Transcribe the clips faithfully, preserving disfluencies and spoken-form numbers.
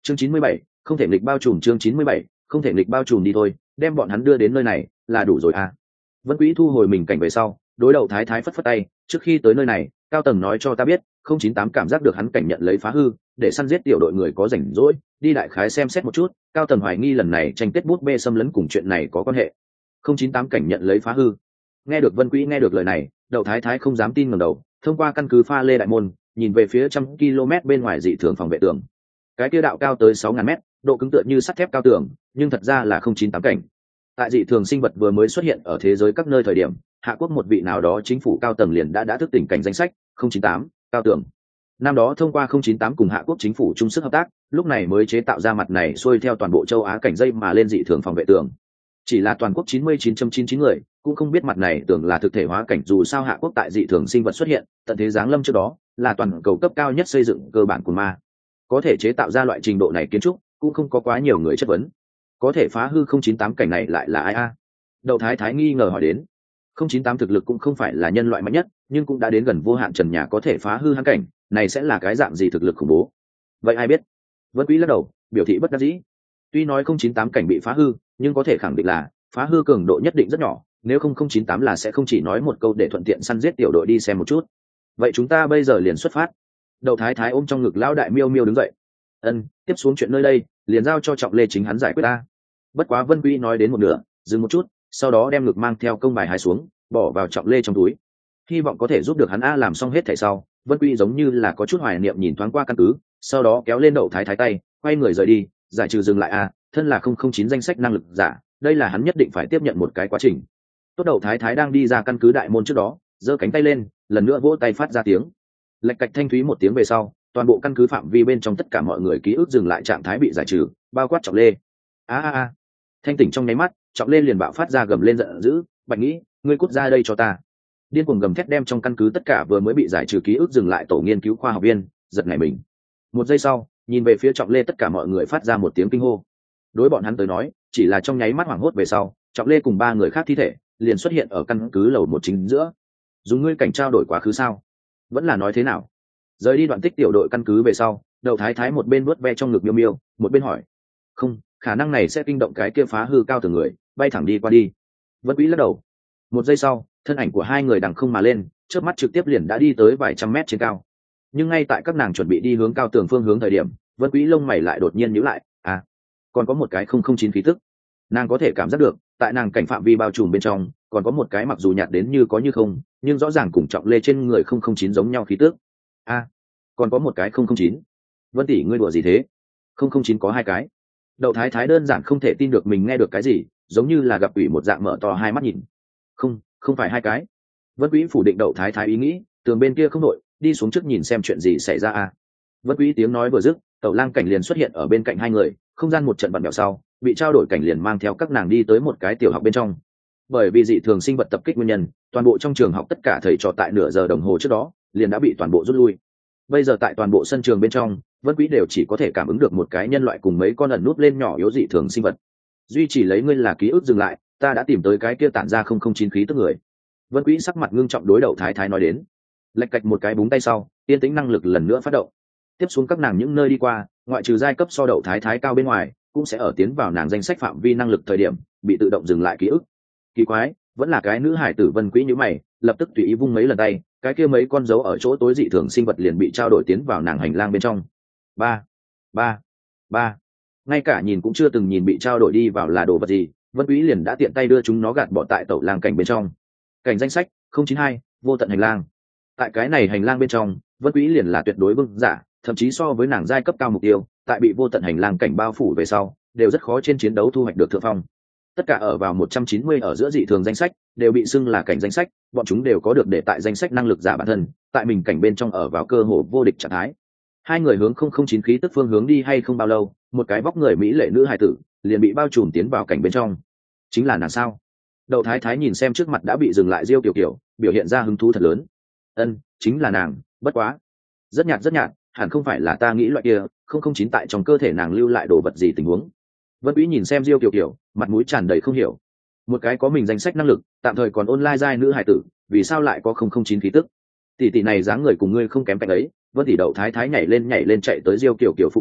chương chín mươi bảy, không thể nghịch bao trùm chương chín mươi bảy, không thể nghịch bao trùm đi thôi, đem bọn hắn đưa đến nơi này là đủ rồi à. Vân Quý thu hồi mình cảnh về sau, đối đầu thái thái phất phất tay, trước khi tới nơi này, cao tầng nói cho ta biết, không chín tám cảm giác được hắn cảnh nhận lấy phá hư, để săn giết tiểu đội người có rảnh rỗi, đi đại khái xem xét một chút, cao tầng hoài nghi lần này tranh kết bút bê xâm lấn cùng chuyện này có quan hệ. không chín tám cảnh nhận lấy phá hư. Nghe được Vân Quý nghe được lời này, đầu thái thái không dám tin ngẩng đầu, thông qua căn cứ pha lê đại môn, nhìn về phía trăm km bên ngoài dị thường phòng vệ tường. Cái kia đạo cao tới sáu ngàn mét, độ cứng tựa như sắt thép cao tường, nhưng thật ra là không chín tám cảnh. Tại dị thường sinh vật vừa mới xuất hiện ở thế giới các nơi thời điểm, Hạ Quốc một vị nào đó chính phủ cao tầng liền đã đã thức tỉnh cảnh danh sách không chín tám cao tường. Năm đó thông qua không chín tám cùng Hạ Quốc chính phủ chung sức hợp tác, lúc này mới chế tạo ra mặt này xuôi theo toàn bộ châu Á cảnh dây mà lên dị thường phòng vệ tường. Chỉ là toàn quốc chín mươi chín phẩy chín chín người cũng không biết mặt này tưởng là thực thể hóa cảnh, dù sao Hạ Quốc tại dị thường sinh vật xuất hiện tận thế giáng lâm trước đó là toàn cầu cấp cao nhất xây dựng cơ bản của ma, có thể chế tạo ra loại trình độ này kiến trúc cũng không có quá nhiều người chất vấn. Có thể phá hư không chín tám cảnh này lại là ai a? Đậu thái thái nghi ngờ hỏi đến. không chín tám thực lực cũng không phải là nhân loại mạnh nhất, nhưng cũng đã đến gần vô hạn trần nhà có thể phá hư hắn cảnh, này sẽ là cái dạng gì thực lực khủng bố? Vậy ai biết? Vân Quý lắc đầu, biểu thị bất đắc dĩ. Tuy nói không chín tám cảnh bị phá hư, nhưng có thể khẳng định là phá hư cường độ nhất định rất nhỏ, nếu không không chín tám là sẽ không chỉ nói một câu để thuận tiện săn giết tiểu đội đi xem một chút. Vậy chúng ta bây giờ liền xuất phát. Đậu thái thái ôm trong ngực lão đại miêu miêu đứng dậy. Ân, tiếp xuống chuyện nơi đây, liền giao cho Trọng Lê chính hắn giải quyết ta. Bất quá Vân Quý nói đến một nửa, dừng một chút, sau đó đem ngực mang theo công bài hái xuống, bỏ vào Trọng Lê trong túi. Hy vọng có thể giúp được hắn a làm xong hết thảy sau, Vân Quý giống như là có chút hoài niệm nhìn thoáng qua căn cứ, sau đó kéo lên Đậu thái thái tay, quay người rời đi, giải trừ dừng lại a, thân là không không chín danh sách năng lực giả, đây là hắn nhất định phải tiếp nhận một cái quá trình. Tốt Đậu thái thái đang đi ra căn cứ đại môn trước đó, giơ cánh tay lên, lần nữa vỗ tay phát ra tiếng. Lạch cạch thanh thúy một tiếng về sau, toàn bộ căn cứ phạm vi bên trong tất cả mọi người ký ức dừng lại trạng thái bị giải trừ, bao quát Trọng Lê. A a a. Thanh tỉnh trong nháy mắt, Trọng Lê liền bạo phát ra gầm lên giận dữ, "Bạch Nghĩ, ngươi cút ra đây cho ta!" Điên cuồng gầm thét đem trong căn cứ tất cả vừa mới bị giải trừ ký ức dừng lại tổ nghiên cứu khoa học viên giật nảy mình. Một giây sau, nhìn về phía Trọng Lê tất cả mọi người phát ra một tiếng kinh hô. Đối bọn hắn tới nói, chỉ là trong nháy mắt hoảng hốt về sau, Trọng Lê cùng ba người khác thi thể liền xuất hiện ở căn cứ lầu một chính giữa. Dùng ngươi cảnh trao đổi quá khứ sao? Vẫn là nói thế nào? Rời đi đoạn tích tiểu đội căn cứ về sau, Đậu thái thái một bên vuốt ve trong ngực miêu miêu, một bên hỏi. Không, khả năng này sẽ kinh động cái kia phá hư cao từ người, bay thẳng đi qua đi. Vân Quý lắc đầu. Một giây sau, thân ảnh của hai người đằng không mà lên, chớp mắt trực tiếp liền đã đi tới vài trăm mét trên cao. Nhưng ngay tại các nàng chuẩn bị đi hướng cao tường phương hướng thời điểm, Vân Quý lông mày lại đột nhiên nhíu lại. À, còn có một cái không không chín khí tức. Nàng có thể cảm giác được, tại nàng cảnh phạm vi bao trùm bên trong, còn có một cái mặc dù nhạt đến như có như không, nhưng rõ ràng cùng Trọng Lê trên người không không chín giống nhau khí tức. A, còn có một cái không không chín. Vân tỷ ngươi đùa gì thế? không không chín có hai cái. Đậu thái thái đơn giản không thể tin được mình nghe được cái gì, giống như là gặp quỷ một dạng mở to hai mắt nhìn. Không, không phải hai cái. Vân Quý phủ định Đậu thái thái ý nghĩ, tường bên kia không nội, đi xuống trước nhìn xem chuyện gì xảy ra a. Vân Quý tiếng nói vừa dứt, Tẩu Lang cảnh liền xuất hiện ở bên cạnh hai người, không gian một trận vặn vẹo sau, bị trao đổi cảnh liền mang theo các nàng đi tới một cái tiểu học bên trong. Bởi vì dị thường sinh vật tập kích nguyên nhân, toàn bộ trong trường học tất cả thầy trò tại nửa giờ đồng hồ trước đó liền đã bị toàn bộ rút lui. Bây giờ tại toàn bộ sân trường bên trong, Vân Quý đều chỉ có thể cảm ứng được một cái nhân loại cùng mấy con ẩn núp lên nhỏ yếu dị thường sinh vật. Duy chỉ lấy ngươi là ký ức dừng lại, ta đã tìm tới cái kia tản ra không không chín khí tức người. Vân Quý sắc mặt ngưng trọng đối Đậu thái thái nói đến. Lạch cạch một cái búng tay sau, tiên tĩnh năng lực lần nữa phát động. Tiếp xuống các nàng những nơi đi qua, ngoại trừ giai cấp so Đậu thái thái cao bên ngoài, cũng sẽ ở tiến vào nàng danh sách phạm vi năng lực thời điểm bị tự động dừng lại ký ức. Kỳ quái, vẫn là cái nữ hải tử. Vân Quý nhíu mày, lập tức tùy ý vung mấy lần tay, cái kia mấy con dấu ở chỗ tối dị thường sinh vật liền bị trao đổi tiến vào nàng hành lang bên trong. Ba, ba, ba. Ngay cả nhìn cũng chưa từng nhìn bị trao đổi đi vào là đồ vật gì, Vân Quý liền đã tiện tay đưa chúng nó gạt bỏ tại Tẩu Lang cảnh bên trong. Cảnh danh sách không chín hai, vô tận hành lang. Tại cái này hành lang bên trong, Vân Quý liền là tuyệt đối vương giả, thậm chí so với nàng giai cấp cao mục tiêu, tại bị vô tận hành lang cảnh bao phủ về sau, đều rất khó trên chiến đấu thu hoạch được thượng phong. Tất cả ở vào một trăm chín mươi ở giữa dị thường danh sách đều bị xưng là cảnh danh sách, bọn chúng đều có được để tại danh sách năng lực giả bản thân, tại mình cảnh bên trong ở vào cơ hồ vô địch trạng thái. Hai người hướng không không chín khí tức phương hướng đi hay không bao lâu, một cái vóc người mỹ lệ nữ hài tử liền bị bao trùm tiến vào cảnh bên trong. Chính là nàng sao? Đậu thái thái nhìn xem trước mặt đã bị dừng lại Diêu Kiều Kiều, biểu hiện ra hứng thú thật lớn. Ân, chính là nàng, bất quá rất nhạt rất nhạt, hẳn không phải là ta nghĩ loại kia, không không chín tại trong cơ thể nàng lưu lại đồ vật gì tình huống. Vân Quý nhìn xem Diêu Kiều Kiều, mặt mũi tràn đầy không hiểu. Một cái có mình danh sách năng lực, tạm thời còn online giai nữ hài tử, vì sao lại có không không chín khí tức? Tỷ tỷ này dáng người cùng ngươi không kém cạnh ấy. Vân tỷ Đậu thái thái nhảy lên nhảy lên chạy tới Diêu Kiều Kiều phụ cận,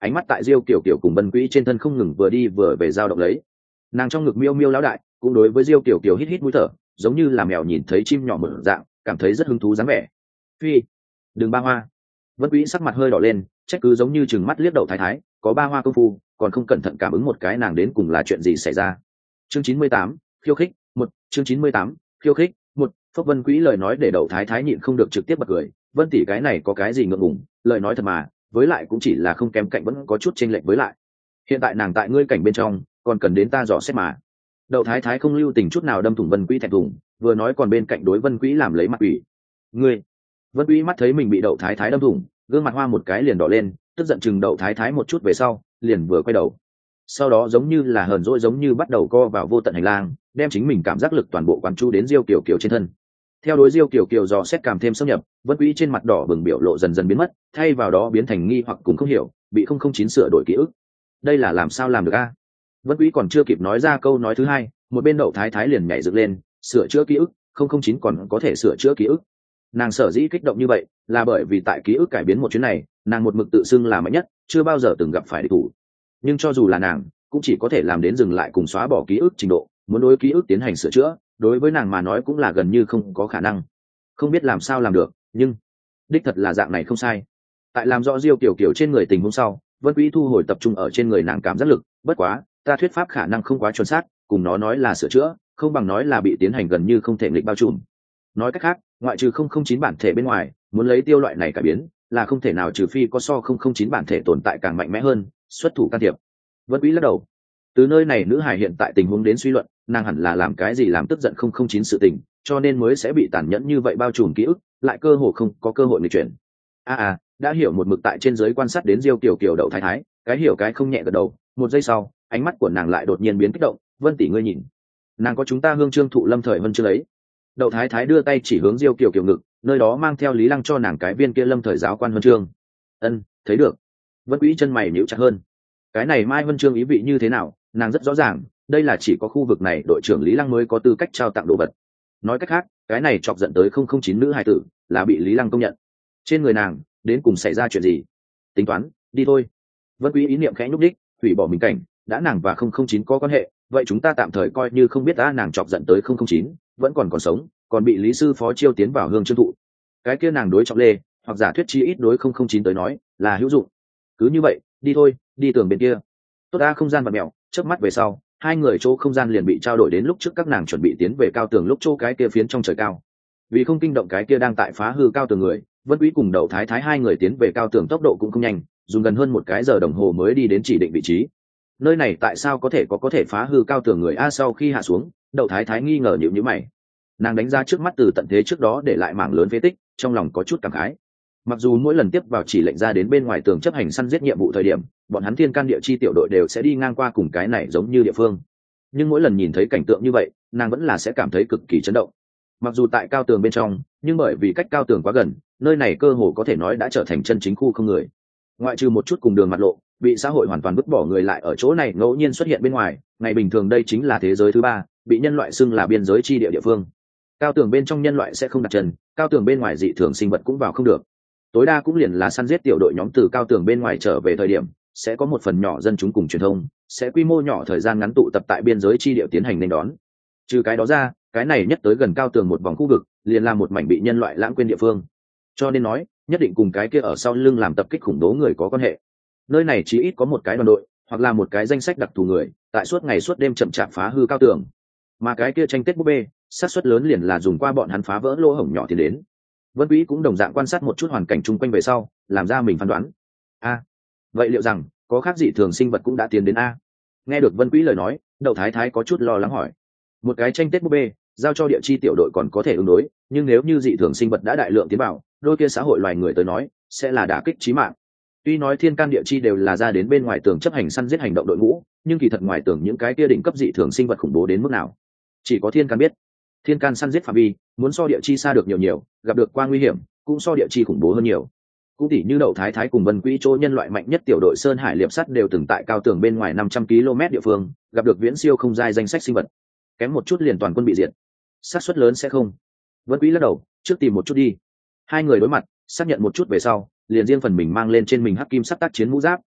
ánh mắt tại Diêu Kiều Kiều cùng Vân Quý trên thân không ngừng vừa đi vừa về dao động lấy. Nàng trong ngực miêu miêu lão đại cũng đối với Diêu Kiều Kiều hít hít mũi thở, giống như là mèo nhìn thấy chim nhỏ mở dạng, cảm thấy rất hứng thú dáng vẻ. Phi, đừng ba hoa. Vân Quý sắc mặt hơi đỏ lên, trách cứ giống như chừng mắt liếc đậu thái thái, có ba hoa công phu còn không cẩn thận cảm ứng một cái nàng đến cùng là chuyện gì xảy ra. Chương chín mươi tám, khiêu khích một. Chương chín mươi tám, khiêu khích một. Phốc Vân Quý lời nói để đậu thái thái nhịn không được trực tiếp bật cười. Vân tỷ cái này có cái gì ngượng ngùng, lời nói thật mà, với lại cũng chỉ là không kém cạnh vẫn có chút chênh lệch với lại. Hiện tại nàng tại ngươi cảnh bên trong, còn cần đến ta dò xét mà. Đậu thái thái không lưu tình chút nào đâm thủng Vân Quý thẹn thùng, vừa nói còn bên cạnh đối Vân Quý làm lấy mặt quỷ. Ngươi. Vân Quý mắt thấy mình bị đậu thái thái đâm thủng, gương mặt hoa một cái liền đỏ lên, tức giận chừng đậu thái thái một chút về sau, liền vừa quay đầu. Sau đó giống như là hờn dỗi giống như bắt đầu co vào vô tận hành lang, đem chính mình cảm giác lực toàn bộ quán chú đến Diêu Kiều Kiều trên thân. Theo đối Diêu Kiều Kiều dò xét càng thêm xâm nhập, Vân Quý trên mặt đỏ bừng biểu lộ dần dần biến mất, thay vào đó biến thành nghi hoặc cùng không hiểu, bị không không chín sửa đổi ký ức. Đây là làm sao làm được a? Vân Quý còn chưa kịp nói ra câu nói thứ hai, một bên đậu thái thái liền nhảy dựng lên, sửa chữa ký ức, không không chín còn có thể sửa chữa ký ức. Nàng sở dĩ kích động như vậy là bởi vì tại ký ức cải biến một chuyến này, nàng một mực tự xưng là mạnh nhất, chưa bao giờ từng gặp phải địch thủ. Nhưng cho dù là nàng, cũng chỉ có thể làm đến dừng lại cùng xóa bỏ ký ức trình độ, muốn đối ký ức tiến hành sửa chữa, đối với nàng mà nói cũng là gần như không có khả năng. Không biết làm sao làm được, nhưng đích thật là dạng này không sai. Tại làm rõ Diêu Kiều Kiều trên người tình huống sau, Vân Quý thu hồi tập trung ở trên người nàng cảm giác lực, bất quá, ta thuyết pháp khả năng không quá chuẩn xác, cùng nó nói là sửa chữa, không bằng nói là bị tiến hành gần như không thể nghịch bao trùm. Nói cách khác, ngoại trừ không không chín bản thể bên ngoài, muốn lấy tiêu loại này cải biến, là không thể nào trừ phi có so không không chín bản thể tồn tại càng mạnh mẽ hơn, xuất thủ can thiệp. Vân Quý lắc đầu. Từ nơi này nữ hài hiện tại tình huống đến suy luận, nàng hẳn là làm cái gì làm tức giận không không chín sự tình, cho nên mới sẽ bị tàn nhẫn như vậy bao trùm ký ức, lại cơ hồ không có cơ hội nghịch chuyển. A à, đã hiểu một mực tại trên dưới quan sát đến Diêu Kiều Kiều đậu thái thái, cái hiểu cái không nhẹ gật đầu, một giây sau, ánh mắt của nàng lại đột nhiên biến kích động, Vân tỷ ngươi nhìn, nàng có chúng ta hương trương thụ lâm thời vân chương ấy. Đậu thái thái đưa tay chỉ hướng Diêu Kiều Kiều ngực, nơi đó mang theo Lý Lăng cho nàng cái viên kia lâm thời giáo quan huân chương. Ân, thấy được. Vân Quý chân mày nhíu chặt hơn. Cái này mai huân chương ý vị như thế nào, nàng rất rõ ràng, đây là chỉ có khu vực này đội trưởng Lý Lăng mới có tư cách trao tặng đồ vật. Nói cách khác, cái này chọc giận tới không không chín nữ hài tử, là bị Lý Lăng công nhận. Trên người nàng, đến cùng xảy ra chuyện gì? Tính toán, đi thôi. Vân Quý ý niệm khẽ nhúc đích, hủy bỏ mình cảnh, đã nàng và không không chín có quan hệ, vậy chúng ta tạm thời coi như không biết đã nàng chọc giận tới không không chín, vẫn còn còn sống, còn bị Lý sư phó chiêu tiến vào hương trương thụ. Cái kia nàng đối trọng lê, hoặc giả thuyết chi ít đối không không chín tới nói, là hữu dụng. Cứ như vậy, đi thôi, đi tường bên kia. Tốt đã không gian và mèo, chớp mắt về sau, hai người chỗ không gian liền bị trao đổi đến lúc trước các nàng chuẩn bị tiến về cao tường lúc chỗ cái kia phiến trong trời cao. Vì không kinh động cái kia đang tại phá hư cao tường người, Vân Quý cùng Đậu Thái Thái hai người tiến về cao tường tốc độ cũng không nhanh, dùng gần hơn một cái giờ đồng hồ mới đi đến chỉ định vị trí. Nơi này tại sao có thể có có thể phá hư cao tường người a? Sau khi hạ xuống, Đậu Thái Thái nghi ngờ nhíu nhíu mày. Nàng đánh ra trước mắt từ tận thế trước đó để lại mảng lớn phế tích, trong lòng có chút cảm khái. Mặc dù mỗi lần tiếp vào chỉ lệnh ra đến bên ngoài tường chấp hành săn giết nhiệm vụ thời điểm, bọn hắn thiên can địa chi tiểu đội đều sẽ đi ngang qua cùng cái này giống như địa phương, nhưng mỗi lần nhìn thấy cảnh tượng như vậy, nàng vẫn là sẽ cảm thấy cực kỳ chấn động. Mặc dù tại cao tường bên trong, nhưng bởi vì cách cao tường quá gần, nơi này cơ hồ có thể nói đã trở thành chân chính khu không người. Ngoại trừ một chút cùng đường mặt lộ, bị xã hội hoàn toàn vứt bỏ người lại ở chỗ này ngẫu nhiên xuất hiện bên ngoài, ngày bình thường đây chính là thế giới thứ ba, bị nhân loại xưng là biên giới chi địa địa phương. Cao tường bên trong nhân loại sẽ không đặt chân, cao tường bên ngoài dị thường sinh vật cũng vào không được. Tối đa cũng liền là săn giết tiểu đội nhóm từ cao tường bên ngoài trở về thời điểm, sẽ có một phần nhỏ dân chúng cùng truyền thông, sẽ quy mô nhỏ thời gian ngắn tụ tập tại biên giới chi địa tiến hành nên đón. Trừ cái đó ra, cái này nhất tới gần cao tường một vòng khu vực, liền là một mảnh bị nhân loại lãng quên địa phương. Cho nên nói, nhất định cùng cái kia ở sau lưng làm tập kích khủng bố người có quan hệ. Nơi này chỉ ít có một cái đoàn đội, hoặc là một cái danh sách đặc thù người, tại suốt ngày suốt đêm chậm chạp phá hư cao tường. Mà cái kia tranh tết búp bê, xác suất lớn liền là dùng qua bọn hắn phá vỡ lỗ hổng nhỏ thì đến. Vân Quý cũng đồng dạng quan sát một chút hoàn cảnh chung quanh về sau, làm ra mình phán đoán. A, vậy liệu rằng có khác dị thường sinh vật cũng đã tiến đến a? Nghe được Vân Quý lời nói, Đậu Thái Thái có chút lo lắng hỏi. Một cái tranh tết búp bê, giao cho địa chi tiểu đội còn có thể ứng đối, nhưng nếu như dị thường sinh vật đã đại lượng tiến vào, đôi kia xã hội loài người tới nói, sẽ là đả kích chí mạng. Tuy nói thiên can địa chi đều là ra đến bên ngoài tường chấp hành săn giết hành động đội ngũ, nhưng kỳ thật ngoài tường những cái kia đỉnh cấp dị thường sinh vật khủng bố đến mức nào, chỉ có thiên can biết. Thiên can săn giết phạm vi muốn so địa chi xa được nhiều nhiều, gặp được qua nguy hiểm cũng so địa chi khủng bố hơn nhiều. Cũng tỉ như Đậu Thái Thái cùng Vân Quý chỗ nhân loại mạnh nhất tiểu đội Sơn Hải Liệp Sắt đều từng tại cao tường bên ngoài năm trăm ki lô mét địa phương gặp được viễn siêu không giai danh sách sinh vật, kém một chút liền toàn quân bị diệt. Xác suất lớn sẽ không. Vân Quý lắc đầu, trước tìm một chút đi. Hai người đối mặt, xác nhận một chút về sau, liền riêng phần mình mang lên trên mình hắc kim sắc tác chiến mũ giáp,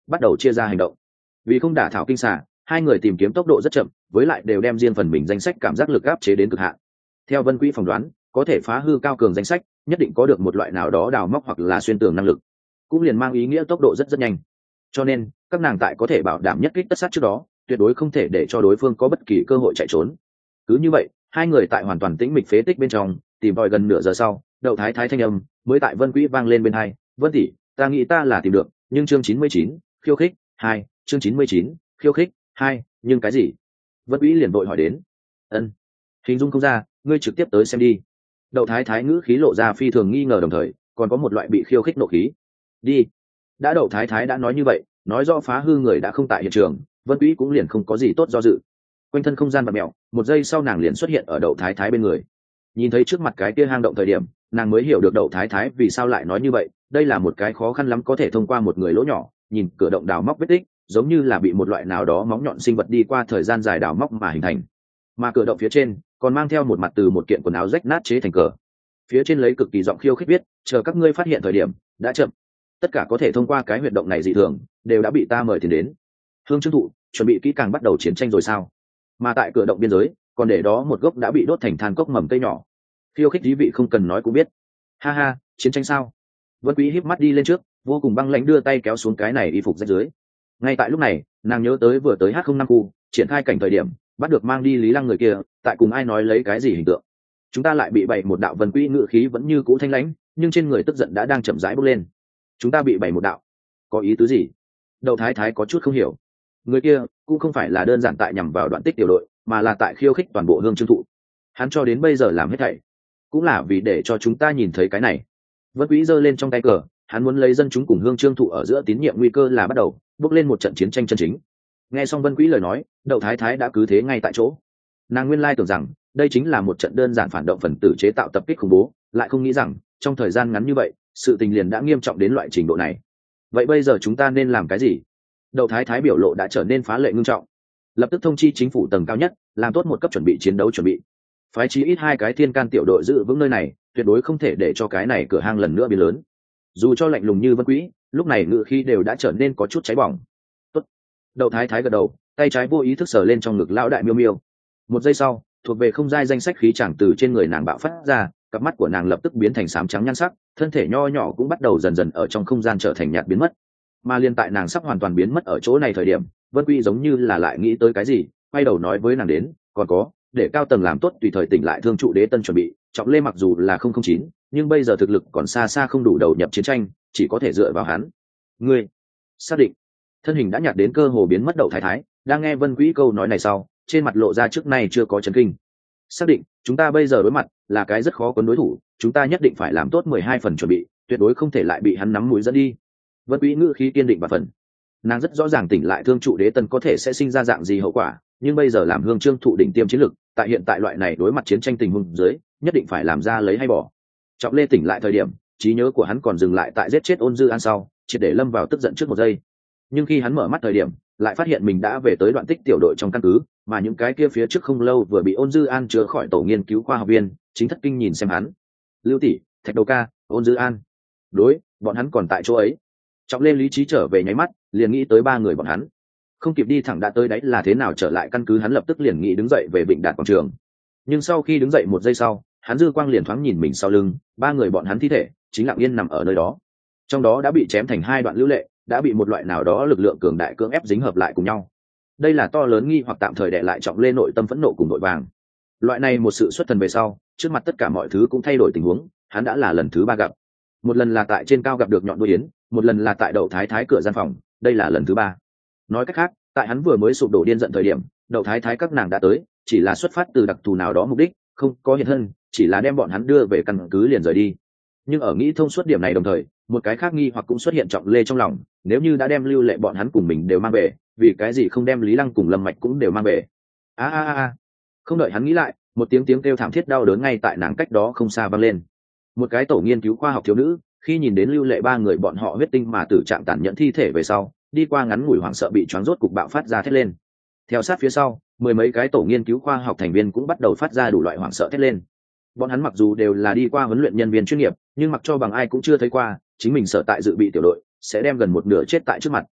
bắt đầu chia ra hành động. Vì không đả thảo kinh xà, hai người tìm kiếm tốc độ rất chậm, với lại đều đem riêng phần mình danh sách cảm giác lực áp chế đến cực hạn. Theo Vân Quý phỏng đoán, có thể phá hư cao cường danh sách, nhất định có được một loại nào đó đào móc hoặc là xuyên tường năng lực, cũng liền mang ý nghĩa tốc độ rất rất nhanh. Cho nên, các nàng tại có thể bảo đảm nhất kích tất sát trước đó, tuyệt đối không thể để cho đối phương có bất kỳ cơ hội chạy trốn. Cứ như vậy, hai người tại hoàn toàn tĩnh mịch phế tích bên trong, tìm tòi gần nửa giờ sau, Đậu Thái Thái thanh âm mới tại Vân Quý vang lên bên hai, "Vân tỷ, ta nghĩ ta là tìm được, nhưng chương chín mươi chín, khiêu khích hai, chương chín mươi chín, khiêu khích hai, nhưng cái gì?" Vân Quý liền vội hỏi đến. "Ân, hình dung không ra, ngươi trực tiếp tới xem đi." Đậu Thái Thái ngữ khí lộ ra phi thường nghi ngờ, đồng thời còn có một loại bị khiêu khích nộ khí. "Đi." Đã Đậu Thái Thái đã nói như vậy, nói rõ phá hư người đã không tại hiện trường, Vân Quý cũng liền không có gì tốt do dự. Quanh thân không gian bạt mèo, một giây sau nàng liền xuất hiện ở Đậu Thái Thái bên người. Nhìn thấy trước mặt cái kia hang động thời điểm, nàng mới hiểu được Đậu Thái Thái vì sao lại nói như vậy. Đây là một cái khó khăn lắm có thể thông qua một người lỗ nhỏ, nhìn cửa động đào móc vết tích, giống như là bị một loại nào đó móng nhọn sinh vật đi qua thời gian dài đào móc mà hình thành. Mà cửa động phía trên còn mang theo một mặt từ một kiện quần áo rách nát chế thành cờ. Phía trên lấy cực kỳ giọng khiêu khích viết, "Chờ các ngươi phát hiện thời điểm, đã chậm. Tất cả có thể thông qua cái huyệt động này dị thường, đều đã bị ta mời tiền đến. Hương Trương Thụ, chuẩn bị kỹ càng bắt đầu chiến tranh rồi sao?" Mà tại cửa động biên giới, còn để đó một gốc đã bị đốt thành than cốc mầm cây nhỏ. Khiêu khích thí vị không cần nói cũng biết. "Ha ha, chiến tranh sao?" Vân Quý híp mắt đi lên trước, vô cùng băng lãnh đưa tay kéo xuống cái này y phục rách dưới. Ngay tại lúc này, nàng nhớ tới vừa tới H không năm khu, triển khai cảnh thời điểm, bắt được mang đi Lý Lăng người kia, tại cùng ai nói lấy cái gì hình tượng. Chúng ta lại bị bày một đạo. Vân Quý ngự khí vẫn như cũ thanh lãnh, nhưng trên người tức giận đã đang chậm rãi bốc lên. "Chúng ta bị bày một đạo? Có ý tứ gì?" Đậu Thái Thái có chút không hiểu. Người kia cũng không phải là đơn giản tại nhằm vào Đoạn Tích tiểu đội, mà là tại khiêu khích toàn bộ Hương Trương Thụ. Hắn cho đến bây giờ làm hết thảy, cũng là vì để cho chúng ta nhìn thấy cái này. Vân Quý giơ lên trong tay cờ, hắn muốn lấy dân chúng cùng Hương Trương Thụ ở giữa tín nhiệm nguy cơ là bắt đầu bước lên một trận chiến tranh chân chính. Nghe xong Vân Quý lời nói, Đậu Thái Thái đã cứ thế ngay tại chỗ. Nàng nguyên lai tưởng rằng đây chính là một trận đơn giản phản động phần tử chế tạo tập kích khủng bố, lại không nghĩ rằng trong thời gian ngắn như vậy, sự tình liền đã nghiêm trọng đến loại trình độ này. Vậy bây giờ chúng ta nên làm cái gì? Đậu Thái Thái biểu lộ đã trở nên phá lệ ngưng trọng. Lập tức thông chi chính phủ tầng cao nhất, làm tốt một cấp chuẩn bị chiến đấu chuẩn bị. Phái chí ít hai cái thiên can tiểu đội giữ vững nơi này, tuyệt đối không thể để cho cái này cửa hang lần nữa biến lớn. Dù cho lạnh lùng như Vân Quý, lúc này ngự khí đều đã trở nên có chút cháy bỏng. Tốt. Đậu Thái Thái gật đầu, tay trái vô ý thức sờ lên trong ngực lão đại miêu miêu. Một giây sau, thuộc về không giai danh sách khí chẳng từ trên người nàng bạo phát ra, cặp mắt của nàng lập tức biến thành xám trắng nhan sắc, thân thể nho nhỏ cũng bắt đầu dần dần ở trong không gian trở thành nhạt biến mất. Mà liên tại nàng sắp hoàn toàn biến mất ở chỗ này thời điểm, Vân Quý giống như là lại nghĩ tới cái gì, quay đầu nói với nàng đến, còn có, để cao tầng làm tốt tùy thời tỉnh lại Thương trụ đế tân chuẩn bị. Trọng Lê mặc dù là không không chín, nhưng bây giờ thực lực còn xa xa không đủ đầu nhập chiến tranh, chỉ có thể dựa vào hắn. Ngươi xác định? Thân hình đã nhạt đến cơ hồ biến mất Đậu Thái Thái, đang nghe Vân Quý câu nói này sau, trên mặt lộ ra trước nay chưa có chấn kinh. Xác định, chúng ta bây giờ đối mặt là cái rất khó quấn đối thủ, chúng ta nhất định phải làm tốt mười hai phần chuẩn bị, tuyệt đối không thể lại bị hắn nắm mũi dẫn đi. Vân Quý ngữ khí kiên định và phần. Nàng rất rõ ràng tỉnh lại Thương trụ đế tân có thể sẽ sinh ra dạng gì hậu quả, nhưng bây giờ làm Hương Trương Thụ đỉnh tiêm chiến lực, tại hiện tại loại này đối mặt chiến tranh tình huống dưới, nhất định phải làm ra lấy hay bỏ. Trọng Lê tỉnh lại thời điểm, trí nhớ của hắn còn dừng lại tại giết chết Ôn Dư An sau, triệt để lâm vào tức giận trước một giây. Nhưng khi hắn mở mắt thời điểm, lại phát hiện mình đã về tới Đoạn Tích tiểu đội trong căn cứ, mà những cái kia phía trước không lâu vừa bị Ôn Dư An chữa khỏi tổ nghiên cứu khoa học viên, chính thất kinh nhìn xem hắn. Lưu tỷ, Thạch Đầu ca, Ôn Dư An. Đối, bọn hắn còn tại chỗ ấy. Trọng Lê lý trí trở về nháy mắt, liền nghĩ tới ba người bọn hắn. Không kịp đi thẳng đã tới đấy là thế nào trở lại căn cứ, hắn lập tức liền nghĩ đứng dậy về Vịnh Đạt quảng trường. Nhưng sau khi đứng dậy một giây sau, hắn dư quang liền thoáng nhìn mình sau lưng, ba người bọn hắn thi thể chính lặng yên nằm ở nơi đó. Trong đó đã bị chém thành hai đoạn lưu lệ, đã bị một loại nào đó lực lượng cường đại cưỡng ép dính hợp lại cùng nhau. Đây là to lớn nghi hoặc tạm thời đè lại Trọng Lê nội tâm phẫn nộ cùng nội vàng. Loại này một sự xuất thần về sau, trước mặt tất cả mọi thứ cũng thay đổi tình huống, hắn đã là lần thứ ba gặp. Một lần là tại trên cao gặp được nhọn đuôi yến, một lần là tại Đậu Thái Thái cửa gian phòng, đây là lần thứ ba. Nói cách khác, tại hắn vừa mới sụp đổ điên giận thời điểm, Đậu Thái Thái các nàng đã tới, chỉ là xuất phát từ đặc thù nào đó mục đích, không có hiện thân, chỉ là đem bọn hắn đưa về căn cứ liền rời đi. Nhưng ở nghĩ thông suốt điểm này đồng thời, một cái khác nghi hoặc cũng xuất hiện Trọng Lê trong lòng, nếu như đã đem Lưu Lệ bọn hắn cùng mình đều mang về, vì cái gì không đem Lý Lăng cùng Lâm Mạch cũng đều mang về? A a a, không đợi hắn nghĩ lại, một tiếng tiếng kêu thảm thiết đau đớn ngay tại nàng cách đó không xa vang lên. Một cái tổ nghiên cứu khoa học thiếu nữ, khi nhìn đến Lưu Lệ ba người bọn họ huyết tinh mà tử trạng tàn nhẫn thi thể về sau, đi qua ngắn ngủi hoảng sợ bị choáng rốt cục bạo phát ra thét lên. Theo sát phía sau, mười mấy cái tổ nghiên cứu khoa học thành viên cũng bắt đầu phát ra đủ loại hoảng sợ thét lên. Bọn hắn mặc dù đều là đi qua huấn luyện nhân viên chuyên nghiệp, nhưng mặc cho bằng ai cũng chưa thấy qua chính mình sợ tại dự bị tiểu đội sẽ đem gần một nửa chết tại trước mặt.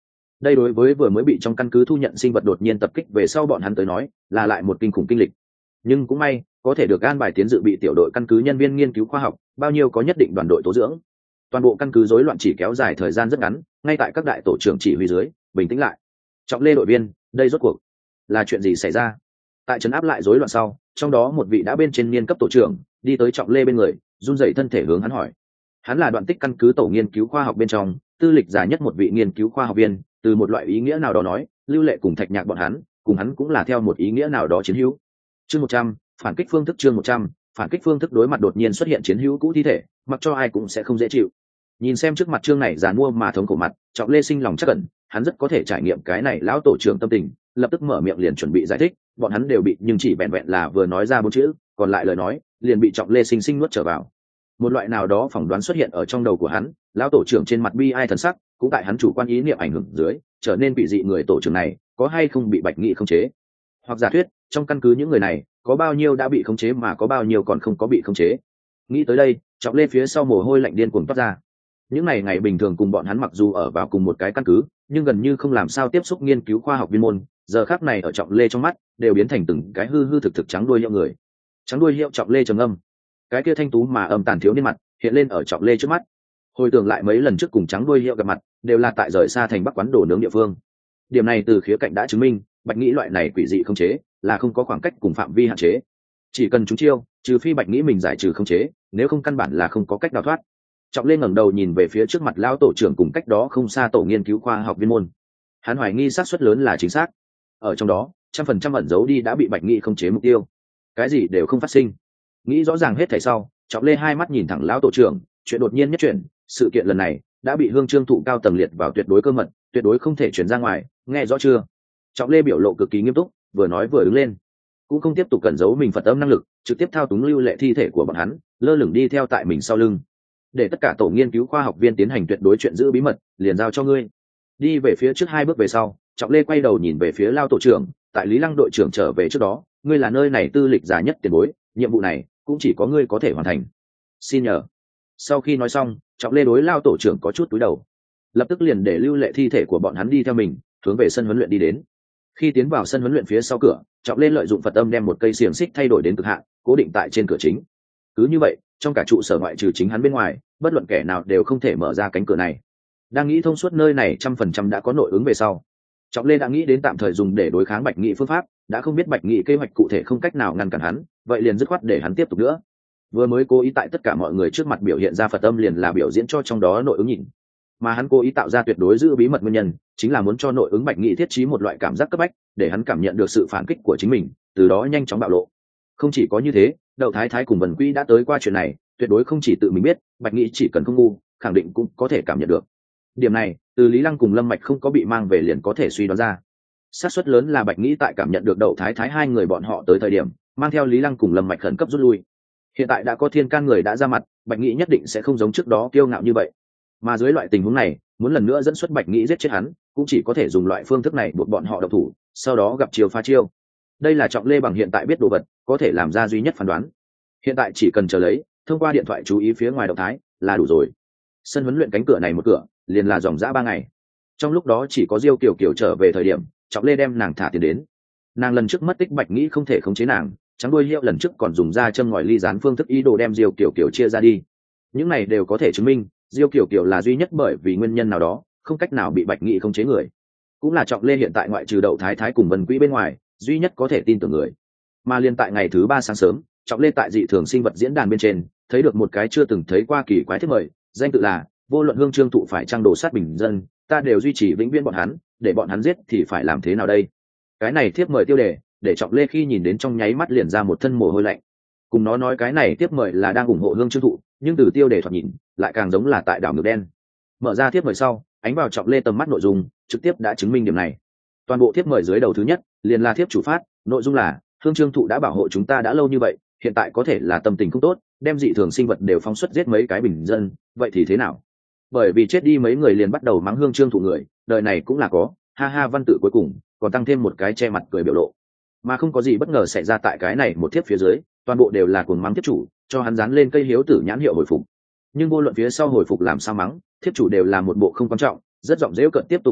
đây đối với vừa mới bị trong căn cứ thu nhận sinh vật đột nhiên tập kích về sau bọn hắn tới nói là lại một kinh khủng kinh lịch. Nhưng cũng may có thể được an bài tiến dự bị tiểu đội căn cứ nhân viên nghiên cứu khoa học bao nhiêu có nhất định đoàn đội tố dưỡng. Toàn bộ căn cứ rối loạn chỉ kéo dài thời gian rất ngắn, ngay tại các đại tổ trưởng chỉ huy dưới bình tĩnh lại. Trọng lê đội viên, đây rốt cuộc là chuyện gì xảy ra? Tại trấn áp lại rối loạn sau, trong đó một vị đã bên trên niên cấp tổ trưởng đi tới Trọng lê bên người, run rẩy thân thể hướng hắn hỏi. Hắn là đoạn tích căn cứ tổ nghiên cứu khoa học bên trong tư lịch dài nhất một vị nghiên cứu khoa học viên, từ một loại ý nghĩa nào đó nói, Lưu Lệ cùng Thạch Nhạc bọn hắn cùng hắn cũng là theo một ý nghĩa nào đó chiến hữu. Chương một trăm, phản kích phương thức. Chương một trăm, phản kích phương thức. Đối mặt đột nhiên xuất hiện chiến hữu cũ thi thể, mặc cho ai cũng sẽ không dễ chịu. Nhìn xem trước mặt chương này giàn mua mà thống khổ mặt, Trọng lê sinh lòng chắc cẩn, hắn rất có thể trải nghiệm cái này lão tổ trưởng tâm tình, lập tức mở miệng liền chuẩn bị giải thích. Bọn hắn đều bị nhưng chỉ vẹn vẹn là vừa nói ra bốn chữ, còn lại lời nói liền bị Trọng lê sinh sinh nuốt trở vào. Một loại nào đó phỏng đoán xuất hiện ở trong đầu của hắn, lão tổ trưởng trên mặt bi ai thần sắc cũng tại hắn chủ quan ý niệm ảnh hưởng dưới trở nên bị dị. Người tổ trưởng này có hay không bị Bạch Nghị khống chế, hoặc giả thuyết trong căn cứ những người này có bao nhiêu đã bị khống chế mà có bao nhiêu còn không có bị khống chế. Nghĩ tới đây, Trọng lê phía sau mồ hôi lạnh điên cuồng toát ra. Những ngày ngày bình thường cùng bọn hắn mặc dù ở vào cùng một cái căn cứ, nhưng gần như không làm sao tiếp xúc nghiên cứu khoa học viên môn, giờ khắc này ở Trọng lê trong mắt đều biến thành từng cái hư hư thực thực trắng đuôi hiệu người. Trắng đuôi hiệu. Trọng lê trầm âm, cái kia thanh tú mà âm tàn thiếu niên mặt hiện lên ở Trọng lê trước mắt. Hồi tưởng lại mấy lần trước cùng trắng đuôi hiệu gặp mặt đều là tại rời xa thành Bắc quán đồ nướng địa phương. Điểm này từ khía cạnh đã chứng minh Bạch Nghĩ loại này quỷ dị không chế là không có khoảng cách cùng phạm vi hạn chế, chỉ cần chúng chiêu, trừ phi Bạch Nghĩ mình giải trừ không chế, nếu không căn bản là không có cách đào thoát. Trọng lê ngẩng đầu nhìn về phía trước mặt lão tổ trưởng cùng cách đó không xa tổ nghiên cứu khoa học viên môn, hắn hoài nghi xác suất lớn là chính xác, ở trong đó trăm phần trăm ẩn giấu đi đã bị Bạch Nghĩ không chế mục tiêu, cái gì đều không phát sinh. Nghĩ rõ ràng hết thảy sau, Trọng lê hai mắt nhìn thẳng lão tổ trưởng, chuyện đột nhiên nhất chuyện, sự kiện lần này đã bị Hương Trương thụ cao tầng liệt vào tuyệt đối cơ mật, tuyệt đối không thể chuyển ra ngoài, nghe rõ chưa? Trọng lê biểu lộ cực kỳ nghiêm túc, vừa nói vừa đứng lên, cũng không tiếp tục cẩn giấu mình Phật âm năng lực, trực tiếp thao túng Lưu Lệ thi thể của bọn hắn lơ lửng đi theo tại mình sau lưng, để tất cả tổ nghiên cứu khoa học viên tiến hành tuyệt đối chuyện giữ bí mật, liền giao cho ngươi. Đi về phía trước hai bước về sau, Trọng lê quay đầu nhìn về phía Lao tổ trưởng, tại Lý Lăng đội trưởng trở về trước đó, ngươi là nơi này tư lịch dài nhất tiền bối, nhiệm vụ này cũng chỉ có ngươi có thể hoàn thành, xin nhờ. Sau khi nói xong, Trọng lê đối Lao tổ trưởng có chút cúi đầu, lập tức liền để Lưu Lệ thi thể của bọn hắn đi theo mình hướng về sân huấn luyện đi đến. Khi tiến vào sân huấn luyện phía sau cửa, Trọng lê lợi dụng Phật âm đem một cây xiềng xích thay đổi đến cực hạn, cố định tại trên cửa chính. Cứ như vậy, trong cả trụ sở ngoại trừ chính hắn bên ngoài, bất luận kẻ nào đều không thể mở ra cánh cửa này. Đang nghĩ thông suốt nơi này trăm phần trăm đã có nội ứng về sau, Trọng lê đã nghĩ đến tạm thời dùng để đối kháng Bạch Nghị phương pháp, đã không biết Bạch Nghị kế hoạch cụ thể không cách nào ngăn cản hắn, vậy liền dứt khoát để hắn tiếp tục nữa. Vừa mới cố ý tại tất cả mọi người trước mặt biểu hiện ra Phật âm liền là biểu diễn cho trong đó nội ứng nhìn, mà hắn cố ý tạo ra tuyệt đối giữ bí mật nguyên nhân chính là muốn cho nội ứng Bạch Nghị thiết trí một loại cảm giác cấp bách, để hắn cảm nhận được sự phản kích của chính mình, từ đó nhanh chóng bạo lộ. Không chỉ có như thế, Đậu Thái Thái cùng Vân Quý đã tới qua chuyện này, tuyệt đối không chỉ tự mình biết, Bạch Nghị chỉ cần không ngu, khẳng định cũng có thể cảm nhận được. Điểm này, từ Lý Lăng cùng Lâm Mạch không có bị mang về liền có thể suy đoán ra. Xác suất lớn là Bạch Nghị tại cảm nhận được Đậu Thái Thái hai người bọn họ tới thời điểm, mang theo Lý Lăng cùng Lâm Mạch khẩn cấp rút lui. Hiện tại đã có Thiên Can người đã ra mặt, Bạch Nghị nhất định sẽ không giống trước đó kiêu ngạo như vậy. Mà dưới loại tình huống này, muốn lần nữa dẫn xuất Bạch Nghị giết chết hắn, cũng chỉ có thể dùng loại phương thức này buộc bọn họ động thủ, sau đó gặp chiêu phá chiêu. Đây là Trọng lê bằng hiện tại biết đồ vật, có thể làm ra duy nhất phán đoán. Hiện tại chỉ cần chờ lấy, thông qua điện thoại chú ý phía ngoài động thái là đủ rồi. Sân huấn luyện cánh cửa này một cửa, liền là dòng dã ba ngày. Trong lúc đó chỉ có Diêu Kiều Kiều trở về thời điểm, Trọng lê đem nàng thả tiền đến. Nàng lần trước mất tích Bạch Nghị không thể khống chế nàng, trắng đuôi hiệu lần trước còn dùng ra châm ngòi ly gián phương thức ý đồ đem Diêu Kiều Kiều chia ra đi. Những này đều có thể chứng minh Diêu Kiều Kiều là duy nhất bởi vì nguyên nhân nào đó không cách nào bị Bạch Nghị khống chế người, cũng là Trọng lê hiện tại ngoại trừ Đậu Thái Thái cùng Vân Quý bên ngoài duy nhất có thể tin tưởng người. Mà liên tại ngày thứ ba sáng sớm, Trọng lê tại dị thường sinh vật diễn đàn bên trên thấy được một cái chưa từng thấy qua kỳ quái thiết mời, danh tự là vô luận Hương Trương thụ phải trang đồ sát bình dân, ta đều duy trì vĩnh viễn bọn hắn, để bọn hắn giết thì phải làm thế nào đây? Cái này tiếp mời tiêu đề để Trọng lê khi nhìn đến trong nháy mắt liền ra một thân mồ hôi lạnh. Cùng nó nói cái này tiếp mời là đang ủng hộ Hương Trương thụ, nhưng từ tiêu đề thoạt nhìn lại càng giống là tại đảo ngược đen. Mở ra tiếp mời sau, ánh vào Trọng lê tầm mắt nội dung trực tiếp đã chứng minh điểm này. Toàn bộ tiếp mời dưới đầu thứ nhất liền là thiếp chủ phát, nội dung là Hương Trương thụ đã bảo hộ chúng ta đã lâu như vậy, hiện tại có thể là tâm tình không tốt, đem dị thường sinh vật đều phóng xuất giết mấy cái bình dân, vậy thì thế nào? Bởi vì chết đi mấy người liền bắt đầu mắng Hương Trương thụ người, đời này cũng là có, ha ha, văn tự cuối cùng còn tăng thêm một cái che mặt cười biểu lộ. Mà không có gì bất ngờ xảy ra tại cái này một thiếp phía dưới, toàn bộ đều là cuồng mắng thiếp chủ, cho hắn dán lên cây hiếu tử nhãn hiệu hồi phục. Nhưng vô luận phía sau hồi phục làm sao mắng, thiếp chủ đều là một bộ không quan trọng, rất giọng dễu cợt tiếp tục bình luận,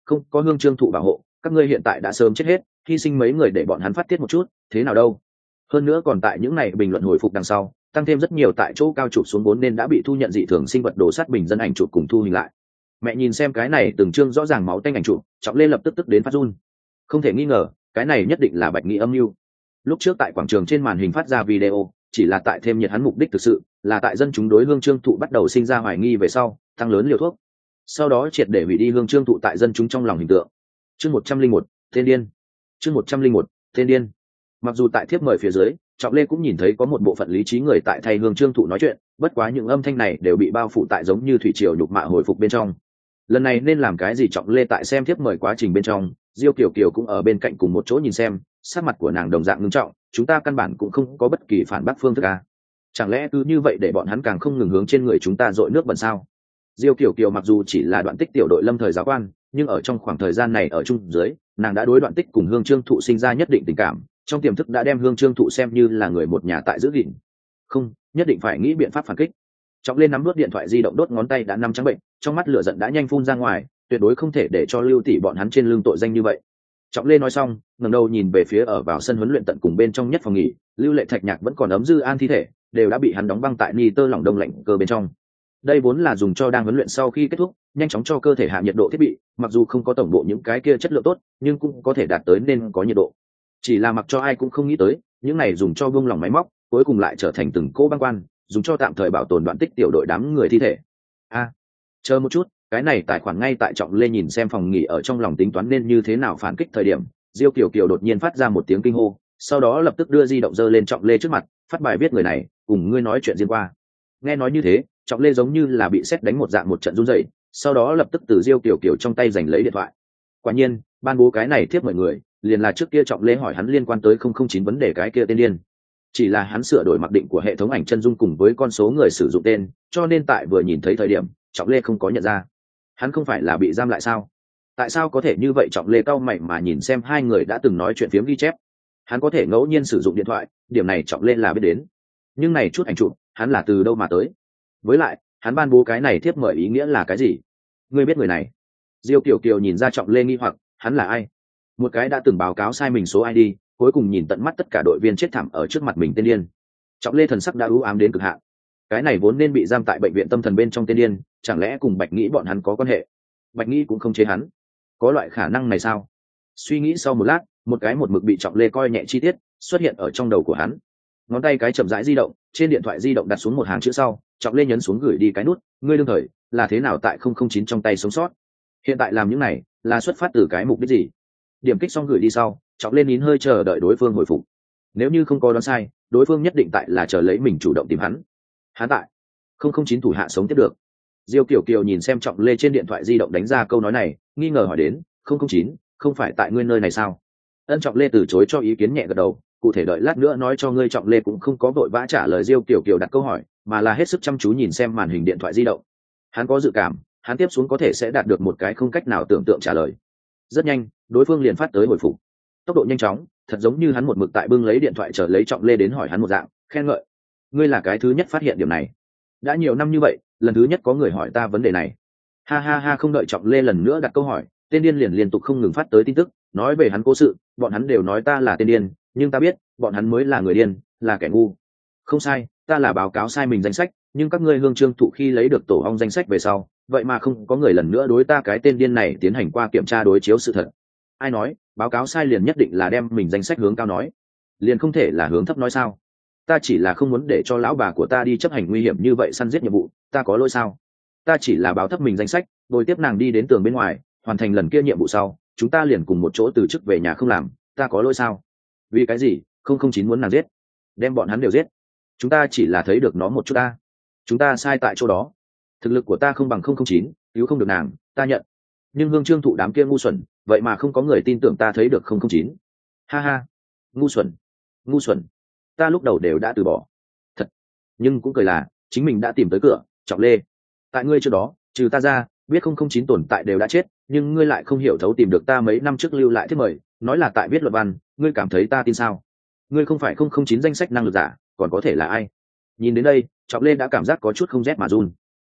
không có hương trương thụ bảo hộ các ngươi hiện tại đã sớm chết hết, hy sinh mấy người để bọn hắn phát tiết một chút thế nào đâu. Hơn nữa còn tại những này bình luận hồi phục đằng sau tăng thêm rất nhiều tại chỗ cao chụp xuống bốn nên đã bị thu nhận dị thường sinh vật đồ sát bình dân ảnh chụp cùng thu hình lại. Mẹ nhìn xem cái này từng chương rõ ràng máu tanh ảnh chụp, Trọng Lê lập tức tức đến phát run. Không thể nghi ngờ cái này nhất định là Bạch Nghị âm mưu. Lúc trước tại quảng trường trên màn hình phát ra video chỉ là tại thêm nhiệt hắn, mục đích thực sự là tại dân chúng đối hương trương thụ bắt đầu sinh ra hoài nghi về sau tăng lớn liều thuốc, sau đó triệt để hủy đi hương trương thụ tại dân chúng trong lòng hình tượng. Chương một trăm linh một tên điên. Chương một trăm linh một tên điên. Mặc dù tại thiếp mời phía dưới Trọng Lê cũng nhìn thấy có một bộ phận lý trí người tại thay hương trương thụ nói chuyện, bất quá những âm thanh này đều bị bao phủ tại giống như thủy triều nhục mạ hồi phục bên trong. Lần này nên làm cái gì? Trọng Lê tại xem thiếp mời quá trình bên trong, Diêu Kiều Kiều cũng ở bên cạnh cùng một chỗ nhìn xem, sắc mặt của nàng đồng dạng nghiêm trọng. Chúng ta căn bản cũng không có bất kỳ phản bác phương thức à? Chẳng lẽ cứ như vậy để bọn hắn càng không ngừng hướng trên người chúng ta dội nước bẩn sao? Diêu Kiều Kiều mặc dù chỉ là Đoạn Tích tiểu đội lâm thời giáo quan, nhưng ở trong khoảng thời gian này ở chung dưới, nàng đã đối Đoạn Tích cùng Hương Trương Thụ sinh ra nhất định tình cảm, trong tiềm thức đã đem Hương Trương Thụ xem như là người một nhà tại giữ gìn. Không, nhất định phải nghĩ biện pháp phản kích. Trọng Lên nắm nuốt điện thoại di động, đốt ngón tay đã nắm trắng bệnh, trong mắt lửa giận đã nhanh phun ra ngoài, tuyệt đối không thể để cho Lưu tỷ bọn hắn trên lưng tội danh như vậy. Trọng Lê nói xong, ngẩng đầu nhìn về phía ở vào sân huấn luyện tận cùng bên trong nhất phòng nghỉ, Lưu Lệ Thạch Nhạc vẫn còn ấm dư an thi thể, đều đã bị hắn đóng băng tại ni tơ lỏng đông lạnh cơ bên trong. Đây vốn là dùng cho đang huấn luyện sau khi kết thúc, nhanh chóng cho cơ thể hạ nhiệt độ thiết bị, mặc dù không có tổng bộ những cái kia chất lượng tốt, nhưng cũng có thể đạt tới nên có nhiệt độ. Chỉ là mặc cho ai cũng không nghĩ tới, những này dùng cho buông lỏng máy móc, cuối cùng lại trở thành từng cỗ băng quan, dùng cho tạm thời bảo tồn Đoạn Tích tiểu đội đám người thi thể. A, à, chờ một chút, cái này tài khoản. Ngay tại Trọng Lê nhìn xem phòng nghỉ ở trong lòng tính toán nên như thế nào phản kích thời điểm, Diêu Kiều Kiều đột nhiên phát ra một tiếng kinh hô, sau đó lập tức đưa di động giơ lên Trọng Lê trước mặt, phát bài viết: người này cùng ngươi nói chuyện riêng qua. Nghe nói như thế, Trọng Lê giống như là bị sét đánh một dạng một trận run rẩy, sau đó lập tức từ Diêu Kiều Kiều trong tay giành lấy điện thoại. Quả nhiên, ban bố cái này thiếp mọi người, liền là trước kia Trọng Lê hỏi hắn liên quan tới không không chín vấn đề cái kia tên điên. Chỉ là hắn sửa đổi mặc định của hệ thống ảnh chân dung cùng với con số người sử dụng tên, cho nên tại vừa nhìn thấy thời điểm, Trọng Lê không có nhận ra. Hắn không phải là bị giam lại sao? Tại sao có thể như vậy? Trọng Lê cau mày mà nhìn xem hai người đã từng nói chuyện phiếm ghi chép. Hắn có thể ngẫu nhiên sử dụng điện thoại, điểm này Trọng Lê là biết đến. Nhưng này chút ảnh chụp, hắn là từ đâu mà tới? Với lại, hắn ban bố cái này thiếp mời ý nghĩa là cái gì? Ngươi biết người này? Diêu Kiều Kiều nhìn ra Trọng Lê nghi hoặc, hắn là ai? Một cái đã từng báo cáo sai mình số i đê, cuối cùng nhìn tận mắt tất cả đội viên chết thảm ở trước mặt mình tên điên. Trọng Lê thần sắc đã u ám đến cực hạn. Cái này vốn nên bị giam tại bệnh viện tâm thần bên trong tên điên, chẳng lẽ cùng Bạch Nghĩ bọn hắn có quan hệ? Bạch Nghĩ cũng không chế hắn, có loại khả năng này sao? Suy nghĩ sau một lát, một cái một mực bị Trọng Lê coi nhẹ chi tiết xuất hiện ở trong đầu của hắn. Ngón tay cái chậm rãi di động, trên điện thoại di động đặt xuống một hàng chữ sau, Trọng Lê nhấn xuống gửi đi cái nút. Ngươi đương thời là thế nào tại không không chín trong tay sống sót? Hiện tại làm những này là xuất phát từ cái mục đích gì? Điểm kích xong gửi đi sau, Trọng Lê nín hơi chờ đợi đối phương hồi phục. Nếu như không có đoán sai, đối phương nhất định tại là chờ lấy mình chủ động tìm hắn. Hắn tại không không chín thủ hạ sống tiếp được. Diêu Kiều Kiều nhìn xem Trọng Lê trên điện thoại di động đánh ra câu nói này, nghi ngờ hỏi đến: không không chín không phải tại ngươi nơi này sao? Ân. Trọng Lê từ chối cho ý kiến, nhẹ gật đầu, cụ thể đợi lát nữa nói cho ngươi. Trọng Lê cũng không có vội vã trả lời Diêu Kiều Kiều đặt câu hỏi, mà là hết sức chăm chú nhìn xem màn hình điện thoại di động. Hắn có dự cảm, hắn tiếp xuống có thể sẽ đạt được một cái không cách nào tưởng tượng trả lời. Rất nhanh, đối phương liền phát tới hồi phục, tốc độ nhanh chóng, thật giống như hắn một mực tại bưng lấy điện thoại chờ lấy Trọng Lê đến hỏi hắn một dạng, khen ngợi: ngươi là cái thứ nhất phát hiện điểm này. Đã nhiều năm như vậy, lần thứ nhất có người hỏi ta vấn đề này. Ha ha ha. Không đợi Trọng Lê lần nữa đặt câu hỏi, tên điên liền liên tục không ngừng phát tới tin tức, nói về hắn cố sự. Bọn hắn đều nói ta là tên điên, nhưng ta biết bọn hắn mới là người điên, là kẻ ngu. Không sai, ta là báo cáo sai mình danh sách, nhưng các ngươi Hương Trương Thụ khi lấy được tổ ong danh sách về sau, vậy mà không có người lần nữa đối ta cái tên điên này tiến hành qua kiểm tra đối chiếu sự thật. Ai nói báo cáo sai liền nhất định là đem mình danh sách hướng cao nói, liền không thể là hướng thấp nói sao? Ta chỉ là không muốn để cho lão bà của ta đi chấp hành nguy hiểm như vậy săn giết nhiệm vụ, ta có lỗi sao? Ta chỉ là báo thấp mình danh sách, bồi tiếp nàng đi đến tường bên ngoài, hoàn thành lần kia nhiệm vụ sau, chúng ta liền cùng một chỗ từ chức về nhà không làm, ta có lỗi sao? Vì cái gì? Không không chín muốn nàng giết, đem bọn hắn đều giết. Chúng ta chỉ là thấy được nó một chút ta, chúng ta sai tại chỗ đó. Thực lực của ta không bằng không không chín, cứu không được nàng, ta nhận. Nhưng Hương Trương Thụ đám kia ngu xuẩn, vậy mà không có người tin tưởng ta thấy được không không chín. Ha ha, ngu xuẩn, ngu xuẩn. Ta lúc đầu đều đã từ bỏ, thật. Nhưng cũng cười là chính mình đã tìm tới cửa. Trọng Lê, tại ngươi trước đó, trừ ta ra, biết không không chín tồn tại đều đã chết, nhưng ngươi lại không hiểu thấu tìm được ta mấy năm trước lưu lại thiết mời, nói là tại viết luận văn, ngươi cảm thấy ta tin sao? Ngươi không phải không không chín danh sách năng lực giả, còn có thể là ai? Nhìn đến đây, Trọng Lê đã cảm giác có chút không rét mà run.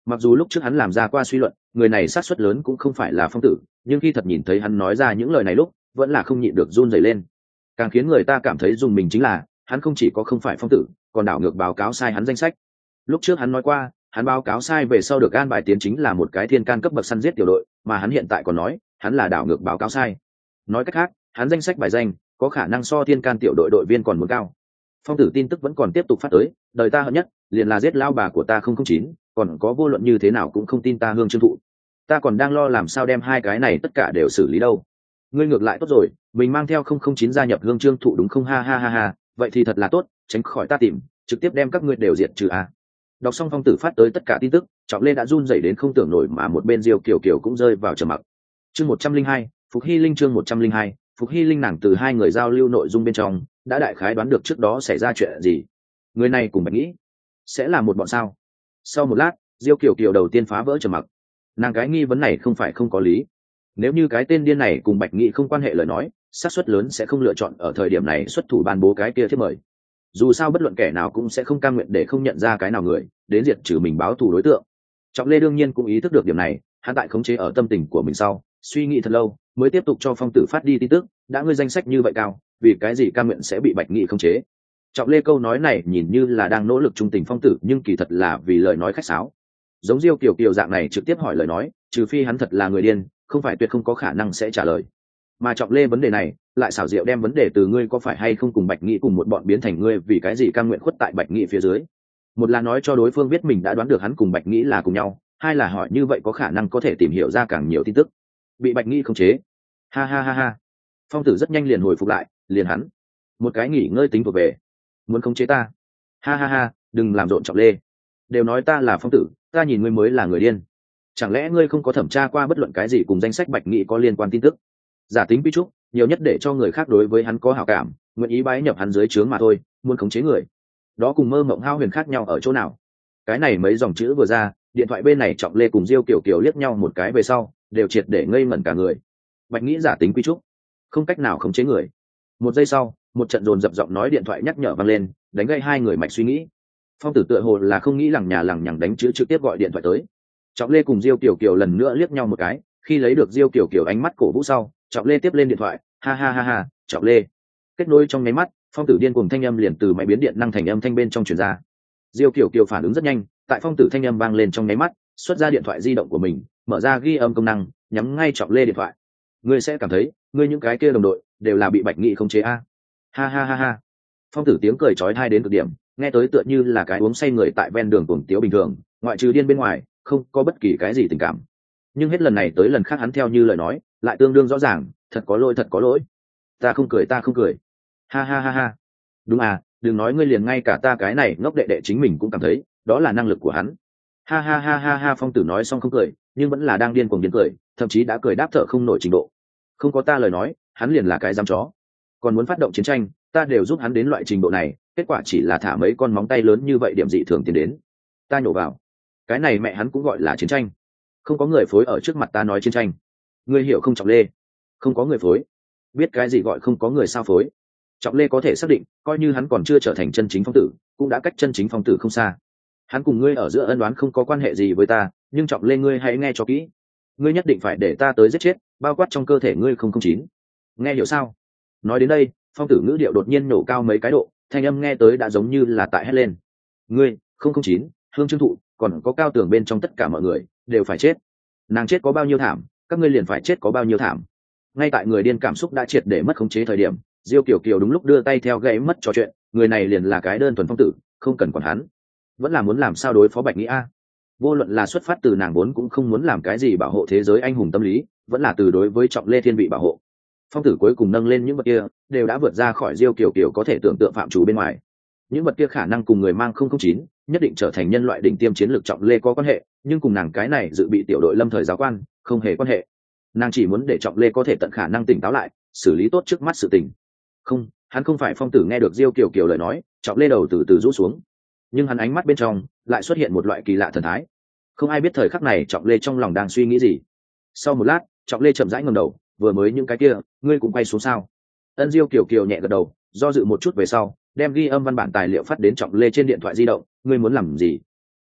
Mặc dù lúc trước hắn làm ra qua suy luận người này sát suất lớn cũng không phải là Phong Tử, nhưng khi thật nhìn thấy hắn nói ra những lời này lúc vẫn là không nhịn được run rẩy lên. Càng khiến người ta cảm thấy dùng mình chính là hắn không chỉ có không phải Phong Tử, còn đảo ngược báo cáo sai hắn danh sách. Lúc trước hắn nói qua hắn báo cáo sai về sau được an bài tiến chính là một cái thiên can cấp bậc săn giết tiểu đội, mà hắn hiện tại còn nói hắn là đảo ngược báo cáo sai. Nói cách khác hắn danh sách bài danh có khả năng so thiên can tiểu đội đội viên còn muốn cao. Phong Tử tin tức vẫn còn tiếp tục phát tới, đời ta hận nhất liền là giết lao bà của ta không không chín, còn có vô luận như thế nào cũng không tin ta Hương Trương Thụ. Ta còn đang lo làm sao đem hai cái này tất cả đều xử lý đâu. Ngươi ngược lại tốt rồi, mình mang theo không không chín gia nhập Hương Trương Thụ đúng không, ha ha ha ha, vậy thì thật là tốt, tránh khỏi ta tìm, trực tiếp đem các ngươi đều diệt trừ à. Đọc xong Phong Tử phát tới tất cả tin tức, Trọng Lê đã run rẩy đến không tưởng nổi, mà một bên Diêu Kiều Kiều cũng rơi vào trầm mặc. Chương một trăm linh hai, Phục Hy Linh chương một trăm linh hai, Phục Hy Linh nàng từ hai người giao lưu nội dung bên trong, đã đại khái đoán được trước đó xảy ra chuyện gì. Người này cùng Bạch Nghĩ sẽ là một bọn sao? Sau một lát, Diêu Kiều Kiều đầu tiên phá vỡ trầm mặc. Nàng cái nghi vấn này không phải không có lý. Nếu như cái tên điên này cùng Bạch Nghĩ không quan hệ lời nói, xác suất lớn sẽ không lựa chọn ở thời điểm này xuất thủ ban bố cái kia thiết mời. Dù sao bất luận kẻ nào cũng sẽ không cam nguyện để không nhận ra cái nào người đến diệt trừ mình báo thù đối tượng. Trọng Lê đương nhiên cũng ý thức được điểm này, hắn tại khống chế ở tâm tình của mình sau, suy nghĩ thật lâu mới tiếp tục cho Phong Tử phát đi tin tức. Đã ngươi danh sách như vậy cao, vì cái gì cam nguyện sẽ bị Bạch Nghĩ khống chế? Trọng Lê câu nói này nhìn như là đang nỗ lực trung tình Phong Tử, nhưng kỳ thật là vì lời nói khách sáo. Giống Diêu Kiều Kiều dạng này trực tiếp hỏi lời nói, trừ phi hắn thật là người điên, không phải tuyệt không có khả năng sẽ trả lời. Mà Trọng Lê vấn đề này lại xảo diệu đem vấn đề từ ngươi có phải hay không cùng Bạch Nghĩ cùng một bọn biến thành ngươi vì cái gì cam nguyện khuất tại Bạch Nghĩ phía dưới. Một là nói cho đối phương biết mình đã đoán được hắn cùng Bạch Nghĩ là cùng nhau, hai là hỏi như vậy có khả năng có thể tìm hiểu ra càng nhiều tin tức. Bị Bạch Nghĩ khống chế, ha ha ha ha. Phong Tử rất nhanh liền hồi phục lại, liền hắn một cái nghỉ ngơi tính thuộc về, muốn khống chế ta, ha ha ha, đừng làm rộn Trọng Lê, đều nói ta là Phong Tử, ta nhìn ngươi mới là người điên. Chẳng lẽ ngươi không có thẩm tra qua bất luận cái gì cùng danh sách Bạch Nghĩ có liên quan tin tức? Giả tính quy trúc nhiều nhất để cho người khác đối với hắn có hảo cảm, nguyện ý bái nhập hắn dưới trướng mà thôi, muốn khống chế người đó cùng mơ mộng hao huyền khác nhau ở chỗ nào? Cái này mấy dòng chữ vừa ra, điện thoại bên này Trọng Lê cùng Diêu Kiều Kiều liếc nhau một cái về sau đều triệt để ngây ngẩn cả người. Bạch Nghĩ giả tính quy trúc, không cách nào khống chế người. Một giây sau, một trận dồn dập giọng nói điện thoại nhắc nhở vang lên, đánh gây hai người mạch suy nghĩ. Phong Tử tựa hồ là không nghĩ lằng nhà lằng nhằng đánh chữ trực tiếp gọi điện thoại tới. Trọng Lê cùng Diêu Kiều Kiều lần nữa liếc nhau một cái, khi lấy được Diêu Kiều Kiều ánh mắt cổ vũ sau, Trọng Lê tiếp lên điện thoại, ha ha ha ha, Trọng Lê. Kết nối trong nháy mắt, Phong Tử điên cuồng thanh âm liền từ máy biến điện năng thành âm thanh bên trong truyền ra. Diêu Kiều Kiều phản ứng rất nhanh, tại Phong Tử thanh âm vang lên trong nháy mắt, xuất ra điện thoại di động của mình, mở ra ghi âm công năng, nhắm ngay Trọng Lê điện thoại. Ngươi sẽ cảm thấy, ngươi những cái kia đồng đội đều là bị Bạch Nghĩ khống chế a. Ha ha ha ha. Phong Tử tiếng cười chói tai đến cực điểm, nghe tới tựa như là cái uống say người tại ven đường cuồng tiếu bình thường, ngoại trừ điên bên ngoài, không có bất kỳ cái gì tình cảm. Nhưng hết lần này tới lần khác hắn theo như lời nói, lại tương đương rõ ràng, thật có lỗi, thật có lỗi. Ta không cười, ta không cười. Ha ha ha ha. Đúng à, đừng nói ngươi, liền ngay cả ta cái này ngốc đệ đệ chính mình cũng cảm thấy, đó là năng lực của hắn. Ha ha ha ha ha. Phong Tử nói xong không cười, nhưng vẫn là đang điên cuồng điên cười, thậm chí đã cười đáp thở không nổi trình độ. Không có ta lời nói, hắn liền là cái giám chó. Còn muốn phát động chiến tranh, ta đều giúp hắn đến loại trình độ này, kết quả chỉ là thả mấy con móng tay lớn như vậy điểm dị thường tiến đến. Ta nhổ vào. Cái này mẹ hắn cũng gọi là chiến tranh. Không có người phối ở trước mặt ta nói chiến tranh. Ngươi hiểu không Trọng Lê? Không có người phối. Biết cái gì gọi không có người sao phối? Trọng Lê có thể xác định, coi như hắn còn chưa trở thành chân chính Phong Tử, cũng đã cách chân chính Phong Tử không xa. Hắn cùng ngươi ở giữa ân đoán không có quan hệ gì với ta, nhưng Trọng Lê ngươi hãy nghe cho kỹ. Ngươi nhất định phải để ta tới giết chết, bao quát trong cơ thể ngươi không không chín. Nghe hiểu sao? Nói đến đây, Phong Tử ngữ điệu đột nhiên nổ cao mấy cái độ, thanh âm nghe tới đã giống như là tại hét lên. Ngươi, không không chín, Hương Trương Thụ, còn có Cao Tường bên trong tất cả mọi người đều phải chết. Nàng chết có bao nhiêu thảm, các ngươi liền phải chết có bao nhiêu thảm. Ngay tại người điên cảm xúc đã triệt để mất khống chế thời điểm, Diêu Kiều Kiều đúng lúc đưa tay theo gãy mất trò chuyện, người này liền là cái đơn thuần Phong Tử, không cần quản hắn. Vẫn là muốn làm sao đối phó Bạch Nghĩ a. Vô luận là xuất phát từ nàng vốn cũng không muốn làm cái gì bảo hộ thế giới anh hùng tâm lý, vẫn là từ đối với Trọng Lê thiên vị bảo hộ. Phong Tử cuối cùng nâng lên những vật kia, đều đã vượt ra khỏi Diêu Kiều Kiều có thể tưởng tượng phạm trù bên ngoài. Những vật kia khả năng cùng người mang không không chín, nhất định trở thành nhân loại đỉnh tiêm chiến lược Trọng Lê có quan hệ, nhưng cùng nàng cái này dự bị tiểu đội lâm thời giáo quan không hề quan hệ. Nàng chỉ muốn để Trọng Lê có thể tận khả năng tỉnh táo lại, xử lý tốt trước mắt sự tình. Không, hắn không phải Phong Tử. Nghe được Diêu Kiều Kiều lời nói, Trọng Lê đầu từ từ rũ xuống, nhưng hắn ánh mắt bên trong lại xuất hiện một loại kỳ lạ thần thái. Không ai biết thời khắc này Trọng Lê trong lòng đang suy nghĩ gì. Sau một lát, Trọng Lê chậm rãi ngẩng đầu, vừa mới những cái kia, ngươi cũng quay xuống sao? Ân. Diêu Kiều Kiều nhẹ gật đầu, do dự một chút về sau, đem ghi âm văn bản tài liệu phát đến Trọng Lê trên điện thoại di động. Ngươi muốn làm gì?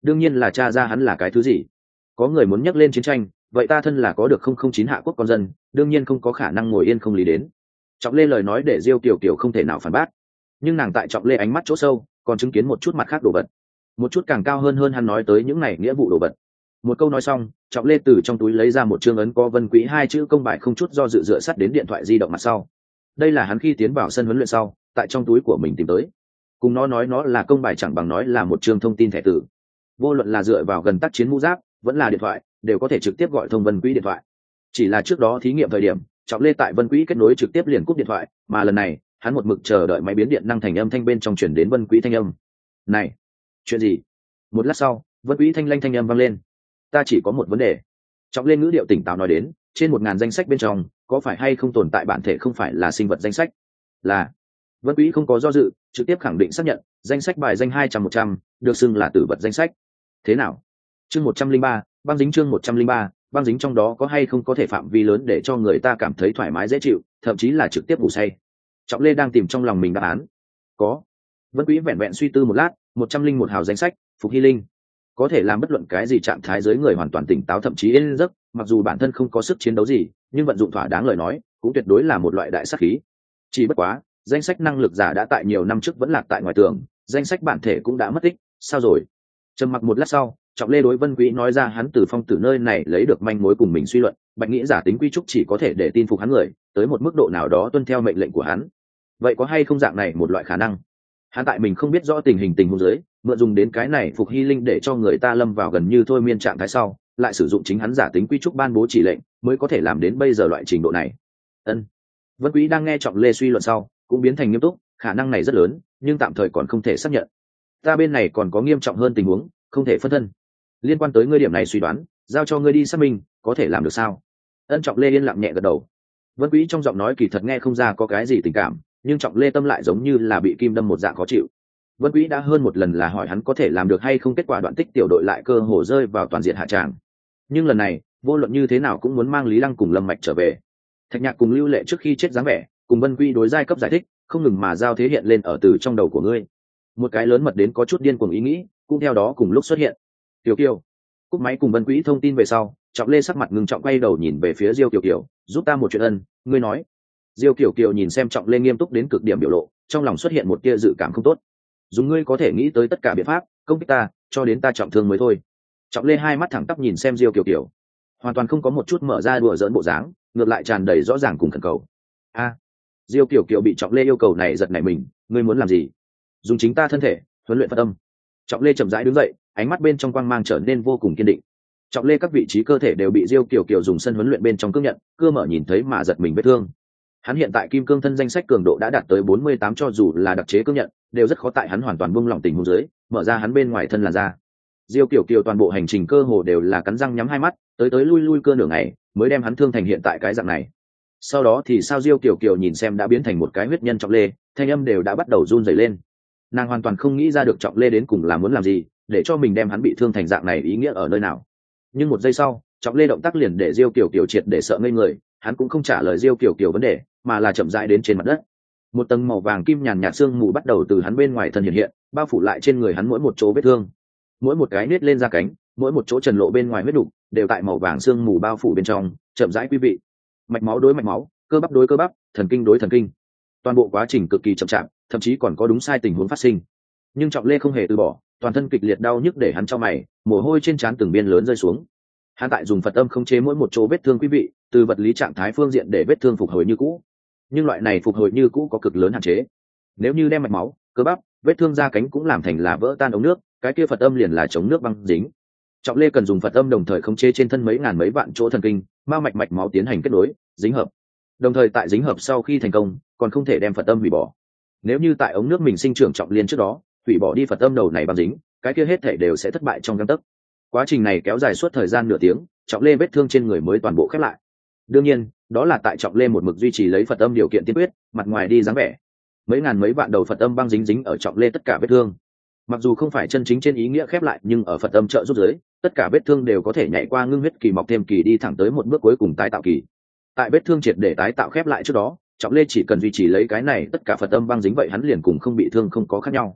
đương nhiên là tra ra hắn là cái thứ gì. Có người muốn nhắc lên chiến tranh, vậy ta thân là có được không không chín hạ quốc con dân, đương nhiên không có khả năng ngồi yên không lý đến. Trọng Lê lời nói để Diêu Kiều Kiều không thể nào phản bác, nhưng nàng tại Trọng Lê ánh mắt chỗ sâu còn chứng kiến một chút mặt khác đồ vật, một chút càng cao hơn hơn hắn nói tới những này nghĩa vụ đồ vật. Một câu nói xong, Trọng Lê từ trong túi lấy ra một trương ấn có Vân Quý hai chữ công bài không chút do dự dựa sát đến điện thoại di động mặt sau. Đây là hắn khi tiến vào sân huấn luyện sau tại trong túi của mình tìm tới. Cùng nó nói nó là công bài chẳng bằng nói là một trương thông tin thẻ tử. Vô luận là dựa vào gần tác chiến mũ giáp vẫn là điện thoại đều có thể trực tiếp gọi thông Vân Quý điện thoại. Chỉ là trước đó thí nghiệm thời điểm Trọng Lê tại Vân Quý kết nối trực tiếp liền cúp điện thoại, mà lần này hắn một mực chờ đợi máy biến điện năng thành âm thanh bên trong chuyển đến Vân Quý thanh âm. Này, chuyện gì? Một lát sau Vân Quý thanh lanh thanh âm vang lên. Ta chỉ có một vấn đề. Trọng Lê ngữ điệu tỉnh táo nói đến, trên một ngàn danh sách bên trong có phải hay không tồn tại bản thể không phải là sinh vật danh sách? Là. Vân Quý không có do dự, trực tiếp khẳng định xác nhận, danh sách bài danh hai trăm một trăm được xưng là tử vật danh sách. Thế nào? Chương một trăm linh ba, băng dính chương một trăm linh ba, băng dính trong đó có hay không có thể phạm vi lớn để cho người ta cảm thấy thoải mái dễ chịu, thậm chí là trực tiếp ngủ say. Trọng Lê đang tìm trong lòng mình đáp án. Có. Vân Quý vẹn vẹn suy tư một lát, một trăm linh một hào danh sách, Phục Hy Linh. Có thể làm bất luận cái gì trạng thái dưới người hoàn toàn tỉnh táo thậm chí yên giấc, mặc dù bản thân không có sức chiến đấu gì, nhưng vận dụng thỏa đáng lời nói, cũng tuyệt đối là một loại đại sát khí. Chỉ bất quá, danh sách năng lực giả đã tại nhiều năm trước vẫn lạc tại ngoài tường, danh sách bản thể cũng đã mất tích, sao rồi? Trầm mặc một lát sau, Trọng Lê đối Vân Quý nói ra hắn từ Phong Tử nơi này lấy được manh mối cùng mình suy luận, Bạch Nghĩ giả tính quy trúc chỉ có thể để tin phục hắn người, tới một mức độ nào đó tuân theo mệnh lệnh của hắn. Vậy có hay không dạng này một loại khả năng? Hắn tại mình không biết rõ tình hình tình huống dưới, mượn dùng đến cái này Phục Hy Linh để cho người ta lâm vào gần như thôi miên trạng thái sau, lại sử dụng chính hắn giả tính quy trúc ban bố chỉ lệnh, mới có thể làm đến bây giờ loại trình độ này. Ân. Vân Quý đang nghe Trọng Lê suy luận sau, cũng biến thành nghiêm túc, khả năng này rất lớn, nhưng tạm thời còn không thể xác nhận. Ta bên này còn có nghiêm trọng hơn tình huống, không thể phân thân. Liên quan tới ngươi điểm này suy đoán, giao cho ngươi đi xác minh, có thể làm được sao? Ân. Trọng Lê yên lặng nhẹ gật đầu. Vân Quý trong giọng nói kỳ thật nghe không ra có cái gì tình cảm, nhưng Trọng Lê tâm lại giống như là bị kim đâm một dạng khó chịu. Vân Quý đã hơn một lần là hỏi hắn có thể làm được hay không, kết quả đoạn tích tiểu đội lại cơ hồ rơi vào toàn diện hạ tràng. Nhưng lần này, vô luận như thế nào cũng muốn mang Lý Lăng cùng Lâm Mạch trở về. Thạch Nhạc cùng Lưu Lệ trước khi chết dáng vẻ, cùng Vân Quý đối giai cấp giải thích, không ngừng mà giao thế hiện lên ở từ trong đầu của ngươi. Một cái lớn mật đến có chút điên cuồng ý nghĩ, cũng theo đó cùng lúc xuất hiện. Tiểu Kiều, cúp máy cùng Vân Quý thông tin về sau, Trọng Lê sắc mặt ngưng trọng quay đầu nhìn về phía Diêu Kiều Kiều, giúp ta một chuyện ân, ngươi nói. Diêu Kiều Kiều nhìn xem Trọng Lê nghiêm túc đến cực điểm biểu lộ, trong lòng xuất hiện một tia dự cảm không tốt. Dùng ngươi có thể nghĩ tới tất cả biện pháp công kích ta, cho đến ta trọng thương mới thôi. Trọng Lê hai mắt thẳng tắp nhìn xem Diêu Kiều Kiều, hoàn toàn không có một chút mở ra đùa giỡn bộ dáng, ngược lại tràn đầy rõ ràng cùng khẩn cầu. A. À, Diêu Kiều Kiều bị Trọng Lê yêu cầu này giật nảy mình, ngươi muốn làm gì? Dùng chính ta thân thể huấn luyện Phật âm. Trọng Lê chậm rãi đứng dậy, ánh mắt bên trong quang mang trở nên vô cùng kiên định. Trọng Lê các vị trí cơ thể đều bị Diêu Kiều Kiều dùng sân huấn luyện bên trong cương nhận, cưa mở nhìn thấy mà giật mình vết thương. Hắn hiện tại kim cương thân danh sách cường độ đã đạt tới bốn mươi tám, cho dù là đặc chế cương nhận đều rất khó tại hắn hoàn toàn buông lỏng tình huống dưới mở ra hắn bên ngoài thân làn da. Diêu Kiều Kiều toàn bộ hành trình cơ hồ đều là cắn răng nhắm hai mắt, tới tới lui lui cưa nửa ngày mới đem hắn thương thành hiện tại cái dạng này. Sau đó thì sao Diêu Kiều Kiều nhìn xem đã biến thành một cái huyết nhân Trọng Lê, thanh âm đều đã bắt đầu run rẩy lên. Nàng hoàn toàn không nghĩ ra được Trọng Lê đến cùng là muốn làm gì, để cho mình đem hắn bị thương thành dạng này ý nghĩa ở nơi nào. Nhưng một giây sau, Trọng Lê động tác liền để Diêu Kiều Kiều triệt để sợ ngây người, hắn cũng không trả lời Diêu Kiều Kiều vấn đề, mà là chậm rãi đến trên mặt đất. Một tầng màu vàng kim nhàn nhạt sương mù bắt đầu từ hắn bên ngoài thân hiện hiện, bao phủ lại trên người hắn mỗi một chỗ vết thương, mỗi một cái nết lên ra cánh, mỗi một chỗ trần lộ bên ngoài huyết đục đều tại màu vàng sương mù bao phủ bên trong, chậm rãi quý vị. Mạch máu đối mạch máu, cơ bắp đối cơ bắp, thần kinh đối thần kinh. Toàn bộ quá trình cực kỳ chậm chạp, thậm chí còn có đúng sai tình huống phát sinh. Nhưng Trọng Lê không hề từ bỏ, toàn thân kịch liệt đau nhức để hắn chau mày, mồ hôi trên trán từng biên lớn rơi xuống. Hắn tại dùng Phật âm khống chế mỗi một chỗ vết thương quý vị, từ vật lý trạng thái phương diện để vết thương phục hồi như cũ. Nhưng loại này phục hồi như cũ có cực lớn hạn chế. Nếu như đem mạch máu, cơ bắp, vết thương da cánh cũng làm thành là vỡ tan ống nước, cái kia Phật âm liền là chống nước băng dính. Trọng Lê cần dùng Phật âm đồng thời khống chế trên thân mấy ngàn mấy vạn chỗ thần kinh, mao mạch mạch máu tiến hành kết nối, dính hợp. Đồng thời tại dính hợp sau khi thành công, còn không thể đem Phật âm hủy bỏ. Nếu như tại ống nước mình sinh trưởng trọng liên trước đó, hủy bỏ đi Phật âm đầu này băng dính, cái kia hết thể đều sẽ thất bại trong gang tấc. Quá trình này kéo dài suốt thời gian nửa tiếng, Trọng Lê vết thương trên người mới toàn bộ khép lại. Đương nhiên, đó là tại Trọng Lê một mực duy trì lấy Phật âm điều kiện tiên quyết, mặt ngoài đi dáng vẻ. Mấy ngàn mấy vạn đầu Phật âm băng dính dính ở Trọng Lê tất cả vết thương. Mặc dù không phải chân chính trên ý nghĩa khép lại, nhưng ở Phật âm trợ giúp dưới, tất cả vết thương đều có thể nhảy qua ngưng huyết kỳ mọc thêm kỳ đi thẳng tới một bước cuối cùng tái tạo kỳ. Tại vết thương triệt để tái tạo khép lại trước đó, Trọng Lê chỉ cần duy trì lấy cái này tất cả Phật âm băng dính vậy hắn liền cùng không bị thương không có khác nhau.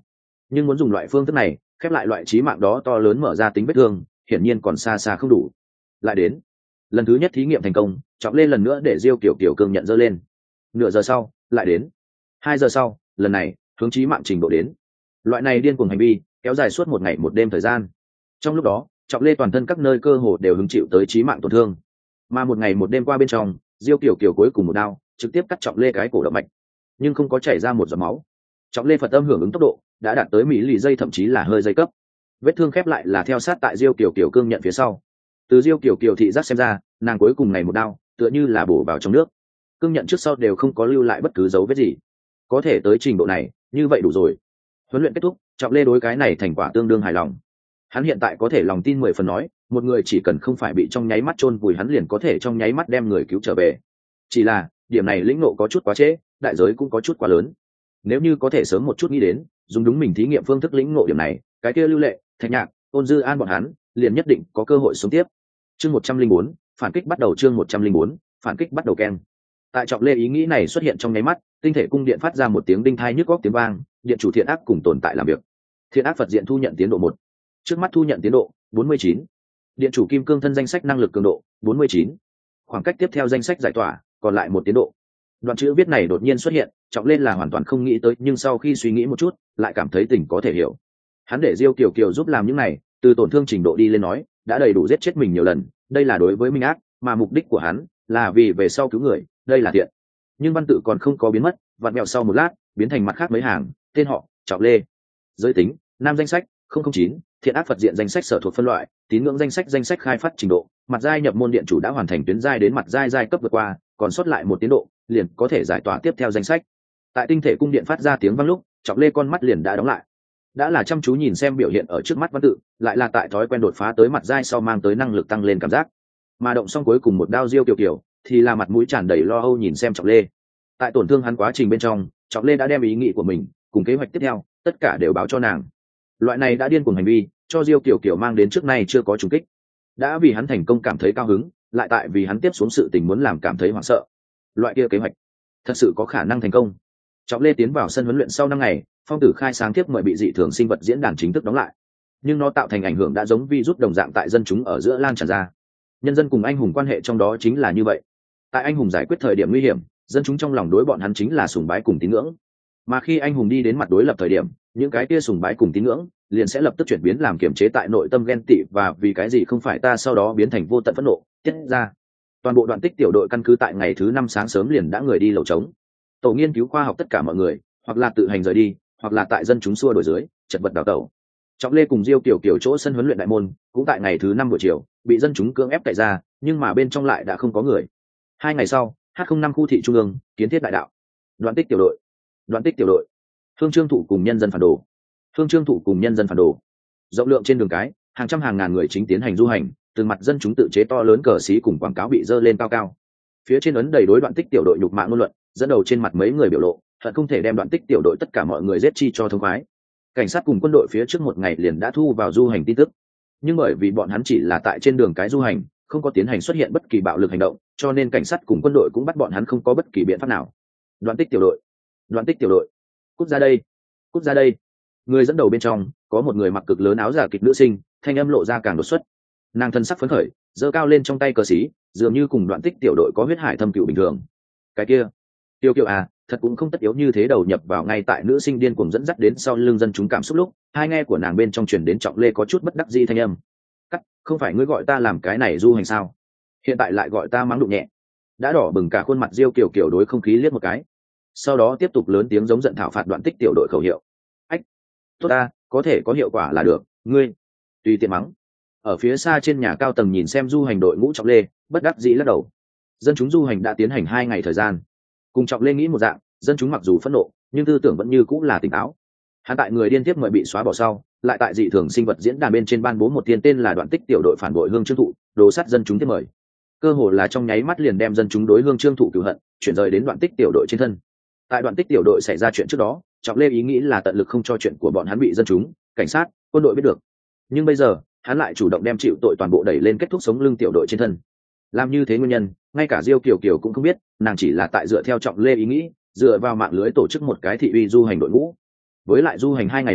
nhưng muốn dùng loại phương thức này khép lại loại trí mạng đó to lớn mở ra tính vết thương hiển nhiên còn xa xa không đủ. Lại đến lần thứ nhất thí nghiệm thành công, Trọng Lê lần nữa để Diêu Kiểu Kiểu cương nhận dơ lên. Nửa giờ sau lại đến, hai giờ sau, lần này hướng chí mạng trình độ đến. Loại này điên cuồng hành vi kéo dài suốt một ngày một đêm thời gian. Trong lúc đó Trọng Lê toàn thân các nơi cơ hồ đều hứng chịu tới chí mạng tổn thương, mà một ngày một đêm qua bên trong, Diêu Kiểu Kiểu cuối cùng một đao trực tiếp cắt Trọng Lê cái cổ động mạch, nhưng không có chảy ra một giọt máu. Trọng Lê Phật âm hưởng ứng tốc độ đã đạt tới mỹ lì dây, thậm chí là hơi dây cấp. Vết thương khép lại là theo sát tại Diêu Kiểu Kiểu cương nhận phía sau. Từ Diêu Kiểu Kiểu thị giác xem ra, nàng cuối cùng này một đao tựa như là bổ vào trong nước, cương nhận trước sau đều không có lưu lại bất cứ dấu vết gì. Có thể tới trình độ này như vậy đủ rồi. Huấn luyện kết thúc, Trọng Lê đối cái này thành quả tương đương hài lòng. Hắn hiện tại có thể lòng tin mười phần nói, một người chỉ cần không phải bị trong nháy mắt chôn vùi hắn liền có thể trong nháy mắt đem người cứu trở về. Chỉ là điểm này lĩnh ngộ có chút quá trễ, đại giới cũng có chút quá lớn. Nếu như có thể sớm một chút nghĩ đến dùng đúng mình thí nghiệm phương thức lĩnh ngộ điểm này, cái kia Lưu Lệ, Thạch Nhạc, Ôn Dư An bọn hắn liền nhất định có cơ hội sống tiếp. Chương một trăm linh bốn, phản kích bắt đầu. Chương một trăm linh bốn, phản kích bắt đầu. Ken. Tại Trọng Lê ý nghĩ này xuất hiện trong nháy mắt, tinh thể cung điện phát ra một tiếng đinh thai nhức óc tiếng vang, điện chủ Thiện Ác cùng tồn tại làm việc. Thiện Ác Phật diện thu nhận tiến độ một, trước mắt thu nhận tiến độ bốn mươi chín. Điện chủ Kim Cương thân danh sách năng lực cường độ bốn mươi chín. Khoảng cách tiếp theo danh sách giải tỏa còn lại một tiến độ. Đoạn chữ viết này đột nhiên xuất hiện, Trọng Lên là hoàn toàn không nghĩ tới, nhưng sau khi suy nghĩ một chút lại cảm thấy tình có thể hiểu. Hắn để Diêu Kiều Kiều giúp làm những này, từ tổn thương trình độ đi lên nói đã đầy đủ giết chết mình nhiều lần, đây là đối với minh ác, mà mục đích của hắn là vì về sau cứu người, đây là thiện. Nhưng văn tự còn không có biến mất, vặn mèo sau một lát biến thành mặt khác mấy hàng, tên họ Trọng Lê, giới tính nam, danh sách không không chín, Thiện Ác Phật diện danh sách sở thuộc phân loại, tín ngưỡng danh sách danh sách khai phát trình độ, mặt giai nhập môn điện chủ đã hoàn thành tuyến giai đến mặt giai giai cấp vượt qua, còn sót lại một tiến độ liền có thể giải tỏa tiếp theo danh sách. Tại tinh thể cung điện phát ra tiếng vang lúc, Trọng Lê con mắt liền đã đóng lại, đã là chăm chú nhìn xem biểu hiện ở trước mắt văn tự, lại là tại thói quen đột phá tới mặt giai sau mang tới năng lực tăng lên cảm giác. Mà động xong cuối cùng một đao Diêu Kiều Kiều thì là mặt mũi tràn đầy lo âu nhìn xem Trọng Lê. Tại tổn thương hắn quá trình bên trong, Trọng Lê đã đem ý nghĩ của mình cùng kế hoạch tiếp theo tất cả đều báo cho nàng. Loại này đã điên cuồng hành vi cho Diêu Kiều Kiều mang đến trước nay chưa có trùng kích, đã vì hắn thành công cảm thấy cao hứng, lại tại vì hắn tiếp xuống sự tình muốn làm cảm thấy hoảng sợ. Loại kia kế hoạch thật sự có khả năng thành công. Trọng Lê tiến vào sân huấn luyện sau năm ngày, Phong Tử khai sáng tiếp mời bị dị thường sinh vật diễn đàn chính thức đóng lại, nhưng nó tạo thành ảnh hưởng đã giống virus đồng dạng tại dân chúng ở giữa lan tràn ra. Nhân dân cùng anh hùng quan hệ trong đó chính là như vậy. Tại anh hùng giải quyết thời điểm nguy hiểm, dân chúng trong lòng đối bọn hắn chính là sùng bái cùng tín ngưỡng, mà khi anh hùng đi đến mặt đối lập thời điểm, những cái kia sùng bái cùng tín ngưỡng liền sẽ lập tức chuyển biến làm kiềm chế tại nội tâm ghen tị và vì cái gì không phải ta, sau đó biến thành vô tận phẫn nộ tiết ra. Toàn bộ Đoạn Tích tiểu đội căn cứ tại ngày thứ năm sáng sớm liền đã người đi lầu trống. Tổ nghiên cứu khoa học tất cả mọi người hoặc là tự hành rời đi, hoặc là tại dân chúng xua đổi dưới chật vật đào tẩu. Trọng Lê cùng Diêu Kiều Kiều chỗ sân huấn luyện đại môn cũng tại ngày thứ năm buổi chiều bị dân chúng cưỡng ép cậy ra, nhưng mà bên trong lại đã không có người. Hai ngày sau, H không năm khu thị trung ương, kiến thiết đại đạo. Đoạn Tích tiểu đội, Đoạn Tích tiểu đội, Hương Trương Thụ cùng nhân dân phản đồ, Hương Trương Thụ cùng nhân dân phản đồ. Rộng lượng trên đường cái, hàng trăm hàng ngàn người chính tiến hành du hành, từng mặt dân chúng tự chế to lớn cờ xí cùng quảng cáo bị dơ lên cao cao. Phía trên ấn đầy đối Đoạn Tích tiểu đội nhục mạ ngôn luận, dẫn đầu trên mặt mấy người biểu lộ hận không thể đem Đoạn Tích tiểu đội tất cả mọi người giết chi cho thông khoái. Cảnh sát cùng quân đội phía trước một ngày liền đã thu vào du hành tin tức, nhưng bởi vì bọn hắn chỉ là tại trên đường cái du hành, không có tiến hành xuất hiện bất kỳ bạo lực hành động, cho nên cảnh sát cùng quân đội cũng bắt bọn hắn không có bất kỳ biện pháp nào. Đoạn Tích tiểu đội, Đoạn Tích tiểu đội, cút ra đây, cút ra đây. Người dẫn đầu bên trong có một người mặc cực lớn áo giả kịch nữ sinh, thanh âm lộ ra càng đột xuất. Nàng thân sắc phấn khởi, giơ cao lên trong tay cờ xí, dường như cùng Đoạn Tích tiểu đội có huyết hải thâm cựu bình thường. Cái kia Tiêu Kiều à, thật cũng không tất yếu như thế đầu nhập vào ngay tại nữ sinh điên cuồng dẫn dắt đến sau lưng dân chúng cảm xúc lúc, hai nghe của nàng bên trong truyền đến Trọng Lê có chút bất đắc dĩ thanh âm. Cắt, không phải ngươi gọi ta làm cái này du hành sao? Hiện tại lại gọi ta mắng đụng nhẹ. Đã đỏ bừng cả khuôn mặt Diêu Kiều Kiều đối không khí liếc một cái, sau đó tiếp tục lớn tiếng giống giận thảo phạt Đoạn Tích tiểu đội khẩu hiệu. Ách, tốt ta, có thể có hiệu quả là được, ngươi tùy tiện mắng. Ở phía xa trên nhà cao tầng nhìn xem du hành đội ngũ Trọng Lê, bất đắc dĩ lắc đầu. Dân chúng du hành đã tiến hành hai ngày thời gian, cùng Trọng Lê nghĩ một dạng, dân chúng mặc dù phẫn nộ nhưng tư tưởng vẫn như cũng là tỉnh táo. Hắn tại người điên tiếp mời bị xóa bỏ sau, lại tại dị thường sinh vật diễn đàn bên trên ban bố một tiền tên là Đoạn Tích tiểu đội phản bội Hương Trương Thụ, đồ sát dân chúng tiếp mời. Cơ hồ là trong nháy mắt liền đem dân chúng đối Hương Trương Thụ cửu hận chuyển rời đến Đoạn Tích tiểu đội trên thân. Tại Đoạn Tích tiểu đội xảy ra chuyện trước đó, Trọng Lê ý nghĩ là tận lực không cho chuyện của bọn hắn bị dân chúng, cảnh sát, quân đội biết được. Nhưng bây giờ, hắn lại chủ động đem chịu tội toàn bộ đẩy lên kết thúc sống lưng tiểu đội trên thân. Làm như thế nguyên nhân, ngay cả Diêu Kiều Kiều cũng không biết, nàng chỉ là tại dựa theo Trọng Lê ý nghĩ, dựa vào mạng lưới tổ chức một cái thị uy du hành đội ngũ. Với lại du hành hai ngày này,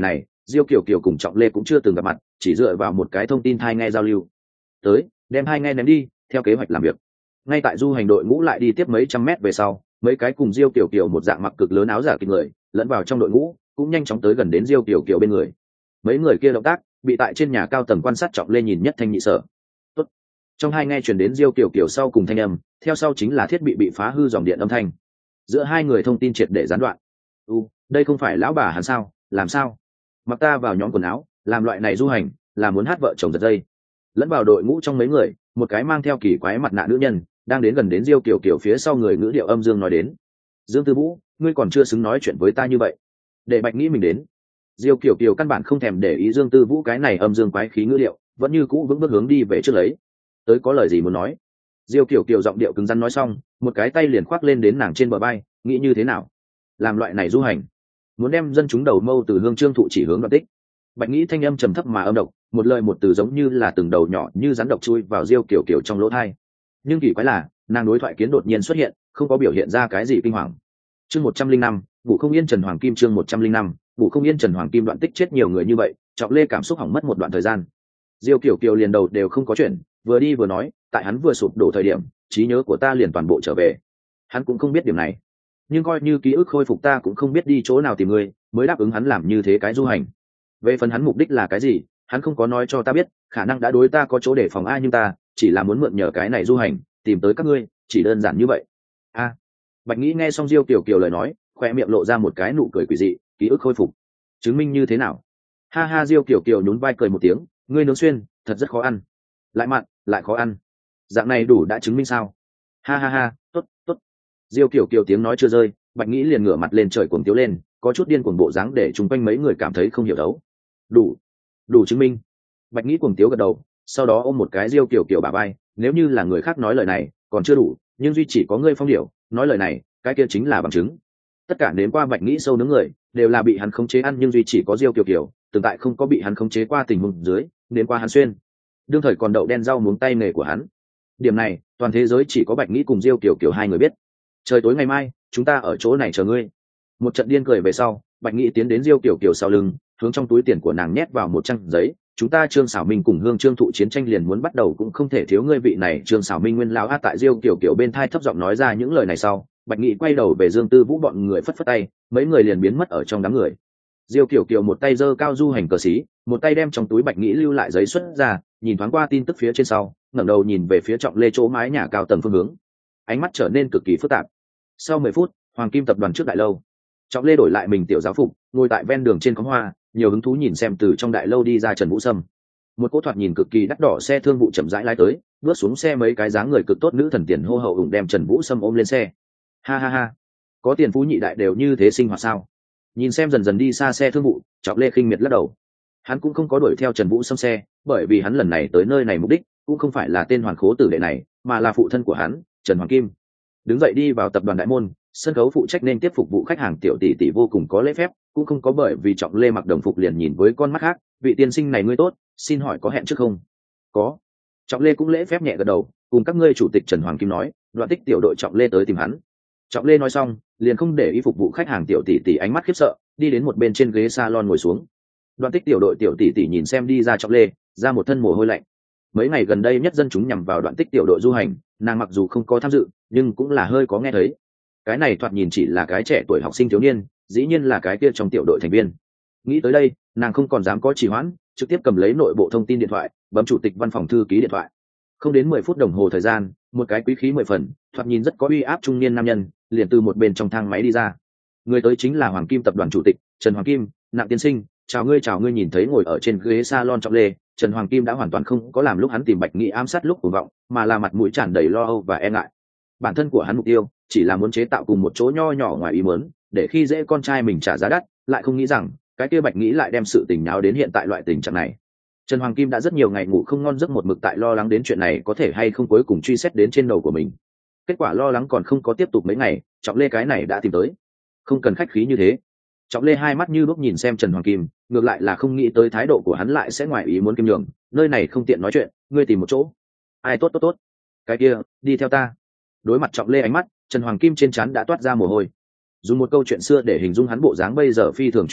Diêu Kiều Kiều cùng Trọng Lê cũng chưa từng gặp mặt, chỉ dựa vào một cái thông tin thai nghe giao lưu. Tới, đem hai nghe ném đi, theo kế hoạch làm việc. Ngay tại du hành đội ngũ lại đi tiếp mấy trăm mét về sau, mấy cái cùng Diêu Kiều Kiều một dạng mặc cực lớn áo giả kịch người lẫn vào trong đội ngũ, cũng nhanh chóng tới gần đến Diêu Kiều Kiều bên người. Mấy người kia động tác bị tại trên nhà cao tầng quan sát Trọng Lê nhìn nhất thanh nhị sở. Tốt. Trong hai nghe truyền đến Diêu Kiều Kiều sau cùng thanh âm, theo sau chính là thiết bị bị phá hư dòng điện âm thanh. Giữa hai người thông tin triệt để gián đoạn. U, đây không phải lão bà hắn sao? Làm sao? Mặc ta vào nhóm quần áo, làm loại này du hành, là muốn hát vợ chồng giật dây. Lẫn vào đội ngũ trong mấy người, một cái mang theo kỳ quái mặt nạ nữ nhân đang đến gần đến Diêu Kiều Kiều phía sau người, ngữ điệu âm dương nói đến: Dương Tư Vũ, ngươi còn chưa xứng nói chuyện với ta như vậy, để Bạch nghĩ mình đến. Diêu Kiều Kiều căn bản không thèm để ý Dương Tư Vũ cái này âm dương quái khí ngữ điệu, vẫn như cũ vững bước hướng đi về trước lấy. Tới có lời gì muốn nói? Diêu Kiều Kiều giọng điệu cứng rắn nói xong, một cái tay liền khoác lên đến nàng trên bờ vai, nghĩ như thế nào? Làm loại này du hành, muốn đem dân chúng đầu mâu từ Hương Trương Thụ chỉ hướng Đoạn Tích. Bạch nghĩ thanh âm trầm thấp mà âm độc, một lời một từ giống như là từng đầu nhỏ như rắn độc chui vào Diêu Kiều Kiều trong lỗ tai. Nhưng kỳ quái là, nàng đối thoại kiến đột nhiên xuất hiện, không có biểu hiện ra cái gì kinh hoàng. Chương một trăm linh năm, Vũ Không Yên Trần Hoàng Kim. Chương một trăm linh năm, Vũ Không Yên Trần Hoàng Kim. Đoạn Tích chết nhiều người như vậy, Trọng Lê cảm xúc hỏng mất một đoạn thời gian. Diêu Kiều Kiều liền đầu đều không có chuyện, vừa đi vừa nói, tại hắn vừa sụp đổ thời điểm, trí nhớ của ta liền toàn bộ trở về. Hắn cũng không biết điểm này, nhưng coi như ký ức khôi phục, ta cũng không biết đi chỗ nào tìm ngươi, mới đáp ứng hắn làm như thế cái du hành. Về phần hắn mục đích là cái gì, hắn không có nói cho ta biết, khả năng đã đối ta có chỗ để phòng a, nhưng ta chỉ là muốn mượn nhờ cái này du hành tìm tới các ngươi, chỉ đơn giản như vậy. A. Bạch nghĩ nghe xong Diêu Kiều Kiều lời nói, khoe miệng lộ ra một cái nụ cười quỷ dị. Ký ức khôi phục, chứng minh như thế nào? Ha ha. Diêu Kiều Kiều nhún vai cười một tiếng, ngươi nướng xuyên thật rất khó ăn, lại mặn lại khó ăn, dạng này đủ đã chứng minh sao? Ha ha ha. Tốt tốt. Diêu Kiều Kiều tiếng nói chưa rơi, Bạch nghĩ liền ngửa mặt lên trời cuồng tiếu lên, có chút điên cuồng bộ dáng để chung quanh mấy người cảm thấy không hiểu đấu. Đủ, đủ chứng minh. Bạch nghĩ cuồng tiếu gật đầu, sau đó ôm một cái Diêu Kiều Kiều bả vai, nếu như là người khác nói lời này còn chưa đủ, nhưng duy chỉ có ngươi Phong Điểu nói lời này, cái kia chính là bằng chứng. Tất cả nếm qua Bạch nghĩ sâu nướng người đều là bị hắn khống chế ăn, nhưng duy chỉ có Diêu Kiều Kiều tồn tại không có bị hắn khống chế qua tình huống dưới nếm qua hắn xuyên. Đương thời còn đậu đen rau muống tay nghề của hắn, điểm này toàn thế giới chỉ có Bạch nghĩ cùng Diêu Kiều Kiều hai người biết. Trời tối ngày mai chúng ta ở chỗ này chờ ngươi. Một trận điên cười về sau, Bạch nghĩ tiến đến Diêu Kiều Kiều sau lưng, hướng trong túi tiền của nàng nhét vào một trang giấy. Chúng ta Trương Sảo Minh cùng Hương Trương Thụ chiến tranh liền muốn bắt đầu, cũng không thể thiếu ngươi vị này Trương Sảo Minh nguyên lão a. Tại Diêu Kiều Kiều bên thai thấp giọng nói ra những lời này sau, Bạch nghĩ quay đầu về Dương Tư Vũ bọn người phất phất tay, mấy người liền biến mất ở trong đám người. Diêu Kiều Kiều một tay giơ cao du hành cờ xí, một tay đem trong túi Bạch nghĩ lưu lại giấy xuất ra, nhìn thoáng qua tin tức phía trên sau, ngẩng đầu nhìn về phía Trọng Lê chỗ mái nhà cao tầng phương hướng, ánh mắt trở nên cực kỳ phức tạp. Sau mười phút, Hoàng Kim tập đoàn trước đại lâu, Trọng Lê đổi lại mình tiểu giáo phục, ngồi tại ven đường trên khóm hoa, nhiều hứng thú nhìn xem từ trong đại lâu đi ra Trần Vũ Sâm. Một cỗ thoạt nhìn cực kỳ đắt đỏ xe thương vụ chậm rãi lái tới, bước xuống xe mấy cái dáng người cực tốt nữ thần tiền hô hậu ủng đem Trần Vũ Sâm ôm lên xe. Ha ha ha, có tiền phú nhị đại đều như thế sinh hoạt sao? Nhìn xem dần dần đi xa xe thương vụ, Trọng Lê khinh miệt lắc đầu. Hắn cũng không có đuổi theo Trần Vũ Sâm xe, bởi vì hắn lần này tới nơi này mục đích cũng không phải là tên hoàn khố tử đệ này, mà là phụ thân của hắn, Trần Hoàng Kim. Đứng dậy đi vào tập đoàn đại môn, sân khấu phụ trách nên tiếp phục vụ khách hàng tiểu tỷ tỷ vô cùng có lễ phép, cũng không có bởi vì Trọng Lê mặc đồng phục liền nhìn với con mắt khác. Vị tiên sinh này ngươi tốt, xin hỏi có hẹn trước không? Có. Trọng Lê cũng lễ phép nhẹ gật đầu, cùng các ngươi chủ tịch Trần Hoàng Kim nói, Đoạn Tích tiểu đội Trọng Lê tới tìm hắn. Trọng Lê nói xong, liền không để ý phục vụ khách hàng tiểu tỷ tỷ ánh mắt khiếp sợ, đi đến một bên trên ghế salon ngồi xuống. Đoạn Tích tiểu đội tiểu tỷ tỷ nhìn xem đi ra Trọng Lê, ra một thân mồ hôi lạnh. Mấy ngày gần đây nhất dân chúng nhằm vào Đoạn Tích tiểu đội du hành, nàng mặc dù không có tham dự, nhưng cũng là hơi có nghe thấy. Cái này thoạt nhìn chỉ là cái trẻ tuổi học sinh thiếu niên, dĩ nhiên là cái kia trong tiểu đội thành viên. Nghĩ tới đây, nàng không còn dám có trì hoãn, trực tiếp cầm lấy nội bộ thông tin điện thoại, bấm chủ tịch văn phòng thư ký điện thoại. Không đến mười phút đồng hồ thời gian, một cái quý khí mười phần, thoạt nhìn rất có uy áp trung niên nam nhân liền từ một bên trong thang máy đi ra. Người tới chính là Hoàng Kim tập đoàn chủ tịch Trần Hoàng Kim. Nặng tiên sinh, chào ngươi. Chào ngươi. Nhìn thấy ngồi ở trên ghế salon Trọng Lê, Trần Hoàng Kim đã hoàn toàn không có làm lúc hắn tìm Bạch Nghị ám sát lúc cuồng vọng, mà là mặt mũi tràn đầy lo âu và e ngại. Bản thân của hắn mục tiêu chỉ là muốn chế tạo cùng một chỗ nho nhỏ ngoài ý muốn, để khi dễ con trai mình trả giá đắt, lại không nghĩ rằng cái kia Bạch Nghĩ lại đem sự tình nháo đến hiện tại loại tình trạng này. Trần Hoàng Kim đã rất nhiều ngày ngủ không ngon giấc, một mực tại lo lắng đến chuyện này có thể hay không cuối cùng truy xét đến trên đầu của mình. Kết quả lo lắng còn không có tiếp tục mấy ngày, Trọng Lê cái này đã tìm tới. Không cần khách khí như thế. Trọng Lê hai mắt như đuốc nhìn xem Trần Hoàng Kim, ngược lại là không nghĩ tới thái độ của hắn lại sẽ ngoài ý muốn kim nhường, nơi này không tiện nói chuyện, ngươi tìm một chỗ. Ai tốt tốt tốt. Cái kia, đi theo ta. Đối mặt Trọng Lê ánh mắt, Trần Hoàng Kim trên trán đã toát ra mồ hôi. Dùng một câu chuyện xưa để hình dung hắn bộ dáng bây giờ phi thường chuẩn xác,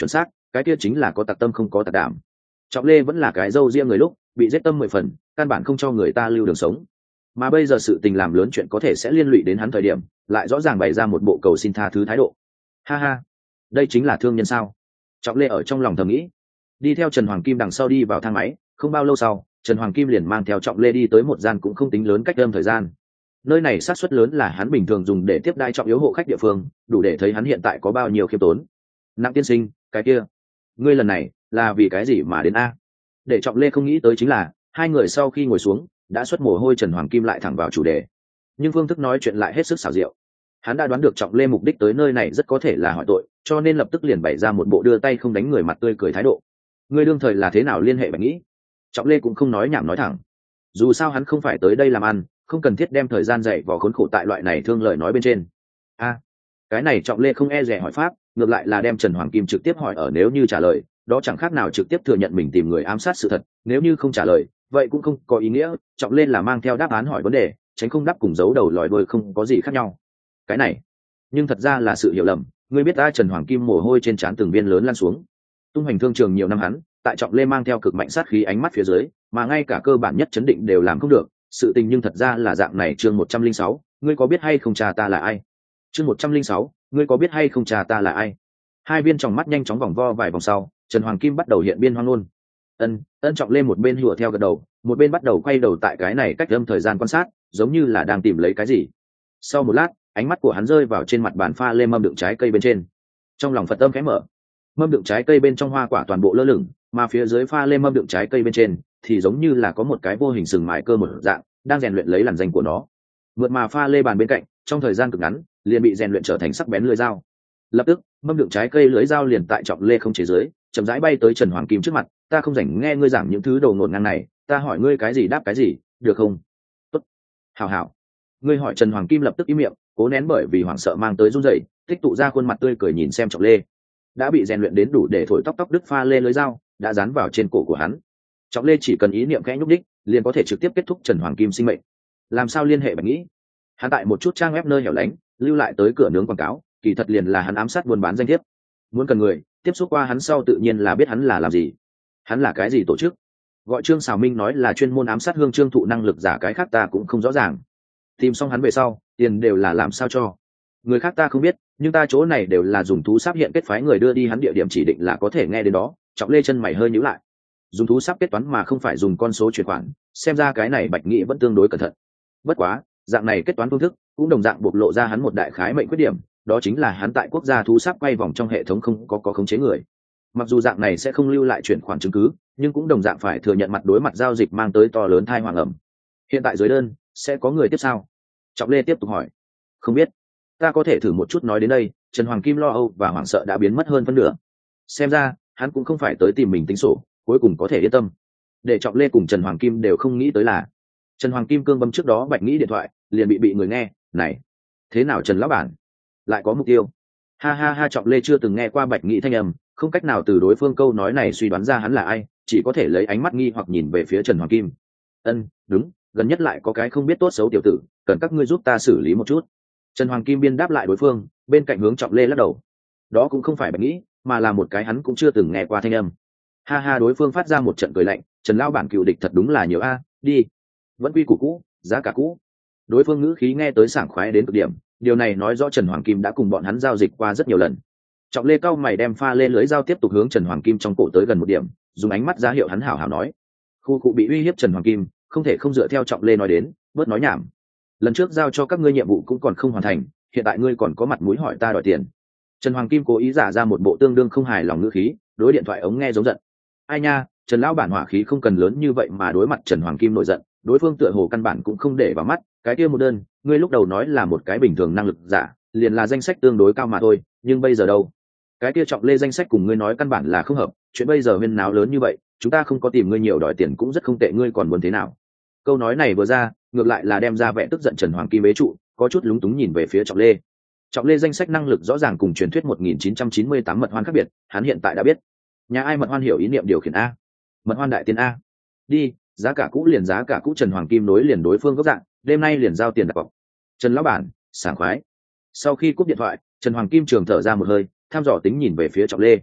cái kia chính là có tặc tâm không có tặc đảm. Trọng Lê vẫn là cái dâu riêng người lúc bị giết tâm mười phần, căn bản không cho người ta lưu đường sống, mà bây giờ sự tình làm lớn chuyện có thể sẽ liên lụy đến hắn thời điểm, lại rõ ràng bày ra một bộ cầu xin tha thứ thái độ. Ha ha, đây chính là thương nhân sao? Trọng Lê ở trong lòng thầm nghĩ. Đi theo Trần Hoàng Kim đằng sau đi vào thang máy, không bao lâu sau Trần Hoàng Kim liền mang theo Trọng Lê đi tới một gian cũng không tính lớn cách âm thời gian. Nơi này xác suất lớn là hắn bình thường dùng để tiếp đai trọng yếu hộ khách địa phương, đủ để thấy hắn hiện tại có bao nhiêu khiêm tốn. Nặng tiên sinh, cái kia, ngươi lần này là vì cái gì mà đến a? Để Trọng Lê không nghĩ tới chính là hai người sau khi ngồi xuống đã xuất mồ hôi, Trần Hoàng Kim lại thẳng vào chủ đề, nhưng phương thức nói chuyện lại hết sức xảo diệu. Hắn đã đoán được Trọng Lê mục đích tới nơi này rất có thể là hỏi tội, cho nên lập tức liền bày ra một bộ đưa tay không đánh người mặt tươi cười thái độ. Ngươi đương thời là thế nào liên hệ Bạch Nghĩ? Trọng Lê cũng không nói nhảm nói thẳng, dù sao hắn không phải tới đây làm ăn, không cần thiết đem thời gian dạy vò khốn khổ tại loại này thương lời nói bên trên. A, cái này Trọng Lê không e dè hỏi pháp, ngược lại là đem Trần Hoàng Kim trực tiếp hỏi ở, nếu như trả lời đó chẳng khác nào trực tiếp thừa nhận mình tìm người ám sát sự thật, nếu như không trả lời vậy cũng không có ý nghĩa. Trọng Lê là mang theo đáp án hỏi vấn đề, tránh không đáp cùng giấu đầu lòi đuôi không có gì khác nhau. Cái này nhưng thật ra là sự hiểu lầm, ngươi biết ta. Trần Hoàng Kim mồ hôi trên trán từng viên lớn lan xuống. Tung hoành thương trường nhiều năm hắn, tại Trọng Lê mang theo cực mạnh sát khí ánh mắt phía dưới, mà ngay cả cơ bản nhất chấn định đều làm không được. Sự tình nhưng thật ra là dạng này. Chương một trăm linh sáu, ngươi có biết hay không cha ta là ai? Chương một trăm linh sáu, ngươi có biết hay không cha ta là ai? Hai viên tròng mắt nhanh chóng vòng vo vài vòng sau, Trần Hoàng Kim bắt đầu hiện biên hoang ngôn. Ân, ân Trọng Lê một bên hùa theo gật đầu, một bên bắt đầu quay đầu tại cái này cách âm thời gian quan sát, giống như là đang tìm lấy cái gì. Sau một lát, ánh mắt của hắn rơi vào trên mặt bàn pha lê mâm đựng trái cây bên trên. Trong lòng Phật âm khẽ mở, mâm đựng trái cây bên trong hoa quả toàn bộ lơ lửng, mà phía dưới pha lê mâm đựng trái cây bên trên thì giống như là có một cái vô hình sừng mài cơ một dạng đang rèn luyện lấy làn danh của nó. Mượt mà pha lê bàn bên cạnh trong thời gian cực ngắn liền bị rèn luyện trở thành sắc bén lưỡi dao. Lập tức mâm đựng trái cây lưỡi dao liền tại Trọng Lê không chế dưới chậm rãi bay tới Trần Hoàng Kim trước mặt. Ta không rảnh nghe ngươi giảng những thứ đầu ngổn ngang này, ta hỏi ngươi cái gì đáp cái gì, được không? Tốt, hảo hảo. Ngươi hỏi. Trần Hoàng Kim lập tức im miệng, cố nén bởi vì hoảng sợ mang tới run rẩy, tích tụ ra khuôn mặt tươi cười nhìn xem Trọng Lê. Đã bị rèn luyện đến đủ để thổi tóc tóc đứt pha lê lưỡi dao đã dán vào trên cổ của hắn. Trọng Lê chỉ cần ý niệm khẽ nhúc đích liền có thể trực tiếp kết thúc Trần Hoàng Kim sinh mệnh. Làm sao liên hệ Bạch Nghĩ? Hắn tại một chút trang web nơi hẻo lánh lưu lại tới cửa nướng quảng cáo, kỳ thật liền là hắn ám sát buôn bán danh thiếp. Muốn cần người tiếp xúc qua hắn sau tự nhiên là biết hắn là làm gì. Hắn là cái gì tổ chức? Gọi Trương Sào Minh nói là chuyên môn ám sát hương trương thụ năng lực giả, cái khác ta cũng không rõ ràng. Tìm xong hắn về sau, tiền đều là làm sao cho? Người khác ta không biết, nhưng ta chỗ này đều là dùng thú sáp hiện kết phái người đưa đi hắn địa điểm chỉ định là có thể nghe đến đó. Trọng Lê chân mày hơi nhíu lại. Dùng thú sáp kết toán mà không phải dùng con số chuyển khoản, xem ra cái này Bạch Nghĩ vẫn tương đối cẩn thận. Bất quá, dạng này kết toán phương thức cũng đồng dạng bộc lộ ra hắn một đại khái mệnh khuyết điểm, đó chính là hắn tại quốc gia thú sáp quay vòng trong hệ thống không có có khống chế người. Mặc dù dạng này sẽ không lưu lại chuyển khoản chứng cứ, nhưng cũng đồng dạng phải thừa nhận mặt đối mặt giao dịch mang tới to lớn thai hoàng ẩm. Hiện tại dưới đơn sẽ có người tiếp sao? Trọng Lê tiếp tục hỏi. Không biết, ta có thể thử một chút. Nói đến đây, Trần Hoàng Kim lo âu và hoảng sợ đã biến mất hơn phân nửa. Xem ra hắn cũng không phải tới tìm mình tính sổ, cuối cùng có thể yên tâm. Để Trọng Lê cùng Trần Hoàng Kim đều không nghĩ tới là Trần Hoàng Kim cương bấm trước đó Bạch Nghĩ điện thoại liền bị bị người nghe. Này, thế nào Trần lão bản lại có mục tiêu? Ha ha ha. Trọng Lê chưa từng nghe qua Bạch Nghĩ thanh âm, không cách nào từ đối phương câu nói này suy đoán ra hắn là ai, chỉ có thể lấy ánh mắt nghi hoặc nhìn về phía Trần Hoàng Kim. Ân, đúng, gần nhất lại có cái không biết tốt xấu tiểu tử, cần các ngươi giúp ta xử lý một chút. Trần Hoàng Kim biên đáp lại đối phương, bên cạnh hướng Trọng Lê lắc đầu. Đó cũng không phải Bạch Nghĩ, mà là một cái hắn cũng chưa từng nghe qua thanh âm. Ha ha. Đối phương phát ra một trận cười lạnh. Trần lão bản cựu địch thật đúng là nhiều a. Đi, vẫn quy củ cũ, giá cả cũ. Đối phương ngữ khí nghe tới sảng khoái đến cực điểm, điều này nói rõ Trần Hoàng Kim đã cùng bọn hắn giao dịch qua rất nhiều lần. Trọng Lê cao mày đem pha lê lưới dao tiếp tục hướng Trần Hoàng Kim trong cổ tới gần một điểm, dùng ánh mắt ra hiệu hắn hảo hảo nói. Khu cụ bị uy hiếp Trần Hoàng Kim không thể không dựa theo Trọng Lê nói đến, bớt nói nhảm. Lần trước giao cho các ngươi nhiệm vụ cũng còn không hoàn thành, hiện tại ngươi còn có mặt mũi hỏi ta đòi tiền. Trần Hoàng Kim cố ý giả ra một bộ tương đương không hài lòng ngữ khí, đối điện thoại ống nghe giống giận. Ai nha, Trần lão bản hỏa khí không cần lớn như vậy mà đối mặt Trần Hoàng Kim nổi giận, đối phương tựa hồ căn bản cũng không để vào mắt. Cái kia một đơn, ngươi lúc đầu nói là một cái bình thường năng lực giả, liền là danh sách tương đối cao mà thôi, nhưng bây giờ đâu? Cái kia Trọng Lê danh sách cùng ngươi nói căn bản là không hợp, chuyện bây giờ huyên náo lớn như vậy, chúng ta không có tìm ngươi nhiều đòi tiền cũng rất không tệ, ngươi còn muốn thế nào? Câu nói này vừa ra, ngược lại là đem ra vẻ tức giận Trần Hoàng Kim bế trụ, có chút lúng túng nhìn về phía Trọng Lê. Trọng Lê danh sách năng lực rõ ràng cùng truyền thuyết một nghìn chín trăm chín mươi tám mật hoan khác biệt, hắn hiện tại đã biết. Nhà ai mật hoan hiểu ý niệm điều khiển a? Mật hoan đại tiên a. Đi, giá cả cũ liền giá cả cũ. Trần Hoàng Kim nối liền đối phương gốc dạng, đêm nay liền giao tiền đặt cọc. Trần lão bản, sảng khoái. Sau khi cúp điện thoại, Trần Hoàng Kim trường thở ra một hơi, tham dò tính nhìn về phía Trọng Lê.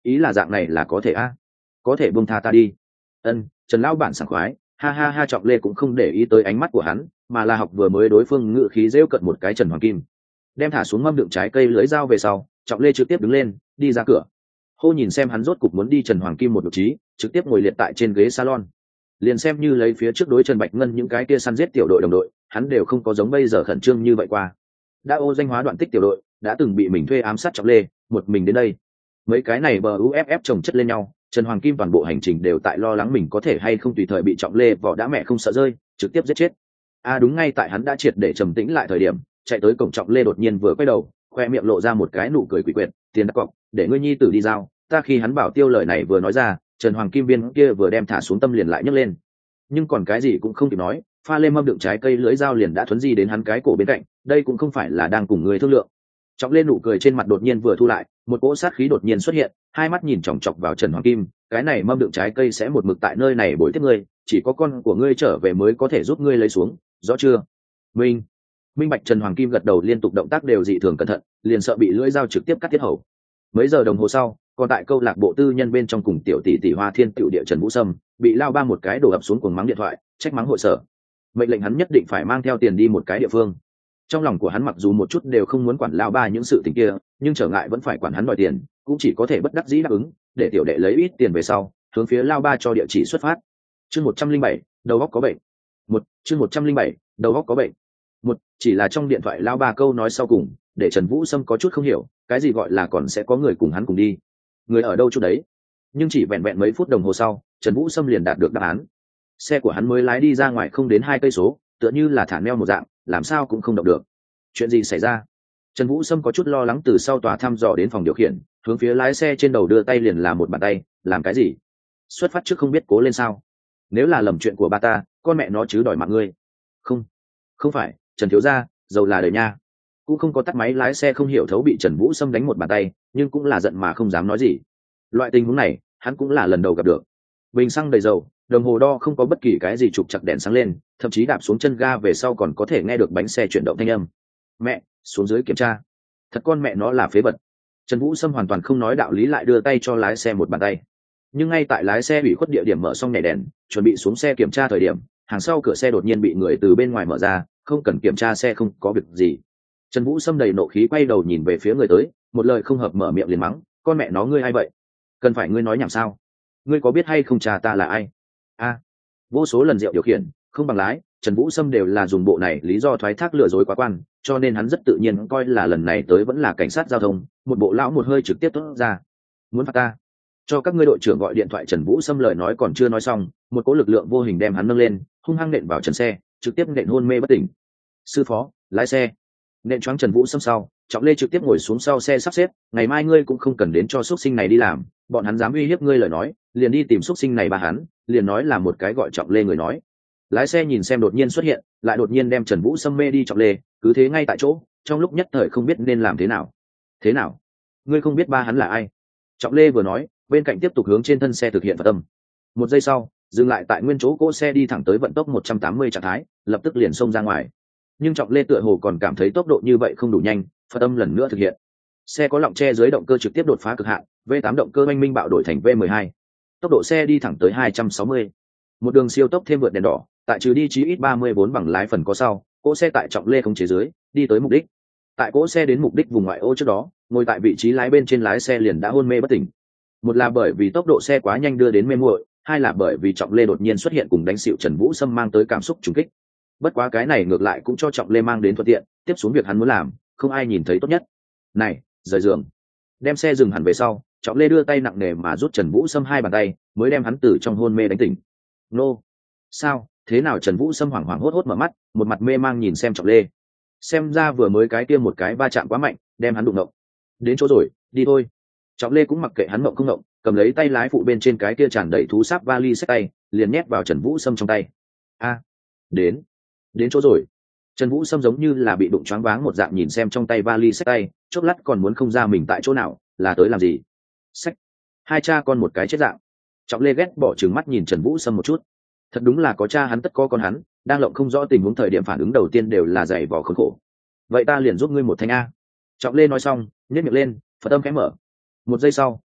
ý là dạng này là có thể a có thể buông tha ta đi. Ân, Trần lão bản sảng khoái, ha ha ha. Trọng Lê cũng không để ý tới ánh mắt của hắn, mà là học vừa mới đối phương ngự khí rêu cận một cái Trần Hoàng Kim, đem thả xuống mâm đựng trái cây lưới dao về sau. Trọng Lê trực tiếp đứng lên đi ra cửa. Hô nhìn xem hắn rốt cục muốn đi, Trần Hoàng Kim một vị trí trực tiếp ngồi liệt tại trên ghế salon. Liền xem như lấy phía trước đối Trần Bạch Ngân những cái kia săn giết tiểu đội đồng đội, hắn đều không có giống bây giờ khẩn trương như vậy qua. Đã ô danh hóa đoạn tích tiểu đội, đã từng bị mình thuê ám sát Trọng Lê, một mình đến đây. Mấy cái này bờ u ép ép chồng chất lên nhau, Trần Hoàng Kim toàn bộ hành trình đều tại lo lắng mình có thể hay không tùy thời bị Trọng Lê vỏ đã mẹ không sợ rơi, trực tiếp giết chết. A à đúng, ngay tại hắn đã triệt để trầm tĩnh lại thời điểm, chạy tới cổng Trọng Lê đột nhiên vừa quay đầu, khoe miệng lộ ra một cái nụ cười quỷ quyệt, tiền đặt cọc, để ngươi nhi tử đi giao. Ta khi hắn bảo tiêu lời này vừa nói ra, Trần Hoàng Kim viên kia vừa đem thả xuống tâm liền lại nhấc lên, nhưng còn cái gì cũng không kịp nói, pha lê mâm đựng trái cây lưỡi dao liền đã thuấn di đến hắn cái cổ bên cạnh. Đây cũng không phải là đang cùng người thương lượng. Trọng Lên nụ cười trên mặt đột nhiên vừa thu lại, một cỗ sát khí đột nhiên xuất hiện, hai mắt nhìn chòng chọc vào Trần Hoàng Kim. Cái này mâm đựng trái cây sẽ một mực tại nơi này bồi tiếp ngươi, chỉ có con của ngươi trở về mới có thể giúp ngươi lấy xuống, rõ chưa? Minh. Minh bạch. Trần Hoàng Kim gật đầu liên tục, động tác đều dị thường cẩn thận, liền sợ bị lưỡi dao trực tiếp cắt tiết hầu. Mấy giờ đồng hồ sau, còn tại câu lạc bộ tư nhân bên trong cùng tiểu tỷ tỷ Hoa Thiên tiểu địa Trần Vũ Sâm bị lao ba một cái đổ ập xuống cuồng mắng điện thoại, trách mắng hội sở, mệnh lệnh hắn nhất định phải mang theo tiền đi một cái địa phương. Trong lòng của hắn mặc dù một chút đều không muốn quản lao ba những sự tình kia, nhưng trở ngại vẫn phải quản hắn đòi tiền, cũng chỉ có thể bất đắc dĩ đáp ứng, để tiểu đệ lấy ít tiền về sau, hướng phía lao ba cho địa chỉ xuất phát. Chương một trăm linh bảy, đầu óc có bệnh. Một, chương một trăm linh bảy, đầu óc có bệnh. Một, chỉ là trong điện thoại lao ba câu nói sau cùng, để Trần Vũ Sâm có chút không hiểu, cái gì gọi là còn sẽ có người cùng hắn cùng đi, người ở đâu chút đấy. Nhưng chỉ vẹn vẹn mấy phút đồng hồ sau, Trần Vũ Sâm liền đạt được đáp án. Xe của hắn mới lái đi ra ngoài không đến hai cây số, tựa như là thả neo một dạng, làm sao cũng không động được. Chuyện gì xảy ra? Trần Vũ Sâm có chút lo lắng từ sau tòa thăm dò đến phòng điều khiển, hướng phía lái xe trên đầu đưa tay liền là một bàn tay. Làm cái gì? Xuất phát trước không biết cố lên sao? Nếu là lầm chuyện của ba ta, con mẹ nó chứ đòi mạng ngươi. Không, không phải, Trần thiếu gia, dầu là đời nha. Cũng không có tắt máy lái xe không hiểu thấu bị Trần Vũ Sâm đánh một bàn tay, nhưng cũng là giận mà không dám nói gì. Loại tình huống này, hắn cũng là lần đầu gặp được. Bình xăng đầy dầu, đồng hồ đo không có bất kỳ cái gì trục chặt đèn sáng lên, thậm chí đạp xuống chân ga về sau còn có thể nghe được bánh xe chuyển động thanh âm. Mẹ, xuống dưới kiểm tra. Thật con mẹ nó là phế vật. Trần Vũ Sâm hoàn toàn không nói đạo lý lại đưa tay cho lái xe một bàn tay. Nhưng ngay tại lái xe bị khuất địa điểm mở xong nhảy đèn, chuẩn bị xuống xe kiểm tra thời điểm, hàng sau cửa xe đột nhiên bị người từ bên ngoài mở ra, không cần kiểm tra xe không có việc gì. Trần Vũ Sâm đầy nộ khí quay đầu nhìn về phía người tới, một lời không hợp mở miệng liền mắng, con mẹ nó ngươi ai vậy? Cần phải ngươi nói nhảm sao? Ngươi có biết hay không cha ta là ai? A, vô số lần rượu điều khiển không bằng lái, Trần Vũ Sâm đều là dùng bộ này lý do thoái thác lừa dối quá quan, cho nên hắn rất tự nhiên coi là lần này tới vẫn là cảnh sát giao thông, một bộ lão một hơi trực tiếp tốt ra. Muốn phạt ta? Cho các ngươi đội trưởng gọi điện thoại. Trần Vũ Sâm lời nói còn chưa nói xong, một cỗ lực lượng vô hình đem hắn nâng lên, hung hăng nện vào trần xe, trực tiếp nện hôn mê bất tỉnh. Sư phó, lái xe. Nện choáng Trần Vũ Sâm sau, Trọng Lê trực tiếp ngồi xuống sau xe sắp xếp, ngày mai ngươi cũng không cần đến cho xuất sinh này đi làm, bọn hắn dám uy hiếp ngươi lời nói, liền đi tìm xuất sinh này ba hắn, liền nói là một cái gọi Trọng Lê người nói. Lái xe nhìn xem đột nhiên xuất hiện, lại đột nhiên đem Trần Vũ Sâm mê đi Trọng Lê, cứ thế ngay tại chỗ, trong lúc nhất thời không biết nên làm thế nào. Thế nào? Ngươi không biết ba hắn là ai? Trọng Lê vừa nói, bên cạnh tiếp tục hướng trên thân xe thực hiện phật tâm. Một giây sau, dừng lại tại nguyên chỗ, cỗ xe đi thẳng tới vận tốc một trăm tám mươi trạng thái, lập tức liền xông ra ngoài. Nhưng Trọng Lê tựa hồ còn cảm thấy tốc độ như vậy không đủ nhanh, phật âm lần nữa thực hiện. Xe có lọng che dưới động cơ trực tiếp đột phá cực hạn, V tám động cơ oanh minh bạo đổi thành V mười hai. Tốc độ xe đi thẳng tới hai trăm sáu mươi. Một đường siêu tốc thêm vượt đèn đỏ, tại trừ đi chí ít ba mươi bốn bằng lái phần có sau, cỗ xe tại Trọng Lê không chế dưới, đi tới mục đích. Tại cỗ xe đến mục đích vùng ngoại ô trước đó, ngồi tại vị trí lái bên trên lái xe liền đã hôn mê bất tỉnh. Một là bởi vì tốc độ xe quá nhanh đưa đến mê muội, hai là bởi vì Trọng Lê đột nhiên xuất hiện cùng đánh xịu Trần Vũ Sâm mang tới cảm xúc trùng kích. Bất quá cái này ngược lại cũng cho Trọng Lê mang đến thuận tiện, tiếp xuống việc hắn muốn làm, không ai nhìn thấy tốt nhất. Này, rời giường. Đem xe dừng hẳn về sau, Trọng Lê đưa tay nặng nề mà rút Trần Vũ Sâm hai bàn tay, mới đem hắn từ trong hôn mê đánh tỉnh. Nô, sao? Thế nào? Trần Vũ Sâm hoảng hoảng hốt hốt mở mắt, một mặt mê mang nhìn xem Trọng Lê. Xem ra vừa mới cái kia một cái va chạm quá mạnh, đem hắn đụng động. Đến chỗ rồi, đi thôi. Trọng Lê cũng mặc kệ hắn ngộng không ngộng, cầm lấy tay lái phụ bên trên cái kia tràn đầy thú sáp vali xách tay, liền nhét vào Trần Vũ Sâm trong tay. A, đến, đến chỗ rồi. Trần Vũ Sâm giống như là bị đụng choáng váng một dạng nhìn xem trong tay vali xách tay, chốc lát còn muốn không ra mình tại chỗ nào, là tới làm gì? Xách, hai cha con một cái chết dạng. Trọng Lê ghét bỏ trừng mắt nhìn Trần Vũ Sâm một chút. Thật đúng là có cha hắn tất có con hắn, đang lộng không rõ tình huống thời điểm phản ứng đầu tiên đều là dày vò khốn khổ. Vậy ta liền giúp ngươi một thanh a. Trọng Lê nói xong, nhếch miệng lên, phật âm khẽ mở. Một giây sau,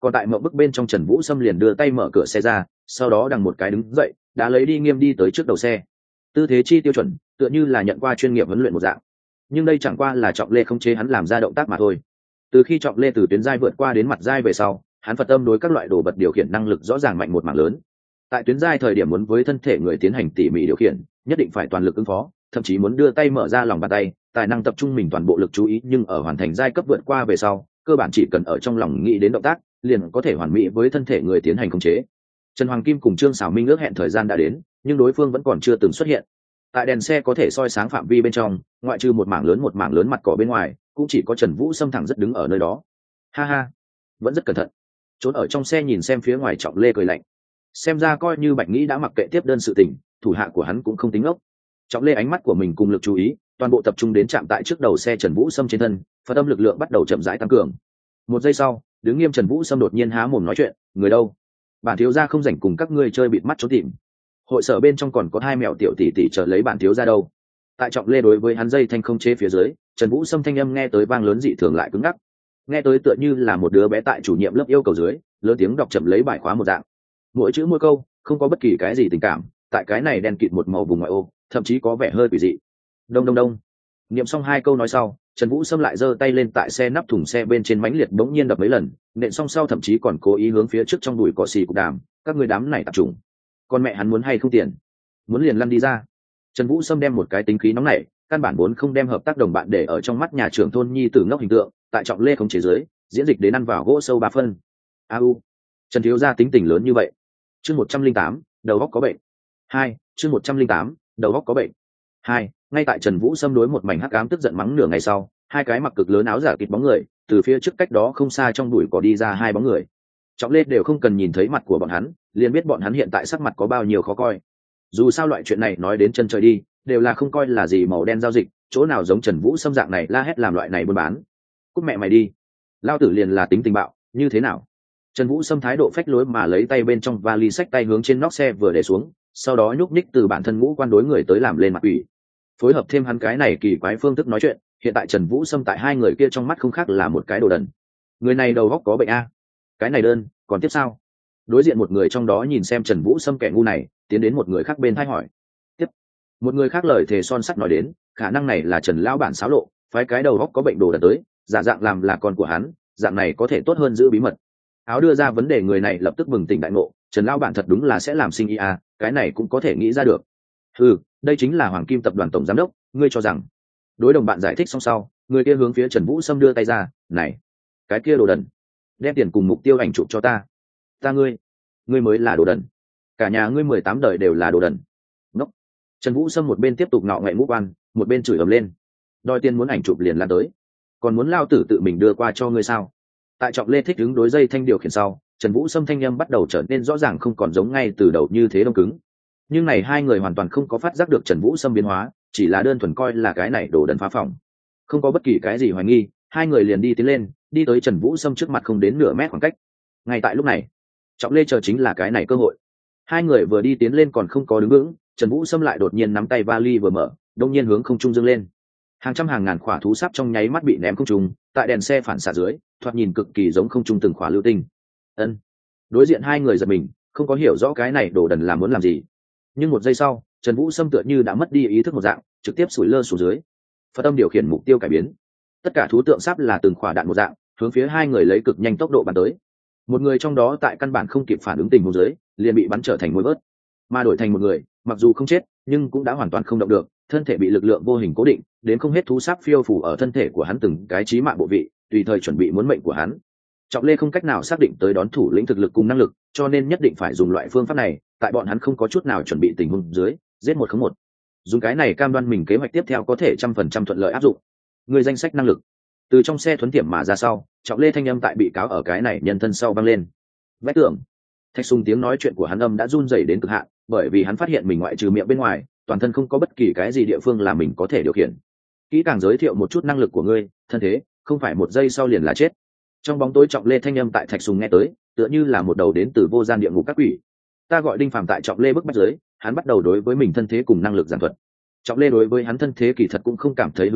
còn tại mộng bức bên trong Trần Vũ Sâm liền đưa tay mở cửa xe ra, sau đó đằng một cái đứng dậy đã lấy đi nghiêm đi tới trước đầu xe, tư thế chi tiêu chuẩn tựa như là nhận qua chuyên nghiệp huấn luyện một dạng. Nhưng đây chẳng qua là Trọng Lê không chế hắn làm ra động tác mà thôi. Từ khi Trọng Lê từ tuyến giai vượt qua đến mặt giai về sau, hắn Phật tâm đối các loại đồ vật điều khiển năng lực rõ ràng mạnh một mảng lớn. Tại tuyến giai thời điểm muốn với thân thể người tiến hành tỉ mỉ điều khiển, nhất định phải toàn lực ứng phó, thậm chí muốn đưa tay mở ra lòng bàn tay, tài năng tập trung mình toàn bộ lực chú ý, nhưng ở hoàn thành giai cấp vượt qua về sau, cơ bản chỉ cần ở trong lòng nghĩ đến động tác, liền có thể hoàn mỹ với thân thể người tiến hành khống chế. Trần Hoàng Kim cùng Trương Sảo Minh ước hẹn thời gian đã đến, nhưng đối phương vẫn còn chưa từng xuất hiện. Tại đèn xe có thể soi sáng phạm vi bên trong, ngoại trừ một mảng lớn một mảng lớn mặt cỏ bên ngoài, cũng chỉ có Trần Vũ Sâm thẳng rất đứng ở nơi đó. Ha ha, vẫn rất cẩn thận. Trốn ở trong xe nhìn xem phía ngoài Trọng Lê cười lạnh. Xem ra coi như Bạch Nghĩ đã mặc kệ tiếp đơn sự tình, thủ hạ của hắn cũng không tính ốc. Trọng Lê ánh mắt của mình cùng lực chú ý, toàn bộ tập trung đến chạm tại trước đầu xe Trần Vũ Sâm trên thân, Phật âm lực lượng bắt đầu chậm rãi tăng cường. Một giây sau, đứng nghiêm Trần Vũ Sâm đột nhiên há mồm nói chuyện, người đâu? Bản thiếu gia không rảnh cùng các ngươi chơi bịt mắt trốn tìm. Hội sở bên trong còn có hai mèo tiểu tỷ tỷ chờ lấy bản thiếu gia đâu. Tại Trọng Lê đối với hắn dây thanh không chế phía dưới, Trần Vũ Sâm thanh âm nghe tới vang lớn dị thường lại cứng ngắc, nghe tới tựa như là một đứa bé tại chủ nhiệm lớp yêu cầu dưới lớn tiếng đọc chậm lấy bài khóa một dạng, mỗi chữ mỗi câu không có bất kỳ cái gì tình cảm, tại cái này đen kịt một màu vùng ngoại ô, thậm chí có vẻ hơi quỷ dị. Đông đông đông. Niệm xong hai câu nói sau, Trần Vũ Sâm lại giơ tay lên tại xe nắp thùng xe bên trên mãnh liệt bỗng nhiên đập mấy lần, nện xong sau thậm chí còn cố ý hướng phía trước trong đùi cỏ xì cục đàm, các người đám này tập trung. Con mẹ hắn muốn hay không tiền? Muốn liền lăn đi ra. Trần Vũ Sâm đem một cái tính khí nóng nảy, căn bản vốn không đem hợp tác đồng bạn để ở trong mắt nhà trưởng thôn nhi tử ngốc hình tượng, tại Trọng Lê không chế giới, diễn dịch đến ăn vào gỗ sâu ba phân. A u. Trần thiếu gia tính tình lớn như vậy. Chương một trăm linh tám, đầu óc có bệnh. Hai, chương một trăm linh tám, đầu óc có bệnh. Hai, ngay tại Trần Vũ Sâm đối một mảnh hắc ám tức giận mắng nửa ngày sau, hai cái mặc cực lớn áo giả kịt bóng người, từ phía trước cách đó không xa trong bụi cỏ đi ra hai bóng người. Trọng Lê đều không cần nhìn thấy mặt của bọn hắn, liền biết bọn hắn hiện tại sắc mặt có bao nhiêu khó coi. Dù sao loại chuyện này nói đến chân trời đi, đều là không coi là gì màu đen giao dịch, chỗ nào giống Trần Vũ Sâm dạng này la hét làm loại này buôn bán. Cút mẹ mày đi, lao tử liền là tính tình bạo, như thế nào? Trần Vũ Sâm thái độ phách lối mà lấy tay bên trong vali xách tay hướng trên nóc xe vừa để xuống, sau đó nhúc nhích từ bản thân ngũ quan đối người tới làm lên mặt ủy, phối hợp thêm hắn cái này kỳ quái phương thức nói chuyện, hiện tại Trần Vũ Sâm tại hai người kia trong mắt không khác là một cái đồ đần. Người này đầu óc có bệnh a. Cái này đơn, còn tiếp sao? Đối diện một người trong đó nhìn xem Trần Vũ Sâm kẻ ngu này, tiến đến một người khác bên thay hỏi. Tiếp. Một người khác lời thề son sắt nói đến, khả năng này là Trần lão bản xáo lộ, phái cái đầu óc có bệnh đồ đần tới, giả dạng làm là con của hắn, dạng này có thể tốt hơn giữ bí mật. Áo đưa ra vấn đề người này lập tức bừng tỉnh đại ngộ, Trần lão bản thật đúng là sẽ làm sinh ý a, cái này cũng có thể nghĩ ra được. Ừ, đây chính là Hoàng Kim tập đoàn tổng giám đốc, ngươi cho rằng? Đối đồng bạn giải thích xong sau, người kia hướng phía Trần Vũ Sâm đưa tay ra, này, cái kia đồ đần, đem tiền cùng mục tiêu ảnh chụp cho ta. Ta ngươi, ngươi mới là đồ đần, cả nhà ngươi mười tám đời đều là đồ đần. Ngốc. Trần Vũ Sâm một bên tiếp tục ngạo nghễ ngũ quan, một bên chửi ầm lên, đòi tiền muốn ảnh chụp liền lan tới, còn muốn lao tử tự mình đưa qua cho ngươi sao? Tại Trọng Lê thích đứng đối dây thanh điều khiển sau, Trần Vũ Sâm thanh âm bắt đầu trở nên rõ ràng không còn giống ngay từ đầu như thế đông cứng. Nhưng này hai người hoàn toàn không có phát giác được Trần Vũ Sâm biến hóa, chỉ là đơn thuần coi là cái này đồ đần phá phòng, không có bất kỳ cái gì hoài nghi, hai người liền đi tiến lên, đi tới Trần Vũ Sâm trước mặt không đến nửa mét khoảng cách. Ngay tại lúc này, Trọng Lê chờ chính là cái này cơ hội. Hai người vừa đi tiến lên còn không có đứng vững, Trần Vũ Sâm lại đột nhiên nắm tay vali vừa mở, đông nhiên hướng không trung dâng lên. Hàng trăm hàng ngàn khỏa thú sáp trong nháy mắt bị ném không trung, tại đèn xe phản xạ dưới, thoạt nhìn cực kỳ giống không trung từng khỏa lưu tinh. Ân. Đối diện hai người giật mình, không có hiểu rõ cái này đồ đần là muốn làm gì. Nhưng một giây sau, Trần Vũ Sâm tựa như đã mất đi ý thức một dạng, trực tiếp sủi lơ xuống dưới. Phật âm điều khiển mục tiêu cải biến, tất cả thú tượng sáp là từng khỏa đạn một dạng, hướng phía hai người lấy cực nhanh tốc độ bắn tới. Một người trong đó tại căn bản không kịp phản ứng tình huống dưới, liền bị bắn trở thành muối bớt. Mà đổi thành một người, mặc dù không chết, nhưng cũng đã hoàn toàn không động được, thân thể bị lực lượng vô hình cố định, đến không hết thú sáp phiêu phủ ở thân thể của hắn từng cái chí mạng bộ vị, tùy thời chuẩn bị muốn mệnh của hắn. Trọng Lê không cách nào xác định tới đón thủ lĩnh thực lực cùng năng lực, cho nên nhất định phải dùng loại phương pháp này, tại bọn hắn không có chút nào chuẩn bị tình huống dưới, giết một không một. Dùng cái này cam đoan mình kế hoạch tiếp theo có thể trăm phần trăm thuận lợi áp dụng. Người danh sách năng lực. Từ trong xe thuấn tiệm mà ra sau, Trọng Lê thanh âm tại bị cáo ở cái này nhân thân sau vang lên. Vách tưởng. Thạch Sùng tiếng nói chuyện của hắn âm đã run rẩy đến cực hạn, bởi vì hắn phát hiện mình ngoại trừ miệng bên ngoài, toàn thân không có bất kỳ cái gì địa phương là mình có thể điều khiển. Kỹ càng giới thiệu một chút năng lực của ngươi, thân thế, không phải một giây sau liền là chết. Trong bóng tối Trọng Lê thanh âm tại Thạch Sùng nghe tới, tựa như là một đầu đến từ vô gian địa ngục các quỷ. Ta gọi Đinh Phàm tại Trọng Lê bức bách dưới, hắn bắt đầu đối với mình thân thế cùng năng lực giảng thuật. Trọng Lê đối với hắn thân thế kỳ thật cũng không cảm thấy hứng thú,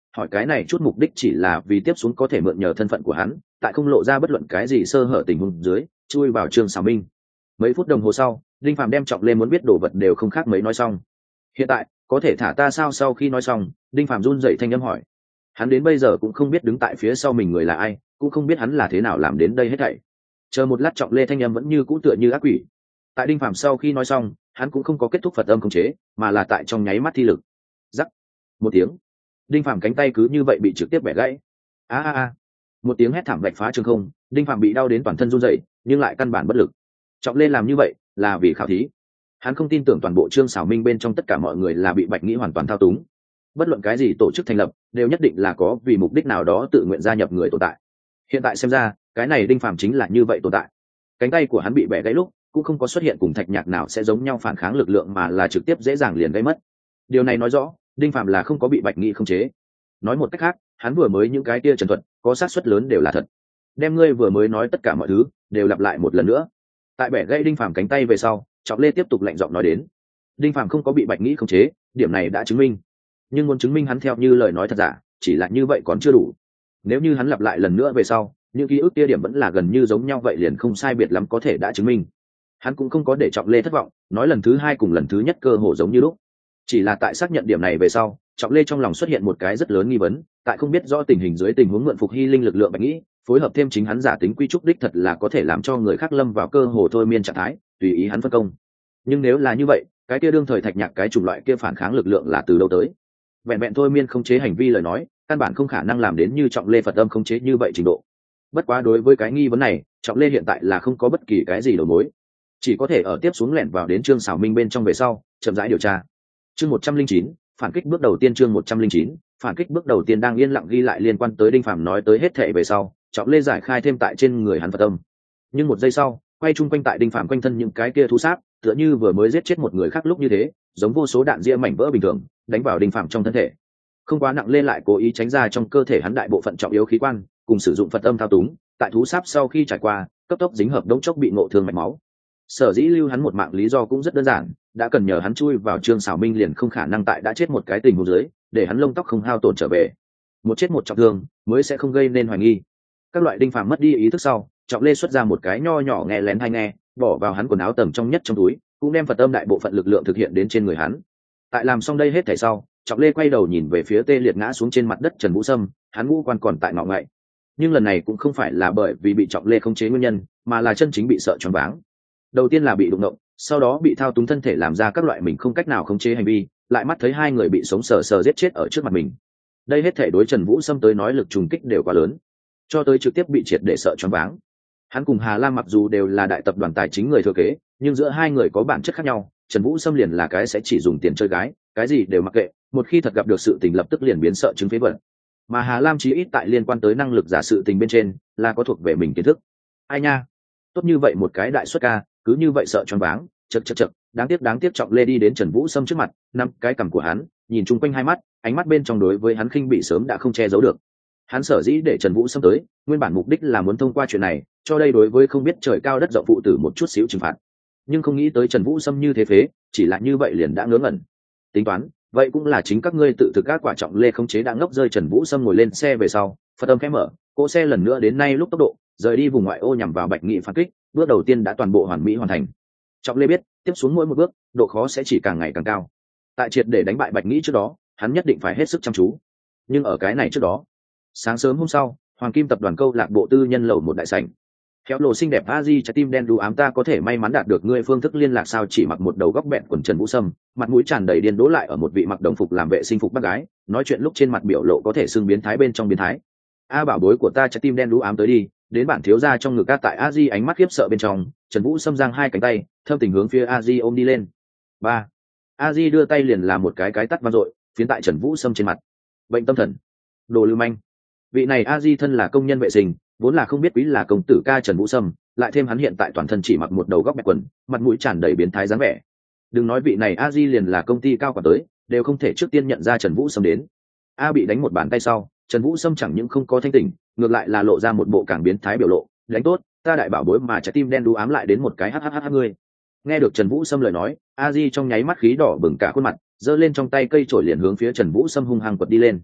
hỏi cái này chút mục đích chỉ là vì tiếp xuống có thể mượn nhờ thân phận của hắn, tại không lộ ra bất luận cái gì sơ hở tình huống dưới chui vào Trương Sảo Minh. Mấy phút đồng hồ sau, Đinh Phàm đem Trọng Lê muốn biết đồ vật đều không khác mấy nói xong. Hiện tại có thể thả ta sao? Sau khi nói xong, Đinh Phàm run dậy thanh âm hỏi. Hắn đến bây giờ cũng không biết đứng tại phía sau mình người là ai, cũng không biết hắn là thế nào làm đến đây hết thảy. Chờ một lát, Trọng Lê thanh âm vẫn như cũ tựa như ác quỷ. Tại Đinh Phàm sau khi nói xong, hắn cũng không có kết thúc Phật âm khống chế, mà là tại trong nháy mắt thi lực. Rắc một tiếng, Đinh Phàm cánh tay cứ như vậy bị trực tiếp bẻ gãy. A a a! Một tiếng hét thảm vạch phá trường không, Đinh Phàm bị đau đến toàn thân run rẩy, nhưng lại căn bản bất lực. Trọng Lê làm như vậy là vì khảo thí. Hắn không tin tưởng toàn bộ Trương Sảo Minh bên trong tất cả mọi người là bị Bạch Nghĩ hoàn toàn thao túng. Bất luận cái gì tổ chức thành lập đều nhất định là có vì mục đích nào đó tự nguyện gia nhập người tồn tại. Hiện tại xem ra, cái này Đinh Phàm chính là như vậy tồn tại. Cánh tay của hắn bị bẻ gãy lúc cũng không có xuất hiện cùng Thạch Nhạc nào sẽ giống nhau phản kháng lực lượng, mà là trực tiếp dễ dàng liền gây mất. Điều này nói rõ Đinh Phàm là không có bị Bạch Nghĩ khống chế. Nói một cách khác, hắn vừa mới những cái kia trần thuật có xác suất lớn đều là thật. Đem ngươi vừa mới nói tất cả mọi thứ đều lặp lại một lần nữa. Tại bẻ gãy Đinh Phàm cánh tay về sau, Trọng Lê tiếp tục lạnh giọng nói đến. Đinh Phàm không có bị Bạch Nghĩ khống chế, điểm này đã chứng minh. Nhưng muốn chứng minh hắn theo như lời nói thật giả, chỉ là như vậy còn chưa đủ. Nếu như hắn lặp lại lần nữa về sau, những ký ức kia điểm vẫn là gần như giống nhau, vậy liền không sai biệt lắm có thể đã chứng minh. Hắn cũng không có để Trọng Lê thất vọng, nói lần thứ hai cùng lần thứ nhất cơ hồ giống như lúc. Chỉ là tại xác nhận điểm này về sau, Trọng Lê trong lòng xuất hiện một cái rất lớn nghi vấn, tại không biết rõ tình hình dưới tình huống mượn phục hy linh lực lượng Bạch Nghĩ, phối hợp thêm chính hắn giả tính quy trúc đích thật là có thể làm cho người khác lâm vào cơ hồ thôi miên trạng thái, tùy ý hắn phân công. Nhưng nếu là như vậy, cái kia đương thời Thạch Nhạc cái chủng loại kia phản kháng lực lượng là từ đâu tới? Vẹn vẹn thôi miên không chế hành vi lời nói, căn bản không khả năng làm đến như Trọng Lê Phật âm không chế như vậy trình độ. Bất quá đối với cái nghi vấn này, Trọng Lê hiện tại là không có bất kỳ cái gì đầu mối, chỉ có thể ở tiếp xuống lẻn vào đến Trương Sảo Minh bên trong về sau chậm rãi điều tra. Chương một trăm linh chín, phản kích bước đầu tiên. Chương một trăm linh chín, phản kích bước đầu tiên. Đang yên lặng ghi lại liên quan tới Đinh Phàm nói tới hết thảy về sau, Trọng Lê giải khai thêm tại trên người hắn Phật âm. Nhưng một giây sau, quay chung quanh tại Đinh Phàm quanh thân những cái kia thú sát, tựa như vừa mới giết chết một người khác lúc như thế, giống vô số đạn ria mảnh vỡ bình thường đánh vào Đinh Phàm trong thân thể. Không quá nặng lên lại cố ý tránh ra trong cơ thể hắn đại bộ phận trọng yếu khí quan, cùng sử dụng Phật âm thao túng, tại thú sáp sau khi trải qua, cấp tốc dính hợp đống chốc bị ngộ thương mạch máu. Sở dĩ lưu hắn một mạng lý do cũng rất đơn giản, đã cần nhờ hắn chui vào Trương Sảo Minh liền không khả năng tại đã chết một cái tình huống dưới, để hắn lông tóc không hao tổn trở về. Một chết một trọng thương mới sẽ không gây nên hoài nghi. Các loại Đinh Phàm mất đi ý thức sau, Trọng Lê xuất ra một cái nho nhỏ nghe lén hay nghe, bỏ vào hắn quần áo tầng trong nhất trong túi, cũng đem Phật âm đại bộ phận lực lượng thực hiện đến trên người hắn. Tại làm xong đây hết thảy sau, Trọng Lê quay đầu nhìn về phía tê liệt ngã xuống trên mặt đất Trần Vũ Sâm, hắn ngũ quan còn tại ngọ ngậy. Nhưng lần này cũng không phải là bởi vì bị Trọng Lê khống chế nguyên nhân, mà là chân chính bị sợ choáng váng. Đầu tiên là bị đụng động, sau đó bị thao túng thân thể làm ra các loại mình không cách nào khống chế hành vi, lại mắt thấy hai người bị sống sờ sờ giết chết ở trước mặt mình. Đây hết thể đối Trần Vũ Sâm tới nói lực trùng kích đều quá lớn, cho tới trực tiếp bị triệt để sợ choáng váng. Hắn cùng Hà Lam mặc dù đều là đại tập đoàn tài chính người thừa kế, nhưng giữa hai người có bản chất khác nhau. Trần Vũ Sâm liền là cái sẽ chỉ dùng tiền chơi gái, cái gì đều mặc kệ, một khi thật gặp được sự tình lập tức liền biến sợ chứng phế vật. Mà Hà Lam chí ít tại liên quan tới năng lực giả sự tình bên trên là có thuộc về mình kiến thức. Ai nha, tốt như vậy một cái đại xuất ca, cứ như vậy sợ choáng váng, chật chật chật, đáng tiếc đáng tiếc. Trọng Lê đi đến Trần Vũ Sâm trước mặt, nắm cái cằm của hắn, nhìn chung quanh hai mắt, ánh mắt bên trong đối với hắn khinh bị sớm đã không che giấu được. Hắn sở dĩ để Trần Vũ Sâm tới, nguyên bản mục đích là muốn thông qua chuyện này, cho đây đối với không biết trời cao đất rộng phụ tử một chút xíu trừng phạt. Nhưng không nghĩ tới Trần Vũ Sâm như thế phế, chỉ là như vậy liền đã ngớ ngẩn. Tính toán, vậy cũng là chính các ngươi tự thực các quả. Trọng Lê không chế đã ngốc rơi Trần Vũ Sâm ngồi lên xe về sau, Phật âm khẽ mở, cỗ xe lần nữa đến nay lúc tốc độ, rời đi vùng ngoại ô nhằm vào Bạch Nghị phản kích, bước đầu tiên đã toàn bộ hoàn mỹ hoàn thành. Trọng Lê biết, tiếp xuống mỗi một bước, độ khó sẽ chỉ càng ngày càng cao. Tại triệt để đánh bại Bạch Nghị trước đó, hắn nhất định phải hết sức chăm chú. Nhưng ở cái này trước đó, sáng sớm hôm sau, Hoàng Kim tập đoàn câu lạc bộ tư nhân lầu một đại sảnh. Khéo lộ xinh đẹp a di trái tim đen đu ám, ta có thể may mắn đạt được ngươi phương thức liên lạc sao? Chỉ mặc một đầu góc bẹn quần Trần Vũ Sâm, mặt mũi tràn đầy điên đố lại ở một vị mặc đồng phục làm vệ sinh phục bác gái, nói chuyện lúc trên mặt biểu lộ có thể xưng biến thái bên trong biến thái. A bảo bối của ta trái tim đen đu ám tới đi, đến bản thiếu gia trong ngực ca. Tại a di ánh mắt khiếp sợ bên trong, Trần Vũ Sâm giang hai cánh tay, thâm tình hướng phía a di ôm đi lên. Ba, a di đưa tay liền làm một cái cái tắt vang dội, phiến tại Trần Vũ Sâm trên mặt. Bệnh tâm thần, đồ lưu manh. Vị này a di thân là công nhân vệ sinh, vốn là không biết quý là công tử ca Trần Vũ Sâm, lại thêm hắn hiện tại toàn thân chỉ mặc một đầu góc bẹt quần, mặt mũi tràn đầy biến thái dáng vẻ. Đừng nói vị này a di liền là công ty cao quản tới, đều không thể trước tiên nhận ra Trần Vũ Sâm đến. A bị đánh một bàn tay sau, Trần Vũ Sâm chẳng những không có thanh tỉnh, ngược lại là lộ ra một bộ càng biến thái biểu lộ. Đánh tốt, ta đại bảo bối mà trái tim đen đu ám lại đến một cái hhh ngươi. Nghe được Trần Vũ Sâm lời nói, a di trong nháy mắt khí đỏ bừng cả khuôn mặt, giơ lên trong tay cây chổi liền hướng phía Trần Vũ Sâm hung hăng quật đi lên.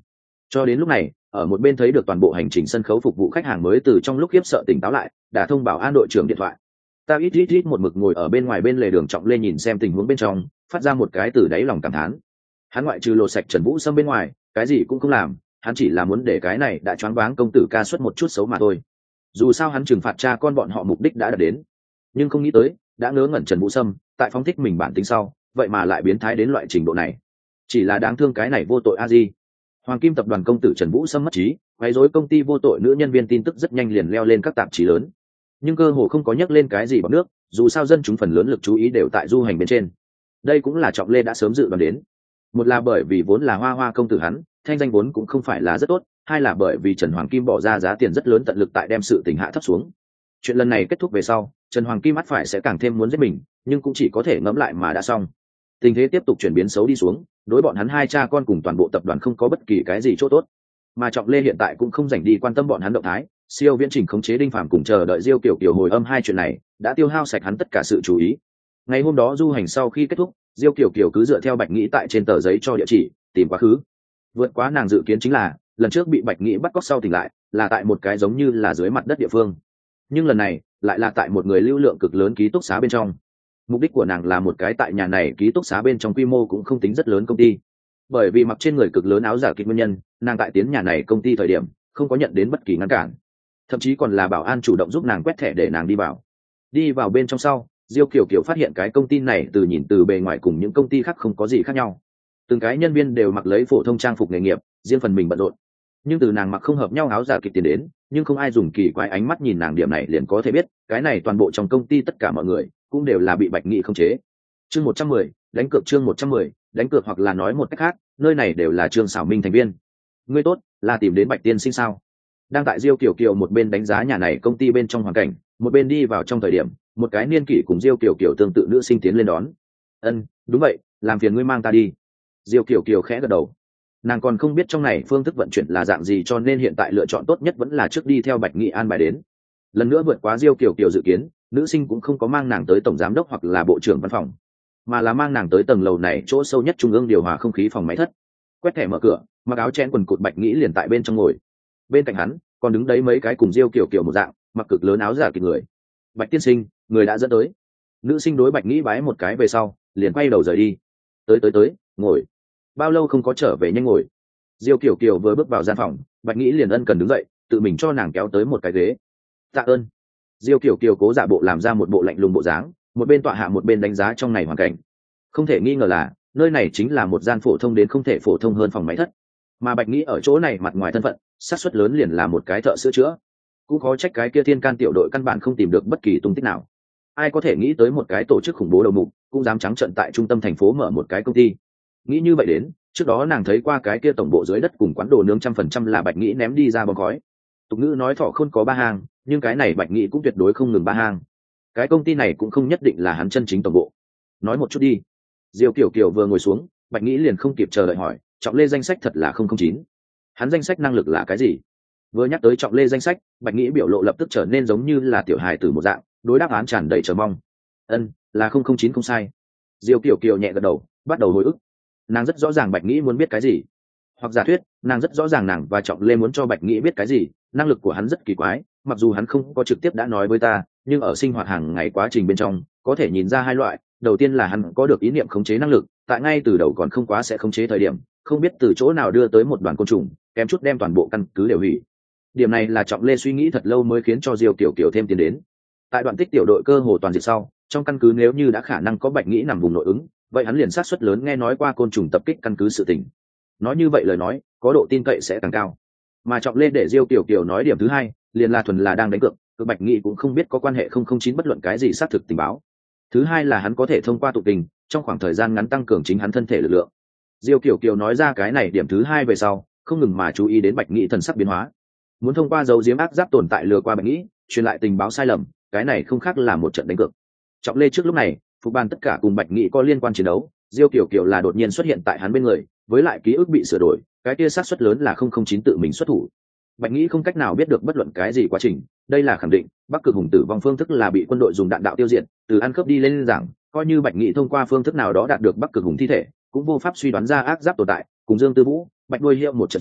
Cho đến lúc này, ở một bên thấy được toàn bộ hành trình sân khấu phục vụ khách hàng mới từ trong lúc khiếp sợ tỉnh táo lại, đã thông báo an đội trưởng điện thoại. Ta ít ít ít một mực ngồi ở bên ngoài bên lề đường Trọng Lê nhìn xem tình huống bên trong, phát ra một cái từ đáy lòng cảm thán. Hắn ngoại trừ lột sạch Trần Vũ Sâm bên ngoài, cái gì cũng không làm, hắn chỉ là muốn để cái này đã choáng váng công tử ca xuất một chút xấu mà thôi. Dù sao hắn trừng phạt cha con bọn họ mục đích đã đạt đến, nhưng không nghĩ tới, đã ngớ ngẩn Trần Vũ Sâm, tại phóng thích mình bản tính sau, vậy mà lại biến thái đến loại trình độ này. Chỉ là đáng thương cái này vô tội a di. Hoàng Kim tập đoàn công tử Trần Vũ Sâm mất trí, quấy rối công ty vô tội nữ nhân viên tin tức rất nhanh liền leo lên các tạp chí lớn. Nhưng cơ hồ không có nhắc lên cái gì bằng nước, dù sao dân chúng phần lớn lực chú ý đều tại du hành bên trên. Đây cũng là Trọng Lê đã sớm dự đoán đến. Một là bởi vì vốn là hoa hoa công tử hắn, thanh danh vốn cũng không phải là rất tốt, hai là bởi vì Trần Hoàng Kim bỏ ra giá tiền rất lớn tận lực tại đem sự tình hạ thấp xuống. Chuyện lần này kết thúc về sau, Trần Hoàng Kim ắt phải sẽ càng thêm muốn giết mình, nhưng cũng chỉ có thể ngẫm lại mà đã xong. Tình thế tiếp tục chuyển biến xấu đi xuống, đối bọn hắn hai cha con cùng toàn bộ tập đoàn không có bất kỳ cái gì chỗ tốt. Mà Trọng Lê hiện tại cũng không rảnh đi quan tâm bọn hắn động thái, siêu viễn trình khống chế Đinh Phàm cùng chờ đợi Diêu Kiều Kiều hồi âm hai chuyện này, đã tiêu hao sạch hắn tất cả sự chú ý. Ngày hôm đó du hành sau khi kết thúc, Diêu Kiều Kiều cứ dựa theo Bạch Nghĩ tại trên tờ giấy cho địa chỉ, tìm quá khứ. Vượt quá nàng dự kiến chính là, lần trước bị Bạch Nghĩ bắt cóc sau tỉnh lại, là tại một cái giống như là dưới mặt đất địa phương. Nhưng lần này, lại là tại một người lưu lượng cực lớn ký túc xá bên trong. Mục đích của nàng là một cái tại nhà này ký túc xá bên trong quy mô cũng không tính rất lớn công ty. Bởi vì mặc trên người cực lớn áo giả kịch nguyên nhân, nàng tại tiến nhà này công ty thời điểm không có nhận đến bất kỳ ngăn cản, thậm chí còn là bảo an chủ động giúp nàng quét thẻ để nàng đi vào. Đi vào bên trong sau, Diêu Kiều Kiều phát hiện cái công ty này từ nhìn từ bề ngoài cùng những công ty khác không có gì khác nhau. Từng cái nhân viên đều mặc lấy phổ thông trang phục nghề nghiệp, riêng phần mình bận rộn. Nhưng từ nàng mặc không hợp nhau áo giả kịch tiền đến, nhưng không ai dùng kỳ quái ánh mắt nhìn nàng, điểm này liền có thể biết, cái này toàn bộ trong công ty tất cả mọi người cũng đều là bị Bạch Nghị khống chế. Chương một trăm mười, đánh cược chương một trăm mười, đánh cược, hoặc là nói một cách khác, nơi này đều là Trương Sảo Minh thành viên. Ngươi tốt, là tìm đến Bạch tiên sinh sao? Đang tại Diêu Kiều Kiều một bên đánh giá nhà này công ty bên trong hoàn cảnh, một bên đi vào trong thời điểm, một cái niên kỷ cùng Diêu Kiều Kiều tương tự nữ sinh tiến lên đón. Ân, đúng vậy, làm phiền ngươi mang ta đi. Diêu Kiều Kiều khẽ gật đầu. Nàng còn không biết trong này phương thức vận chuyển là dạng gì, cho nên hiện tại lựa chọn tốt nhất vẫn là trước đi theo Bạch Nghị an bài đến. Lần nữa vượt quá Diêu Kiều Kiều dự kiến, nữ sinh cũng không có mang nàng tới tổng giám đốc hoặc là bộ trưởng văn phòng, mà là mang nàng tới tầng lầu này chỗ sâu nhất trung ương điều hòa không khí phòng máy thất. Quét thẻ mở cửa, mặc áo chen quần cụt Bạch Nghị liền tại bên trong ngồi. Bên cạnh hắn còn đứng đấy mấy cái cùng Diêu Kiều Kiều một dạng, mặc cực lớn áo giả kịch người. Bạch tiên sinh, người đã dẫn tới. Nữ sinh đối Bạch Nghị bái một cái về sau, liền quay đầu rời đi. Tới tới tới, ngồi. Bao lâu không có trở về, nhanh ngồi. Diêu Kiều Kiều vừa bước vào gian phòng, Bạch Nghị liền ân cần đứng dậy, tự mình cho nàng kéo tới một cái ghế. Tạ ơn. Diêu Kiều Kiều cố giả bộ làm ra một bộ lạnh lùng bộ dáng, một bên tọa hạ một bên đánh giá trong này hoàn cảnh. Không thể nghi ngờ là nơi này chính là một gian phổ thông đến không thể phổ thông hơn phòng máy thất, mà Bạch Nghị ở chỗ này mặt ngoài thân phận xác suất lớn liền là một cái thợ sửa chữa. Cũng khó trách cái kia thiên can tiểu đội căn bản không tìm được bất kỳ tung tích nào. Ai có thể nghĩ tới một cái tổ chức khủng bố đầu mục cũng dám trắng trợn tại trung tâm thành phố mở một cái công ty. Nghĩ như vậy đến, trước đó nàng thấy qua cái kia tổng bộ dưới đất cùng quán đồ nướng trăm phần trăm là Bạch Nghị ném đi ra bóng khói. Tục ngữ nói thỏ khôn có ba hang, nhưng cái này Bạch Nghị cũng tuyệt đối không ngừng ba hang. Cái công ty này cũng không nhất định là hắn chân chính tổng bộ. Nói một chút đi. Diêu Kiều Kiều vừa ngồi xuống, Bạch Nghị liền không kịp chờ đợi hỏi, Trọng Lê danh sách thật là không không chín. Hắn danh sách năng lực là cái gì? Vừa nhắc tới Trọng Lê danh sách, Bạch Nghị biểu lộ lập tức trở nên giống như là tiểu hài tử một dạng, đối đáp án tràn đầy chờ mong. Ân, là không không chín không sai. Diêu Kiều Kiều nhẹ gật đầu, bắt đầu hồi ức. Nàng rất rõ ràng Bạch Nghị muốn biết cái gì, hoặc giả thuyết, nàng rất rõ ràng nàng và Trọng Lê muốn cho Bạch Nghị biết cái gì. Năng lực của hắn rất kỳ quái, mặc dù hắn không có trực tiếp đã nói với ta, nhưng ở sinh hoạt hàng ngày quá trình bên trong, có thể nhìn ra hai loại. Đầu tiên là hắn có được ý niệm khống chế năng lực, tại ngay từ đầu còn không quá sẽ khống chế thời điểm, không biết từ chỗ nào đưa tới một đoàn côn trùng, kém chút đem toàn bộ căn cứ đều hủy. Điểm này là Trọng Lê suy nghĩ thật lâu mới khiến cho Diêu Kiều Kiều thêm tiền đến. Tại đoạn tích tiểu đội cơ hồ toàn diệt sau, trong căn cứ nếu như đã khả năng có Bạch Nghị nằm vùng nội ứng, vậy hắn liền sát suất lớn nghe nói qua côn trùng tập kích căn cứ sự tình. Nói như vậy lời nói, có độ tin cậy sẽ càng cao. Mà Trọng Lê để Diêu Kiều Kiều nói điểm thứ hai, liền là thuần là đang đánh cược, cực Bạch Nghị cũng không biết có quan hệ không không chín bất luận cái gì xác thực tình báo. Thứ hai là hắn có thể thông qua tụ tình, trong khoảng thời gian ngắn tăng cường chính hắn thân thể lực lượng. Diêu Kiều Kiều nói ra cái này điểm thứ hai về sau, không ngừng mà chú ý đến Bạch Nghị thần sắc biến hóa. Muốn thông qua dấu diếm ác giáp tồn tại lừa qua Bạch Nghị, truyền lại tình báo sai lầm, cái này không khác là một trận đánh cược. Trọng Lê trước lúc này, phục ban tất cả cùng Bạch Nghị có liên quan chiến đấu, Diêu Kiều Kiều là đột nhiên xuất hiện tại hắn bên người, với lại ký ức bị sửa đổi, cái kia xác suất lớn là không không chín tự mình xuất thủ. Bạch Nghị không cách nào biết được bất luận cái gì quá trình, đây là khẳng định. Bắc Cực Hùng tử vong phương thức là bị quân đội dùng đạn đạo tiêu diệt, từ ăn cướp đi lên rằng, coi như Bạch Nghị thông qua phương thức nào đó đạt được Bắc Cực Hùng thi thể, cũng vô pháp suy đoán ra ác giáp tồn tại, cùng Dương Tư Vũ, Bạch Đuôi Hiệu một trận chiến,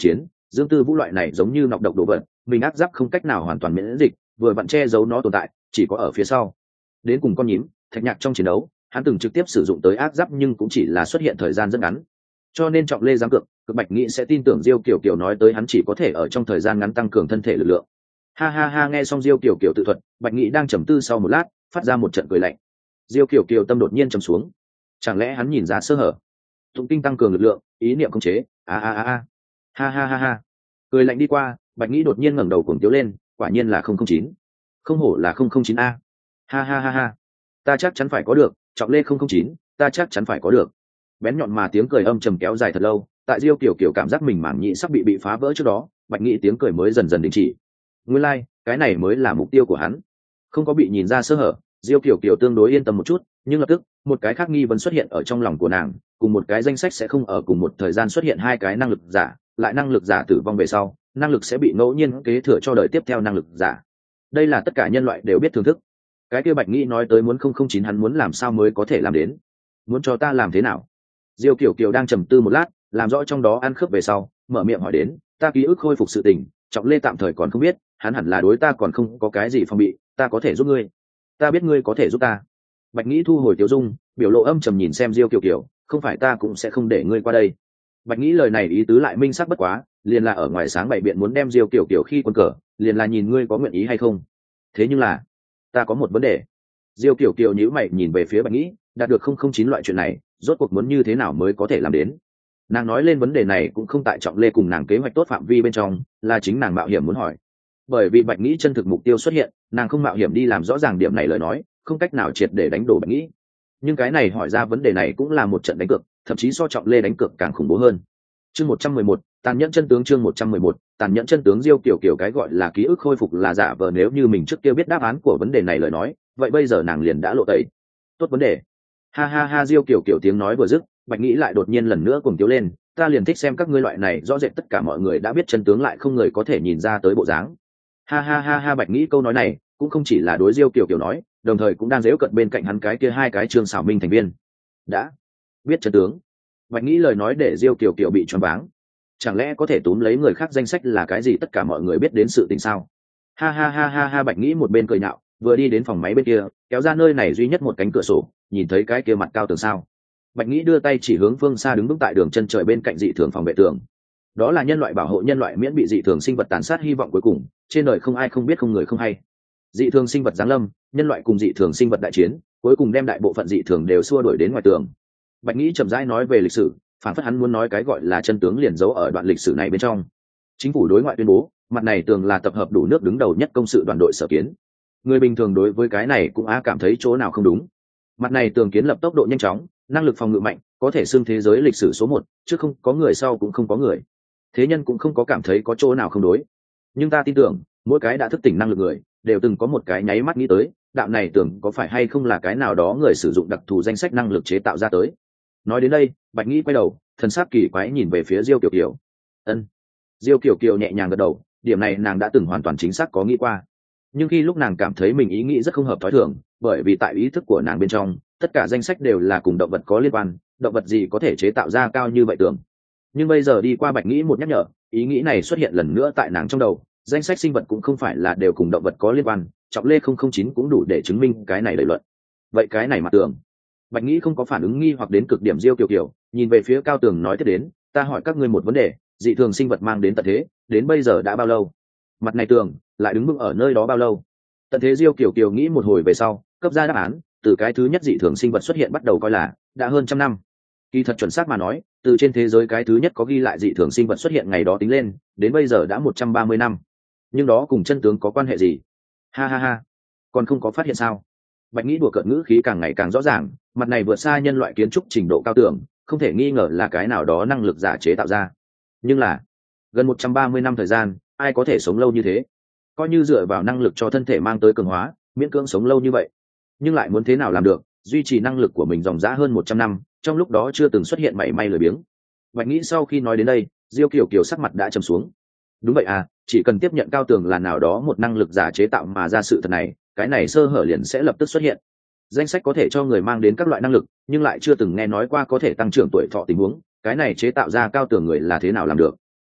Dương Tư Vũ loại này giống như nọc độc đồ vật, mình ác giáp không cách nào hoàn toàn miễn dịch, vừa vặn che giấu nó tồn tại, chỉ có ở phía sau. Đến cùng con nhím, Thạch Nhạc trong chiến đấu, hắn từng trực tiếp sử dụng tới ác giáp nhưng cũng chỉ là xuất hiện thời gian rất ngắn. Cho nên Trọng Lê dám cược, Cực Bạch Nghĩ sẽ tin tưởng Diêu Kiều Kiều nói tới hắn chỉ có thể ở trong thời gian ngắn tăng cường thân thể lực lượng. Ha ha ha, nghe xong Diêu Kiều Kiều tự thuật, Bạch Nghĩ đang trầm tư sau một lát, phát ra một trận cười lạnh. Diêu Kiều Kiều tâm đột nhiên trầm xuống. Chẳng lẽ hắn nhìn ra sơ hở? Tụng Tinh tăng cường lực lượng, ý niệm khống chế. A a a a. Ha ha ha ha. Cười lạnh đi qua, Bạch Nghĩ đột nhiên ngẩng đầu cuồng tiếu lên, quả nhiên là không không chín. Không hổ là không không chín a. Ha ha ha ha. Ta chắc chắn phải có được, Trọng Lê không không chín, ta chắc chắn phải có được. Bén nhọn mà tiếng cười âm trầm kéo dài thật lâu, tại Diêu Kiều Kiều cảm giác mình mảng nhĩ sắp bị bị phá vỡ trước đó, Bạch Nghĩ tiếng cười mới dần dần đình chỉ. Nguyên lai, like, cái này mới là mục tiêu của hắn. Không có bị nhìn ra sơ hở, Diêu Kiều Kiều tương đối yên tâm một chút, nhưng lập tức, một cái khác nghi vấn xuất hiện ở trong lòng của nàng, cùng một cái danh sách sẽ không ở cùng một thời gian xuất hiện hai cái năng lực giả, lại năng lực giả tử vong về sau, năng lực sẽ bị ngẫu nhiên kế thừa cho đời tiếp theo năng lực giả. Đây là tất cả nhân loại đều biết thưởng thức. Cái kia Bạch Nghĩ nói tới muốn không không chín, hắn muốn làm sao mới có thể làm đến? Muốn cho ta làm thế nào? Diêu Kiều Kiều đang trầm tư một lát, làm rõ trong đó ăn khớp về sau, mở miệng hỏi đến, ta ký ức khôi phục sự tình, Trọng Lê tạm thời còn không biết, hắn hẳn là đối ta còn không có cái gì phòng bị, ta có thể giúp ngươi. Ta biết ngươi có thể giúp ta. Bạch Nghĩ thu hồi Tiểu Dung, biểu lộ âm trầm nhìn xem Diêu Kiều Kiều, không phải ta cũng sẽ không để ngươi qua đây. Bạch Nghĩ lời này ý tứ lại minh sắc bất quá, liền là ở ngoài sáng bày biện muốn đem Diêu Kiều Kiều khi quân cờ, liền là nhìn ngươi có nguyện ý hay không. Thế nhưng là, ta có một vấn đề. Diêu Kiều Kiều nhíu mày nhìn về phía Bạch Nghĩ, đạt được không không chín loại chuyện này, rốt cuộc muốn như thế nào mới có thể làm đến? Nàng nói lên vấn đề này cũng không tại Trọng Lê cùng nàng kế hoạch tốt phạm vi bên trong, là chính nàng mạo hiểm muốn hỏi. Bởi vì Bạch Nghĩ chân thực mục tiêu xuất hiện, nàng không mạo hiểm đi làm rõ ràng điểm này lời nói, không cách nào triệt để đánh đổ Bạch Nghĩ. Nhưng cái này hỏi ra vấn đề này cũng là một trận đánh cược, thậm chí so Trọng Lê đánh cược càng khủng bố hơn. Chương một trăm mười một, tàn nhẫn chân tướng. Chương một trăm mười một, tàn nhẫn chân tướng. Diêu Kiều Kiều cái gọi là ký ức khôi phục là giả vờ, nếu như mình trước kia biết đáp án của vấn đề này lời nói, vậy bây giờ nàng liền đã lộ tẩy. Tốt vấn đề. Ha ha ha, Diêu Kiều Kiều tiếng nói vừa dứt, Bạch Nghĩ lại đột nhiên lần nữa cuồng tiếu lên, ta liền thích xem các ngươi loại này rõ rệt tất cả mọi người đã biết chân tướng lại không người có thể nhìn ra tới bộ dáng. Ha ha ha ha, Bạch Nghĩ câu nói này cũng không chỉ là đối Diêu Kiều Kiều nói, đồng thời cũng đang giễu cận bên cạnh hắn cái kia hai cái Trương Sảo Minh thành viên. Đã biết chân tướng. Bạch Nghĩ lời nói để Diêu Kiều Kiều bị choáng váng. Chẳng lẽ có thể túm lấy người khác danh sách là cái gì tất cả mọi người biết đến sự tình sao? Ha ha ha ha ha, Bạch Nghĩ một bên cười nhạo, vừa đi đến phòng máy bên kia, kéo ra nơi này duy nhất một cánh cửa sổ, nhìn thấy cái kia mặt cao tường sao. Bạch Nghĩ đưa tay chỉ hướng phương xa đứng vững tại đường chân trời bên cạnh dị thường phòng vệ tường. Đó là nhân loại bảo hộ nhân loại miễn bị dị thường sinh vật tàn sát hy vọng cuối cùng, trên đời không ai không biết không người không hay. Dị thường sinh vật giáng lâm, nhân loại cùng dị thường sinh vật đại chiến, cuối cùng đem đại bộ phận dị thường đều xua đuổi đến ngoài tường. Bạch Nghĩ chậm rãi nói về lịch sử, phản phất hắn muốn nói cái gọi là chân tướng liền giấu ở đoạn lịch sử này bên trong. Chính phủ đối ngoại tuyên bố, mặt này tường là tập hợp đủ nước đứng đầu nhất công sự đoàn đội sở kiến. Người bình thường đối với cái này cũng á cảm thấy chỗ nào không đúng. Mặt này tường kiến lập tốc độ nhanh chóng, năng lực phòng ngự mạnh, có thể xưng thế giới lịch sử số một, chứ không có người sau cũng không có người. Thế nhân cũng không có cảm thấy có chỗ nào không đối. Nhưng ta tin tưởng, mỗi cái đã thức tỉnh năng lực người, đều từng có một cái nháy mắt nghĩ tới, đạo này tưởng có phải hay không là cái nào đó người sử dụng đặc thù danh sách năng lực chế tạo ra tới. Nói đến đây, Bạch Nghĩ quay đầu, thần sắc kỳ quái nhìn về phía Diêu Kiều Kiều. Ân. Diêu Kiều Kiều nhẹ nhàng gật đầu, điểm này nàng đã từng hoàn toàn chính xác có nghĩ qua. Nhưng khi lúc nàng cảm thấy mình ý nghĩ rất không hợp thói thường, bởi vì tại ý thức của nàng bên trong, tất cả danh sách đều là cùng động vật có liên quan, động vật gì có thể chế tạo ra cao như vậy tưởng. Nhưng bây giờ đi qua Bạch Nghĩ một nhắc nhở, ý nghĩ này xuất hiện lần nữa tại nàng trong đầu, danh sách sinh vật cũng không phải là đều cùng động vật có liên quan, Trọng Lê không không chín cũng đủ để chứng minh cái này lời luận. Vậy cái này mặt tường. Bạch Nghĩ không có phản ứng nghi hoặc đến cực điểm. Diêu Kiều Kiều nhìn về phía cao tường nói tiếp đến, ta hỏi các ngươi một vấn đề, dị thường sinh vật mang đến tận thế, đến bây giờ đã bao lâu? Mặt này tường lại đứng vững ở nơi đó bao lâu? Tận thế. Diêu Kiều Kiều nghĩ một hồi về sau, cấp ra đáp án, từ cái thứ nhất dị thường sinh vật xuất hiện bắt đầu coi là đã hơn trăm năm. Kỳ thật chuẩn xác mà nói, từ trên thế giới cái thứ nhất có ghi lại dị thường sinh vật xuất hiện ngày đó tính lên, đến bây giờ đã một trăm ba mươi năm. Nhưng đó cùng chân tướng có quan hệ gì? Ha ha ha, còn không có phát hiện sao? Bạch Nghĩ đùa cợt ngữ khí càng ngày càng rõ ràng, mặt này vượt xa nhân loại kiến trúc trình độ cao tưởng, không thể nghi ngờ là cái nào đó năng lực giả chế tạo ra. Nhưng là gần một trăm ba mươi năm thời gian, ai có thể sống lâu như thế? Coi như dựa vào năng lực cho thân thể mang tới cường hóa, miễn cưỡng sống lâu như vậy, nhưng lại muốn thế nào làm được duy trì năng lực của mình dòng dã hơn một trăm năm, trong lúc đó chưa từng xuất hiện mảy may lười biếng. Bạch Nghĩ sau khi nói đến đây, Diêu Kiều Kiều sắc mặt đã trầm xuống. Đúng vậy à, chỉ cần tiếp nhận cao tường là nào đó một năng lực giả chế tạo mà ra sự thật này, cái này sơ hở liền sẽ lập tức xuất hiện. Danh sách có thể cho người mang đến các loại năng lực, nhưng lại chưa từng nghe nói qua có thể tăng trưởng tuổi thọ tình huống, cái này chế tạo ra cao tường người là thế nào làm được?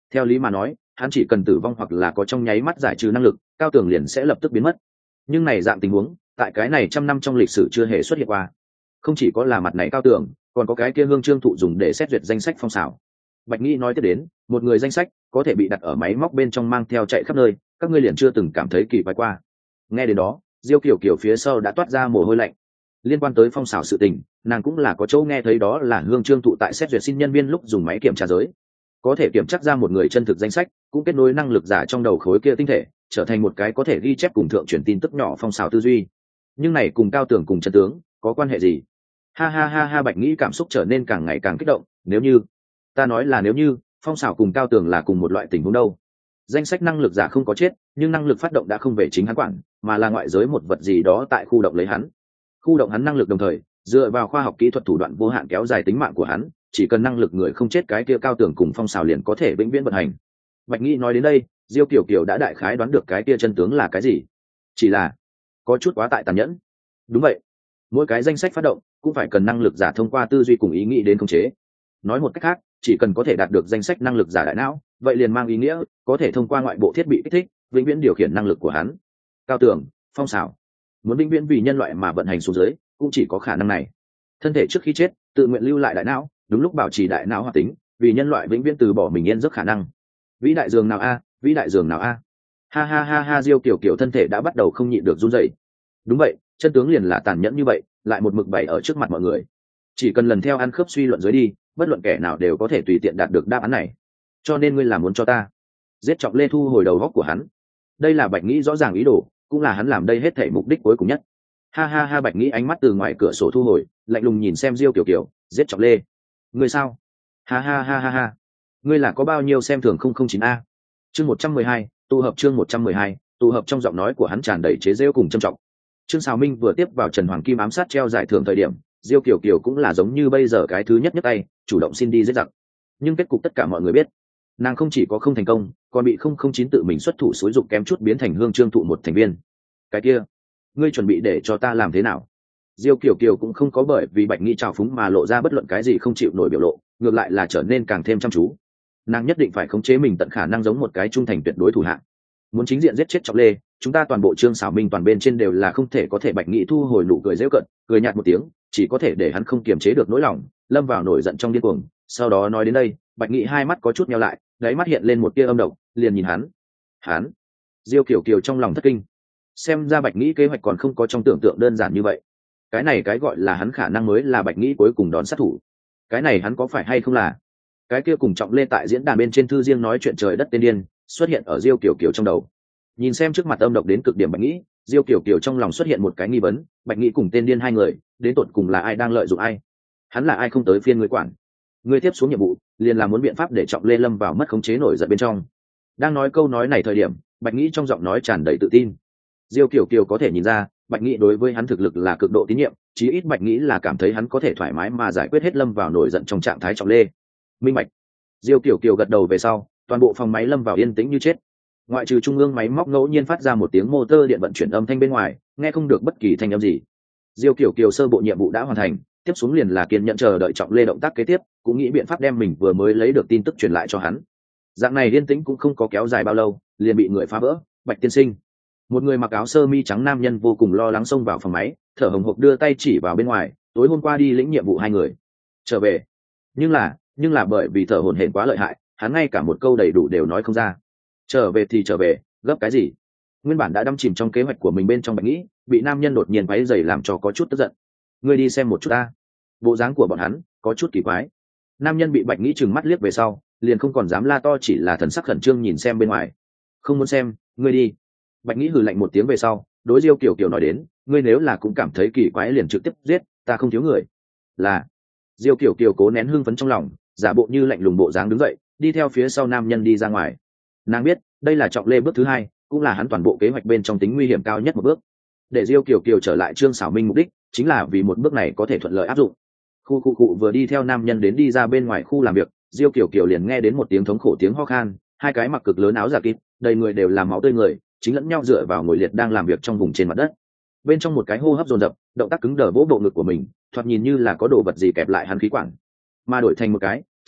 Theo lý mà nói hắn chỉ cần tử vong hoặc là có trong nháy mắt giải trừ năng lực, cao tường liền sẽ lập tức biến mất. Nhưng này dạng tình huống tại cái này trăm năm trong lịch sử chưa hề xuất hiện qua. Không chỉ có là mặt này cao tường, còn có cái kia hương trương thụ dùng để xét duyệt danh sách phong xảo. Bạch Nghĩ nói tiếp đến, một người danh sách có thể bị đặt ở máy móc bên trong mang theo chạy khắp nơi, các ngươi liền chưa từng cảm thấy kỳ quái qua. Nghe đến đó, Diêu Kiều Kiều phía sau đã toát ra mồ hôi lạnh. Liên quan tới phong xảo sự tình, nàng cũng là có chỗ nghe thấy, đó là hương trương thụ tại xét duyệt xin nhân viên lúc dùng máy kiểm tra giới, có thể kiểm chắc ra một người chân thực danh sách, cũng kết nối năng lực giả trong đầu khối kia tinh thể, trở thành một cái có thể ghi chép cùng thượng truyền tin tức nhỏ phong xảo tư duy. Nhưng này cùng cao tường cùng chân tướng có quan hệ gì? Ha ha ha ha, Bạch Nghĩ cảm xúc trở nên càng ngày càng kích động. Nếu như, ta nói là nếu như phong xảo cùng cao tường là cùng một loại tình huống đâu? Danh sách năng lực giả không có chết, nhưng năng lực phát động đã không về chính hắn quản, mà là ngoại giới một vật gì đó tại khu động lấy hắn. Khu động hắn năng lực đồng thời dựa vào khoa học kỹ thuật thủ đoạn vô hạn kéo dài tính mạng của hắn, chỉ cần năng lực người không chết, cái kia cao tường cùng phong xảo liền có thể vĩnh viễn vận hành. Bạch Nghĩ nói đến đây, Diêu Kiều Kiều đã đại khái đoán được cái kia chân tướng là cái gì. Chỉ là có chút quá tại tàn nhẫn. Đúng vậy, mỗi cái danh sách phát động cũng phải cần năng lực giả thông qua tư duy cùng ý nghĩ đến khống chế. Nói một cách khác, chỉ cần có thể đạt được danh sách năng lực giả đại não, vậy liền mang ý nghĩa có thể thông qua ngoại bộ thiết bị kích thích vĩnh viễn điều khiển năng lực của hắn. Cao tường, phong xảo muốn vĩnh viễn vì nhân loại mà vận hành xuống dưới, cũng chỉ có khả năng này. Thân thể trước khi chết tự nguyện lưu lại đại não, đúng lúc bảo trì đại não hoạt tính, vì nhân loại vĩnh viễn từ bỏ mình yên giấc khả năng. Vĩ đại dường nào a, vĩ đại dường nào a. Ha ha ha ha, Diêu Kiều Kiều thân thể đã bắt đầu không nhịn được run rẩy. Đúng vậy, chân tướng liền là tàn nhẫn như vậy, lại một mực bày ở trước mặt mọi người. Chỉ cần lần theo ăn khớp suy luận dưới đi, bất luận kẻ nào đều có thể tùy tiện đạt được đáp án này. Cho nên ngươi là muốn cho ta giết Trọng Lê, thu hồi đầu góc của hắn? Đây là Bạch Nghĩ rõ ràng ý đồ, cũng là hắn làm đây hết thảy mục đích cuối cùng nhất. Ha ha ha, Bạch Nghĩ ánh mắt từ ngoài cửa sổ thu hồi, lạnh lùng nhìn xem Diêu Kiều Kiều. Giết Trọng Lê? Ngươi sao? Ha ha ha ha ha, ngươi là có bao nhiêu xem thường không không chín a. Chương một trăm mười hai, tụ hợp. Chương một trăm mười hai, tụ hợp. Trong giọng nói của hắn tràn đầy chế giễu cùng trầm trọng. Trương Sào Minh vừa tiếp vào Trần Hoàng Kim ám sát treo giải thưởng thời điểm, Diêu Kiều Kiều cũng là giống như bây giờ cái thứ nhất nhấc tay chủ động xin đi giết giặc. Nhưng kết cục tất cả mọi người biết, nàng không chỉ có không thành công, còn bị không không chín tự mình xuất thủ xúi dục, kém chút biến thành hương trương thụ một thành viên. Cái kia, ngươi chuẩn bị để cho ta làm thế nào? Diêu Kiều Kiều cũng không có bởi vì Bạch Nghĩ trào phúng mà lộ ra bất luận cái gì không chịu nổi biểu lộ, ngược lại là trở nên càng thêm chăm chú. Nàng nhất định phải khống chế mình tận khả năng giống một cái trung thành tuyệt đối thủ hạ. Muốn chính diện giết chết Trọng Lê, chúng ta toàn bộ Trương Sảo Minh toàn bên trên đều là không thể có thể. Bạch Nghĩ thu hồi nụ cười giễu cợt, cười nhạt một tiếng, chỉ có thể để hắn không kiềm chế được nỗi lòng, lâm vào nổi giận trong điên cuồng. Sau đó nói đến đây, Bạch Nghĩ hai mắt có chút nheo lại, đáy mắt hiện lên một tia âm độc, liền nhìn hắn. Hắn? Diêu Kiều Kiều trong lòng thất kinh. Xem ra Bạch Nghĩ kế hoạch còn không có trong tưởng tượng đơn giản như vậy. Cái này cái gọi là hắn khả năng mới là Bạch Nghĩ cuối cùng đón sát thủ. Cái này hắn có phải hay không là cái kia cùng Trọng Lê tại diễn đàn bên trên thư riêng nói chuyện trời đất tên điên xuất hiện ở Diêu Kiều Kiều trong đầu. Nhìn xem trước mặt âm độc đến cực điểm Bạch Nghĩ, Diêu Kiều Kiều trong lòng xuất hiện một cái nghi vấn, Bạch Nghĩ cùng tên điên hai người đến tột cùng là ai đang lợi dụng ai? Hắn là ai không tới phiên ngươi quản? Ngươi tiếp xuống nhiệm vụ liền là muốn biện pháp để Trọng Lê lâm vào mất khống chế nổi giận bên trong. Đang nói câu nói này thời điểm, Bạch Nghĩ trong giọng nói tràn đầy tự tin. Diêu Kiều Kiều có thể nhìn ra Bạch Nghĩ đối với hắn thực lực là cực độ tín nhiệm, chí ít Bạch Nghĩ là cảm thấy hắn có thể thoải mái mà giải quyết hết lâm vào nổi giận trong trạng thái Trọng Lê. Minh bạch. Diêu Kiều Kiều gật đầu về sau, toàn bộ phòng máy lâm vào yên tĩnh như chết. Ngoại trừ trung ương máy móc ngẫu nhiên phát ra một tiếng motor điện vận chuyển âm thanh bên ngoài, nghe không được bất kỳ thanh âm gì. Diêu Kiều Kiều sơ bộ nhiệm vụ đã hoàn thành, tiếp xuống liền là kiên nhẫn chờ đợi Trọng Lê động tác kế tiếp, cũng nghĩ biện pháp đem mình vừa mới lấy được tin tức truyền lại cho hắn. Dạng này yên tĩnh cũng không có kéo dài bao lâu, liền bị người phá vỡ. Bạch tiên sinh. Một người mặc áo sơ mi trắng nam nhân vô cùng lo lắng xông vào phòng máy, thở hổn hộc đưa tay chỉ vào bên ngoài, tối hôm qua đi lĩnh nhiệm vụ hai người trở về. Nhưng là, nhưng là bởi vì thở hổn hển quá lợi hại, hắn ngay cả một câu đầy đủ đều nói không ra. Trở về thì trở về, gấp cái gì? Nguyên bản đã đắm chìm trong kế hoạch của mình bên trong Bạch Nghĩ, bị nam nhân đột nhiên váy giày làm cho có chút tức giận. Ngươi đi xem một chút ta. Bộ dáng của bọn hắn có chút kỳ quái. Nam nhân bị Bạch Nghĩ trừng mắt liếc về sau, liền không còn dám la to, chỉ là thần sắc khẩn trương nhìn xem bên ngoài. Không muốn xem, ngươi đi. Bạch Nghĩ hừ lạnh một tiếng về sau, đối Diêu Kiều Kiều nói đến, ngươi nếu là cũng cảm thấy kỳ quái liền trực tiếp giết, ta không thiếu người. Là. Diêu Kiều Kiều cố nén hưng phấn trong lòng, giả bộ như lạnh lùng bộ dáng đứng dậy, đi theo phía sau nam nhân đi ra ngoài. Nàng biết đây là Trọng Lê bước thứ hai, cũng là hắn toàn bộ kế hoạch bên trong tính nguy hiểm cao nhất một bước. Để Diêu Kiều Kiều trở lại Trương Sảo Minh mục đích chính là vì một bước này có thể thuận lợi áp dụng. Khu khu cụ vừa đi theo nam nhân đến đi ra bên ngoài khu làm việc, Diêu Kiều Kiều liền nghe đến một tiếng thống khổ tiếng ho khan, hai cái mặc cực lớn áo giả kín, đầy người đều là máu tươi người, chính lẫn nhau dựa vào ngồi liệt đang làm việc trong vùng trên mặt đất. Bên trong một cái hô hấp dồn dập, động tác cứng đờ vỗ bộ ngực của mình, thoạt nhìn như là có đồ vật gì kẹp lại hắn khí quản. Mà đổi thành một cái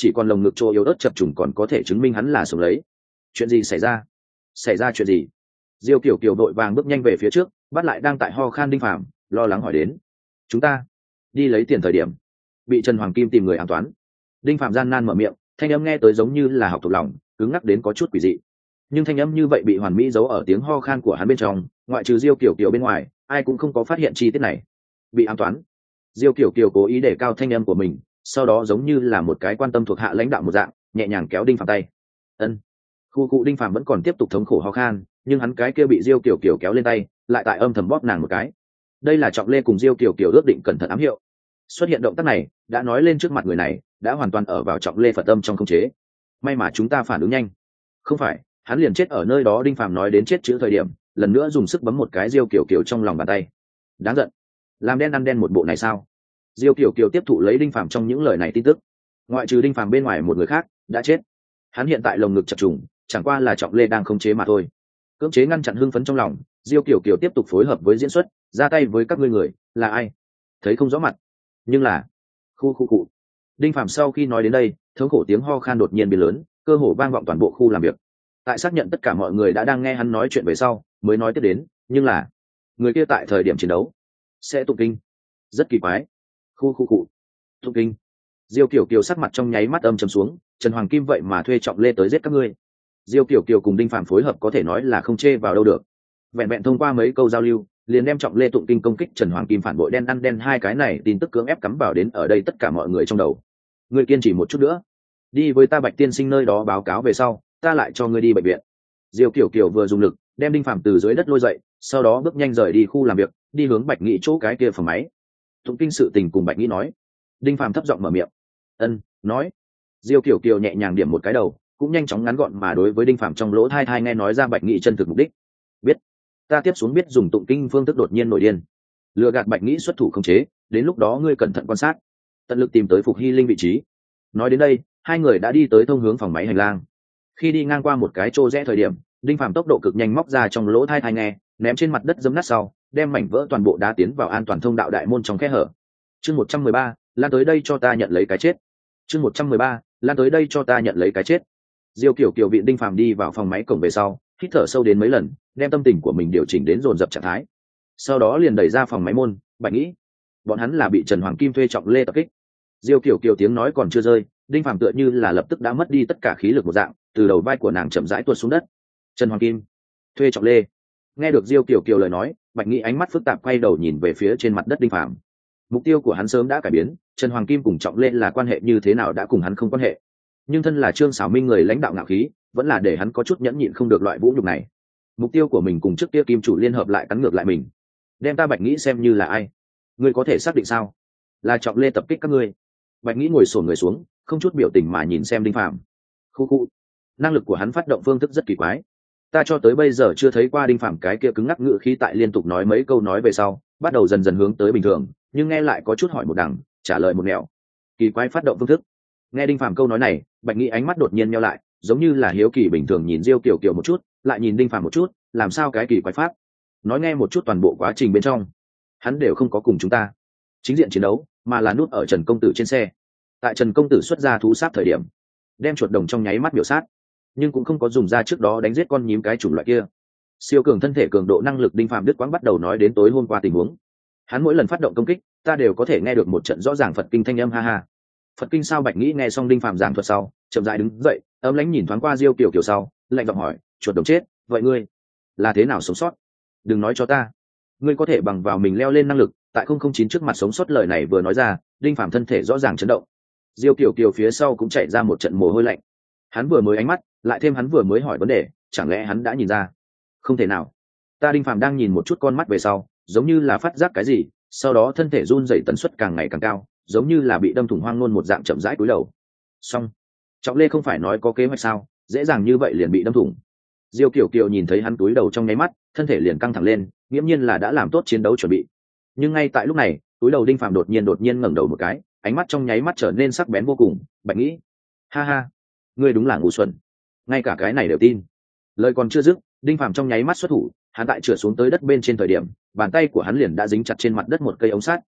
chỉ còn lồng ngực chỗ yếu ớt chập trùng còn có thể chứng minh hắn là sống lấy. Chuyện gì xảy ra? Xảy ra chuyện gì? Diêu Kiểu Kiều đội vàng bước nhanh về phía trước, bắt lại đang tại ho khan Đinh Phàm, lo lắng hỏi đến. Chúng ta đi lấy tiền thời điểm, bị Trần Hoàng Kim tìm người ám toán. Đinh Phàm gian nan mở miệng, thanh âm nghe tới giống như là học thuộc lòng, cứng ngắc đến có chút quỷ dị. Nhưng thanh âm như vậy bị hoàn mỹ giấu ở tiếng ho khan của hắn bên trong, ngoại trừ Diêu Kiểu Kiều bên ngoài, ai cũng không có phát hiện chi tiết này. Bị ám toán. Diêu Kiểu Kiều cố ý để cao thanh âm của mình, sau đó giống như là một cái quan tâm thuộc hạ lãnh đạo một dạng, nhẹ nhàng kéo Đinh Phàm tay. Ân. Khu cụ Đinh Phàm vẫn còn tiếp tục thống khổ ho khan, nhưng hắn cái kia bị Diêu Kiểu Kiều kéo lên tay, lại tại âm thầm bóp nàng một cái. Đây là Trọng Lê cùng Diêu Kiểu Kiều ước định cẩn thận ám hiệu. Xuất hiện động tác này, đã nói lên trước mặt người này, đã hoàn toàn ở vào Trọng Lê Phật tâm trong khống chế. May mà chúng ta phản ứng nhanh. Không phải, hắn liền chết ở nơi đó. Đinh Phàm nói đến chết chữ thời điểm, lần nữa dùng sức bấm một cái Diêu Kiểu Kiều trong lòng bàn tay. Đáng giận, làm đen ăn đen một bộ này sao? Diêu Kiểu Kiều tiếp thụ lấy Đinh Phàm trong những lời này tin tức. Ngoại trừ Đinh Phàm bên ngoài một người khác đã chết. Hắn hiện tại lồng ngực chập trùng, chẳng qua là Trọng Lê đang khống chế mà thôi. Cưỡng chế ngăn chặn hưng phấn trong lòng, Diêu Kiểu Kiều tiếp tục phối hợp với diễn xuất, ra tay với các ngươi người là ai? Thấy không rõ mặt, nhưng là khu khu cụ. Đinh Phàm sau khi nói đến đây, thống khổ tiếng ho khan đột nhiên biến lớn, cơ hồ vang vọng toàn bộ khu làm việc. Tại xác nhận tất cả mọi người đã đang nghe hắn nói chuyện về sau, mới nói tiếp đến, nhưng là người kia tại thời điểm chiến đấu sẽ tụng kinh, rất kỳ quái. Khu khu cụ. Tụng kinh. Diêu Kiểu Kiều sắc mặt trong nháy mắt âm trầm xuống, Trần Hoàng Kim vậy mà thuê Trọng Lê tới giết các ngươi. Diêu Kiểu Kiều cùng Đinh Phàm phối hợp có thể nói là không chê vào đâu được. Vẹn vẹn thông qua mấy câu giao lưu, liền đem Trọng Lê tụng kinh công kích Trần Hoàng Kim phản bội đen ăn đen hai cái này tin tức cưỡng ép cắm vào đến ở đây tất cả mọi người trong đầu. Ngươi kiên trì một chút nữa, đi với ta Bạch tiên sinh nơi đó báo cáo về sau, ta lại cho ngươi đi bệnh viện. Diêu Kiểu Kiều vừa dùng lực đem Đinh Phàm từ dưới đất lôi dậy, sau đó bước nhanh rời đi khu làm việc, đi hướng Bạch Nghị chỗ cái kia phòng máy. Tụng kinh sự tình cùng Bạch Nghị nói. Đinh Phàm thấp giọng mở miệng. Ân, nói. Diêu Kiểu Kiều nhẹ nhàng điểm một cái đầu, cũng nhanh chóng ngắn gọn mà đối với Đinh Phàm trong lỗ thai thai nghe nói ra Bạch Nghị chân thực mục đích. Biết. Ta tiếp xuống biết dùng tụng kinh phương thức đột nhiên nổi điên, lừa gạt Bạch Nghị xuất thủ khống chế, đến lúc đó ngươi cẩn thận quan sát, tận lực tìm tới Phục Hy Linh vị trí. Nói đến đây, hai người đã đi tới thông hướng phòng máy hành lang. Khi đi ngang qua một cái chỗ rẽ thời điểm, Đinh Phàm tốc độ cực nhanh móc ra trong lỗ thai thai nghe, ném trên mặt đất giấm nát sau, đem mảnh vỡ toàn bộ đá tiến vào an toàn thông đạo đại môn trong khe hở. Chương một trăm mười ba, lan tới đây cho ta nhận lấy cái chết. Chương một trăm mười ba, lan tới đây cho ta nhận lấy cái chết. Diêu Kiểu Kiều viện Đinh Phàm đi vào phòng máy cổng về sau, hít thở sâu đến mấy lần, đem tâm tình của mình điều chỉnh đến dồn dập trạng thái. Sau đó liền đẩy ra phòng máy môn, Bạch nghĩ, bọn hắn là bị Trần Hoàng Kim thuê Trọng Lê tập kích. Diêu Kiểu Kiều tiếng nói còn chưa rơi, Đinh Phàm tựa như là lập tức đã mất đi tất cả khí lực một dạng, từ đầu vai của nàng chậm rãi tuột xuống đất. Trần Hoàng Kim thuê Trọng Lê. Nghe được Diêu Kiểu Kiều lời nói, Bạch nghĩ ánh mắt phức tạp quay đầu nhìn về phía trên mặt đất Đinh Phàm. Mục tiêu của hắn sớm đã cải biến, Trần Hoàng Kim cùng Trọng Lê là quan hệ như thế nào đã cùng hắn không quan hệ, nhưng thân là Trương Sảo Minh người lãnh đạo ngạo khí, vẫn là để hắn có chút nhẫn nhịn không được loại vũ nhục này. Mục tiêu của mình cùng trước kia Kim chủ liên hợp lại cắn ngược lại mình, đem ta Bạch nghĩ xem như là ai? Ngươi có thể xác định sao? Là Trọng Lê tập kích các ngươi? Bạch nghĩ ngồi xổm người xuống, không chút biểu tình mà nhìn xem Đinh Phàm. Khu khu, năng lực của hắn phát động phương thức rất kỳ quái, ta cho tới bây giờ chưa thấy qua Đinh Phàm cái kia cứng ngắc ngữ khí tại liên tục nói mấy câu nói về sau, bắt đầu dần dần hướng tới bình thường, nhưng nghe lại có chút hỏi một đằng, trả lời một nẻo. Kỳ quái phát động phương thức. Nghe Đinh Phàm câu nói này, Bạch nghĩ ánh mắt đột nhiên nheo lại, giống như là hiếu kỳ bình thường nhìn Diêu Kiểu Kiều một chút, lại nhìn Đinh Phàm một chút, làm sao cái kỳ quái pháp? Nói nghe một chút toàn bộ quá trình bên trong, hắn đều không có cùng chúng ta chính diện chiến đấu, mà là núp ở Trần công tử trên xe. Tại Trần công tử xuất ra thú sát thời điểm, đem chuột đồng trong nháy mắt biểu sát, nhưng cũng không có dùng ra trước đó đánh giết con nhím cái chủng loại kia. Siêu cường thân thể cường độ năng lực Đinh Phàm Đức Quang bắt đầu nói đến tối hôm qua tình huống. Hắn mỗi lần phát động công kích, ta đều có thể nghe được một trận rõ ràng Phật kinh thanh âm, ha ha. Phật kinh sao? Bạch nghĩ nghe xong Đinh Phàm giảng thuật sau, chậm rãi đứng dậy, ấm lãnh nhìn thoáng qua Diêu Kiểu Kiều sau, lạnh giọng hỏi, chuột đồng chết, vậy ngươi là thế nào sống sót? Đừng nói cho ta, ngươi có thể bằng vào mình leo lên năng lực, tại không không chín trước mặt sống sót. Lời này vừa nói ra, Đinh Phàm thân thể rõ ràng chấn động. Diêu Kiểu Kiều phía sau cũng chạy ra một trận mồ hôi lạnh. Hắn vừa mới ánh mắt, lại thêm hắn vừa mới hỏi vấn đề, chẳng lẽ hắn đã nhìn ra? Không thể nào. Ta Đinh Phàm đang nhìn một chút con mắt về sau, giống như là phát giác cái gì, sau đó thân thể run rẩy tần suất càng ngày càng cao, giống như là bị đâm thủng hoang nôn một dạng, chậm rãi cúi đầu. Xong, Trọng Lê không phải nói có kế hoạch sao, dễ dàng như vậy liền bị đâm thủng. Diêu Kiểu Kiều nhìn thấy hắn cúi đầu trong nháy mắt, thân thể liền căng thẳng lên, nghiễm nhiên là đã làm tốt chiến đấu chuẩn bị. Nhưng ngay tại lúc này, cúi đầu Đinh Phàm đột nhiên đột nhiên ngẩng đầu một cái, ánh mắt trong nháy mắt trở nên sắc bén vô cùng. Bạch nghĩ, ha ha, ngươi đúng là ngu xuẩn, ngay cả cái này đều tin. Lời còn chưa dứt, Đinh Phàm trong nháy mắt xuất thủ, hắn tại trượt xuống tới đất bên trên thời điểm, bàn tay của hắn liền đã dính chặt trên mặt đất một cây ống sắt.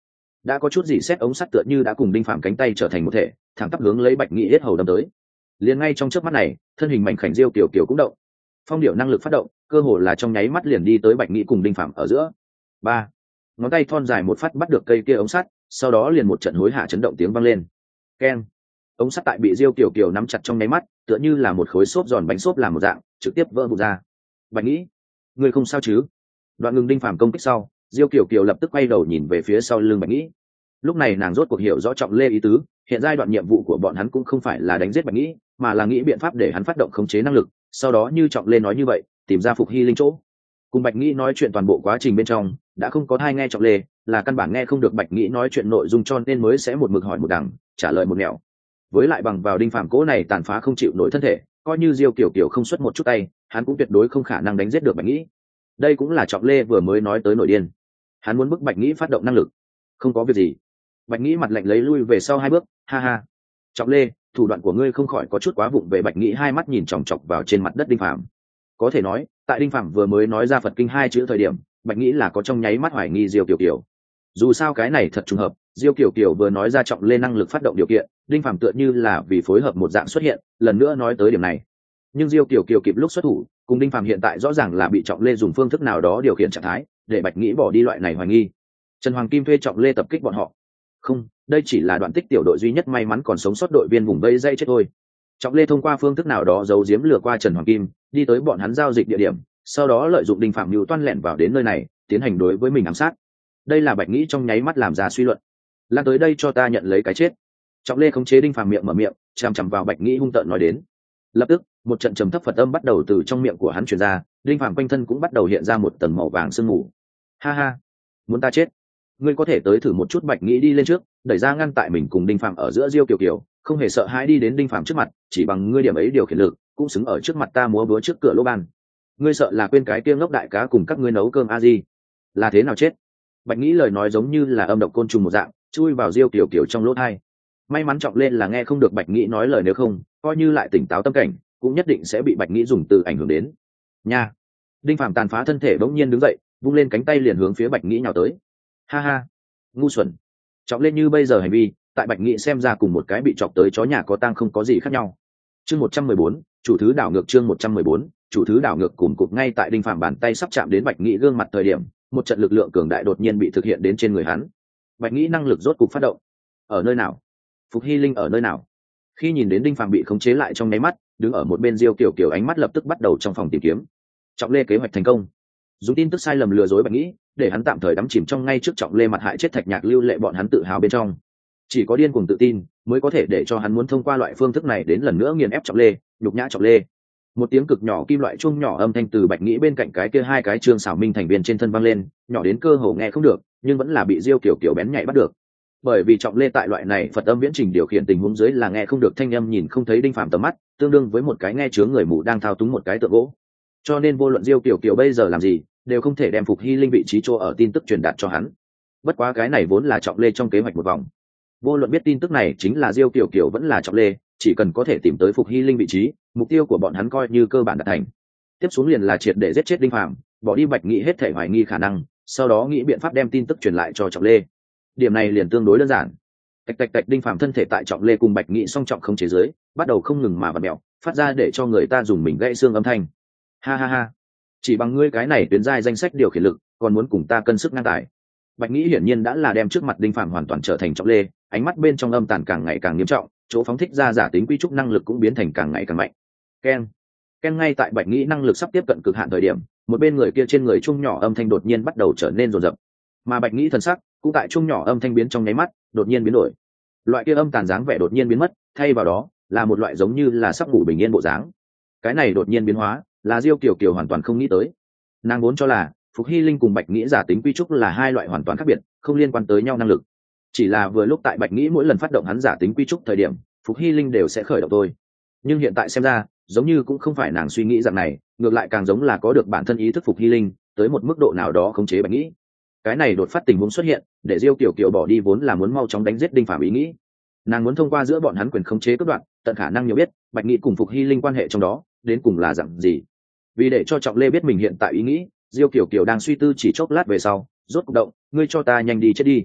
đã có chút gì xét ống sắt tựa như đã cùng đinh phạm cánh tay trở thành một thể, thẳng tắp hướng lấy bạch nghĩ hết hầu đâm tới. Liền ngay trong chớp mắt này, thân hình mảnh khảnh diêu kiểu kiểu cũng động, phong điệu năng lực phát động, cơ hồ là trong nháy mắt liền đi tới bạch nghĩ cùng đinh phạm ở giữa. Ba, ngón tay thon dài một phát bắt được cây kia ống sắt, sau đó liền một trận hối hả chấn động tiếng vang lên. Keng, ống sắt tại bị diêu kiểu kiểu nắm chặt trong nháy mắt, tựa như là một khối xốp giòn bánh xốp làm một dạng, trực tiếp vỡ vụn ra. Bạch nghĩ, ngươi không sao chứ? Đoạn ngừng đinh phạm công kích sau, diêu kiểu kiểu lập tức quay đầu nhìn về phía sau lưng bạch nghĩ. Lúc này nàng rốt cuộc hiểu rõ Trọng Lê ý tứ, hiện giai đoạn nhiệm vụ của bọn hắn cũng không phải là đánh giết bạch nghĩ, mà là nghĩ biện pháp để hắn phát động khống chế năng lực, sau đó như Trọng Lê nói như vậy, tìm ra Phục Hy linh chỗ. Cùng bạch nghĩ nói chuyện toàn bộ quá trình bên trong đã không có thai nghe Trọng Lê, là căn bản nghe không được bạch nghĩ nói chuyện nội dung, cho nên mới sẽ một mực hỏi một đằng trả lời một nẻo. Với lại bằng vào đinh phàm cố này tàn phá không chịu nổi thân thể, coi như diêu kiểu kiểu không xuất một chút tay, hắn cũng tuyệt đối không khả năng đánh giết được bạch nghĩ. Đây cũng là Trọng Lê vừa mới nói tới nội điên, hắn muốn bức bạch nghĩ phát động năng lực. Không có việc gì. Bạch nghĩ mặt lạnh lấy lui về sau hai bước, ha ha. Trọng Lê, thủ đoạn của ngươi không khỏi có chút quá vụng về. Bạch nghĩ hai mắt nhìn chòng chọc vào trên mặt đất đinh phàm. Có thể nói, tại đinh phàm vừa mới nói ra Phật kinh hai chữ thời điểm, bạch nghĩ là có trong nháy mắt hoài nghi diêu kiểu kiểu. Dù sao cái này thật trùng hợp, diêu kiểu kiểu vừa nói ra Trọng Lê năng lực phát động điều kiện, đinh phàm tựa như là vì phối hợp một dạng xuất hiện, lần nữa nói tới điểm này. Nhưng diêu kiểu kiểu kịp lúc xuất thủ, cùng đinh phàm hiện tại rõ ràng là bị Trọng Lê dùng phương thức nào đó điều khiển trạng thái, để bạch nghĩ bỏ đi loại này hoài nghi. Trần Hoàng Kim thuê Trọng Lê tập kích bọn họ. Không, đây chỉ là đoạn tích tiểu đội duy nhất may mắn còn sống sót đội viên vùng vây dây chết thôi. Trọng Lê thông qua phương thức nào đó giấu giếm lừa qua Trần Hoàng Kim, đi tới bọn hắn giao dịch địa điểm, sau đó lợi dụng đinh phạm mưu toan lẻn vào đến nơi này, tiến hành đối với mình ám sát. Đây là bạch nghĩ trong nháy mắt làm ra suy luận. Lan tới đây cho ta nhận lấy cái chết. Trọng Lê khống chế đinh phạm miệng mở miệng, chằm chằm vào bạch nghĩ hung tợn nói đến. Lập tức, một trận trầm thấp Phật âm bắt đầu từ trong miệng của hắn truyền ra, đinh phạm quanh thân cũng bắt đầu hiện ra một tầng màu vàng sương mù. Ha ha, muốn ta chết? Ngươi có thể tới thử một chút. Bạch nghĩ đi lên trước, đẩy ra ngăn tại mình cùng đinh phạm ở giữa diêu kiểu kiểu, không hề sợ hãi đi đến đinh phạm trước mặt, chỉ bằng ngươi điểm ấy điều khiển lực cũng xứng ở trước mặt ta múa búa trước cửa lỗ ban. Ngươi sợ là quên cái kia ngốc đại cá cùng các ngươi nấu cơm a di là thế nào chết? Bạch nghĩ lời nói giống như là âm độc côn trùng một dạng, chui vào diêu kiểu kiểu trong lỗ tai. May mắn Trọng Lên là nghe không được bạch nghĩ nói lời, nếu không coi như lại tỉnh táo tâm cảnh cũng nhất định sẽ bị bạch nghĩ dùng từ ảnh hưởng đến nha. Đinh phạm tàn phá thân thể bỗng nhiên đứng dậy, vung lên cánh tay liền hướng phía bạch nghĩ nhào tới. Ha ha, ngu xuẩn. Trọng Lên như bây giờ hành vi tại bạch nghĩ xem ra cùng một cái bị chọc tới chó nhà có tang không có gì khác nhau. Chương một trăm mười bốn, chủ thứ đảo ngược. Chương một trăm mười bốn, chủ thứ đảo ngược. Cùng cục ngay tại đinh phạm bàn tay sắp chạm đến bạch nghĩ gương mặt thời điểm, một trận lực lượng cường đại đột nhiên bị thực hiện đến trên người hắn. Bạch nghĩ năng lực rốt cục phát động. Ở nơi nào? Phục Hy linh ở nơi nào? Khi nhìn đến đinh phạm bị khống chế lại trong nháy mắt, đứng ở một bên diêu kiểu kiểu ánh mắt lập tức bắt đầu trong phòng tìm kiếm. Trọng Lê kế hoạch thành công, dùng tin tức sai lầm lừa dối bạch nghĩ, để hắn tạm thời đắm chìm trong ngay trước Trọng Lê mặt hại chết Thạch Nhạc Lưu Lệ bọn hắn tự hào bên trong. Chỉ có điên cuồng tự tin mới có thể để cho hắn muốn thông qua loại phương thức này đến lần nữa nghiền ép Trọng Lê, nhục nhã Trọng Lê. Một tiếng cực nhỏ kim loại chuông nhỏ âm thanh từ bạch nghĩ bên cạnh cái kia hai cái trương xảo minh thành viên trên thân vang lên, nhỏ đến cơ hồ nghe không được, nhưng vẫn là bị diêu kiểu kiểu bén nhạy bắt được. Bởi vì Trọng Lê tại loại này Phật âm viễn trình điều khiển tình huống dưới là nghe không được thanh âm, nhìn không thấy đinh phạm tầm mắt, tương đương với một cái nghe chướng người mù đang thao túng một cái tượng gỗ. Cho nên vô luận diêu kiểu kiểu bây giờ làm gì, đều không thể đem Phục Hy linh vị trí chỗ ở tin tức truyền đạt cho hắn. Bất quá cái này vốn là Trọng Lê trong kế hoạch một vòng. Vô luận biết tin tức này chính là diêu kiểu kiểu vẫn là Trọng Lê, chỉ cần có thể tìm tới Phục Hy linh vị trí, mục tiêu của bọn hắn coi như cơ bản đạt thành. Tiếp xuống liền là triệt để giết chết đinh phạm, bỏ đi bạch nghĩ hết thể hoài nghi khả năng, sau đó nghĩ biện pháp đem tin tức truyền lại cho Trọng Lê. Điểm này liền tương đối đơn giản. Tạch tạch tạch, đinh phạm thân thể tại Trọng Lê cùng bạch nghĩ song trọng không chế giới, bắt đầu không ngừng mà vặn mèo, phát ra để cho người ta dùng mình gãy xương âm thanh. Ha ha ha, chỉ bằng ngươi cái này tuyến giai danh sách điều khiển lực, còn muốn cùng ta cân sức ngang tài? Bạch nghĩ hiển nhiên đã là đem trước mặt đinh phạm hoàn toàn trở thành Trọng Lê, ánh mắt bên trong âm tàn càng ngày càng nghiêm trọng, chỗ phóng thích ra giả tính quy trúc năng lực cũng biến thành càng ngày càng mạnh. Ken, ken, ngay tại bạch nghĩ năng lực sắp tiếp cận cực hạn thời điểm, một bên người kia trên người chung nhỏ âm thanh đột nhiên bắt đầu trở nên rồn rập, mà bạch nghĩ thần sắc cũng tại chung nhỏ âm thanh biến trong nháy mắt đột nhiên biến đổi. Loại kia âm tàn dáng vẻ đột nhiên biến mất, thay vào đó là một loại giống như là sắp ngủ bình yên bộ dáng. Cái này đột nhiên biến hóa là diêu kiều kiều hoàn toàn không nghĩ tới. Nàng vốn cho là Phục Hy linh cùng bạch nghĩ giả tính quy trúc là hai loại hoàn toàn khác biệt, không liên quan tới nhau năng lực. Chỉ là vừa lúc tại bạch nghĩ mỗi lần phát động hắn giả tính quy trúc thời điểm, Phục Hy linh đều sẽ khởi động thôi. Nhưng hiện tại xem ra giống như cũng không phải nàng suy nghĩ dạng này, ngược lại càng giống là có được bản thân ý thức Phục Hy linh tới một mức độ nào đó khống chế bạch nghĩ. Cái này đột phát tình huống xuất hiện để diêu kiều kiều bỏ đi vốn là muốn mau chóng đánh giết đinh phạm ý nghĩ. Nàng muốn thông qua giữa bọn hắn quyền khống chế cướp đoạn, tận khả năng nhiều biết bạch nghĩ cùng Phục Hy linh quan hệ trong đó đến cùng là dạng gì. Vì để cho Trọng Lê biết mình hiện tại ý nghĩ, diêu kiều kiều đang suy tư chỉ chốc lát về sau rốt cục động. Ngươi cho ta nhanh đi chết đi.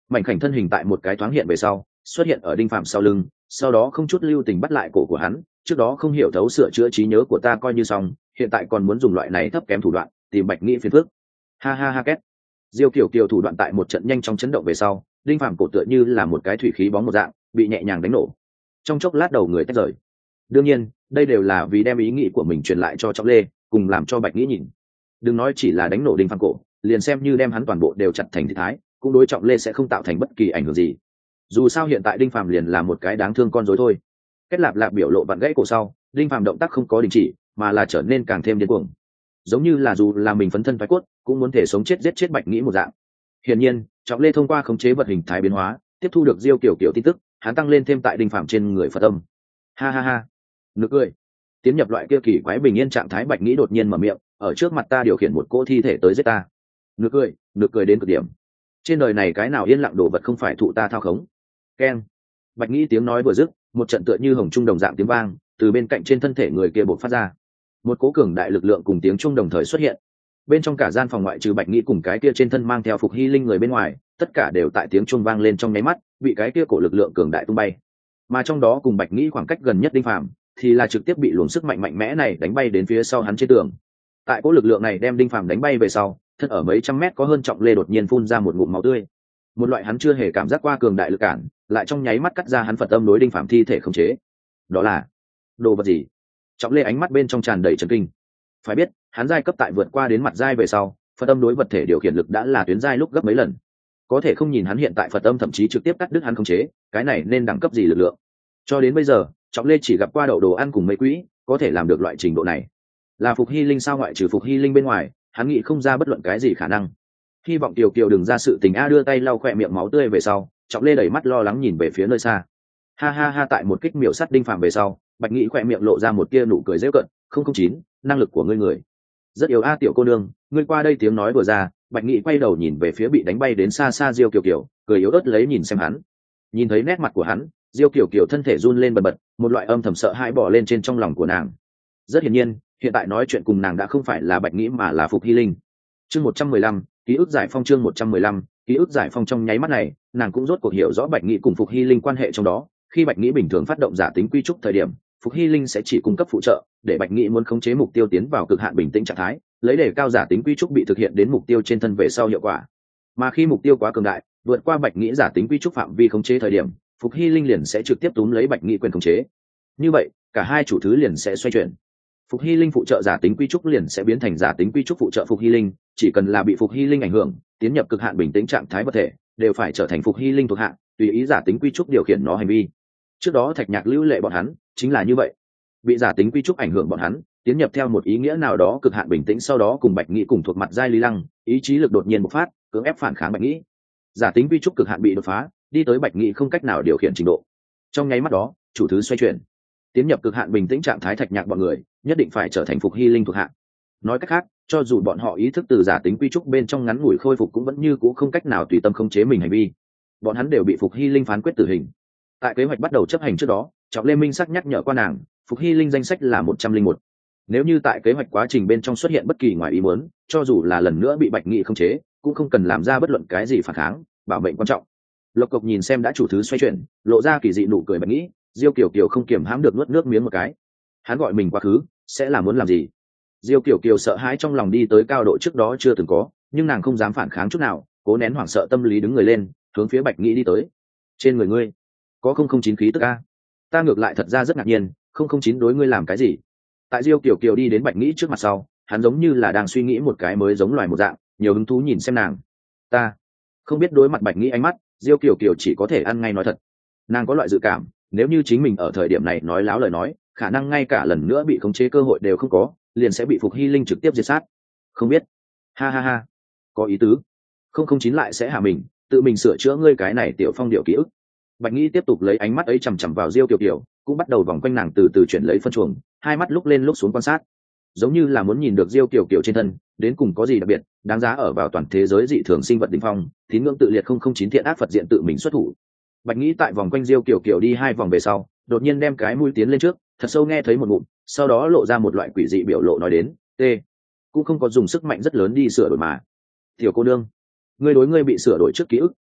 mảnh khảnh thân hình tại một cái thoáng hiện về sau xuất hiện ở đinh phạm sau lưng, sau đó không chút lưu tình bắt lại cổ của hắn. Trước đó không hiểu thấu sửa chữa trí nhớ của ta coi như xong, hiện tại còn muốn dùng loại này thấp kém thủ đoạn tìm bạch nghĩ phiền phước. Ha ha ha két. Diêu Kiều Kiều thủ đoạn tại một trận nhanh chóng chấn động về sau, đinh phạm cổ tựa như là một cái thủy khí bóng một dạng bị nhẹ nhàng đánh nổ, trong chốc lát đầu người tách rời. Đương nhiên đây đều là vì đem ý nghĩ của mình truyền lại cho Trọng Lê, cùng làm cho bạch nghĩ nhìn. Đừng nói chỉ là đánh nổ đinh phạm cổ, liền xem như đem hắn toàn bộ đều chặt thành thịt thái, cũng đối Trọng Lê sẽ không tạo thành bất kỳ ảnh hưởng gì. Dù sao hiện tại đinh phạm liền là một cái đáng thương con rối thôi. Kết lạp lạp biểu lộ vặn gãy cổ sau, đinh phạm động tác không có đình chỉ, mà là trở nên càng thêm điên cuồng, giống như là dù là mình phấn thân phái cốt cũng muốn thể sống chết giết chết bạch nghĩ một dạng. Hiển nhiên Trọng Lê thông qua khống chế vật hình thái biến hóa tiếp thu được Diêu Kiều Kiều tin tức, hắn tăng lên thêm tại đinh phạm trên người Phật âm. Ha ha ha, nực cười. Tiến nhập loại kia kỳ quái bình yên trạng thái bạch nghĩ đột nhiên mở miệng, ở trước mặt ta điều khiển một cỗ thi thể tới giết ta. Nực cười, nực cười đến cực điểm. Trên đời này cái nào yên lặng đồ vật không phải thụ ta thao khống. Keng. Bạch nghĩ tiếng nói vừa dứt, một trận tựa như hồng trung đồng dạng tiếng vang từ bên cạnh trên thân thể người kia bộc phát ra. Một cố cường đại lực lượng cùng tiếng trung đồng thời xuất hiện. Bên trong cả gian phòng ngoại trừ bạch nghĩ cùng cái kia trên thân mang theo phục hy linh người bên ngoài, tất cả đều tại tiếng trung vang lên trong nháy mắt bị cái kia cổ lực lượng cường đại tung bay. Mà trong đó cùng bạch nghĩ khoảng cách gần nhất đinh phạm thì là trực tiếp bị luồng sức mạnh mạnh mẽ này đánh bay đến phía sau hắn trên tường. Tại cố lực lượng này đem đinh phạm đánh bay về sau, thân ở mấy trăm mét có hơn Trọng Lê đột nhiên phun ra một ngụm máu tươi. Một loại hắn chưa hề cảm giác qua cường đại lực cản lại trong nháy mắt cắt ra hắn Phật âm đối đinh phạm thi thể khống chế. Đó là đồ vật gì? Trọng Lê ánh mắt bên trong tràn đầy chấn kinh. Phải biết hắn giai cấp tại vượt qua đến mặt giai về sau, Phật âm đối vật thể điều khiển lực đã là tuyến giai lúc gấp mấy lần. Có thể không nhìn hắn hiện tại Phật âm thậm chí trực tiếp cắt đứt hắn khống chế, cái này nên đẳng cấp gì lực lượng? Cho đến bây giờ Trọng Lê chỉ gặp qua đậu đồ ăn cùng mấy quỹ có thể làm được loại trình độ này. Là phục hy linh sao? Ngoại trừ phục hy linh bên ngoài hắn nghĩ không ra bất luận cái gì khả năng. Hy vọng Kiều Kiều đừng ra sự tình a. Đưa tay lau khỏe miệng máu tươi về sau, Trọng Lê đẩy mắt lo lắng nhìn về phía nơi xa. Ha ha ha. Tại một kích miểu sát đinh phạm về sau, bạch nghĩ khỏe miệng lộ ra một tia nụ cười dễ cận. Không không chín, năng lực của ngươi người rất yếu a. Tiểu cô nương, ngươi qua đây. Tiếng nói vừa ra, bạch nghĩ quay đầu nhìn về phía bị đánh bay đến xa xa Diêu Kiều Kiều, cười yếu ớt lấy nhìn xem hắn. Nhìn thấy nét mặt của hắn, Diêu Kiều Kiều thân thể run lên bần bật, một loại âm thầm sợ hãi bỏ lên trên trong lòng của nàng. Rất hiển nhiên hiện tại nói chuyện cùng nàng đã không phải là bạch nghĩ mà là phục hy linh. Chương một trăm mười lăm, ký ức giải phong. Chương một trăm mười lăm, ký ức giải phong. Trong nháy mắt này nàng cũng rốt cuộc hiểu rõ bạch nghĩ cùng phục hy linh quan hệ trong đó. Khi bạch nghĩ bình thường phát động giả tính quy trúc thời điểm, phục hy linh sẽ chỉ cung cấp phụ trợ để bạch nghĩ muốn khống chế mục tiêu tiến vào cực hạn bình tĩnh trạng thái, lấy để cao giả tính quy trúc bị thực hiện đến mục tiêu trên thân về sau hiệu quả. Mà khi mục tiêu quá cường đại, vượt qua bạch nghĩ giả tính quy trúc phạm vi khống chế thời điểm, phục hy linh liền sẽ trực tiếp túm lấy bạch nghĩ quyền khống chế. Như vậy cả hai chủ thứ liền sẽ xoay chuyển. Phục hy linh phụ trợ giả tính quy trúc liền sẽ biến thành giả tính quy trúc phụ trợ phục hy linh, chỉ cần là bị phục hy linh ảnh hưởng tiến nhập cực hạn bình tĩnh trạng thái vật thể đều phải trở thành phục hy linh thuộc hạ, tùy ý giả tính quy trúc điều khiển nó hành vi. Trước đó Thạch Nhạc Lưu Lệ bọn hắn chính là như vậy, bị giả tính quy trúc ảnh hưởng bọn hắn tiến nhập theo một ý nghĩa nào đó cực hạn bình tĩnh, sau đó cùng bạch nghĩ cùng thuộc mặt giai Lý Lăng, ý chí lực đột nhiên bộc phát cưỡng ép phản kháng bạch nghĩ. Giả tính quy trúc cực hạn bị đột phá, đi tới bạch nghĩ không cách nào điều khiển trình độ. Trong nháy mắt đó chủ thứ xoay chuyển, tiến nhập cực hạn bình tĩnh trạng thái Thạch Nhạc bọn người nhất định phải trở thành phục hy linh thuộc hạ. Nói cách khác, cho dù bọn họ ý thức từ giả tính quy trúc bên trong ngắn ngủi khôi phục cũng vẫn như cũ không cách nào tùy tâm khống chế mình hành vi, bọn hắn đều bị phục hy linh phán quyết tử hình. Tại kế hoạch bắt đầu chấp hành trước đó, Trọng Lê minh sắc nhắc nhở qua nàng, phục hy linh danh sách là một trăm linh một. Nếu như tại kế hoạch quá trình bên trong xuất hiện bất kỳ ngoài ý muốn, cho dù là lần nữa bị bạch nghị khống chế, cũng không cần làm ra bất luận cái gì phản kháng, bảo mệnh quan trọng. Lộc Cộc nhìn xem đã chủ thứ xoay chuyển, lộ ra kỳ dị nụ cười bạch nghĩ, Diêu Kiều Kiều không kiềm hãm được nuốt nước miếng một cái. Hắn gọi mình quá khứ sẽ là muốn làm gì? Diêu Kiều Kiều sợ hãi trong lòng đi tới cao độ trước đó chưa từng có, nhưng nàng không dám phản kháng chút nào, cố nén hoảng sợ tâm lý đứng người lên, hướng phía bạch nghĩ đi tới. Trên người ngươi có không không chín khí tức a? Ta ngược lại thật ra rất ngạc nhiên, không không chín đối ngươi làm cái gì? Tại Diêu Kiều Kiều đi đến bạch nghĩ trước mặt sau, hắn giống như là đang suy nghĩ một cái mới giống loài một dạng, nhiều hứng thú nhìn xem nàng. Ta không biết. Đối mặt bạch nghĩ ánh mắt, Diêu Kiều Kiều chỉ có thể ăn ngay nói thật. Nàng có loại dự cảm, nếu như chính mình ở thời điểm này nói láo lời nói, khả năng ngay cả lần nữa bị khống chế cơ hội đều không có, liền sẽ bị phục hy linh trực tiếp diệt sát. Không biết. Ha ha ha, có ý tứ. Không không chín lại sẽ hạ mình tự mình sửa chữa ngươi cái này tiểu phong điệu ký ức. Bạch nghĩ tiếp tục lấy ánh mắt ấy chằm chằm vào Diêu Kiều Kiều, cũng bắt đầu vòng quanh nàng từ từ chuyển lấy phân chuồng, hai mắt lúc lên lúc xuống quan sát, giống như là muốn nhìn được Diêu Kiều Kiều trên thân đến cùng có gì đặc biệt đáng giá ở vào toàn thế giới dị thường sinh vật đỉnh phong, tín ngưỡng tự liệt không không chín thiện ác Phật diện tự mình xuất thủ. Bạch nghĩ tại vòng quanh Diêu Kiều Kiều đi hai vòng về sau, đột nhiên đem cái mũi tiến lên trước, thật sâu nghe thấy một ngụm, sau đó lộ ra một loại quỷ dị biểu lộ nói đến, "T, cũng không có dùng sức mạnh rất lớn đi sửa đổi mà. Tiểu cô nương, ngươi đối ngươi bị sửa đổi trước ký ức,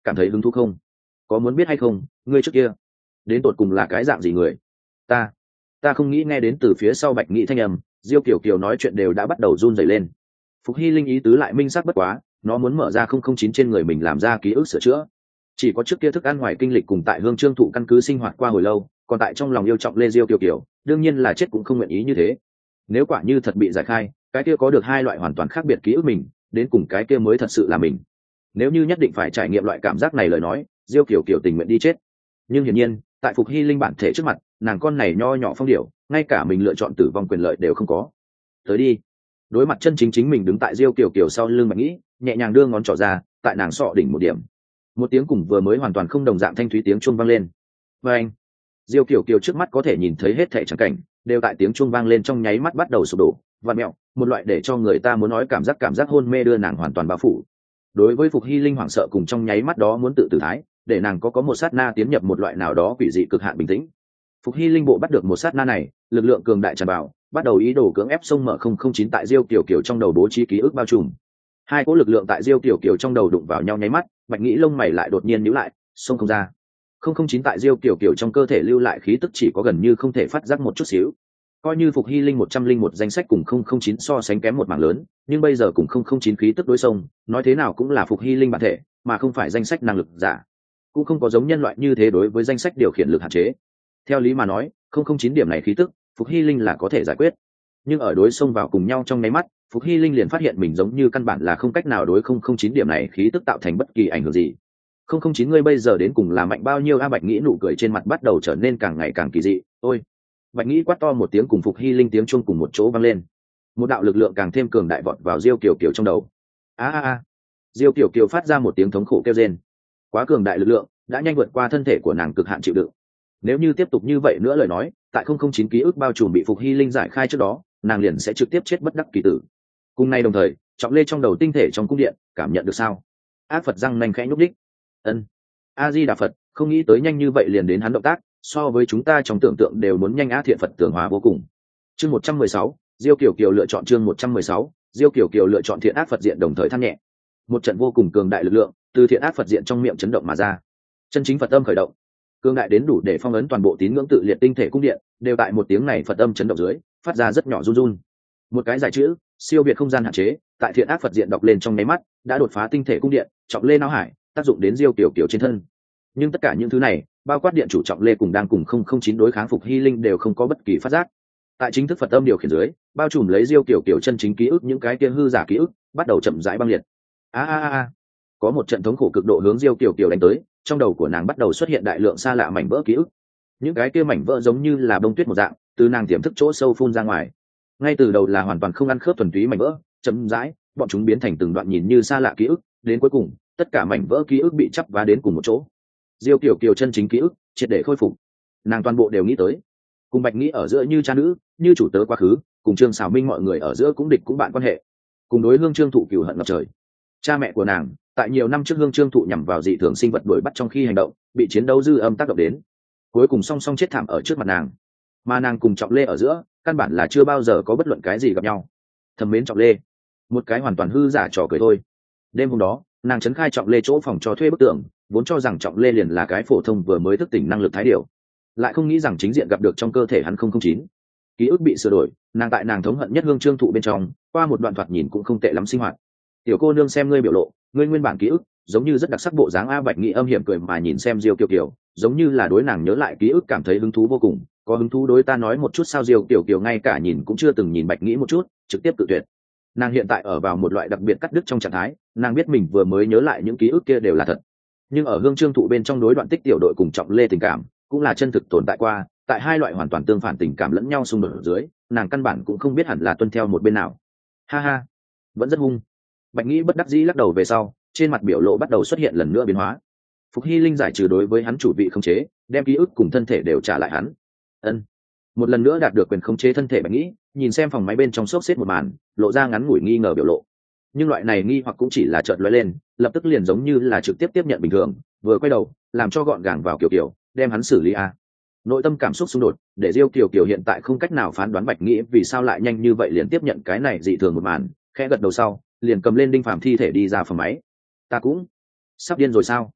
cảm thấy hứng thú không? Có muốn biết hay không, ngươi trước kia đến tột cùng là cái dạng gì người? Ta, ta không nghĩ nghe đến từ phía sau Bạch Nghĩ thanh âm, Diêu Kiều Kiều nói chuyện đều đã bắt đầu run rẩy lên. Phục Hy Linh ý tứ lại minh xác bất quá, nó muốn mở ra không không chín trên người mình làm ra ký ức sửa chữa. Chỉ có trước kia thức ăn ngoài kinh lịch cùng tại Hương Trương Thụ căn cứ sinh hoạt qua hồi lâu, còn tại trong lòng yêu trọng Lê Diêu Kiều Kiều, đương nhiên là chết cũng không nguyện ý như thế. Nếu quả như thật bị giải khai, cái kia có được hai loại hoàn toàn khác biệt ký ức mình, đến cùng cái kia mới thật sự là mình. Nếu như nhất định phải trải nghiệm loại cảm giác này lời nói, Diêu Kiều Kiều tình nguyện đi chết. Nhưng hiển nhiên, tại Phục Hy Linh bản thể trước mặt, nàng con này nho nhỏ phong điểu, ngay cả mình lựa chọn tử vong quyền lợi đều không có. Tới đi. Đối mặt chân chính chính mình đứng tại Diêu Kiều Kiều sau lưng Bạch Nghĩ, nhẹ nhàng đưa ngón trỏ ra, tại nàng sọ đỉnh một điểm. Một tiếng cùng vừa mới hoàn toàn không đồng dạng thanh thúy tiếng chuông vang lên. Và anh, Diêu Kiều Kiều trước mắt có thể nhìn thấy hết thảy trắng cảnh, đều tại tiếng chuông vang lên trong nháy mắt bắt đầu sụp đổ, vặn mẹo, một loại để cho người ta muốn nói cảm giác cảm giác hôn mê đưa nàng hoàn toàn bao phủ. Đối với Phục Hy Linh hoảng sợ cùng trong nháy mắt đó muốn tự tử thái, để nàng có có một sát na tiến nhập một loại nào đó quỷ dị cực hạn bình tĩnh. Phục Hy Linh bộ bắt được một sát na này, lực lượng cường đại tràn vào, bắt đầu ý đồ cưỡng ép xông mở không không chín tại Diêu Kiều Kiều trong đầu bố trí ký ức bao trùm. Hai cỗ lực lượng tại Diêu Kiều Kiều trong đầu đụng vào nhau nháy mắt, Bạch Nghĩ lông mày lại đột nhiên nhíu lại, xông không ra. không không chín tại Diêu Kiều Kiều trong cơ thể lưu lại khí tức chỉ có gần như không thể phát giác một chút xíu. Coi như Phục Hy Linh một trăm linh một danh sách cùng không không chín so sánh kém một mảng lớn, nhưng bây giờ cùng không không chín khí tức đối xông, nói thế nào cũng là Phục Hy Linh bản thể, mà không phải danh sách năng lực giả. Cũng không có giống nhân loại như thế đối với danh sách điều khiển lực hạn chế. Theo lý mà nói, không không chín điểm này khí tức, Phục Hy Linh là có thể giải quyết. Nhưng ở đối xông vào cùng nhau trong nháy mắt, Phục Hy Linh liền phát hiện mình giống như căn bản là không cách nào đối không không chín điểm này khí tức tạo thành bất kỳ ảnh hưởng gì. không không chín ngươi bây giờ đến cùng là mạnh bao nhiêu a? Bạch Nghĩ nụ cười trên mặt bắt đầu trở nên càng ngày càng kỳ dị. Ôi! Bạch Nghĩ quát to một tiếng cùng Phục Hy Linh tiếng chuông cùng một chỗ vang lên. Một đạo lực lượng càng thêm cường đại vọt vào Diêu Kiều Kiều trong đầu. A a a! Diêu Kiều Kiều phát ra một tiếng thống khổ kêu rên. Quá cường đại lực lượng, đã nhanh vượt qua thân thể của nàng cực hạn chịu đựng. Nếu như tiếp tục như vậy nữa lời nói, tại không không chín ký ức bao trùm bị Phục Hy Linh giải khai trước đó, nàng liền sẽ trực tiếp chết bất đắc kỳ tử. Cùng nay đồng thời, Trọng Lê trong đầu tinh thể trong cung điện, cảm nhận được sao? Ác Phật răng nanh khẽ nhúc đích. Ân. A Di Đà Phật, không nghĩ tới nhanh như vậy liền đến hắn động tác, so với chúng ta trong tưởng tượng đều muốn nhanh. Á Thiện Phật tưởng hòa vô cùng. Chương một trăm mười sáu, Diêu Kiều Kiều lựa chọn chương một trăm mười sáu, Diêu Kiều Kiều lựa chọn Thiện Ác Phật diện đồng thời than nhẹ. Một trận vô cùng cường đại lực lượng từ Thiện Ác Phật diện trong miệng chấn động mà ra. Chân chính Phật âm khởi động. Cường đại đến đủ để phong ấn toàn bộ tín ngưỡng tự liệt tinh thể cung điện, đều tại một tiếng này Phật âm chấn động dưới, phát ra rất nhỏ run run. Một cái giải chữ, siêu việt không gian hạn chế, tại Thiện Ác Phật diện đọc lên trong nháy mắt, đã đột phá tinh thể cung điện, Trọng Lê não hải, tác dụng đến Diêu Kiều Kiều trên thân. Nhưng tất cả những thứ này, bao quát điện chủ Trọng Lê cùng đang cùng không không chín đối kháng Phục Hy Linh đều không có bất kỳ phát giác. Tại chính thức Phật âm điều khiển dưới, bao trùm lấy Diêu Kiều Kiều chân chính ký ức những cái kia hư giả ký ức, bắt đầu chậm rãi băng liệt. A a a, có một trận thống khổ cực độ hướng Diêu Kiều Kiều đánh tới, trong đầu của nàng bắt đầu xuất hiện đại lượng xa lạ mảnh vỡ ký ức. Những cái kia mảnh vỡ giống như là bông tuyết một dạng, từ nàng tiềm thức chỗ sâu phun ra ngoài. Ngay từ đầu là hoàn toàn không ăn khớp thuần túy mảnh vỡ, chậm rãi, bọn chúng biến thành từng đoạn nhìn như xa lạ ký ức, đến cuối cùng, tất cả mảnh vỡ ký ức bị chắp vá đến cùng một chỗ. Diêu Kiều Kiều chân chính ký ức triệt để khôi phục. Nàng toàn bộ đều nghĩ tới, cùng Bạch Nghĩ ở giữa như cha nữ, như chủ tớ quá khứ, cùng Trương Sảo Minh mọi người ở giữa cũng địch cũng bạn quan hệ, cùng đối Hương Trương Thụ cừu hận ngập trời. Cha mẹ của nàng, tại nhiều năm trước Hương Trương Thụ nhằm vào dị thường sinh vật đuổi bắt trong khi hành động, bị chiến đấu dư âm tác động đến, cuối cùng song song chết thảm ở trước mặt nàng. Mà nàng cùng Trọng Lê ở giữa, căn bản là chưa bao giờ có bất luận cái gì gặp nhau. Thầm mến Trọng Lê, một cái hoàn toàn hư giả trò cười thôi. Đêm hôm đó, nàng trấn khai Trọng Lê chỗ phòng cho thuê bức tượng, vốn cho rằng Trọng Lê liền là cái phổ thông vừa mới thức tỉnh năng lực thái điều, lại không nghĩ rằng chính diện gặp được trong cơ thể hắn không không chín ký ức bị sửa đổi. Nàng tại nàng thống hận nhất Hương Trương Thụ bên trong, qua một đoạn thoạt nhìn cũng không tệ lắm sinh hoạt. Tiểu cô nương xem ngươi biểu lộ, ngươi nguyên bản ký ức giống như rất đặc sắc bộ dáng. A Bạch Nghĩ âm hiểm cười mà nhìn xem Diêu Kiều Kiều, giống như là đối nàng nhớ lại ký ức cảm thấy hứng thú vô cùng. Có hứng thú đối ta nói một chút sao? Diêu Kiều Kiều ngay cả nhìn cũng chưa từng nhìn Bạch Nghĩ một chút, trực tiếp tự tuyệt. Nàng hiện tại ở vào một loại đặc biệt cắt đứt trong trạng thái, nàng biết mình vừa mới nhớ lại những ký ức kia đều là thật, nhưng ở Hương Trương Thụ bên trong đối đoạn tích tiểu đội cùng Trọng Lê tình cảm cũng là chân thực tồn tại qua. Tại hai loại hoàn toàn tương phản tình cảm lẫn nhau xung đột ở dưới, nàng căn bản cũng không biết hẳn là tuân theo một bên nào. Ha ha, vẫn rất hung. Bạch Nghĩ bất đắc dĩ lắc đầu về sau, trên mặt biểu lộ bắt đầu xuất hiện lần nữa biến hóa. Phục Hy Linh giải trừ đối với hắn chủ vị khống chế, đem ký ức cùng thân thể đều trả lại hắn. Ân, một lần nữa đạt được quyền khống chế thân thể. Bạch Nghĩ nhìn xem phòng máy bên trong xốc xếp một màn, lộ ra ngắn ngủi nghi ngờ biểu lộ. Nhưng loại này nghi hoặc cũng chỉ là chợt lóe lên, lập tức liền giống như là trực tiếp tiếp nhận bình thường, vừa quay đầu, làm cho gọn gàng vào Kiều Kiều, đem hắn xử lý a. Nội tâm cảm xúc xung đột, để Diêu Kiều Kiều hiện tại không cách nào phán đoán Bạch Nghĩ vì sao lại nhanh như vậy liền tiếp nhận cái này dị thường một màn, khẽ gật đầu sau, liền cầm lên Đinh Phàm thi thể đi ra phòng máy. Ta cũng sắp điên rồi sao?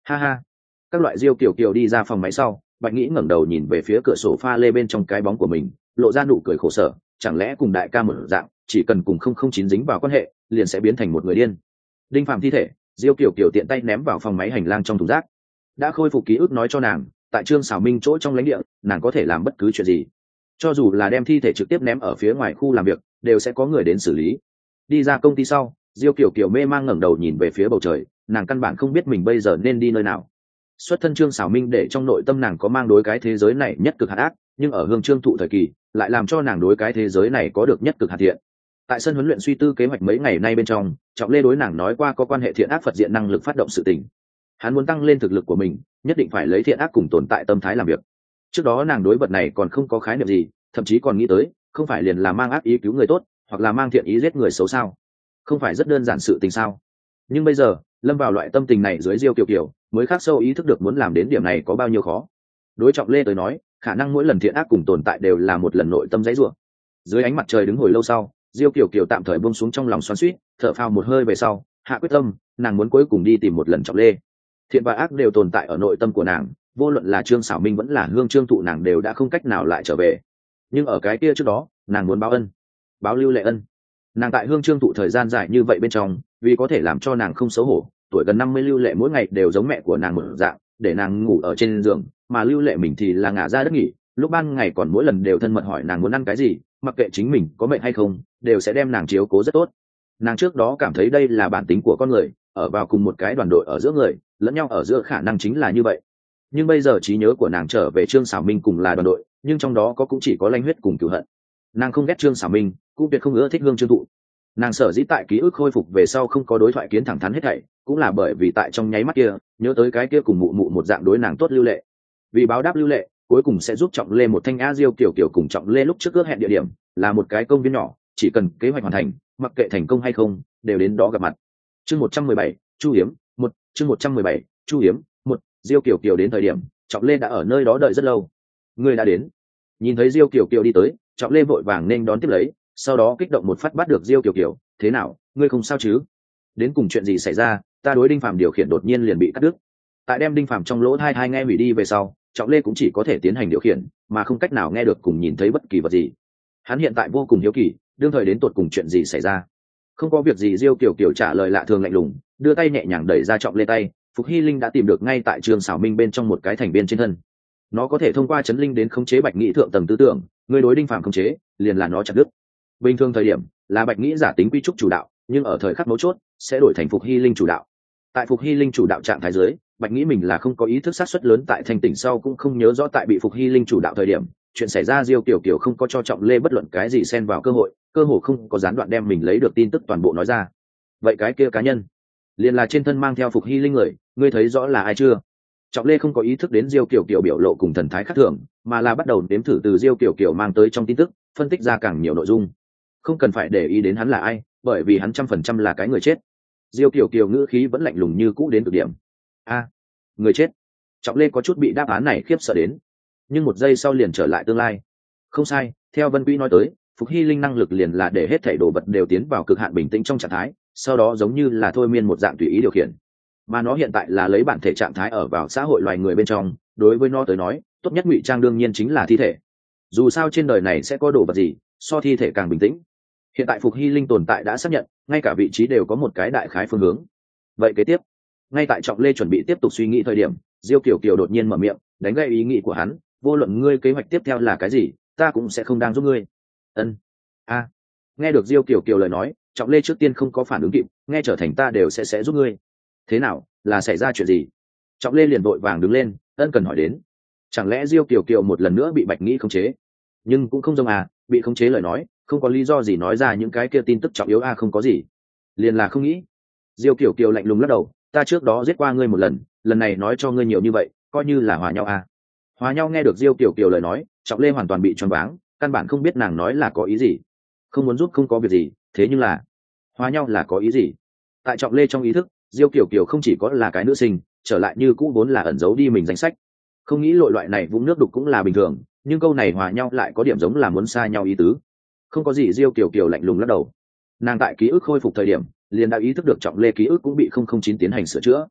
Ha ha. Các loại Diêu Kiều Kiều đi ra phòng máy sau, Bạch Nghĩ ngẩng đầu nhìn về phía cửa sổ pha lê bên trong cái bóng của mình, lộ ra nụ cười khổ sở, chẳng lẽ cùng đại ca một dạng, chỉ cần cùng không không chín dính vào quan hệ, liền sẽ biến thành một người điên. Đinh Phạm thi thể, Diêu Kiều Kiều tiện tay ném vào phòng máy hành lang trong thùng rác. Đã khôi phục ký ức nói cho nàng, tại Trương Sảo Minh chỗ trong lãnh địa, nàng có thể làm bất cứ chuyện gì. Cho dù là đem thi thể trực tiếp ném ở phía ngoài khu làm việc, đều sẽ có người đến xử lý. Đi ra công ty sau, Diêu Kiều Kiều mê mang ngẩng đầu nhìn về phía bầu trời, nàng căn bản không biết mình bây giờ nên đi nơi nào. Xuất thân Trương Sảo Minh để trong nội tâm nàng có mang đối cái thế giới này nhất cực hạt ác, nhưng ở Hương Trương thụ thời kỳ, lại làm cho nàng đối cái thế giới này có được nhất cực hạt thiện. Tại sân huấn luyện suy tư kế hoạch mấy ngày nay bên trong, Trọng Lê đối nàng nói qua có quan hệ thiện ác Phật diện năng lực phát động sự tình. Hắn muốn tăng lên thực lực của mình, nhất định phải lấy thiện ác cùng tồn tại tâm thái làm việc. Trước đó nàng đối vật này còn không có khái niệm gì, thậm chí còn nghĩ tới, không phải liền là mang ác ý cứu người tốt, hoặc là mang thiện ý giết người xấu sao? Không phải rất đơn giản sự tình sao? Nhưng bây giờ, lâm vào loại tâm tình này dưới Diêu Kiều Kiều, mới khắc sâu ý thức được muốn làm đến điểm này có bao nhiêu khó. Đối Trọng Lê tới nói, khả năng mỗi lần thiện ác cùng tồn tại đều là một lần nội tâm dãy rủa. Dưới ánh mặt trời đứng hồi lâu sau, Diêu Kiều Kiều tạm thời buông xuống trong lòng xoắn xuýt, thở phào một hơi về sau, hạ quyết tâm, nàng muốn cuối cùng đi tìm một lần Trọng Lê. Thiện và ác đều tồn tại ở nội tâm của nàng, vô luận là Trương Sảo Minh vẫn là Hương Trương thụ nàng đều đã không cách nào lại trở về. Nhưng ở cái kia trước đó, nàng muốn báo ân, báo Lưu Lệ ân. Nàng tại Hương Trương thụ thời gian dài như vậy bên trong, vì có thể làm cho nàng không xấu hổ, tuổi gần năm mươi Lưu Lệ mỗi ngày đều giống mẹ của nàng một dạng, để nàng ngủ ở trên giường, mà Lưu Lệ mình thì là ngả ra đất nghỉ, lúc ban ngày còn mỗi lần đều thân mật hỏi nàng muốn ăn cái gì, mặc kệ chính mình có mệnh hay không, đều sẽ đem nàng chiếu cố rất tốt. Nàng trước đó cảm thấy đây là bản tính của con người, ở vào cùng một cái đoàn đội ở giữa người, lẫn nhau ở giữa khả năng chính là như vậy. Nhưng bây giờ trí nhớ của nàng trở về Trương Sảo Minh cùng là đoàn đội, nhưng trong đó có cũng chỉ có lanh huyết cùng cửu hận. Nàng không ghét Trương Sảo Minh, cũng tuyệt không ưa thích Hương Trương thụ. Nàng sở dĩ tại ký ức khôi phục về sau không có đối thoại kiến thẳng thắn hết thảy, cũng là bởi vì tại trong nháy mắt kia, nhớ tới cái kia cùng mụ mụ một dạng đối nàng tốt Lưu Lệ. Vì báo đáp Lưu Lệ, cuối cùng sẽ giúp Trọng Lê một thanh a Diêu Kiều Kiều cùng Trọng Lê lúc trước ước hẹn địa điểm là một cái công viên nhỏ, chỉ cần kế hoạch hoàn thành, mặc kệ thành công hay không, đều đến đó gặp mặt. Chương một trăm mười bảy, Chu Hiếm, một, chương một trăm mười bảy, Chu Hiếm, một, Diêu Kiều Kiều đến thời điểm, Trọng Lê đã ở nơi đó đợi rất lâu. Người đã đến. Nhìn thấy Diêu Kiều Kiều đi tới, Trọng Lê vội vàng nên đón tiếp lấy, sau đó kích động một phát bắt được Diêu Kiều Kiều, "Thế nào, ngươi không sao chứ? Đến cùng chuyện gì xảy ra?" Ta đối Đinh Phàm điều khiển đột nhiên liền bị cắt đứt. Tại đem Đinh Phàm trong lỗ tai hai nghe hủy đi về sau, Trọng Lê cũng chỉ có thể tiến hành điều khiển, mà không cách nào nghe được cùng nhìn thấy bất kỳ vật gì. Hắn hiện tại vô cùng hiếu kỳ, đương thời đến tột cùng chuyện gì xảy ra. Không có việc gì, Diêu Kiều Kiều trả lời lạ thường lạnh lùng, đưa tay nhẹ nhàng đẩy ra Trọng Lê tay. Phục Hy Linh đã tìm được ngay tại Trương Sảo Minh bên trong một cái thành viên trên thân. Nó có thể thông qua chấn linh đến khống chế Bạch Nghĩ thượng tầng tư tưởng, người đối Đinh Phàm khống chế, liền là nó chặt đứt. Bình thường thời điểm là Bạch Nghĩ giả tính quy trúc chủ đạo, nhưng ở thời khắc mấu chốt sẽ đổi thành Phục Hy Linh chủ đạo. Tại Phục Hy Linh chủ đạo trạng thái dưới, Bạch Nghĩ mình là không có ý thức sát suất lớn tại thành tỉnh sau cũng không nhớ rõ tại bị Phục Hy Linh chủ đạo thời điểm, chuyện xảy ra Diêu Kiều Kiều không có cho Trọng Lê bất luận cái gì xen vào cơ hội, cơ hồ không có gián đoạn đem mình lấy được tin tức toàn bộ nói ra. Vậy cái kia cá nhân, liền là trên thân mang theo Phục Hy Linh người, ngươi thấy rõ là ai chưa? Trọng Lê không có ý thức đến Diêu Kiều Kiều biểu lộ cùng thần thái khác thường, mà là bắt đầu đếm thử từ Diêu Kiều Kiều mang tới trong tin tức, phân tích ra càng nhiều nội dung. Không cần phải để ý đến hắn là ai, bởi vì hắn trăm phần trăm là cái người chết. Diêu Kiều Kiều ngữ khí vẫn lạnh lùng như cũ đến cực điểm. A, người chết. Trọng Lê có chút bị đáp án này khiếp sợ đến, nhưng một giây sau liền trở lại tương lai. Không sai, theo Vân Quý nói tới, Phục Hy Linh năng lực liền là để hết thảy đồ vật đều tiến vào cực hạn bình tĩnh trong trạng thái, sau đó giống như là thôi miên một dạng tùy ý điều khiển. Mà nó hiện tại là lấy bản thể trạng thái ở vào xã hội loài người bên trong, đối với nó tới nói, tốt nhất ngụy trang đương nhiên chính là thi thể. Dù sao trên đời này sẽ có đồ vật gì so thi thể càng bình tĩnh. Hiện tại Phục Hy Linh tồn tại đã xác nhận, ngay cả vị trí đều có một cái đại khái phương hướng. Vậy kế tiếp, ngay tại Trọng Lê chuẩn bị tiếp tục suy nghĩ thời điểm, Diêu Kiều Kiều đột nhiên mở miệng, đánh gãy ý nghĩ của hắn, vô luận ngươi kế hoạch tiếp theo là cái gì, ta cũng sẽ không đang giúp ngươi. Ân. A. Nghe được Diêu Kiều Kiều lời nói, Trọng Lê trước tiên không có phản ứng kịp, nghe trở thành ta đều sẽ sẽ giúp ngươi. Thế nào, là xảy ra chuyện gì? Trọng Lê liền vội vàng đứng lên, ân cần hỏi đến. Chẳng lẽ Diêu Kiều Kiều một lần nữa bị Bạch Nghĩ khống chế? Nhưng cũng không giống à, bị khống chế lời nói, không có lý do gì nói ra những cái kia tin tức trọng yếu a à, không có gì. Liền là không nghĩ. Diêu Kiều Kiều lạnh lùng lắc đầu, ta trước đó giết qua ngươi một lần, lần này nói cho ngươi nhiều như vậy, coi như là hòa nhau à. Hòa nhau. Nghe được Diêu Kiều Kiều lời nói, Trọng Lê hoàn toàn bị choáng váng, căn bản không biết nàng nói là có ý gì. Không muốn giúp không có việc gì, thế nhưng là hòa nhau là có ý gì? Tại Trọng Lê trong ý thức, Diêu Kiều Kiều không chỉ có là cái nữ sinh, trở lại như cũ vốn là ẩn giấu đi mình danh sách. Không nghĩ lội loại này vũng nước đục cũng là bình thường, nhưng câu này hòa nhau lại có điểm giống là muốn xa nhau ý tứ. Không có gì. Diêu Kiều Kiều lạnh lùng lắc đầu. Nàng tại ký ức khôi phục thời điểm, liền đã ý thức được Trọng Lê ký ức cũng bị không không chín tiến hành sửa chữa.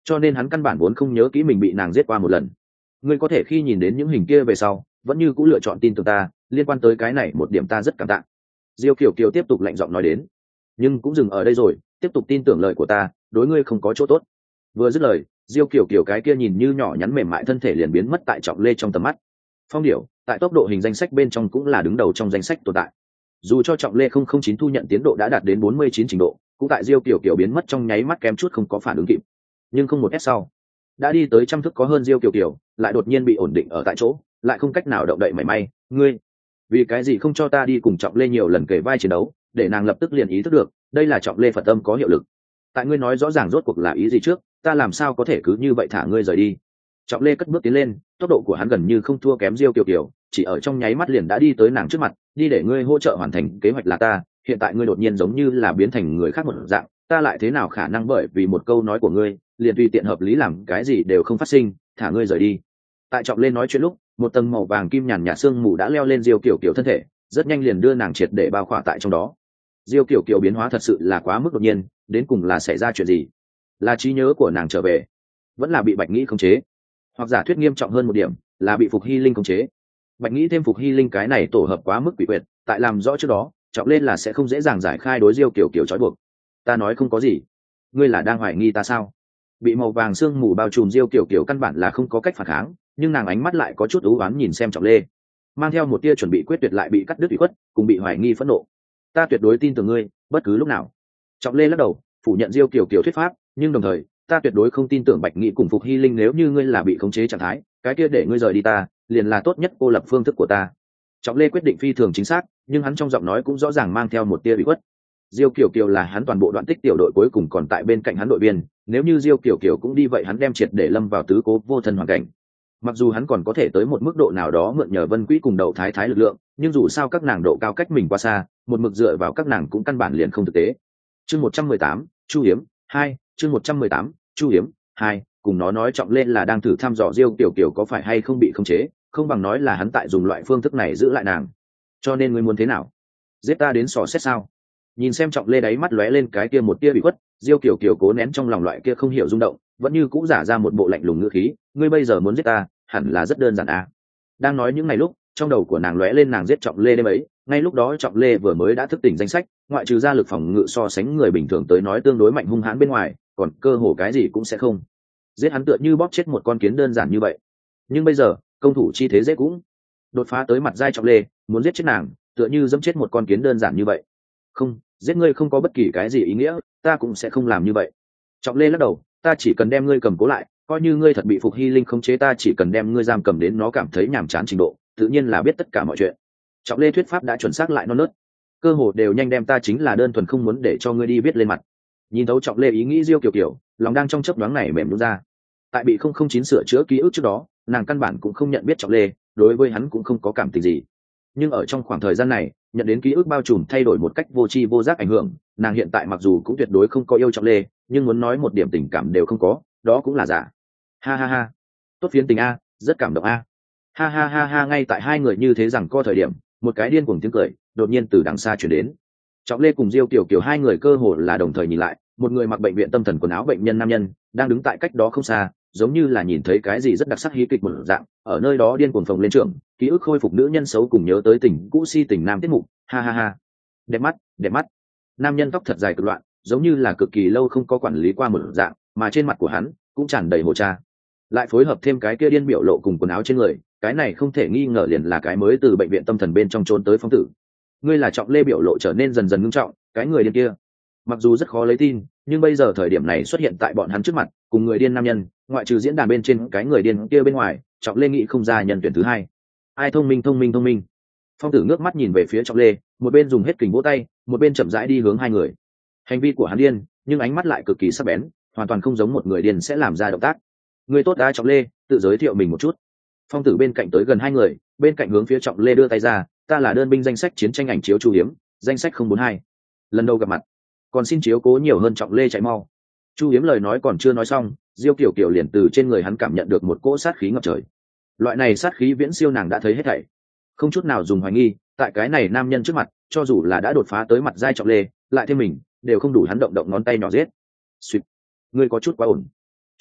cho nên hắn căn bản vốn không nhớ kỹ mình bị nàng giết qua một lần. Ngươi có thể khi nhìn đến những hình kia về sau vẫn như cũng lựa chọn tin tưởng ta, liên quan tới cái này một điểm ta rất cảm tạ. Diêu Kiều Kiều tiếp tục lạnh giọng nói đến, nhưng cũng dừng ở đây rồi, tiếp tục tin tưởng lời của ta, đối ngươi không có chỗ tốt. Vừa dứt lời, Diêu Kiều Kiều cái kia nhìn như nhỏ nhắn mềm mại thân thể liền biến mất tại Trọng Lê trong tầm mắt. Phong điểu tại tốc độ hình danh sách bên trong cũng là đứng đầu trong danh sách tồn tại. Dù cho Trọng Lê không không chín thu nhận tiến độ đã đạt đến bốn mươi chín trình độ, cũng tại Diêu Kiều Kiều biến mất trong nháy mắt kém chút không có phản ứng kịp. Nhưng không một s sau, đã đi tới trăm thước có hơn Diêu Kiều Kiều, lại đột nhiên bị ổn định ở tại chỗ, lại không cách nào động đậy mảy may. Ngươi, vì cái gì không cho ta đi cùng Trọng Lê nhiều lần kể vai chiến đấu? Để nàng lập tức liền ý thức được, đây là Trọng Lê Phật tâm có hiệu lực. Tại ngươi nói rõ ràng rốt cuộc là ý gì trước, ta làm sao có thể cứ như vậy thả ngươi rời đi? Trọng Lê cất bước tiến lên, tốc độ của hắn gần như không thua kém Diêu Kiều Kiều, chỉ ở trong nháy mắt liền đã đi tới nàng trước mặt, đi để ngươi hỗ trợ hoàn thành kế hoạch là ta. Hiện tại ngươi đột nhiên giống như là biến thành người khác một dạng, ta lại thế nào khả năng bởi vì một câu nói của ngươi liền tùy tiện hợp lý làm cái gì đều không phát sinh, thả ngươi rời đi. Tại Trọng Lê nói chuyện lúc, một tầng màu vàng kim nhàn nhạt sương mù đã leo lên Diêu Kiều Kiều thân thể, rất nhanh liền đưa nàng triệt để bao khỏa tại trong đó. Diêu Kiều Kiều biến hóa thật sự là quá mức đột nhiên, đến cùng là xảy ra chuyện gì? Là trí nhớ của nàng trở về, vẫn là bị Bạch Nghĩ khống chế, hoặc giả thuyết nghiêm trọng hơn một điểm, là bị Phục Hy Linh khống chế. Bạch Nghĩ thêm Phục Hy Linh cái này tổ hợp quá mức quỷ quyệt, tại làm rõ trước đó, Trọng Lê là sẽ không dễ dàng giải khai đối Diêu Kiều Kiều trói buộc. Ta nói không có gì, ngươi là đang hoài nghi ta sao? Bị màu vàng sương mù bao trùm Diêu Kiều Kiều căn bản là không có cách phản kháng, nhưng nàng ánh mắt lại có chút u uất nhìn xem Trọng Lê, mang theo một tia chuẩn bị quyết tuyệt lại bị cắt đứt ủy khuất, cùng bị hoài nghi phẫn nộ. Ta tuyệt đối tin tưởng ngươi, bất cứ lúc nào. Trọng Lê lắc đầu, phủ nhận Diêu Kiều Kiều thuyết pháp, nhưng đồng thời, ta tuyệt đối không tin tưởng Bạch Nghị cùng Phục Hy Linh, nếu như ngươi là bị khống chế trạng thái, cái kia để ngươi rời đi ta, liền là tốt nhất cô lập phương thức của ta. Trọng Lê quyết định phi thường chính xác, nhưng hắn trong giọng nói cũng rõ ràng mang theo một tia ủy khuất. Diêu Kiều Kiều là hắn toàn bộ đoạn tích tiểu đội cuối cùng còn tại bên cạnh hắn đội viên, nếu như Diêu Kiều Kiều cũng đi vậy hắn đem triệt để lâm vào tứ cố vô thân hoàn cảnh. Mặc dù hắn còn có thể tới một mức độ nào đó mượn nhờ Vân Quý cùng Đậu Thái Thái lực lượng, nhưng dù sao các nàng độ cao cách mình quá xa, một mực dựa vào các nàng cũng căn bản liền không thực tế. Chương một trăm mười tám, Chu Hiếm hai, chương một trăm mười tám, Chu Hiếm hai, cùng nó nói Trọng Lên là đang thử thăm dò Diêu Kiều Kiều có phải hay không bị khống chế, không bằng nói là hắn tại dùng loại phương thức này giữ lại nàng. Cho nên ngươi muốn thế nào? Giết ta đến sò xét sao? Nhìn xem Trọng Lê đáy mắt lóe lên cái kia một tia bị khuất, Diêu Kiều Kiều cố nén trong lòng loại kia không hiểu rung động, vẫn như cũ giả ra một bộ lạnh lùng ngữ khí, ngươi bây giờ muốn giết ta, hẳn là rất đơn giản à? Đang nói những ngày lúc, trong đầu của nàng lóe lên nàng giết Trọng Lê đêm ấy, ngay lúc đó Trọng Lê vừa mới đã thức tỉnh danh sách, ngoại trừ ra lực phòng ngự so sánh người bình thường tới nói tương đối mạnh hung hãn bên ngoài, còn cơ hồ cái gì cũng sẽ không. Giết hắn tựa như bóp chết một con kiến đơn giản như vậy. Nhưng bây giờ, công thủ chi thế dễ cũng đột phá tới mặt giai Trọng Lê, muốn giết chết nàng, tựa như dẫm chết một con kiến đơn giản như vậy. Không, giết ngươi không có bất kỳ cái gì ý nghĩa, ta cũng sẽ không làm như vậy. Trọng Lê lắc đầu, ta chỉ cần đem ngươi cầm cố lại, coi như ngươi thật bị Phục Hy Linh khống chế, ta chỉ cần đem ngươi giam cầm đến nó cảm thấy nhàm chán trình độ, tự nhiên là biết tất cả mọi chuyện. Trọng Lê thuyết pháp đã chuẩn xác lại non nớt, cơ hồ đều nhanh đem ta chính là đơn thuần không muốn để cho ngươi đi viết lên mặt. Nhìn thấu Trọng Lê ý nghĩ Diêu Kiều Kiều, lòng đang trong chớp nhoáng này mềm nhũn ra. Tại bị không không chín sửa chữa ký ức trước đó, nàng căn bản cũng không nhận biết Trọng Lê, đối với hắn cũng không có cảm tình gì. Nhưng ở trong khoảng thời gian này, nhận đến ký ức bao trùm thay đổi một cách vô tri vô giác ảnh hưởng, nàng hiện tại mặc dù cũng tuyệt đối không có yêu Trọng Lê, nhưng muốn nói một điểm tình cảm đều không có, đó cũng là giả. Ha ha ha, tốt phiến tình a, rất cảm động a. Ha ha ha ha, ngay tại hai người như thế rằng co thời điểm, một cái điên cuồng tiếng cười đột nhiên từ đằng xa truyền đến. Trọng Lê cùng Diêu Kiều Kiều hai người cơ hồ là đồng thời nhìn lại, một người mặc bệnh viện tâm thần quần áo bệnh nhân nam nhân đang đứng tại cách đó không xa, giống như là nhìn thấy cái gì rất đặc sắc hí kịch một dạng, ở nơi đó điên cuồng phồng lên trưởng, ký ức khôi phục nữ nhân xấu cùng nhớ tới tình cũ si tình nam tiết mục. Ha ha ha, đẹp mắt, đẹp mắt. Nam nhân tóc thật dài cực loạn, giống như là cực kỳ lâu không có quản lý qua một dạng, mà trên mặt của hắn cũng tràn đầy hồ cha, lại phối hợp thêm cái kia điên biểu lộ cùng quần áo trên người, cái này không thể nghi ngờ liền là cái mới từ bệnh viện tâm thần bên trong trốn tới Phong Tử. Ngươi là Trọng Lê biểu lộ trở nên dần dần ngưng trọng, cái người điên kia mặc dù rất khó lấy tin, nhưng bây giờ thời điểm này xuất hiện tại bọn hắn trước mặt, cùng người điên nam nhân, ngoại trừ diễn đàn bên trên cái người điên kia bên ngoài, Trọng Lê nghĩ không ra nhân tuyển thứ hai. Ai thông minh thông minh thông minh. Phong Tử ngước mắt nhìn về phía Trọng Lê, một bên dùng hết kình vỗ tay, một bên chậm rãi đi hướng hai người. Hành vi của hắn điên, nhưng ánh mắt lại cực kỳ sắc bén, hoàn toàn không giống một người điên sẽ làm ra động tác. Người tốt đã, Trọng Lê, tự giới thiệu mình một chút. Phong Tử bên cạnh tới gần hai người, bên cạnh hướng phía Trọng Lê đưa tay ra, ta là đơn binh danh sách chiến tranh ảnh chiếu Chu Hiếm, danh sách không bốn hai. Lần đầu gặp mặt, còn xin chiếu cố nhiều hơn. Trọng Lê chạy mau. Chu Hiếm lời nói còn chưa nói xong, Diêu Kiều Kiều liền từ trên người hắn cảm nhận được một cỗ sát khí ngập trời. Loại này sát khí viễn siêu nàng đã thấy hết thảy, không chút nào dùng hoài nghi, tại cái này nam nhân trước mặt, cho dù là đã đột phá tới mặt giai Trọng Lê, lại thêm mình, đều không đủ hắn động động ngón tay nhỏ giết. Xuyệt, ngươi có chút quá ổn.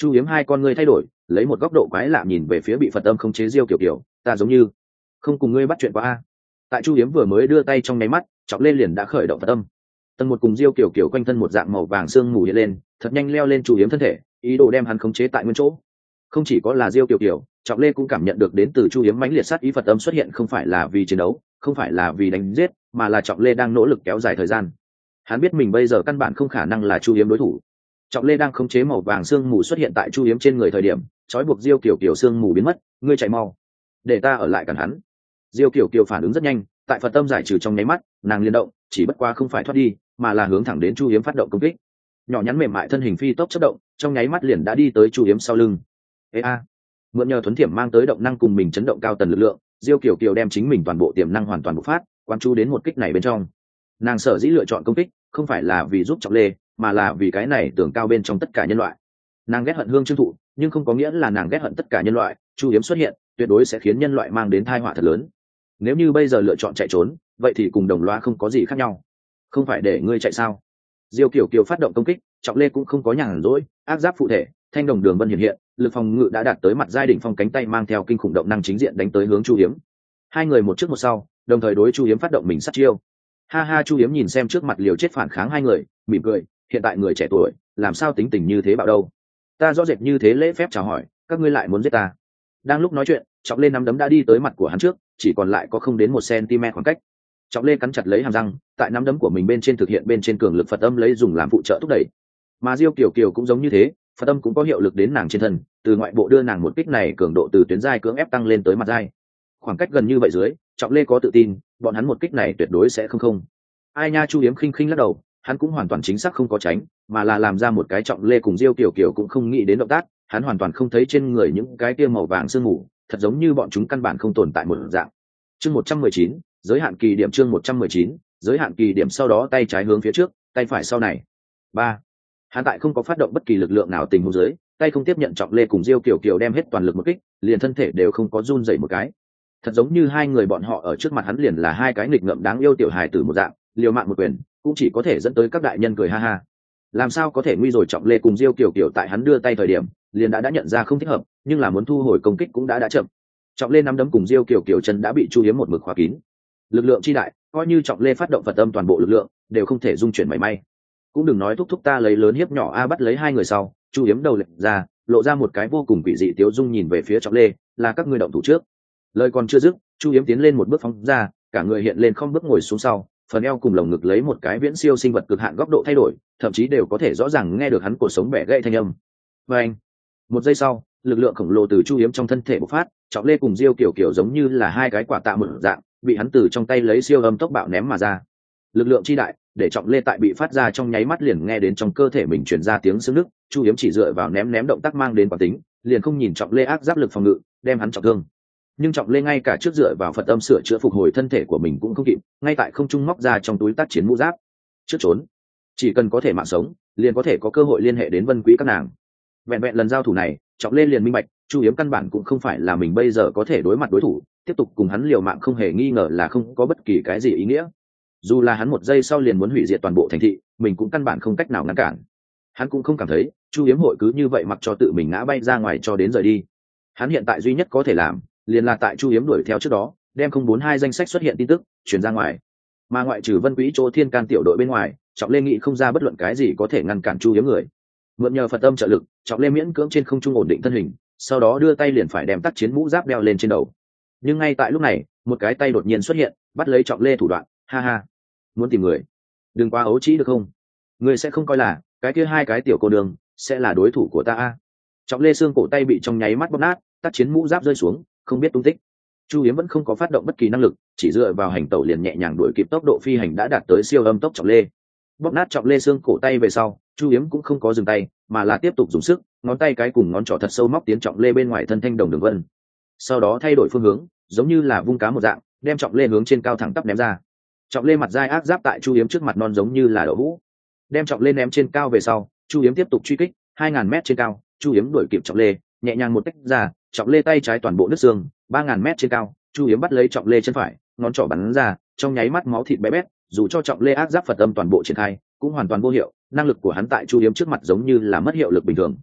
Chu Hiếm hai con ngươi thay đổi, lấy một góc độ quái lạ nhìn về phía bị Phật âm không chế Diêu Kiều Kiều, ta giống như không cùng ngươi bắt chuyện qua a. Tại Chu Hiếm vừa mới đưa tay trong nháy mắt, Trọng Lê liền đã khởi động Phật âm. Tầng một cùng Diêu Kiều Kiều quanh thân một dạng màu vàng sương mù hiện lên, thật nhanh leo lên Chu Hiếm thân thể, ý đồ đem hắn khống chế tại nguyên chỗ. Không chỉ có là Diêu Kiều Kiều, Trọng Lê cũng cảm nhận được đến từ Chu Hiếm mãnh liệt sát ý Phật âm xuất hiện, không phải là vì chiến đấu, không phải là vì đánh giết, mà là Trọng Lê đang nỗ lực kéo dài thời gian. Hắn biết mình bây giờ căn bản không khả năng là Chu Hiếm đối thủ. Trọng Lê đang khống chế màu vàng sương mù xuất hiện tại Chu Hiếm trên người thời điểm, trói buộc Diêu Kiều Kiều sương mù biến mất, ngươi chạy mau, để ta ở lại cản hắn. Diêu Kiều Kiều phản ứng rất nhanh, tại Phật âm giải trừ trong nháy mắt, nàng liên động, chỉ bất qua không phải thoát đi, mà là hướng thẳng đến Chu Hiếm phát động công kích. Nhỏ nhắn mềm mại thân hình phi tốc chớp động, trong nháy mắt liền đã đi tới Chu Hiếm sau lưng. Ê a, mượn nhờ thuấn thiểm mang tới động năng cùng mình chấn động cao tần lực lượng, Diêu Kiều Kiều đem chính mình toàn bộ tiềm năng hoàn toàn bộc phát, quán chú đến một kích này bên trong. Nàng sở dĩ lựa chọn công kích, không phải là vì giúp Trọng Lê, mà là vì cái này tưởng cao bên trong tất cả nhân loại. Nàng ghét hận Hương Trương Thụ, nhưng không có nghĩa là nàng ghét hận tất cả nhân loại. Chu Hiếm xuất hiện, tuyệt đối sẽ khiến nhân loại mang đến tai họa thật lớn. Nếu như bây giờ lựa chọn chạy trốn, vậy thì cùng đồng loa không có gì khác nhau. Không phải để ngươi chạy sao? Diêu Kiều Kiều phát động công kích, Trọng Lê cũng không có nhàn rỗi, ác giáp phụ thể, thanh đồng đường vân hiện hiện, lực phòng ngự đã đạt tới mặt giai đỉnh phong, cánh tay mang theo kinh khủng động năng chính diện đánh tới hướng Chu Hiếm. Hai người một trước một sau, đồng thời đối Chu Hiếm phát động mình sát chiêu. Ha ha, Chu Hiếm nhìn xem trước mặt liều chết phản kháng hai người, mỉm cười, hiện tại người trẻ tuổi, làm sao tính tình như thế bạo đâu? Ta rõ rệt như thế lễ phép chào hỏi, các ngươi lại muốn giết ta. Đang lúc nói chuyện, Trọng Lê nắm đấm đã đi tới mặt của hắn trước, chỉ còn lại có không đến một cm khoảng cách. Trọng Lê cắn chặt lấy hàm răng, tại nắm đấm của mình bên trên thực hiện bên trên cường lực Phật âm lấy dùng làm phụ trợ thúc đẩy. Mà Diêu Kiều Kiều cũng giống như thế, Phật âm cũng có hiệu lực đến nàng trên thân, từ ngoại bộ đưa nàng một kích này cường độ từ tuyến giai cưỡng ép tăng lên tới mặt giai. Khoảng cách gần như vậy dưới, Trọng Lê có tự tin, bọn hắn một kích này tuyệt đối sẽ không không. Ai nha, Chu Hiếm khinh khinh lắc đầu, hắn cũng hoàn toàn chính xác không có tránh, mà là làm ra một cái Trọng Lê cùng Diêu Kiều Kiều cũng không nghĩ đến động tác, hắn hoàn toàn không thấy trên người những cái kia màu vàng sương mù, thật giống như bọn chúng căn bản không tồn tại một dạng. Chương một trăm mười chín, giới hạn kỳ điểm. Chương một trăm mười chín, giới hạn kỳ điểm. Sau đó tay trái hướng phía trước, tay phải sau này. Ba. Hắn tại không có phát động bất kỳ lực lượng nào tình huống dưới, tay không tiếp nhận Trọng Lê cùng Diêu Kiều Kiều đem hết toàn lực một kích, liền thân thể đều không có run rẩy một cái. Thật giống như hai người bọn họ ở trước mặt hắn liền là hai cái nghịch ngợm đáng yêu tiểu hài tử một dạng, liều mạng một quyền, cũng chỉ có thể dẫn tới các đại nhân cười ha ha. Làm sao có thể nguy rồi? Trọng Lê cùng Diêu Kiều Kiều tại hắn đưa tay thời điểm, liền đã đã nhận ra không thích hợp, nhưng là muốn thu hồi công kích cũng đã đã chậm. Trọng Lê nắm đấm cùng Diêu Kiều Kiều chân đã bị Chu Hiếm một mực khóa kín. Lực lượng chi đại, coi như Trọng Lê phát động Phật âm toàn bộ lực lượng, đều không thể dung chuyển mảy may. Cũng đừng nói thúc thúc ta lấy lớn hiếp nhỏ a. Bắt lấy hai người sau, Chu Hiếm đầu lệch ra, lộ ra một cái vô cùng quỷ dị tiếu dung nhìn về phía Trọng Lê, là các ngươi động thủ trước. Lời còn chưa dứt, Chu Hiếm tiến lên một bước phóng ra, cả người hiện lên không bước ngồi xuống sau, phần eo cùng lồng ngực lấy một cái viễn siêu sinh vật cực hạn góc độ thay đổi, thậm chí đều có thể rõ ràng nghe được hắn cổ sống bẻ gãy thanh âm. Và anh, một giây sau, lực lượng khổng lồ từ Chu Hiếm trong thân thể bộc phát, Trọng Lê cùng Diêu Kiều Kiều giống như là hai cái quả tạ một dạng, bị hắn từ trong tay lấy siêu âm tốc bạo ném mà ra. Lực lượng chi đại, để Trọng Lê tại bị phát ra trong nháy mắt liền nghe đến trong cơ thể mình truyền ra tiếng xương nức. Chu Hiếm chỉ dựa vào ném ném động tác mang đến quán tính, liền không nhìn Trọng Lê ác giáp lực phòng ngự, đem hắn trọng thương. Nhưng Trọng Lê ngay cả trước dựa vào Phật âm sửa chữa phục hồi thân thể của mình cũng không kịp, ngay tại không trung móc ra trong túi tác chiến mũ giáp. Trước trốn, chỉ cần có thể mạng sống, liền có thể có cơ hội liên hệ đến Vân Quý các nàng. Vẹn vẹn lần giao thủ này, Trọng Lê liền minh bạch, Chu Hiếm căn bản cũng không phải là mình bây giờ có thể đối mặt đối thủ, tiếp tục cùng hắn liều mạng không hề nghi ngờ là không có bất kỳ cái gì ý nghĩa. Dù là hắn một giây sau liền muốn hủy diệt toàn bộ thành thị, mình cũng căn bản không cách nào ngăn cản. Hắn cũng không cảm thấy Chu Hiếm hội cứ như vậy mặc cho tự mình ngã bay ra ngoài cho đến rời đi. Hắn hiện tại duy nhất có thể làm, liền là tại Chu Hiếm đuổi theo trước đó, đem không bốn hai danh sách xuất hiện tin tức truyền ra ngoài. Mà ngoại trừ Vân Quý chỗ Thiên Can tiểu đội bên ngoài, Trọng Lê nghĩ không ra bất luận cái gì có thể ngăn cản Chu Hiếm người. Mượn nhờ Phật âm trợ lực, Trọng Lê miễn cưỡng trên không trung ổn định thân hình, sau đó đưa tay liền phải đem tác chiến mũ giáp đeo lên trên đầu. Nhưng ngay tại lúc này, một cái tay đột nhiên xuất hiện, bắt lấy Trọng Lê thủ đoạn. Ha ha, muốn tìm người, đừng quá ấu trĩ được không? Người sẽ không coi là cái kia hai cái tiểu cô đường sẽ là đối thủ của ta a. Trọng Lê xương cổ tay bị trong nháy mắt bóp nát, tác chiến mũ giáp rơi xuống, không biết tung tích. Chu Hiếm vẫn không có phát động bất kỳ năng lực, chỉ dựa vào hành tẩu liền nhẹ nhàng đuổi kịp tốc độ phi hành đã đạt tới siêu âm tốc Trọng Lê. Bóp nát Trọng Lê xương cổ tay về sau, Chu Hiếm cũng không có dừng tay, mà là tiếp tục dùng sức, ngón tay cái cùng ngón trỏ thật sâu móc tiến Trọng Lê bên ngoài thân thanh đồng đường vân. Sau đó thay đổi phương hướng, giống như là vung cá một dạng, đem Trọng Lê hướng trên cao thẳng tắp ném ra. Trọng Lê mặt dai ác giáp tại Chu Hiếm trước mặt non giống như là đậu hũ. Đem Trọng Lê ném trên cao về sau, Chu Hiếm tiếp tục truy kích, hai ngàn mét trên cao, Chu Hiếm đuổi kịp Trọng Lê, nhẹ nhàng một tách ra, Trọng Lê tay trái toàn bộ nứt xương, ba ngàn mét trên cao, Chu Hiếm bắt lấy Trọng Lê chân phải, ngón trỏ bắn ra, trong nháy mắt máu thịt bé bét, dù cho Trọng Lê ác giáp Phật âm toàn bộ triển khai, cũng hoàn toàn vô hiệu, năng lực của hắn tại Chu Hiếm trước mặt giống như là mất hiệu lực bình thường.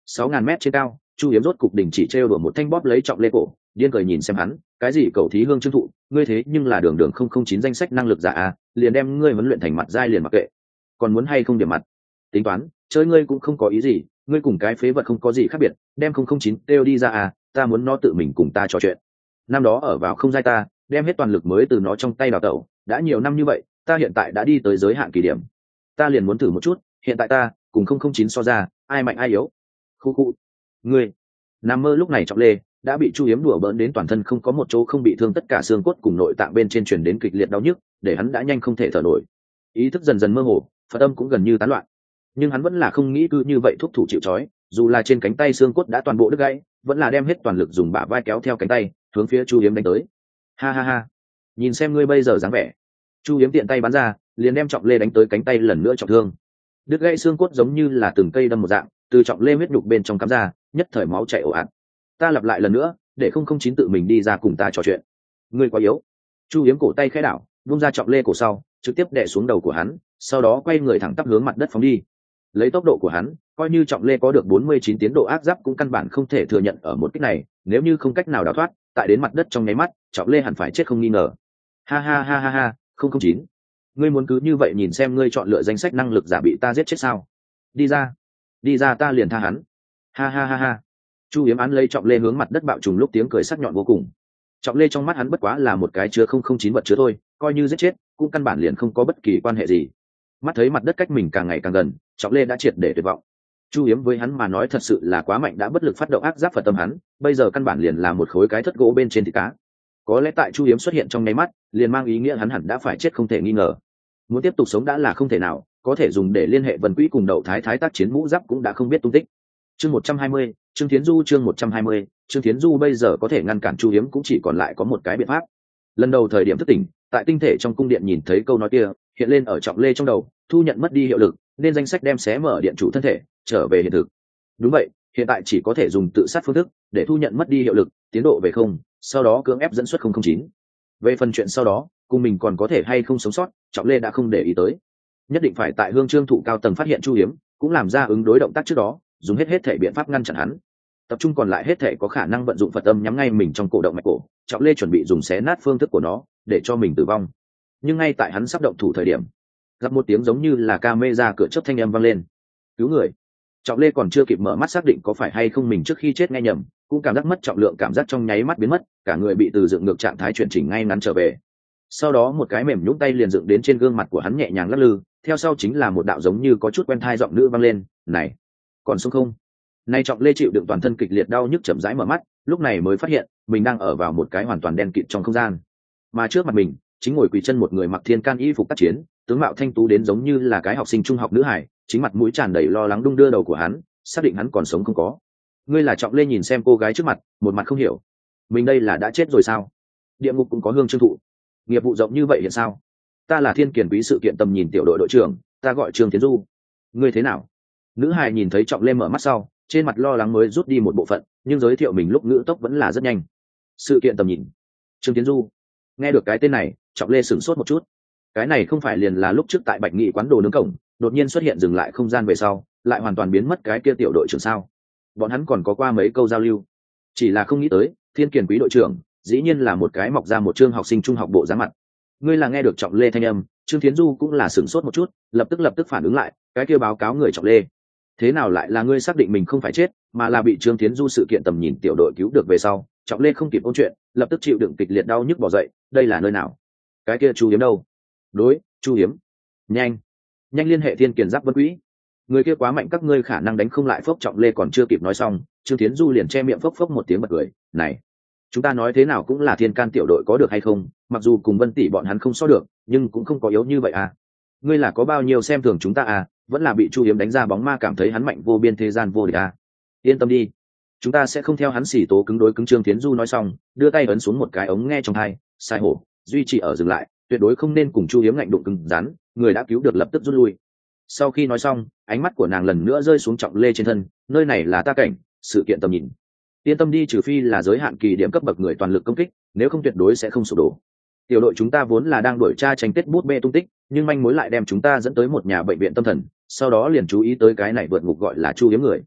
sáu ngàn mét trên cao, Chu Hiếm rốt cục đình chỉ trêu đùa một thanh bóp lấy Trọng Lê cổ, điên cười nhìn xem hắn, cái gì cầu thí hương trương thụ, ngươi thế nhưng là đường đường không không chín danh sách năng lực giả à, liền đem ngươi huấn luyện thành mặt dai liền mặc kệ, còn muốn hay không điểm mặt, tính toán, chơi ngươi cũng không có ý gì, ngươi cùng cái phế vật không có gì khác biệt, đem không không chín kêu đi ra à, ta muốn nó tự mình cùng ta trò chuyện. Năm đó ở vào không giai ta, đem hết toàn lực mới từ nó trong tay đào tẩu, đã nhiều năm như vậy, ta hiện tại đã đi tới giới hạn kỳ điểm, ta liền muốn thử một chút, hiện tại ta cùng không không chín so ra, ai mạnh ai yếu. Khu khu, ngươi, nằm mơ lúc này Trọng Lê đã bị Chu Hiếm đùa bỡn đến toàn thân không có một chỗ không bị thương, tất cả xương cốt cùng nội tạng bên trên truyền đến kịch liệt đau nhức, để hắn đã nhanh không thể thở nổi, ý thức dần dần mơ hồ, Phật âm cũng gần như tán loạn. Nhưng hắn vẫn là không nghĩ cứ như vậy thúc thủ chịu trói, dù là trên cánh tay xương cốt đã toàn bộ đứt gãy, vẫn là đem hết toàn lực dùng bả vai kéo theo cánh tay hướng phía Chu Hiếm đánh tới. Ha ha ha, nhìn xem ngươi bây giờ dáng vẻ. Chu Hiếm tiện tay bắn ra, liền đem Trọng Lê đánh tới cánh tay lần nữa trọng thương. Đứt gãy xương cốt giống như là từng cây đâm một dạng, từ Trọng Lê huyết nhục bên trong cắm ra, nhất thời máu chảy ồ ạt. Ta lặp lại lần nữa, để không không chín tự mình đi ra cùng ta trò chuyện. Ngươi quá yếu. Chu Hiếm cổ tay khẽ đảo, vung ra Trọng Lê cổ sau, trực tiếp đè xuống đầu của hắn, sau đó quay người thẳng tắp hướng mặt đất phóng đi. Lấy tốc độ của hắn, coi như Trọng Lê có được bốn mươi chín tiến độ ác giáp cũng căn bản không thể thừa nhận ở một kích này, nếu như không cách nào đào thoát, tại đến mặt đất trong nháy mắt, Trọng Lê hẳn phải chết không nghi ngờ. Ha ha ha ha ha, không không chín, ngươi muốn cứ như vậy nhìn xem ngươi chọn lựa danh sách năng lực giả bị ta giết chết sao? Đi ra, đi ra ta liền tha hắn. Ha ha ha ha. Chu Hiếm án lấy Trọng Lê hướng mặt đất bạo trùng lúc tiếng cười sắc nhọn vô cùng. Trọng Lê trong mắt hắn bất quá là một cái chứa không không chín vật chứa thôi, coi như giết chết, cũng căn bản liền không có bất kỳ quan hệ gì. Mắt thấy mặt đất cách mình càng ngày càng gần, Trọng Lê đã triệt để tuyệt vọng. Chu Hiếm với hắn mà nói thật sự là quá mạnh, đã bất lực phát động ác giáp Phật tâm hắn, bây giờ căn bản liền là một khối cái thất gỗ bên trên thịt cá. Có lẽ tại Chu Hiếm xuất hiện trong nháy mắt, liền mang ý nghĩa hắn hẳn đã phải chết không thể nghi ngờ. Muốn tiếp tục sống đã là không thể nào, có thể dùng để liên hệ Vân Quỹ cùng Đậu Thái Thái tác chiến mũ giáp cũng đã không biết tung tích. Chương một trăm hai mươi, Trương Thiến Du chương một trăm hai mươi, Trương Thiến Du bây giờ có thể ngăn cản Chu Hiếm cũng chỉ còn lại có một cái biện pháp. Lần đầu thời điểm thức tỉnh, tại tinh thể trong cung điện nhìn thấy câu nói kia, hiện lên ở Trọng Lê trong đầu, thu nhận mất đi hiệu lực, nên danh sách đem xé mở điện chủ thân thể, trở về hiện thực. Đúng vậy, hiện tại chỉ có thể dùng tự sát phương thức để thu nhận mất đi hiệu lực, tiến độ về không, sau đó cưỡng ép dẫn xuất không không chín. Về phần chuyện sau đó, cùng mình còn có thể hay không sống sót, Trọng Lê đã không để ý tới. Nhất định phải tại Hương Trương thụ cao tầng phát hiện Chu Hiếm, cũng làm ra ứng đối động tác trước đó, dùng hết hết thể biện pháp ngăn chặn hắn. Tập trung còn lại hết thể có khả năng vận dụng Phật âm nhắm ngay mình trong cổ động mạch cổ, Trọng Lê chuẩn bị dùng xé nát phương thức của nó để cho mình tử vong. Nhưng ngay tại hắn sắp động thủ thời điểm, gặp một tiếng giống như là camera cửa chớp thanh âm vang lên. Cứu người. Trọng Lê còn chưa kịp mở mắt xác định có phải hay không mình trước khi chết nghe nhầm, cũng cảm giác mất trọng lượng, cảm giác trong nháy mắt biến mất, cả người bị từ dựng ngược trạng thái chuyển chỉnh ngay ngắn trở về. Sau đó một cái mềm nhũn tay liền dựng đến trên gương mặt của hắn nhẹ nhàng lắc lư, theo sau chính là một đạo giống như có chút quen thai giọng nữ vang lên, "Này, còn sống không?" Nay Trọng Lê chịu đựng toàn thân kịch liệt đau nhức chậm rãi mở mắt, lúc này mới phát hiện mình đang ở vào một cái hoàn toàn đen kịt trong không gian, mà trước mặt mình chính ngồi quỳ chân một người mặc thiên can y phục tác chiến, tướng mạo thanh tú đến giống như là cái học sinh trung học nữ hải, chính mặt mũi tràn đầy lo lắng đung đưa đầu của hắn, xác định hắn còn sống không có. Ngươi là Trọng Lê nhìn xem cô gái trước mặt, một mặt không hiểu, mình đây là đã chết rồi sao? Địa ngục cũng có Hương Trương thụ, nghiệp vụ rộng như vậy hiện sao? Ta là Thiên Kiền quý sự kiện tầm nhìn tiểu đội đội trưởng, ta gọi Trương Tiến Du. Ngươi thế nào? Nữ hài nhìn thấy Trọng Lê mở mắt sau, trên mặt lo lắng mới rút đi một bộ phận, nhưng giới thiệu mình lúc ngữ tốc vẫn là rất nhanh. Sự kiện tầm nhìn, Trương Tiến Du. Nghe được cái tên này, Trọng Lê sửng sốt một chút. Cái này không phải liền là lúc trước tại Bạch Nghị quán đồ nướng cổng, đột nhiên xuất hiện dừng lại không gian về sau, lại hoàn toàn biến mất cái kia tiểu đội trưởng sao? Bọn hắn còn có qua mấy câu giao lưu, chỉ là không nghĩ tới, Thiên Kiền quý đội trưởng, dĩ nhiên là một cái mọc ra một chương học sinh trung học bộ dáng mặt. Ngươi là nghe được Trọng Lê thanh âm, Trương Thiến Du cũng là sửng sốt một chút, lập tức lập tức phản ứng lại, cái kia báo cáo người Trọng Lê. Thế nào lại là ngươi xác định mình không phải chết, mà là bị Trương Thiến Du sự kiện tầm nhìn tiểu đội cứu được về sau? Trọng Lê không kịp ôn chuyện, lập tức chịu đựng kịch liệt đau nhức bỏ dậy, đây là nơi nào? Cái kia Chu Hiếm đâu? Đối, Chu Hiếm. Nhanh, nhanh liên hệ Thiên Kiền Giáp Vân Quỹ. Người kia quá mạnh, các ngươi khả năng đánh không lại. Phốc Trọng Lê còn chưa kịp nói xong, Trương Thiến Du liền che miệng phốc phốc một tiếng bật cười, này, chúng ta nói thế nào cũng là Thiên Can tiểu đội có được hay không, mặc dù cùng Vân tỷ bọn hắn không so được, nhưng cũng không có yếu như vậy à. Ngươi là có bao nhiêu xem thường chúng ta à, vẫn là bị Chu Hiếm đánh ra bóng ma cảm thấy hắn mạnh vô biên thế gian vô địch à. Yên tâm đi, chúng ta sẽ không theo hắn xỉ tố cứng đối cứng. Trương Thiến Du nói xong, đưa tay ấn xuống một cái ống nghe trong tai, sai hổ, duy trì ở dừng lại, tuyệt đối không nên cùng Chu Hiếm ngạnh đụng cứng rắn, người đã cứu được lập tức rút lui. Sau khi nói xong, ánh mắt của nàng lần nữa rơi xuống Trọng Lê trên thân, nơi này là ta cảnh, sự kiện tầm nhìn. Yên tâm đi, trừ phi là giới hạn kỳ điểm cấp bậc người toàn lực công kích, nếu không tuyệt đối sẽ không sụp đổ. Tiểu đội chúng ta vốn là đang đuổi tra tranh tết bút bê tung tích, nhưng manh mối lại đem chúng ta dẫn tới một nhà bệnh viện tâm thần, sau đó liền chú ý tới cái này vượt ngục gọi là Chu Hiếm người.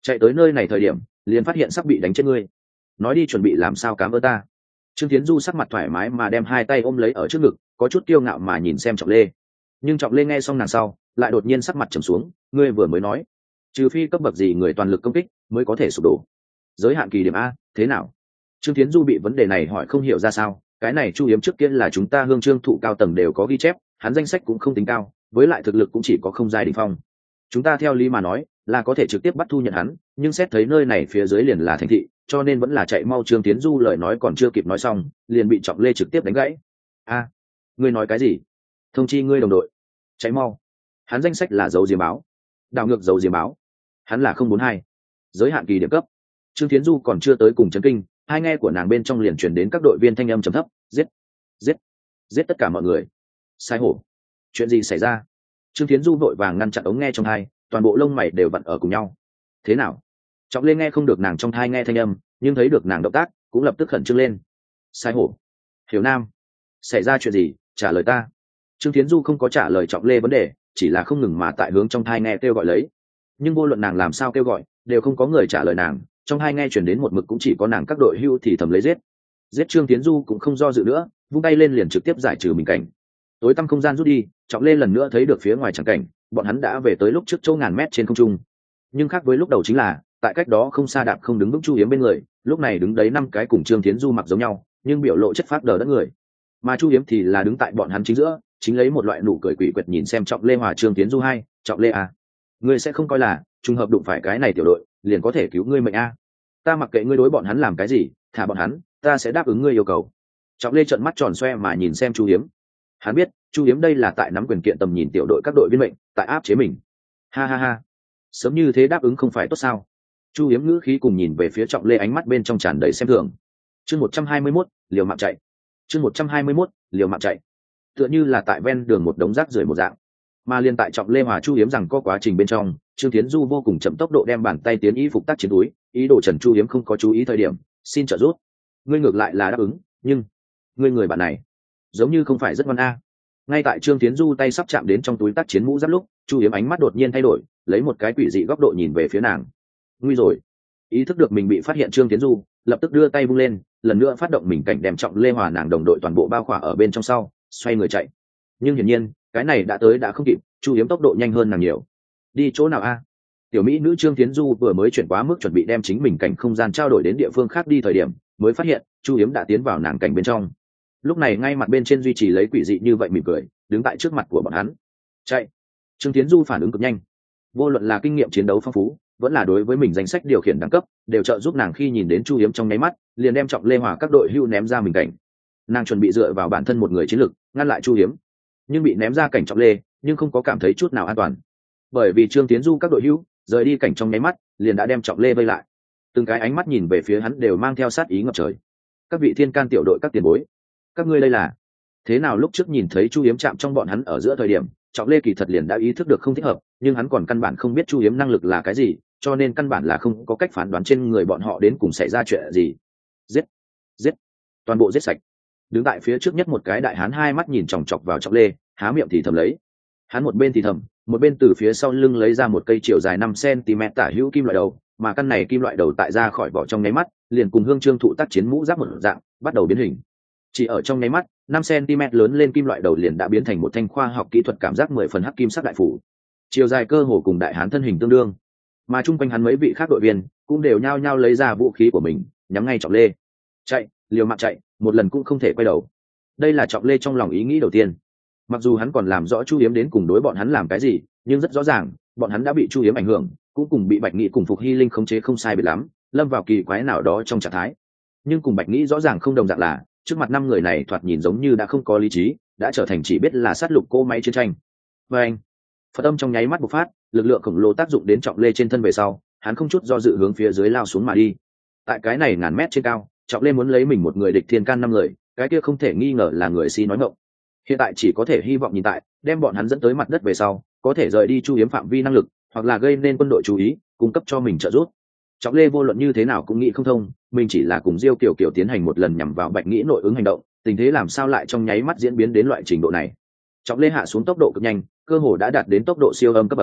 chạy tới nơi này thời điểm liền phát hiện sắp bị đánh chết ngươi, nói đi chuẩn bị làm sao cám ơn ta. Trương Thiến Du sắc mặt thoải mái mà đem hai tay ôm lấy ở trước ngực, có chút kiêu ngạo mà nhìn xem Trọng Lê. Nhưng Trọng Lê nghe xong nàng sau lại đột nhiên sắc mặt trầm xuống, ngươi vừa mới nói trừ phi cấp bậc gì người toàn lực công kích mới có thể sụp đổ, giới hạn kỳ điểm a thế nào? Trương Thiến Du bị vấn đề này hỏi không hiểu ra sao. Cái này Chu Hiếm trước kia là chúng ta Hương Trương thụ cao tầng đều có ghi chép, hắn danh sách cũng không tính cao, với lại thực lực cũng chỉ có không giai đỉnh phong. Chúng ta theo lý mà nói là có thể trực tiếp bắt thu nhận hắn, nhưng xét thấy nơi này phía dưới liền là thành thị, cho nên vẫn là chạy mau. Trương Tiến Du lời nói còn chưa kịp nói xong liền bị Trọng Lê trực tiếp đánh gãy. A, ngươi nói cái gì? Thông chi ngươi đồng đội chạy mau, hắn danh sách là dấu diếm báo, đảo ngược dấu diếm báo, hắn là không bốn hai, giới hạn kỳ điểm cấp. Trương Tiến Du còn chưa tới cùng chấn kinh, hai nghe của nàng bên trong liền chuyển đến các đội viên thanh âm trầm thấp, giết giết giết tất cả mọi người. Sai hổ, chuyện gì xảy ra? Trương Tiến Du vội vàng ngăn chặn ống nghe trong hai, toàn bộ lông mày đều vặn ở cùng nhau. Thế nào? Trọng Lê nghe không được nàng trong thai nghe thanh âm, nhưng thấy được nàng động tác cũng lập tức khẩn trương lên. Sai hổ, Hiểu Nam, xảy ra chuyện gì? Trả lời ta. Trương Thiến Du không có trả lời Trọng Lê vấn đề, chỉ là không ngừng mà tại hướng trong thai nghe kêu gọi lấy. Nhưng vô luận nàng làm sao kêu gọi đều không có người trả lời nàng, trong thai nghe chuyển đến một mực cũng chỉ có nàng các đội hưu thì thầm lấy giết giết. Trương Thiến Du cũng không do dự nữa, vung tay lên liền trực tiếp giải trừ mình cảnh. Tối tăm không gian rút đi, Trọng Lê lần nữa thấy được phía ngoài chẳng cảnh, bọn hắn đã về tới lúc trước chỗ ngàn mét trên không trung. Nhưng khác với lúc đầu chính là tại cách đó không xa đạp không đứng vững Chu Hiếm bên người, lúc này đứng đấy năm cái cùng Trương Thiến Du mặc giống nhau nhưng biểu lộ chất phác đờ đẫn người, mà Chu Hiếm thì là đứng tại bọn hắn chính giữa, chính lấy một loại nụ cười quỷ quyệt nhìn xem Trọng Lê hòa Trương Thiến Du. Hai, Trọng Lê à, ngươi sẽ không coi là trùng hợp đụng phải cái này tiểu đội liền có thể cứu ngươi mệnh a? Ta mặc kệ ngươi đối bọn hắn làm cái gì, thả bọn hắn, ta sẽ đáp ứng ngươi yêu cầu. Trọng Lê trợn mắt tròn xoe mà nhìn xem Chu Hiếm. Hắn biết Chu Hiếm đây là tại nắm quyền kiện tầm nhìn tiểu đội các đội viên mệnh, tại áp chế mình. Ha ha ha, sớm như thế đáp ứng không phải tốt sao? Chu Hiếm ngữ khí cùng nhìn về phía Trọng Lê, ánh mắt bên trong tràn đầy xem thường. Chương một trăm hai mươi mốt, liều mạng chạy. Chương một trăm hai mươi mốt, liều mạng chạy. Tựa như là tại ven đường một đống rác rưởi một dạng. Mà liên tại Trọng Lê hòa Chu Hiếm rằng có quá trình bên trong, Trương Thiến Du vô cùng chậm tốc độ đem bàn tay tiến ý phục tác chiến túi, ý đồ Trần Chu Hiếm không có chú ý thời điểm, xin trợ giúp. Ngươi ngược lại là đáp ứng, nhưng ngươi người bạn này giống như không phải rất ngoan a. Ngay tại Trương Thiến Du tay sắp chạm đến trong túi tác chiến mũ giáp lúc, Chu Hiếm ánh mắt đột nhiên thay đổi, lấy một cái quỷ dị góc độ nhìn về phía nàng. Nguy rồi! Ý thức được mình bị phát hiện, Trương Thiến Du lập tức đưa tay vung lên, lần nữa phát động mình cảnh đem Trọng Lê hòa nàng đồng đội toàn bộ bao khỏa ở bên trong sau, xoay người chạy. Nhưng hiển nhiên, cái này đã tới đã không kịp, Chu Hiếm tốc độ nhanh hơn nàng nhiều. Đi chỗ nào a? Tiểu mỹ nữ Trương Thiến Du vừa mới chuyển quá mức chuẩn bị đem chính mình cảnh không gian trao đổi đến địa phương khác đi thời điểm, mới phát hiện Chu Hiếm đã tiến vào nàng cảnh bên trong. Lúc này ngay mặt bên trên duy trì lấy quỷ dị như vậy mỉm cười, đứng tại trước mặt của bọn hắn. Chạy! Trương Thiến Du phản ứng cực nhanh, vô luận là kinh nghiệm chiến đấu phong phú, vẫn là đối với mình danh sách điều khiển đẳng cấp, đều trợ giúp nàng khi nhìn đến Chu Hiếm trong nháy mắt, liền đem Trọng Lê hòa các đội hưu ném ra mình cảnh. Nàng chuẩn bị dựa vào bản thân một người chiến lực ngăn lại Chu Hiếm, nhưng bị ném ra cảnh Trọng Lê, nhưng không có cảm thấy chút nào an toàn, bởi vì Trương Thiến Du các đội hưu rời đi cảnh trong nháy mắt, liền đã đem Trọng Lê vây lại. Từng cái ánh mắt nhìn về phía hắn đều mang theo sát ý ngập trời. Các vị thiên can tiểu đội các tiền bối, các ngươi đây là thế nào? Lúc trước nhìn thấy Chu Hiếm chạm trong bọn hắn ở giữa thời điểm, Trọng Lê kỳ thật liền đã ý thức được không thích hợp, nhưng hắn còn căn bản không biết Chu Hiếm năng lực là cái gì, cho nên căn bản là không có cách phán đoán trên người bọn họ đến cùng xảy ra chuyện gì. Giết! Giết! Toàn bộ giết sạch! Đứng tại phía trước nhất một cái đại hán hai mắt nhìn chòng chọc vào Trọng Lê, há miệng thì thầm lấy. Hắn một bên thì thầm, một bên từ phía sau lưng lấy ra một cây chiều dài năm xăng-ti-mét tả hữu kim loại đầu, mà căn này kim loại đầu tại ra khỏi vỏ trong nháy mắt, liền cùng Hương Trương thụ tác chiến mũ giáp một dạng, bắt đầu biến hình. Chỉ ở trong nháy mắt, năm xăng-ti-mét lớn lên kim loại đầu liền đã biến thành một thanh khoa học kỹ thuật cảm giác mười phần hắc kim sắc đại phủ. Chiều dài cơ hồ cùng đại hán thân hình tương đương, mà chung quanh hắn mấy vị khác đội viên cũng đều nhao nhao lấy ra vũ khí của mình, nhắm ngay Trọng Lê. Chạy, liều mạng chạy, một lần cũng không thể quay đầu. Đây là Trọng Lê trong lòng ý nghĩ đầu tiên. Mặc dù hắn còn làm rõ Chu Hiếm đến cùng đối bọn hắn làm cái gì, nhưng rất rõ ràng bọn hắn đã bị Chu Hiếm ảnh hưởng, cũng cùng bị Bạch Nghị cùng Phục Hy Linh khống chế không sai biệt lắm, lâm vào kỳ quái nào đó trong trạng thái. Nhưng cùng Bạch Nghị rõ ràng không đồng dạng là, trước mặt năm người này thoạt nhìn giống như đã không có lý trí, đã trở thành chỉ biết là sát lục cô máy chiến tranh. Và anh, Phật âm trong nháy mắt bộc phát, lực lượng khổng lồ tác dụng đến Trọng Lê trên thân về sau, hắn không chút do dự hướng phía dưới lao xuống mà đi. Tại cái này ngàn mét trên cao, Trọng Lê muốn lấy mình một người địch thiên can năm người, cái kia không thể nghi ngờ là người si nói ngọng. Hiện tại chỉ có thể hy vọng nhìn tại đem bọn hắn dẫn tới mặt đất về sau, có thể rời đi Chu Hiếm phạm vi năng lực, hoặc là gây nên quân đội chú ý, cung cấp cho mình trợ giúp. Trọng Lê vô luận như thế nào cũng nghĩ không thông, mình chỉ là cùng Diêu Kiều Kiều tiến hành một lần nhằm vào Bạch Nghĩ nội ứng hành động, tình thế làm sao lại trong nháy mắt diễn biến đến loại trình độ này. Trọng Lê hạ xuống tốc độ cực nhanh, cơ hồ đã đạt đến tốc độ siêu âm cấp bậc.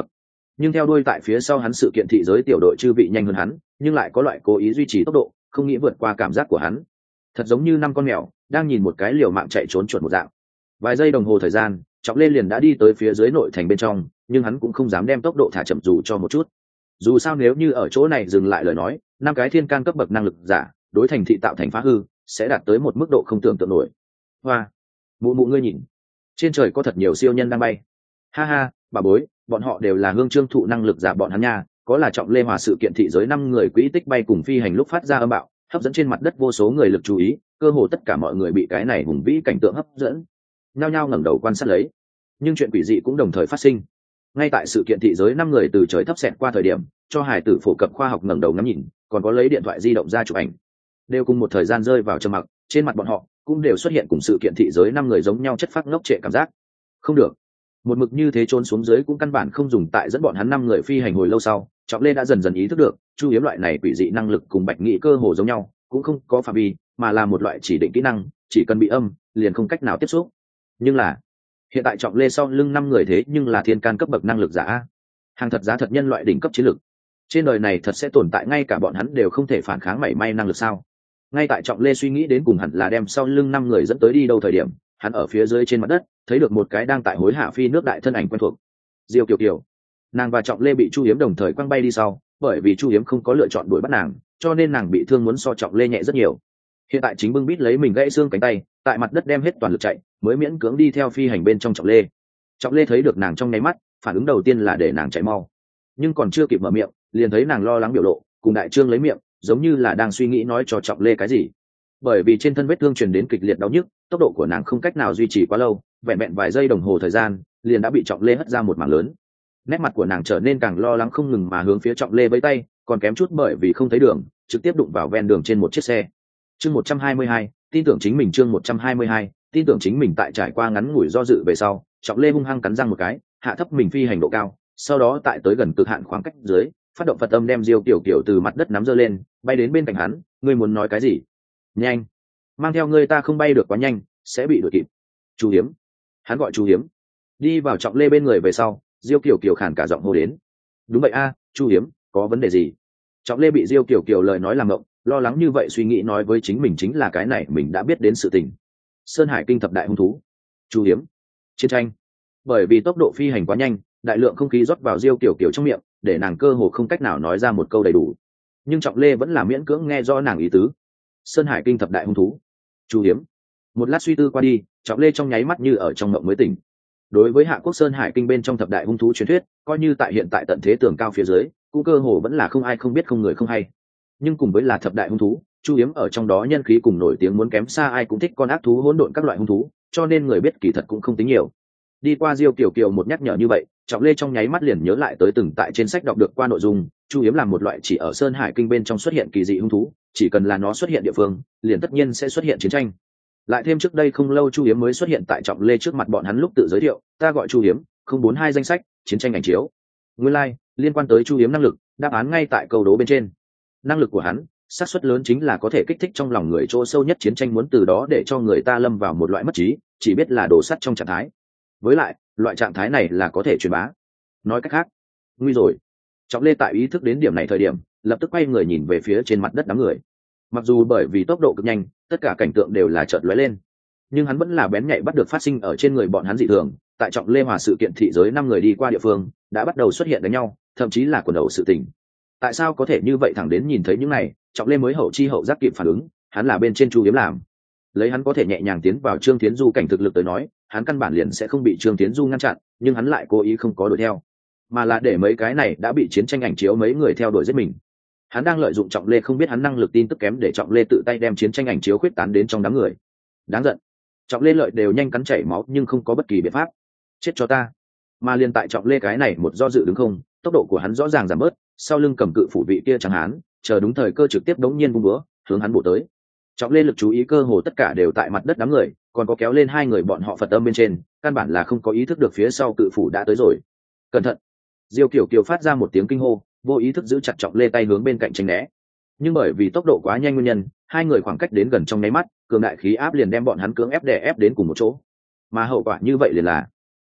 nhưng theo đuôi tại phía sau hắn sự kiện thị giới tiểu đội chư vị nhanh hơn hắn, nhưng lại có loại cố ý duy trì tốc độ, không nghĩ vượt qua cảm giác của hắn. Thật giống như năm con mèo đang nhìn một cái liều mạng chạy trốn chuột một dạng. Vài giây đồng hồ thời gian, Trọng Lê liền đã đi tới phía dưới nội thành bên trong, nhưng hắn cũng không dám đem tốc độ thả chậm dù cho một chút. Dù sao nếu như ở chỗ này dừng lại lời nói, năm cái thiên can cấp bậc năng lực giả, đối thành thị tạo thành phá hư, sẽ đạt tới một mức độ không tưởng tượng nổi. Hoa, mụ mụ ngươi nhìn, trên trời có thật nhiều siêu nhân đang bay. Ha ha, bà bối, bọn họ đều là hương trương thụ năng lực giả bọn hắn nha, có là Trọng Lê hòa sự kiện thị giới năm người quỹ tích bay cùng phi hành lúc phát ra âm bạo, hấp dẫn trên mặt đất vô số người lực chú ý, cơ hồ tất cả mọi người bị cái này hùng vĩ cảnh tượng hấp dẫn, nhao nhao ngẩng đầu quan sát lấy. Nhưng chuyện quỷ dị cũng đồng thời phát sinh. Ngay tại sự kiện thị giới năm người từ trời thấp xẹt qua thời điểm, cho hải tử phổ cập khoa học ngẩng đầu ngắm nhìn, còn có lấy điện thoại di động ra chụp ảnh, đều cùng một thời gian rơi vào trầm mặc, trên mặt bọn họ cũng đều xuất hiện cùng sự kiện thị giới năm người giống nhau chất phác ngốc trệ cảm giác. Không được, một mực như thế trốn xuống dưới cũng căn bản không dùng tại dẫn bọn hắn năm người phi hành hồi lâu sau, Trọng Lê đã dần dần ý thức được, Chu Hiếm loại này quỷ dị năng lực cùng Bạch Nghị cơ hồ giống nhau, cũng không có phạm vi, mà là một loại chỉ định kỹ năng, chỉ cần bị âm, liền không cách nào tiếp xúc. Nhưng là, hiện tại Trọng Lê sau lưng năm người thế nhưng là thiên can cấp bậc năng lực giả, hàng thật giá thật nhân loại đỉnh cấp chiến lực. Trên đời này thật sẽ tồn tại ngay cả bọn hắn đều không thể phản kháng mảy may năng lực sao? Ngay tại Trọng Lê suy nghĩ đến cùng hẳn là đem sau lưng năm người dẫn tới đi đâu thời điểm, hắn ở phía dưới trên mặt đất thấy được một cái đang tại hối hạ phi nước đại thân ảnh quen thuộc. Diêu Kiều Kiều. Nàng và Trọng Lê bị Chu Hiếm đồng thời quăng bay đi sau, bởi vì Chu Hiếm không có lựa chọn đuổi bắt nàng, cho nên nàng bị thương muốn so Trọng Lê nhẹ rất nhiều. Hiện tại chính bưng bít lấy mình gãy xương cánh tay, tại mặt đất đem hết toàn lực chạy, mới miễn cưỡng đi theo phi hành bên trong Trọng Lê. Trọng Lê thấy được nàng trong nháy mắt, phản ứng đầu tiên là để nàng chạy mau, nhưng còn chưa kịp mở miệng, liền thấy nàng lo lắng biểu lộ, cùng đại trương lấy miệng, giống như là đang suy nghĩ nói cho Trọng Lê cái gì. Bởi vì trên thân vết thương truyền đến kịch liệt đau nhức, tốc độ của nàng không cách nào duy trì quá lâu, vẹn vẹn vài giây đồng hồ thời gian, liền đã bị Trọng Lê hất ra một mảng lớn. Nét mặt của nàng trở nên càng lo lắng không ngừng mà hướng phía Trọng Lê vẫy tay, còn kém chút bởi vì không thấy đường, trực tiếp đụng vào ven đường trên một chiếc xe. Chương một trăm hai mươi hai, tin tưởng chính mình. Chương một trăm hai mươi hai, tin tưởng chính mình. Tại trải qua ngắn ngủi do dự về sau, Trọng Lê hung hăng cắn răng một cái, hạ thấp mình phi hành độ cao, sau đó tại tới gần cực hạn khoảng cách dưới, phát động Phật âm đem Diêu Tiểu Kiểu từ mặt đất nắm giơ lên, bay đến bên cạnh hắn. Ngươi muốn nói cái gì? Nhanh, mang theo ngươi ta không bay được quá nhanh, sẽ bị đuổi kịp. Chu Hiếm, hắn gọi Chu Hiếm. Đi vào Trọng Lê bên người về sau, Diêu Kiều Kiều khàn cả giọng hô đến. Đúng vậy a, Chu Hiếm, có vấn đề gì? Trọng Lê bị Diêu Kiều Kiều lời nói làm ngộng, lo lắng như vậy suy nghĩ nói với chính mình chính là cái này mình đã biết đến sự tình. Sơn Hải Kinh thập đại hung thú, Chu Hiếm, chiến tranh. Bởi vì tốc độ phi hành quá nhanh, đại lượng không khí rót vào Diêu Kiều Kiều trong miệng, để nàng cơ hồ không cách nào nói ra một câu đầy đủ. Nhưng Trọng Lê vẫn là miễn cưỡng nghe rõ nàng ý tứ. Sơn Hải Kinh thập đại hung thú, Chu Hiếm. Một lát suy tư qua đi, Trọng Lê trong nháy mắt như ở trong mộng mới tỉnh. Đối với Hạ Quốc Sơn Hải Kinh bên trong thập đại hung thú truyền thuyết, coi như tại hiện tại tận thế tường cao phía dưới, cũng cơ hồ vẫn là không ai không biết không người không hay. Nhưng cùng với là thập đại hung thú, Chu Hiếm ở trong đó nhân khí cùng nổi tiếng muốn kém xa ai cũng thích con ác thú hỗn độn các loại hung thú, cho nên người biết kỳ thật cũng không tính nhiều. Đi qua Diêu Kiều Kiều một nhắc nhở như vậy, Trọng Lê trong nháy mắt liền nhớ lại tới từng tại trên sách đọc được qua nội dung, Chu Hiếm là một loại chỉ ở Sơn Hải Kinh bên trong xuất hiện kỳ dị hung thú, chỉ cần là nó xuất hiện địa phương, liền tất nhiên sẽ xuất hiện chiến tranh. Lại thêm trước đây không lâu Chu Hiếm mới xuất hiện tại Trọng Lê trước mặt bọn hắn lúc tự giới thiệu, ta gọi Chu Hiếm, không bốn hai danh sách, chiến tranh ảnh chiếu. Nguyên lai, like, liên quan tới Chu Hiếm năng lực, đáp án ngay tại câu đố bên trên. Năng lực của hắn, xác suất lớn chính là có thể kích thích trong lòng người chỗ sâu nhất chiến tranh, muốn từ đó để cho người ta lâm vào một loại mất trí, chỉ biết là đồ sắt trong trạng thái. Với lại, loại trạng thái này là có thể truyền bá. Nói cách khác, nguy rồi. Trọng Lê tại ý thức đến điểm này thời điểm, lập tức quay người nhìn về phía trên mặt đất đám người. Mặc dù bởi vì tốc độ cực nhanh, tất cả cảnh tượng đều là chợt lóe lên, nhưng hắn vẫn là bén nhạy bắt được phát sinh ở trên người bọn hắn dị thường. Tại Trọng Lê hòa sự kiện thị giới năm người đi qua địa phương, đã bắt đầu xuất hiện đánh nhau, thậm chí là quần đầu sự tình. Tại sao có thể như vậy? Thẳng đến nhìn thấy những này, Trọng Lê mới hậu chi hậu giác kịp phản ứng, hắn là bên trên Chu Hiếm làm. Lấy hắn có thể nhẹ nhàng tiến vào Trương Thiến Du cảnh thực lực tới nói, hắn căn bản liền sẽ không bị Trương Thiến Du ngăn chặn, nhưng hắn lại cố ý không có đuổi theo, mà là để mấy cái này đã bị chiến tranh ảnh chiếu mấy người theo đuổi giết mình. Hắn đang lợi dụng Trọng Lê không biết hắn năng lực tin tức kém để Trọng Lê tự tay đem chiến tranh ảnh chiếu khuyết tán đến trong đám người. Đáng giận. Trọng Lê lợi đều nhanh cắn chảy máu nhưng không có bất kỳ biện pháp. Chết cho ta. Mà liên tại Trọng Lê cái này một do dự đứng không, tốc độ của hắn rõ ràng giảm bớt, sau lưng cầm cự phủ vị kia chẳng hắn, chờ đúng thời cơ trực tiếp đống nhiên vung búa, hướng hắn bổ tới. Trọng Lê lực chú ý cơ hồ tất cả đều tại mặt đất đám người, còn có kéo lên hai người bọn họ Phật âm bên trên, căn bản là không có ý thức được phía sau cự phủ đã tới rồi. Cẩn thận. Diêu Kiều Kiều phát ra một tiếng kinh hô, vô ý thức giữ chặt Trọng Lê tay hướng bên cạnh tránh né. Nhưng bởi vì tốc độ quá nhanh nguyên nhân, hai người khoảng cách đến gần trong nháy mắt, cường đại khí áp liền đem bọn hắn cưỡng ép đè ép đến cùng một chỗ. Mà hậu quả như vậy liền là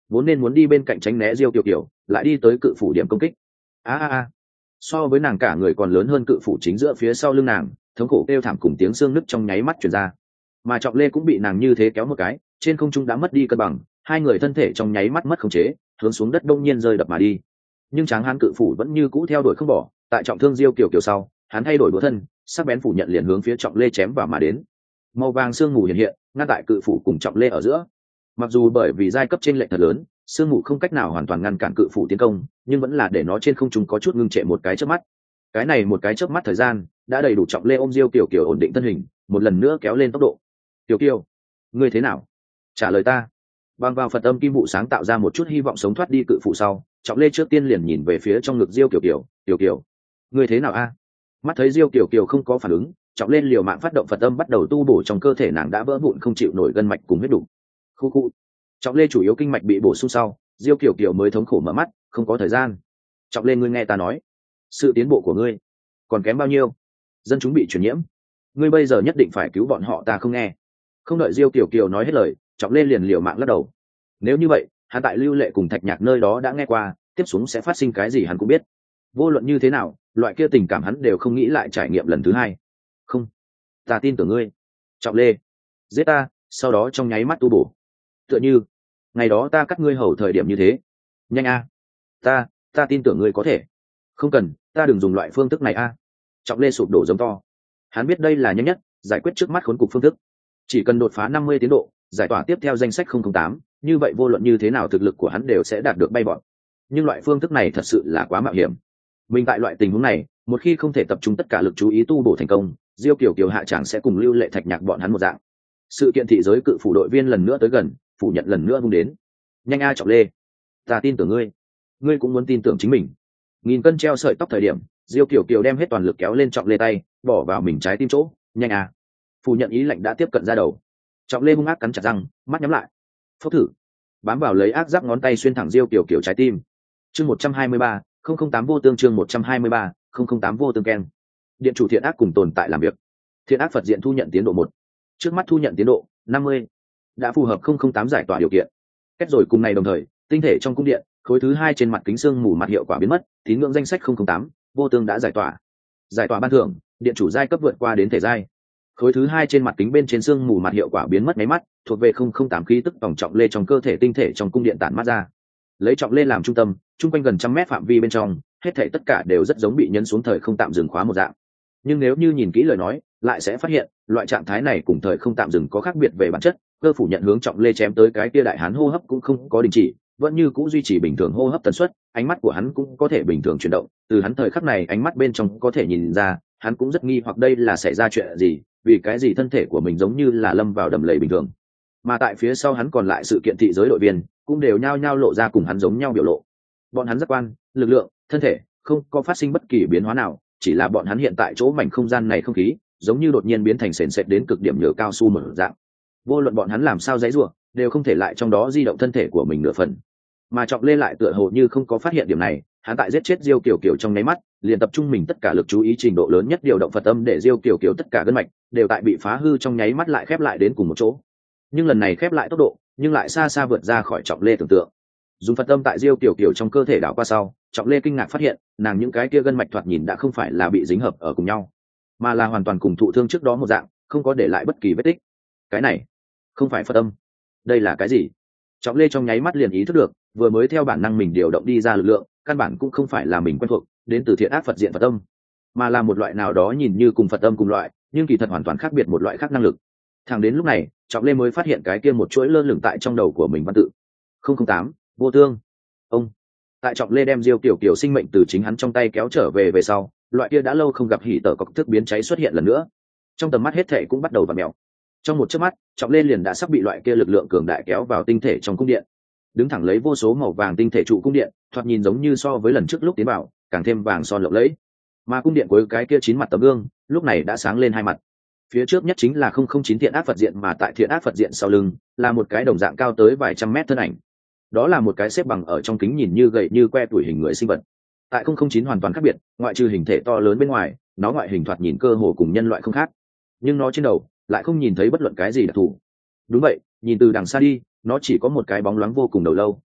vốn nên muốn đi bên cạnh tránh né diêu kiều kiều lại đi tới cự phủ điểm công kích. a a a so với nàng cả người còn lớn hơn cự phủ chính giữa phía sau lưng nàng, thống khổ kêu thảm cùng tiếng xương nứt trong nháy mắt truyền ra. Mà Trọng Lê cũng bị nàng như thế kéo một cái, trên không trung đã mất đi cân bằng, hai người thân thể trong nháy mắt mất khống chế, hướng xuống đất đông nhiên rơi đập mà đi. Nhưng tráng hán cự phủ vẫn như cũ theo đuổi không bỏ, tại trọng thương diêu kiều kiều sau, hắn thay đổi búa thân, sắc bén phủ nhận liền hướng phía Trọng Lê chém vào mà đến. Màu vàng sương mù hiện hiện, ngăn tại cự phủ cùng Trọng Lê ở giữa. Mặc dù bởi vì giai cấp trên lệch thật lớn, sương mù không cách nào hoàn toàn ngăn cản cự phủ tiến công, nhưng vẫn là để nó trên không trung có chút ngưng trệ một cái chớp mắt. Cái này một cái chớp mắt thời gian, đã đầy đủ Trọng Lê ôm diêu kiều kiều ổn định thân hình, một lần nữa kéo lên tốc độ. Kiều Kiều, ngươi thế nào? Trả lời ta. Bằng vào Phật âm kim vụ sáng tạo ra một chút hy vọng sống thoát đi cự phụ sau, Trọng Lê trước tiên liền nhìn về phía trong ngực diêu kiều kiều. Kiều Kiều, ngươi thế nào a? Mắt thấy diêu kiều kiều không có phản ứng, Trọng Lê liều mạng phát động Phật âm bắt đầu tu bổ trong cơ thể nàng đã vỡ vụn không chịu nổi gân mạch cùng huyết đủ. Khu khu. Trọng Lê chủ yếu kinh mạch bị bổ sung sau, diêu kiều kiều mới thống khổ mở mắt, không có thời gian. Trọng Lê, ngươi nghe ta nói, sự tiến bộ của ngươi còn kém bao nhiêu? Dân chúng bị truyền nhiễm, ngươi bây giờ nhất định phải cứu bọn họ, ta không nghe. Không đợi diêu kiều kiều nói hết lời, Trọng Lê liền liều mạng lắc đầu. Nếu như vậy, hắn tại Lưu Lệ cùng Thạch Nhạc nơi đó đã nghe qua, tiếp xuống sẽ phát sinh cái gì hắn cũng biết. Vô luận như thế nào, loại kia tình cảm hắn đều không nghĩ lại trải nghiệm lần thứ hai. Không, ta tin tưởng ngươi. Trọng Lê, giết ta, sau đó trong nháy mắt tu bổ. Tựa như ngày đó ta cắt ngươi hầu thời điểm như thế. Nhanh a, ta, ta tin tưởng ngươi có thể. Không cần, ta đừng dùng loại phương thức này a. Trọng Lê sụp đổ giống to. Hắn biết đây là nhanh nhất giải quyết trước mắt khốn cục phương thức. Chỉ cần đột phá năm mươi tiến độ, giải tỏa tiếp theo danh sách không không tám, như vậy vô luận như thế nào thực lực của hắn đều sẽ đạt được bay vọt. Nhưng loại phương thức này thật sự là quá mạo hiểm. Mình tại loại tình huống này, một khi không thể tập trung tất cả lực chú ý tu bổ thành công, diêu kiều kiều hạ chẳng sẽ cùng Lưu Lệ Thạch Nhạc bọn hắn một dạng. Sự kiện thị giới cự phủ đội viên lần nữa tới gần, phủ nhận lần nữa vung đến. Nhanh a Trọng Lê, ta tin tưởng ngươi, ngươi cũng muốn tin tưởng chính mình. Nghìn cân treo sợi tóc thời điểm, diêu kiều kiều đem hết toàn lực kéo lên Trọng Lê tay, bỏ vào mình trái tim chỗ. Nhanh a. Phủ nhận ý lệnh đã tiếp cận ra đầu. Trọng Lê hung ác cắn chặt răng, mắt nhắm lại. Phốc thử, bám vào lấy ác giáp ngón tay xuyên thẳng diêu kiều kiều trái tim. Chương một trăm hai mươi ba, không không tám vô tương chương một trăm hai mươi ba, không không tám vô tương ken. Điện chủ thiện ác cùng tồn tại làm việc. Thiện ác Phật diện thu nhận tiến độ một. Trước mắt thu nhận tiến độ năm mươi, đã phù hợp không không tám giải tỏa điều kiện. Kết rồi cùng này đồng thời, tinh thể trong cung điện, khối thứ hai trên mặt kính xương mù mặt hiệu quả biến mất, tín ngưỡng danh sách không không tám, vô tương đã giải tỏa. Giải tỏa ban thưởng, điện chủ giai cấp vượt qua đến thể giai. Khối thứ hai trên mặt kính bên trên xương mù mặt hiệu quả biến mất máy mắt, thuộc về không không tám khí tức tổng Trọng Lê trong cơ thể tinh thể trong cung điện tản mát ra. Lấy Trọng Lê làm trung tâm, chung quanh gần trăm mét phạm vi bên trong, hết thảy tất cả đều rất giống bị nhấn xuống thời không tạm dừng khóa một dạng. Nhưng nếu như nhìn kỹ lời nói, lại sẽ phát hiện, loại trạng thái này cùng thời không tạm dừng có khác biệt về bản chất, cơ phủ nhận hướng Trọng Lê chém tới cái kia đại hán hô hấp cũng không có đình chỉ, vẫn như cũ duy trì bình thường hô hấp tần suất, ánh mắt của hắn cũng có thể bình thường chuyển động, từ hắn thời khắc này ánh mắt bên trong có thể nhìn ra, hắn cũng rất nghi hoặc đây là xảy ra chuyện gì, vì cái gì thân thể của mình giống như là lâm vào đầm lầy bình thường. Mà tại phía sau hắn còn lại sự kiện thị giới đội viên cũng đều nhao nhao lộ ra cùng hắn giống nhau biểu lộ. Bọn hắn giác quan, lực lượng, thân thể không có phát sinh bất kỳ biến hóa nào, chỉ là bọn hắn hiện tại chỗ mảnh không gian này không khí giống như đột nhiên biến thành sền sệt đến cực điểm nhựa cao su mở dạng. Vô luận bọn hắn làm sao giãy giụa, đều không thể lại trong đó di động thân thể của mình nửa phần. Mà Trọng Lê lại tựa hồ như không có phát hiện điểm này, hắn tại giết chết diêu kiều kiều trong nháy mắt, liền tập trung mình tất cả lực chú ý trình độ lớn nhất điều động Phật âm để diêu kiều kiều tất cả gân mạch đều tại bị phá hư trong nháy mắt lại khép lại đến cùng một chỗ. Nhưng lần này khép lại tốc độ, nhưng lại xa xa vượt ra khỏi Trọng Lê tưởng tượng. Dùng Phật âm tại diêu kiều kiều trong cơ thể đảo qua sau, Trọng Lê kinh ngạc phát hiện, nàng những cái kia gân mạch thoạt nhìn đã không phải là bị dính hợp ở cùng nhau, mà là hoàn toàn cùng thụ thương trước đó một dạng, không có để lại bất kỳ vết tích. Cái này không phải Phật âm, đây là cái gì? Trọng Lê trong nháy mắt liền ý thức được, vừa mới theo bản năng mình điều động đi ra lực lượng, căn bản cũng không phải là mình quen thuộc, đến từ thiện ác Phật diện Phật âm, mà là một loại nào đó nhìn như cùng Phật âm cùng loại, nhưng kỳ thật hoàn toàn khác biệt một loại khác năng lực. Thẳng đến lúc này, Trọng Lê mới phát hiện cái kia một chuỗi lơ lửng tại trong đầu của mình văn tự. không không tám, vô tương. Ông. Tại Trọng Lê đem diêu kiều kiều sinh mệnh từ chính hắn trong tay kéo trở về về sau, loại kia đã lâu không gặp hỉ tở cọc thức biến cháy xuất hiện lần nữa. Trong tầm mắt hết thảy cũng bắt đầu vặn mèo. Trong một chớp mắt, Trọng Lê liền đã sắp bị loại kia lực lượng cường đại kéo vào tinh thể trong cung điện. Đứng thẳng lấy vô số màu vàng tinh thể trụ cung điện, thoạt nhìn giống như so với lần trước lúc tiến vào, càng thêm vàng son lộng lẫy. Mà cung điện cuối cái kia chín mặt tấm gương, lúc này đã sáng lên hai mặt. Phía trước nhất chính là không không chín thiện ác Phật diện, mà tại thiện ác Phật diện sau lưng là một cái đồng dạng cao tới vài trăm mét thân ảnh. Đó là một cái xếp bằng ở trong kính nhìn như gầy như que tuổi hình người sinh vật. Tại không không chín hoàn toàn khác biệt, ngoại trừ hình thể to lớn bên ngoài, nó ngoại hình thoạt nhìn cơ hồ cùng nhân loại không khác, nhưng nó trên đầu lại không nhìn thấy bất luận cái gì đặc thù. Đúng vậy, nhìn từ đằng xa đi, nó chỉ có một cái bóng loáng vô cùng đầu lâu,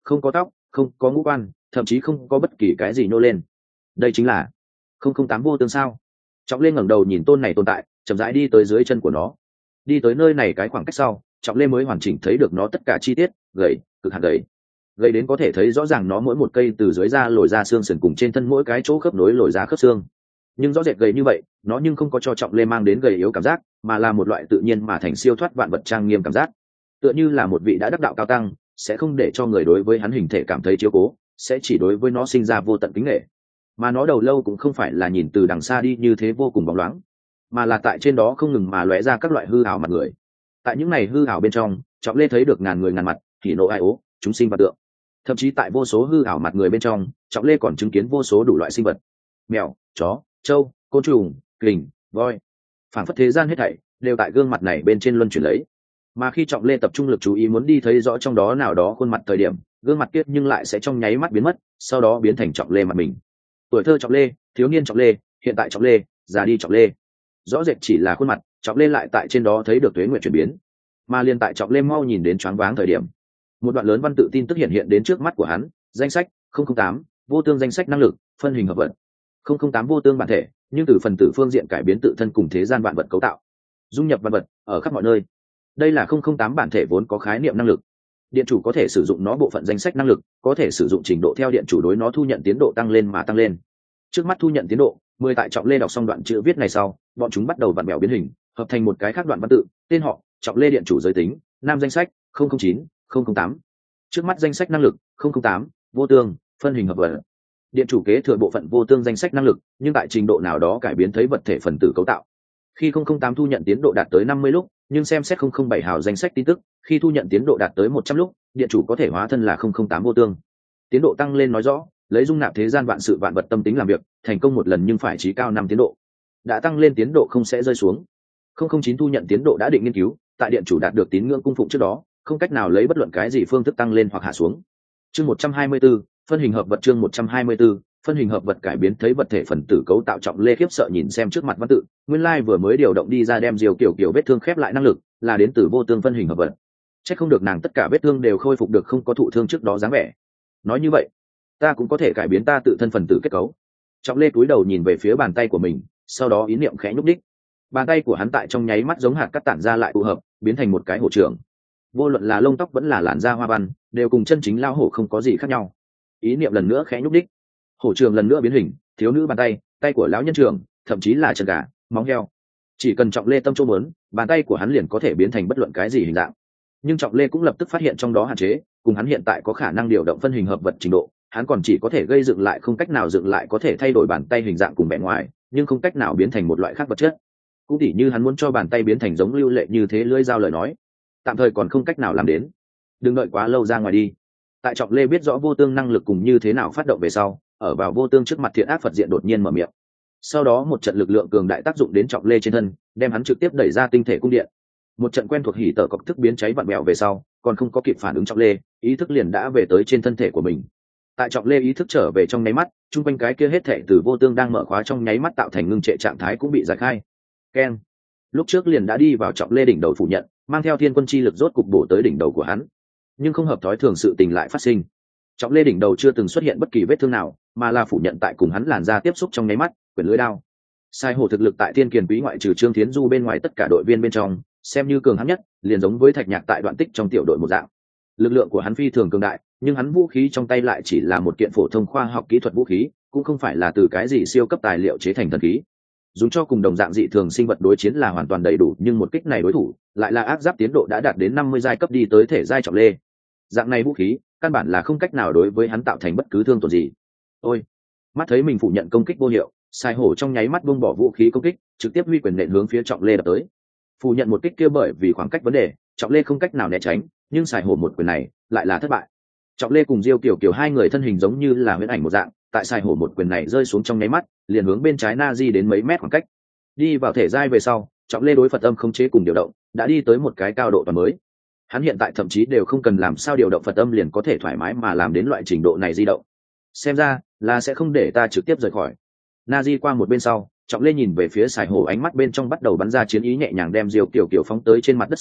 không có tóc, không có ngũ quan, thậm chí không có bất kỳ cái gì nô lên. Đây chính là không không tám vô tương sao? Trọng Lê ngẩng đầu nhìn tôn này tồn tại, chậm rãi đi tới dưới chân của nó. Đi tới nơi này cái khoảng cách sau, Trọng Lê mới hoàn chỉnh thấy được nó tất cả chi tiết, gầy, cực hạn gầy. Gầy đến có thể thấy rõ ràng nó mỗi một cây từ dưới da lồi ra xương sườn cùng trên thân mỗi cái chỗ khớp nối lồi ra khớp xương. Nhưng rõ rệt gầy như vậy, nó nhưng không có cho Trọng Lê mang đến gầy yếu cảm giác, mà là một loại tự nhiên mà thành siêu thoát vạn vật trang nghiêm cảm giác. Tựa như là một vị đã đắc đạo cao tăng, sẽ không để cho người đối với hắn hình thể cảm thấy chiếu cố, sẽ chỉ đối với nó sinh ra vô tận kính nể. Mà nó đầu lâu cũng không phải là nhìn từ đằng xa đi như thế vô cùng bóng loáng, mà là tại trên đó không ngừng mà lóe ra các loại hư ảo mặt người. Tại những này hư ảo bên trong, Trọng Lê thấy được ngàn người ngàn mặt, hỉ nộ ai ố, chúng sinh và tượng. Thậm chí tại vô số hư ảo mặt người bên trong, Trọng Lê còn chứng kiến vô số đủ loại sinh vật: mèo, chó, trâu, côn trùng, kình, voi. Phản phất thế gian hết thảy đều tại gương mặt này bên trên luân chuyển lấy. Mà khi Trọng Lê tập trung lực chú ý muốn đi thấy rõ trong đó nào đó khuôn mặt thời điểm, gương mặt kia nhưng lại sẽ trong nháy mắt biến mất, sau đó biến thành Trọng Lê mặt mình. Tuổi thơ Trọng Lê, thiếu niên Trọng Lê, hiện tại Trọng Lê, già đi Trọng Lê. Rõ rệt chỉ là khuôn mặt, Trọng Lê lại tại trên đó thấy được tuế nguyện chuyển biến. Mà liên tại Trọng Lê mau nhìn đến choáng váng thời điểm, một đoạn lớn văn tự tin tức hiện hiện đến trước mắt của hắn. Danh sách không không tám, vô tương danh sách năng lực, phân hình hợp vật. không không tám vô tương bản thể, nhưng từ phần tử phương diện cải biến tự thân cùng thế gian vạn vật cấu tạo, dung nhập vạn vật ở khắp mọi nơi. Đây là không không tám bản thể vốn có khái niệm năng lực. Điện chủ có thể sử dụng nó bộ phận danh sách năng lực, có thể sử dụng trình độ theo điện chủ đối nó thu nhận tiến độ tăng lên mà tăng lên. Trước mắt thu nhận tiến độ mười. Tại Trọng Lê đọc xong đoạn chữ viết này sau, bọn chúng bắt đầu vặn vẹo biến hình, hợp thành một cái khác đoạn văn tự, tên họ Trọng Lê, điện chủ giới tính nam, danh sách không không chín, không không tám. Trước mắt danh sách năng lực không không tám, vô tương, phân hình hợp vật. Điện chủ kế thừa bộ phận vô tương danh sách năng lực, nhưng tại trình độ nào đó cải biến thấy vật thể phần tử cấu tạo. Khi không không tám thu nhận tiến độ đạt tới năm mươi lúc, nhưng xem xét không không bảy hào danh sách tin tức, khi thu nhận tiến độ đạt tới một trăm lúc, điện chủ có thể hóa thân là không không tám vô tương. Tiến độ tăng lên nói rõ, lấy dung nạp thế gian vạn sự vạn vật tâm tính làm việc, thành công một lần nhưng phải chí cao năm tiến độ. Đã tăng lên tiến độ không sẽ rơi xuống. không không chín thu nhận tiến độ đã định nghiên cứu, tại điện chủ đạt được tín ngưỡng cung phụng trước đó, không cách nào lấy bất luận cái gì phương thức tăng lên hoặc hạ xuống. Chương một trăm hai mươi 124, phân hình hợp vật. Chương một trăm hai mươi 124, phân hình hợp vật cải biến thấy vật thể phần tử cấu tạo. Trọng Lê khiếp sợ nhìn xem trước mặt văn tự, nguyên lai vừa mới điều động đi ra đem diều kiểu kiểu vết thương khép lại năng lực, là đến từ vô tương phân hình hợp vật. Chắc không được nàng tất cả vết thương đều khôi phục được không có thụ thương trước đó dáng vẻ. Nói như vậy, ta cũng có thể cải biến ta tự thân phần tử kết cấu. Trọng Lê cúi đầu nhìn về phía bàn tay của mình, sau đó ý niệm khẽ nhúc đích. Bàn tay của hắn tại trong nháy mắt giống hạt cát tản ra lại tụ hợp, biến thành một cái hổ trưởng. Vô luận là lông tóc vẫn là làn da hoa văn, đều cùng chân chính lao hổ không có gì khác nhau. Ý niệm lần nữa khẽ nhúc đích, hổ trường lần nữa biến hình, thiếu nữ bàn tay, tay của lão nhân trưởng, thậm chí là chân gà, móng heo. Chỉ cần Trọng Lê tâm chỗ muốn, bàn tay của hắn liền có thể biến thành bất luận cái gì hình dạng. Nhưng Trọng Lê cũng lập tức phát hiện trong đó hạn chế, cùng hắn hiện tại có khả năng điều động phân hình hợp vật trình độ, hắn còn chỉ có thể gây dựng lại, không cách nào dựng lại, có thể thay đổi bàn tay hình dạng cùng bề ngoài, nhưng không cách nào biến thành một loại khác vật chất. Cũng tỉ như hắn muốn cho bàn tay biến thành giống Lưu Lệ như thế lưỡi dao lời nói, tạm thời còn không cách nào làm đến. Đừng đợi quá lâu ra ngoài đi. Tại Trọng Lê biết rõ vô tương năng lực cùng như thế nào phát động về sau, ở vào vô tương trước mặt thiện ác Phật diện đột nhiên mở miệng. Sau đó một trận lực lượng cường đại tác dụng đến Trọng Lê trên thân, đem hắn trực tiếp đẩy ra tinh thể cung điện. Một trận quen thuộc hỉ tở cọc thức biến cháy vặn mèo về sau, còn không có kịp phản ứng Trọng Lê, ý thức liền đã về tới trên thân thể của mình. Tại Trọng Lê ý thức trở về trong nháy mắt, chung quanh cái kia hết thể từ vô tương đang mở khóa trong nháy mắt tạo thành ngưng trệ trạng thái cũng bị giải khai. Ken, lúc trước liền đã đi vào Trọng Lê đỉnh đầu phủ nhận, mang theo thiên quân chi lực rốt cục bổ tới đỉnh đầu của hắn. Nhưng không hợp thói thường sự tình lại phát sinh. Trọng Lê đỉnh đầu chưa từng xuất hiện bất kỳ vết thương nào, mà là phủ nhận tại cùng hắn làn da tiếp xúc trong nháy mắt, quyền lưỡi đao. Sai hổ thực lực tại Thiên Kiền Quý ngoại trừ Trương Thiến Du bên ngoài tất cả đội viên bên trong, xem như cường hắn nhất, liền giống với Thạch Nhạc tại Đoạn Tích trong tiểu đội một dạng. Lực lượng của hắn phi thường cường đại, nhưng hắn vũ khí trong tay lại chỉ là một kiện phổ thông khoa học kỹ thuật vũ khí, cũng không phải là từ cái gì siêu cấp tài liệu chế thành thần khí. Dùng cho cùng đồng dạng dị thường sinh vật đối chiến là hoàn toàn đầy đủ, nhưng một kích này đối thủ lại là ác giáp tiến độ đã đạt đến năm mươi giai cấp đi tới thể giai Trọng Lê. Dạng này vũ khí căn bản là không cách nào đối với hắn tạo thành bất cứ thương tổn gì. Ôi, mắt thấy mình phủ nhận công kích vô hiệu, Sai hổ trong nháy mắt buông bỏ vũ khí công kích, trực tiếp huy quyền nện hướng phía Trọng Lê đập tới. Phủ nhận một kích kia bởi vì khoảng cách vấn đề, Trọng Lê không cách nào né tránh, nhưng Sai hổ một quyền này lại là thất bại. Trọng Lê cùng Diêu Kiều Kiều hai người thân hình giống như là huyễn ảnh một dạng, tại Sai hổ một quyền này rơi xuống trong nháy mắt, liền hướng bên trái Na Di đến mấy mét khoảng cách. Đi vào thể giai về sau, Trọng Lê đối Phật âm khống chế cùng điều động, đã đi tới một cái cao độ toàn mới. Hắn hiện tại thậm chí đều không cần làm sao điều động Phật âm liền có thể thoải mái mà làm đến loại trình độ này di động. Xem ra là sẽ không để ta trực tiếp rời khỏi. Na Di qua một bên sau, Trọng Lê nhìn về phía Sài Hổ, ánh mắt bên trong bắt đầu bắn ra chiến ý, nhẹ nhàng đem Diêu Kiều Kiều phóng tới trên mặt đất sau,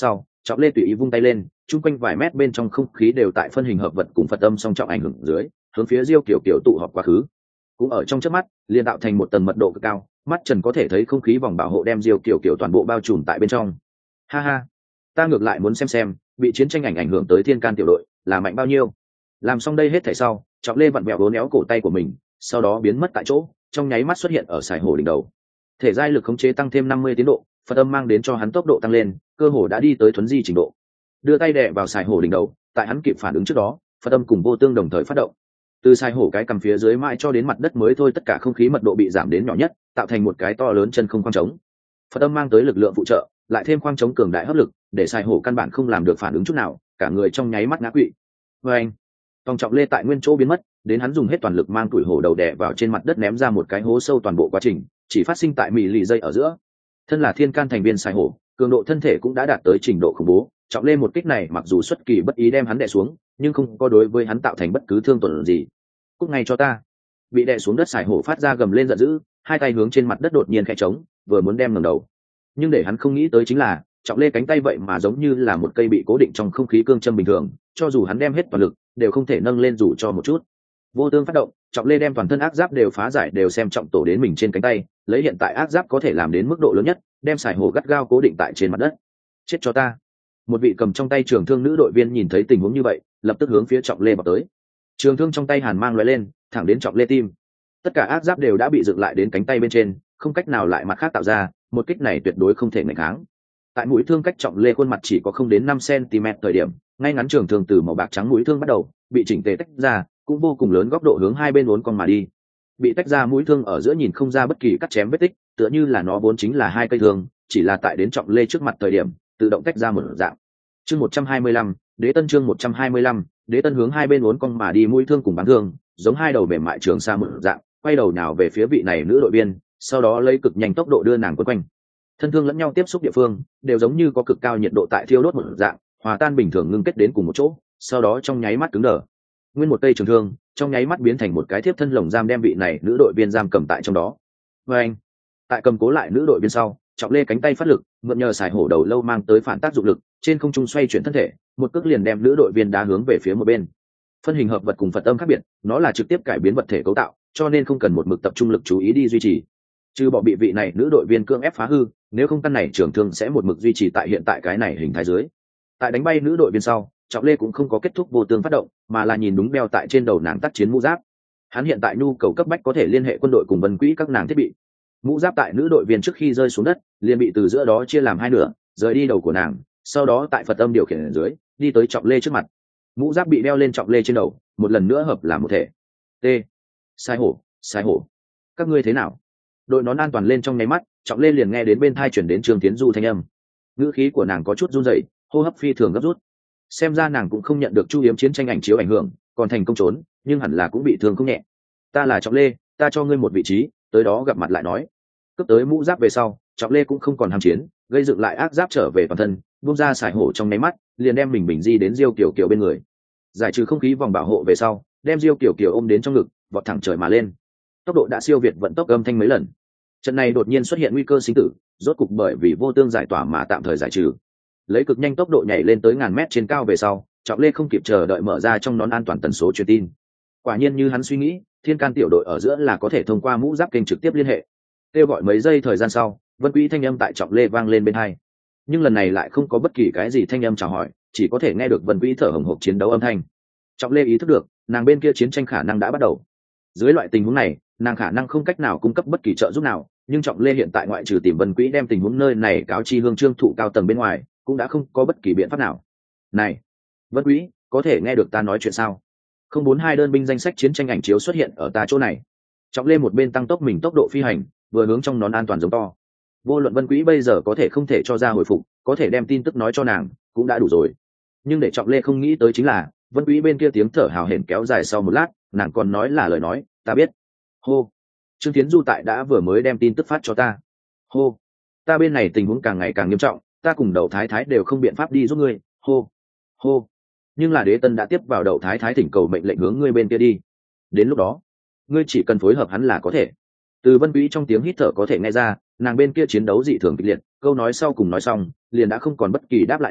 Trọng Lê tùy ý vung tay lên, chung quanh vài mét bên trong không khí đều tại phân hình hợp vật cùng Phật âm song trọng ảnh hưởng dưới, hướng phía Diêu Kiểu Kiểu tụ họp quá khứ. Cũng ở trong chớp mắt, liền tạo thành một tầng mật độ cực cao, mắt trần có thể thấy không khí vòng bảo hộ đem Diêu Kiểu Kiểu toàn bộ bao trùm tại bên trong. Ha ha, ta ngược lại muốn xem xem, bị chiến tranh ảnh ảnh hưởng tới Thiên Can tiểu đội, là mạnh bao nhiêu. Làm xong đây hết thảy sau, Trọng Lê vặn vẹo vốn éo cổ tay của mình, sau đó biến mất tại chỗ, trong nháy mắt xuất hiện ở sải hổ đỉnh đầu. Thể giai lực khống chế tăng thêm năm mươi tiến độ, Phật âm mang đến cho hắn tốc độ tăng lên, cơ hồ đã đi tới thuấn di trình độ. Đưa tay đè vào sải hổ đỉnh đầu, tại hắn kịp phản ứng trước đó, Phật âm cùng vô tương đồng thời phát động. Từ sải hổ cái cầm phía dưới mãi cho đến mặt đất mới thôi, tất cả không khí mật độ bị giảm đến nhỏ nhất, tạo thành một cái to lớn chân không khoang trống. Phật âm mang tới lực lượng phụ trợ, lại thêm khoang trống cường đại hấp lực, để sải hổ căn bản không làm được phản ứng chút nào, cả người trong nháy mắt ngã quỵ. Và anh, Tòng Trọng Lê tại nguyên chỗ biến mất, đến hắn dùng hết toàn lực mang tuổi hổ đầu đè vào trên mặt đất ném ra một cái hố sâu, toàn bộ quá trình chỉ phát sinh tại mì lì dây ở giữa. Thân là Thiên Can thành viên sải hổ, cường độ thân thể cũng đã đạt tới trình độ khủng bố. Trọng Lê một kích này mặc dù xuất kỳ bất ý đem hắn đè xuống, nhưng không có đối với hắn tạo thành bất cứ thương tổn gì. Cút ngay cho ta! Bị đè xuống đất sải hổ phát ra gầm lên giận dữ, hai tay hướng trên mặt đất đột nhiên khẽ trống, vừa muốn đem ngẩng đầu, nhưng để hắn không nghĩ tới chính là Trọng Lê cánh tay vậy mà giống như là một cây bị cố định trong không khí cương châm bình thường, cho dù hắn đem hết toàn lực đều không thể nâng lên dù cho một chút. Vô tương phát động, Trọng Lê đem toàn thân ác giáp đều phá giải, đều xem trọng tổ đến mình trên cánh tay, lấy hiện tại ác giáp có thể làm đến mức độ lớn nhất, đem sải hổ gắt gao cố định tại trên mặt đất. Chết cho ta! Một vị cầm trong tay trường thương nữ đội viên nhìn thấy tình huống như vậy, lập tức hướng phía Trọng Lê vào tới. Trường thương trong tay hàn mang lóe lên, thẳng đến Trọng Lê tim. Tất cả ác giáp đều đã bị dựng lại đến cánh tay bên trên, không cách nào lại mặt khác tạo ra, một kích này tuyệt đối không thể nghịch kháng. Tại mũi thương cách Trọng Lê khuôn mặt chỉ có không đến năm xăng-ti-mét thời điểm, ngay ngắn trường thương từ màu bạc trắng mũi thương bắt đầu bị chỉnh tề tách ra, cũng vô cùng lớn góc độ hướng hai bên uốn cong mà đi. Bị tách ra mũi thương ở giữa nhìn không ra bất kỳ cắt chém vết tích, tựa như là nó vốn chính là hai cây thương, chỉ là tại đến Trọng Lê trước mặt thời điểm tự động tách ra một dạng. Chương một trăm hai mươi lăm, Đế Tân chương một trăm hai mươi lăm, Đế Tân hướng hai bên uốn cong mà đi, mũi thương cùng bắn thương giống hai đầu mềm mại trường xa một dạng, quay đầu nào về phía vị này nữ đội viên, sau đó lấy cực nhanh tốc độ đưa nàng quấn quanh. Thân thương lẫn nhau tiếp xúc địa phương đều giống như có cực cao nhiệt độ tại thiêu đốt một dạng, hòa tan bình thường ngưng kết đến cùng một chỗ, sau đó trong nháy mắt cứng đờ. Nguyên một cây trường thương trong nháy mắt biến thành một cái thiếp thân lồng giam, đem vị này nữ đội viên giam cầm tại trong đó. Và anh, tại cầm cố lại nữ đội viên sau, Trọng Lê cánh tay phát lực, mượn nhờ sải hổ đầu lâu mang tới phản tác dụng lực, trên không trung xoay chuyển thân thể, một cước liền đem nữ đội viên đá hướng về phía một bên. Phân hình hợp vật cùng Phật âm khác biệt, nó là trực tiếp cải biến vật thể cấu tạo, cho nên không cần một mực tập trung lực chú ý đi duy trì. Trừ bỏ bị vị này nữ đội viên cưỡng ép phá hư, nếu không căn này trường thương sẽ một mực duy trì tại hiện tại cái này hình thái dưới. Tại đánh bay nữ đội viên sau, Trọng Lê cũng không có kết thúc vô tương phát động, mà là nhìn đúng đeo tại trên đầu nàng tác chiến mũ giáp. Hắn hiện tại nhu cầu cấp bách có thể liên hệ quân đội cùng vân quỹ các nàng thiết bị. Mũ giáp tại nữ đội viên trước khi rơi xuống đất liền bị từ giữa đó chia làm hai nửa, rời đi đầu của nàng, sau đó tại Phật âm điều khiển ở dưới đi tới Trọng Lê trước mặt. Mũ giáp bị đeo lên Trọng Lê trên đầu, một lần nữa hợp làm một thể. T. Sai hổ, sai hổ. Các ngươi thế nào? Đội nón an toàn lên trong nháy mắt, Trọng Lê liền nghe đến bên thai chuyển đến Trương Tiến Du thanh âm. Ngữ khí của nàng có chút run rẩy, hô hấp phi thường gấp rút. Xem ra nàng cũng không nhận được Chu Hiếm chiến tranh ảnh chiếu ảnh hưởng, còn thành công trốn, nhưng hẳn là cũng bị thương không nhẹ. Ta là Trọng Lê, ta cho ngươi một vị trí, tới đó gặp mặt lại nói. Cướp tới mũ giáp về sau, Trọng Lê cũng không còn ham chiến, gây dựng lại ác giáp trở về toàn thân, buông ra sải hổ trong nháy mắt, liền đem mình bình di đến Diêu Kiều Kiều bên người. Giải trừ không khí vòng bảo hộ về sau, đem Diêu Kiều Kiều ôm đến trong ngực, vọt thẳng trời mà lên. Tốc độ đã siêu việt vận tốc âm thanh mấy lần. Trận này đột nhiên xuất hiện nguy cơ sinh tử, rốt cục bởi vì vô tương giải tỏa mà tạm thời giải trừ. Lấy cực nhanh tốc độ nhảy lên tới ngàn mét trên cao về sau, Trọng Lê không kịp chờ đợi mở ra trong nón an toàn tần số truyền tin. Quả nhiên như hắn suy nghĩ, Thiên Can tiểu đội ở giữa là có thể thông qua mũ giáp kênh trực tiếp liên hệ. Kêu gọi mấy giây thời gian sau, Vân Quý thanh âm tại Trọng Lê vang lên bên tai. Nhưng lần này lại không có bất kỳ cái gì thanh âm chào hỏi, chỉ có thể nghe được Vân Quý thở hổn hộc chiến đấu âm thanh. Trọng Lê ý thức được, nàng bên kia chiến tranh khả năng đã bắt đầu. Dưới loại tình huống này, nàng khả năng không cách nào cung cấp bất kỳ trợ giúp nào, nhưng Trọng Lê hiện tại ngoại trừ tìm Vân Quý đem tình huống nơi này cáo chi Hương Trương thụ cao tầng bên ngoài, cũng đã không có bất kỳ biện pháp nào. Này, Vân Quý, có thể nghe được ta nói chuyện sao? Không bốn hai đơn binh danh sách chiến tranh ảnh chiếu xuất hiện ở ta chỗ này. Trọng Lê một bên tăng tốc mình tốc độ phi hành, vừa hướng trong nón an toàn giống to. Vô luận Vân Quý bây giờ có thể không thể cho ra hồi phục, có thể đem tin tức nói cho nàng cũng đã đủ rồi. Nhưng để Trọng Lê không nghĩ tới chính là Vân Quý bên kia tiếng thở hào hển kéo dài sau một lát, nàng còn nói là lời nói, ta biết. Hô. Trương Tiến Du tại đã vừa mới đem tin tức phát cho ta. Hô. Ta bên này tình huống càng ngày càng nghiêm trọng, ta cùng Đậu Thái Thái đều không biện pháp đi giúp ngươi. Hô. Hô. Nhưng là Đế Tân đã tiếp vào Đậu Thái Thái thỉnh cầu mệnh lệnh hướng ngươi bên kia đi. Đến lúc đó, ngươi chỉ cần phối hợp hắn là có thể. Từ Vân Quý trong tiếng hít thở có thể nghe ra, nàng bên kia chiến đấu dị thường kịch liệt, câu nói sau cùng nói xong, liền đã không còn bất kỳ đáp lại nào,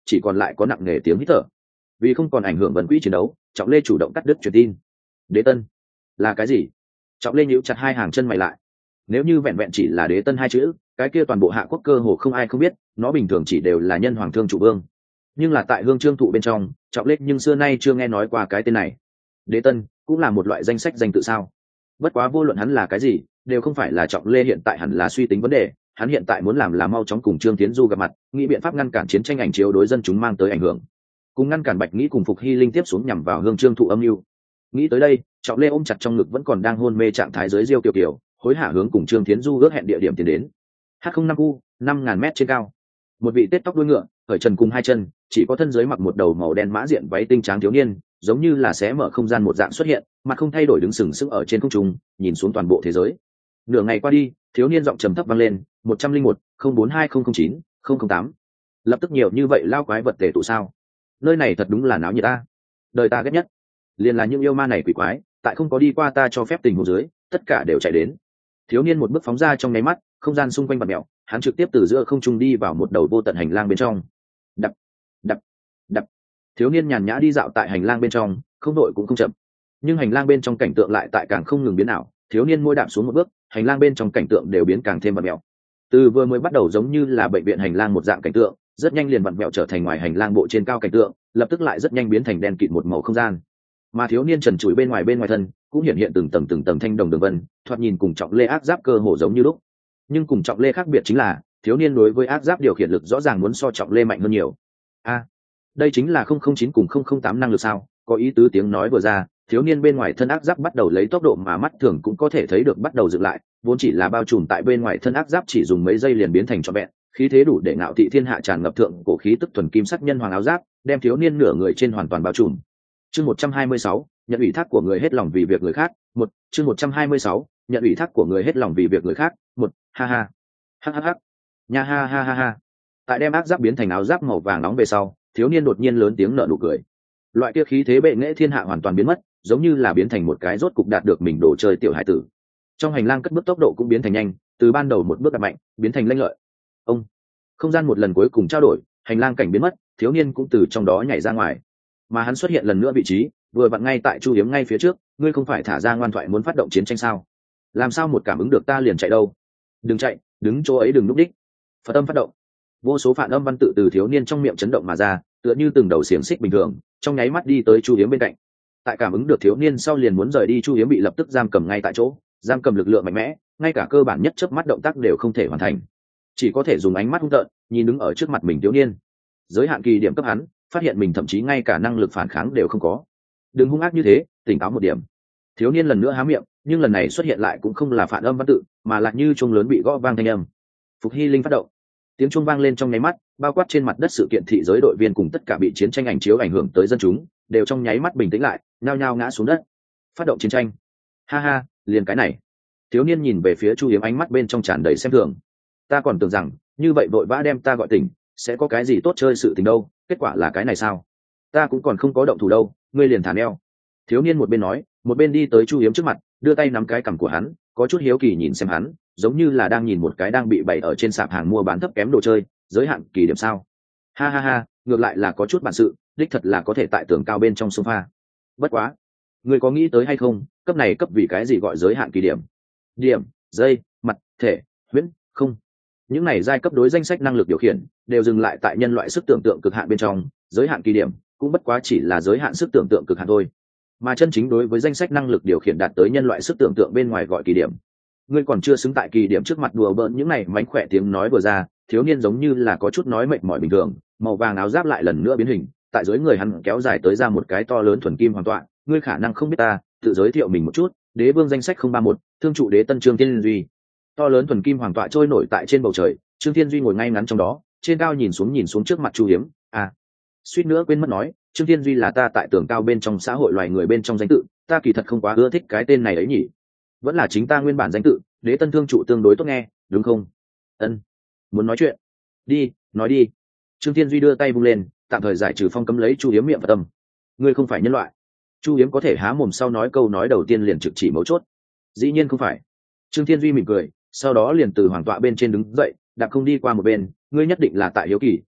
chỉ còn lại có nặng nề tiếng hít thở. Vì không còn ảnh hưởng Vân Quỹ chiến đấu, Trọng Lê chủ động cắt đứt truyền tin. Đế tân là cái gì? Trọng Lê nhíu chặt hai hàng chân mày lại. Nếu như vẹn vẹn chỉ là đế tân hai chữ, cái kia toàn bộ hạ quốc cơ hồ không ai không biết, nó bình thường chỉ đều là nhân hoàng thương trụ vương. Nhưng là tại hương trương thụ bên trong, Trọng Lê nhưng xưa nay chưa nghe nói qua cái tên này. Đế tân cũng là một loại danh sách danh tự sao? Bất quá vô luận hắn là cái gì, đều không phải là Trọng Lê hiện tại hẳn là suy tính vấn đề. Hắn hiện tại muốn làm là mau chóng cùng Trương Tiến Du gặp mặt, nghĩ biện pháp ngăn cản chiến tranh ảnh chiếu đối dân chúng mang tới ảnh hưởng, cùng ngăn cản Bạch Nghĩ cùng Phục Hy Linh tiếp xuống nhằm vào hương trương thụ âm mưu. Nghĩ tới đây, Trọng Lê ôm chặt trong ngực vẫn còn đang hôn mê trạng thái dưới Diêu Kiều Kiều, hối hả hướng cùng Trương Tiến Du ước hẹn địa điểm tiến đến. H không năm u, năm ngàn mét trên cao. Một vị tết tóc đuôi ngựa, khởi trần cùng hai chân, chỉ có thân dưới mặc một đầu màu đen mã diện váy tinh tráng thiếu niên, giống như là xé mở không gian một dạng xuất hiện, mặt không thay đổi đứng sừng sững ở trên không trung, nhìn xuống toàn bộ thế giới. Nửa ngày qua đi, thiếu niên giọng trầm thấp vang lên, một trăm linh một, không bốn hai không không chín, không không tám. Lập tức nhiều như vậy lao quái vật tề tụ sao? Nơi này thật đúng là náo nhiệt ta. Đời ta ghét nhất liền là những yêu ma này quỷ quái, tại không có đi qua ta cho phép tình huống dưới, tất cả đều chạy đến. Thiếu niên một bước phóng ra trong nháy mắt, không gian xung quanh vặn mèo, hắn trực tiếp từ giữa không trung đi vào một đầu vô tận hành lang bên trong. Đập, đập, đập. Thiếu niên nhàn nhã đi dạo tại hành lang bên trong, không đội cũng không chậm. Nhưng hành lang bên trong cảnh tượng lại tại càng không ngừng biến ảo. Thiếu niên môi đạp xuống một bước, hành lang bên trong cảnh tượng đều biến càng thêm vặn mèo. Từ vừa mới bắt đầu giống như là bệnh viện hành lang một dạng cảnh tượng, rất nhanh liền vặn mèo trở thành ngoài hành lang bộ trên cao cảnh tượng, lập tức lại rất nhanh biến thành đen kịt một màu không gian. Mà thiếu niên trần trụi bên ngoài bên ngoài thân cũng hiện hiện từng tầng từng tầng thanh đồng đường vân, thoạt nhìn cùng Trọng Lê ác giáp cơ hồ giống như lúc. Nhưng cùng Trọng Lê khác biệt chính là, thiếu niên đối với ác giáp điều khiển lực rõ ràng muốn so Trọng Lê mạnh hơn nhiều. A, à, đây chính là không không chín cùng không không tám năng lực sao? Có ý tứ tiếng nói vừa ra, thiếu niên bên ngoài thân ác giáp bắt đầu lấy tốc độ mà mắt thường cũng có thể thấy được bắt đầu dựng lại, vốn chỉ là bao trùm tại bên ngoài thân ác giáp chỉ dùng mấy giây liền biến thành trọn vẹn, khí thế đủ để ngạo thị thiên hạ, tràn ngập thượng cổ khí tức thuần kim sắc nhân hoàng áo giáp, đem thiếu niên nửa người trên hoàn toàn bao trùm. Chương một trăm hai mươi sáu, nhận ủy thác của người hết lòng vì việc người khác. Một, chương một trăm hai mươi sáu, nhận ủy thác của người hết lòng vì việc người khác. Một, ha ha, ha ha ha, nha ha ha ha ha. Tại đem ác giáp biến thành áo giáp màu vàng nóng về sau, thiếu niên đột nhiên lớn tiếng nở nụ cười. Loại kia khí thế bệ nghệ thiên hạ hoàn toàn biến mất, giống như là biến thành một cái rốt cục đạt được mình đồ chơi tiểu hải tử. Trong hành lang cất bước tốc độ cũng biến thành nhanh, từ ban đầu một bước đạt mạnh, biến thành lanh lợi. Ông, không gian một lần cuối cùng trao đổi, hành lang cảnh biến mất, thiếu niên cũng từ trong đó nhảy ra ngoài. Mà hắn xuất hiện lần nữa vị trí vừa vặn ngay tại Chu Hiếm ngay phía trước. Ngươi không phải thả ra ngoan thoại muốn phát động chiến tranh sao? Làm sao một cảm ứng được ta liền chạy đâu? Đừng chạy, đứng chỗ ấy đừng núp đích. Phật âm phát động. Vô số phản âm văn tự từ thiếu niên trong miệng chấn động mà ra, tựa như từng đầu xiềng xích bình thường, trong nháy mắt đi tới Chu Hiếm bên cạnh. Tại cảm ứng được thiếu niên sau liền muốn rời đi, Chu Hiếm bị lập tức giam cầm ngay tại chỗ, giam cầm lực lượng mạnh mẽ, ngay cả cơ bản nhất chớp mắt động tác đều không thể hoàn thành, chỉ có thể dùng ánh mắt hung tợn nhìn đứng ở trước mặt mình thiếu niên. Giới hạn kỳ điểm cấp hắn, phát hiện mình thậm chí ngay cả năng lực phản kháng đều không có. Đừng hung ác như thế, tỉnh táo một điểm. Thiếu niên lần nữa há miệng, nhưng lần này xuất hiện lại cũng không là phản âm văn tự, mà là như chuông lớn bị gõ vang thanh âm. Phục Hy Linh phát động. Tiếng chuông vang lên trong nháy mắt, bao quát trên mặt đất sự kiện thị giới đội viên cùng tất cả bị chiến tranh ảnh chiếu ảnh hưởng tới dân chúng, đều trong nháy mắt bình tĩnh lại, nhao nhao ngã xuống đất. Phát động chiến tranh. Ha ha, liền cái này. Thiếu niên nhìn về phía Chu Hiếm, ánh mắt bên trong tràn đầy xem thường. Ta còn tưởng rằng, như vậy vội vã đem ta gọi tỉnh, sẽ có cái gì tốt chơi sự tình đâu, kết quả là cái này sao? Ta cũng còn không có động thủ đâu, ngươi liền thả neo. Thiếu niên một bên nói, một bên đi tới Chu Hiếm trước mặt, đưa tay nắm cái cằm của hắn, có chút hiếu kỳ nhìn xem hắn, giống như là đang nhìn một cái đang bị bày ở trên sạp hàng mua bán thấp kém đồ chơi, giới hạn kỳ điểm sao? Ha ha ha, ngược lại là có chút bản sự, đích thật là có thể tại tường cao bên trong sofa. Bất quá, ngươi có nghĩ tới hay không, cấp này cấp vì cái gì gọi giới hạn kỳ điểm? Điểm, dây, mặt, thể, huyễn, không. Những này giai cấp đối danh sách năng lực điều khiển đều dừng lại tại nhân loại sức tưởng tượng cực hạn bên trong, giới hạn kỳ điểm cũng bất quá chỉ là giới hạn sức tưởng tượng cực hạn thôi, mà chân chính đối với danh sách năng lực điều khiển đạt tới nhân loại sức tưởng tượng bên ngoài gọi kỳ điểm. Ngươi còn chưa xứng tại kỳ điểm trước mặt đùa bỡn những này mánh khỏe. Tiếng nói vừa ra, thiếu niên giống như là có chút nói mệt mỏi bình thường, màu vàng áo giáp lại lần nữa biến hình, tại dưới người hắn kéo dài tới ra một cái to lớn thuần kim hoàn toàn. Ngươi khả năng không biết ta, tự giới thiệu mình một chút, đế vương danh sách không ba một, thương trụ đế tân Trương Thiên Duy. To lớn thuần kim hoàng tọa trôi nổi tại trên bầu trời, Trương Thiên Duy ngồi ngay ngắn trong đó, trên cao nhìn xuống nhìn xuống trước mặt Chu Hiếm. À, suýt nữa quên mất nói, Trương Thiên Duy là ta tại tường cao bên trong xã hội loài người bên trong danh tự, ta kỳ thật không quá ưa thích cái tên này ấy nhỉ. Vẫn là chính ta nguyên bản danh tự, đế tân thương trụ tương đối tốt nghe, đúng không? Ân, muốn nói chuyện, đi, nói đi. Trương Thiên Duy đưa tay vung lên, tạm thời giải trừ phong cấm lấy Chu Hiếm miệng và tâm. Ngươi không phải nhân loại. Chu Hiếm có thể há mồm sau nói câu nói đầu tiên liền trực chỉ mấu chốt. Dĩ nhiên không phải. Trương Thiên Duy mỉm cười, sau đó liền từ hoàng tọa bên trên đứng dậy, đạp không đi qua một bên. Ngươi nhất định là tại hiếu kỳ,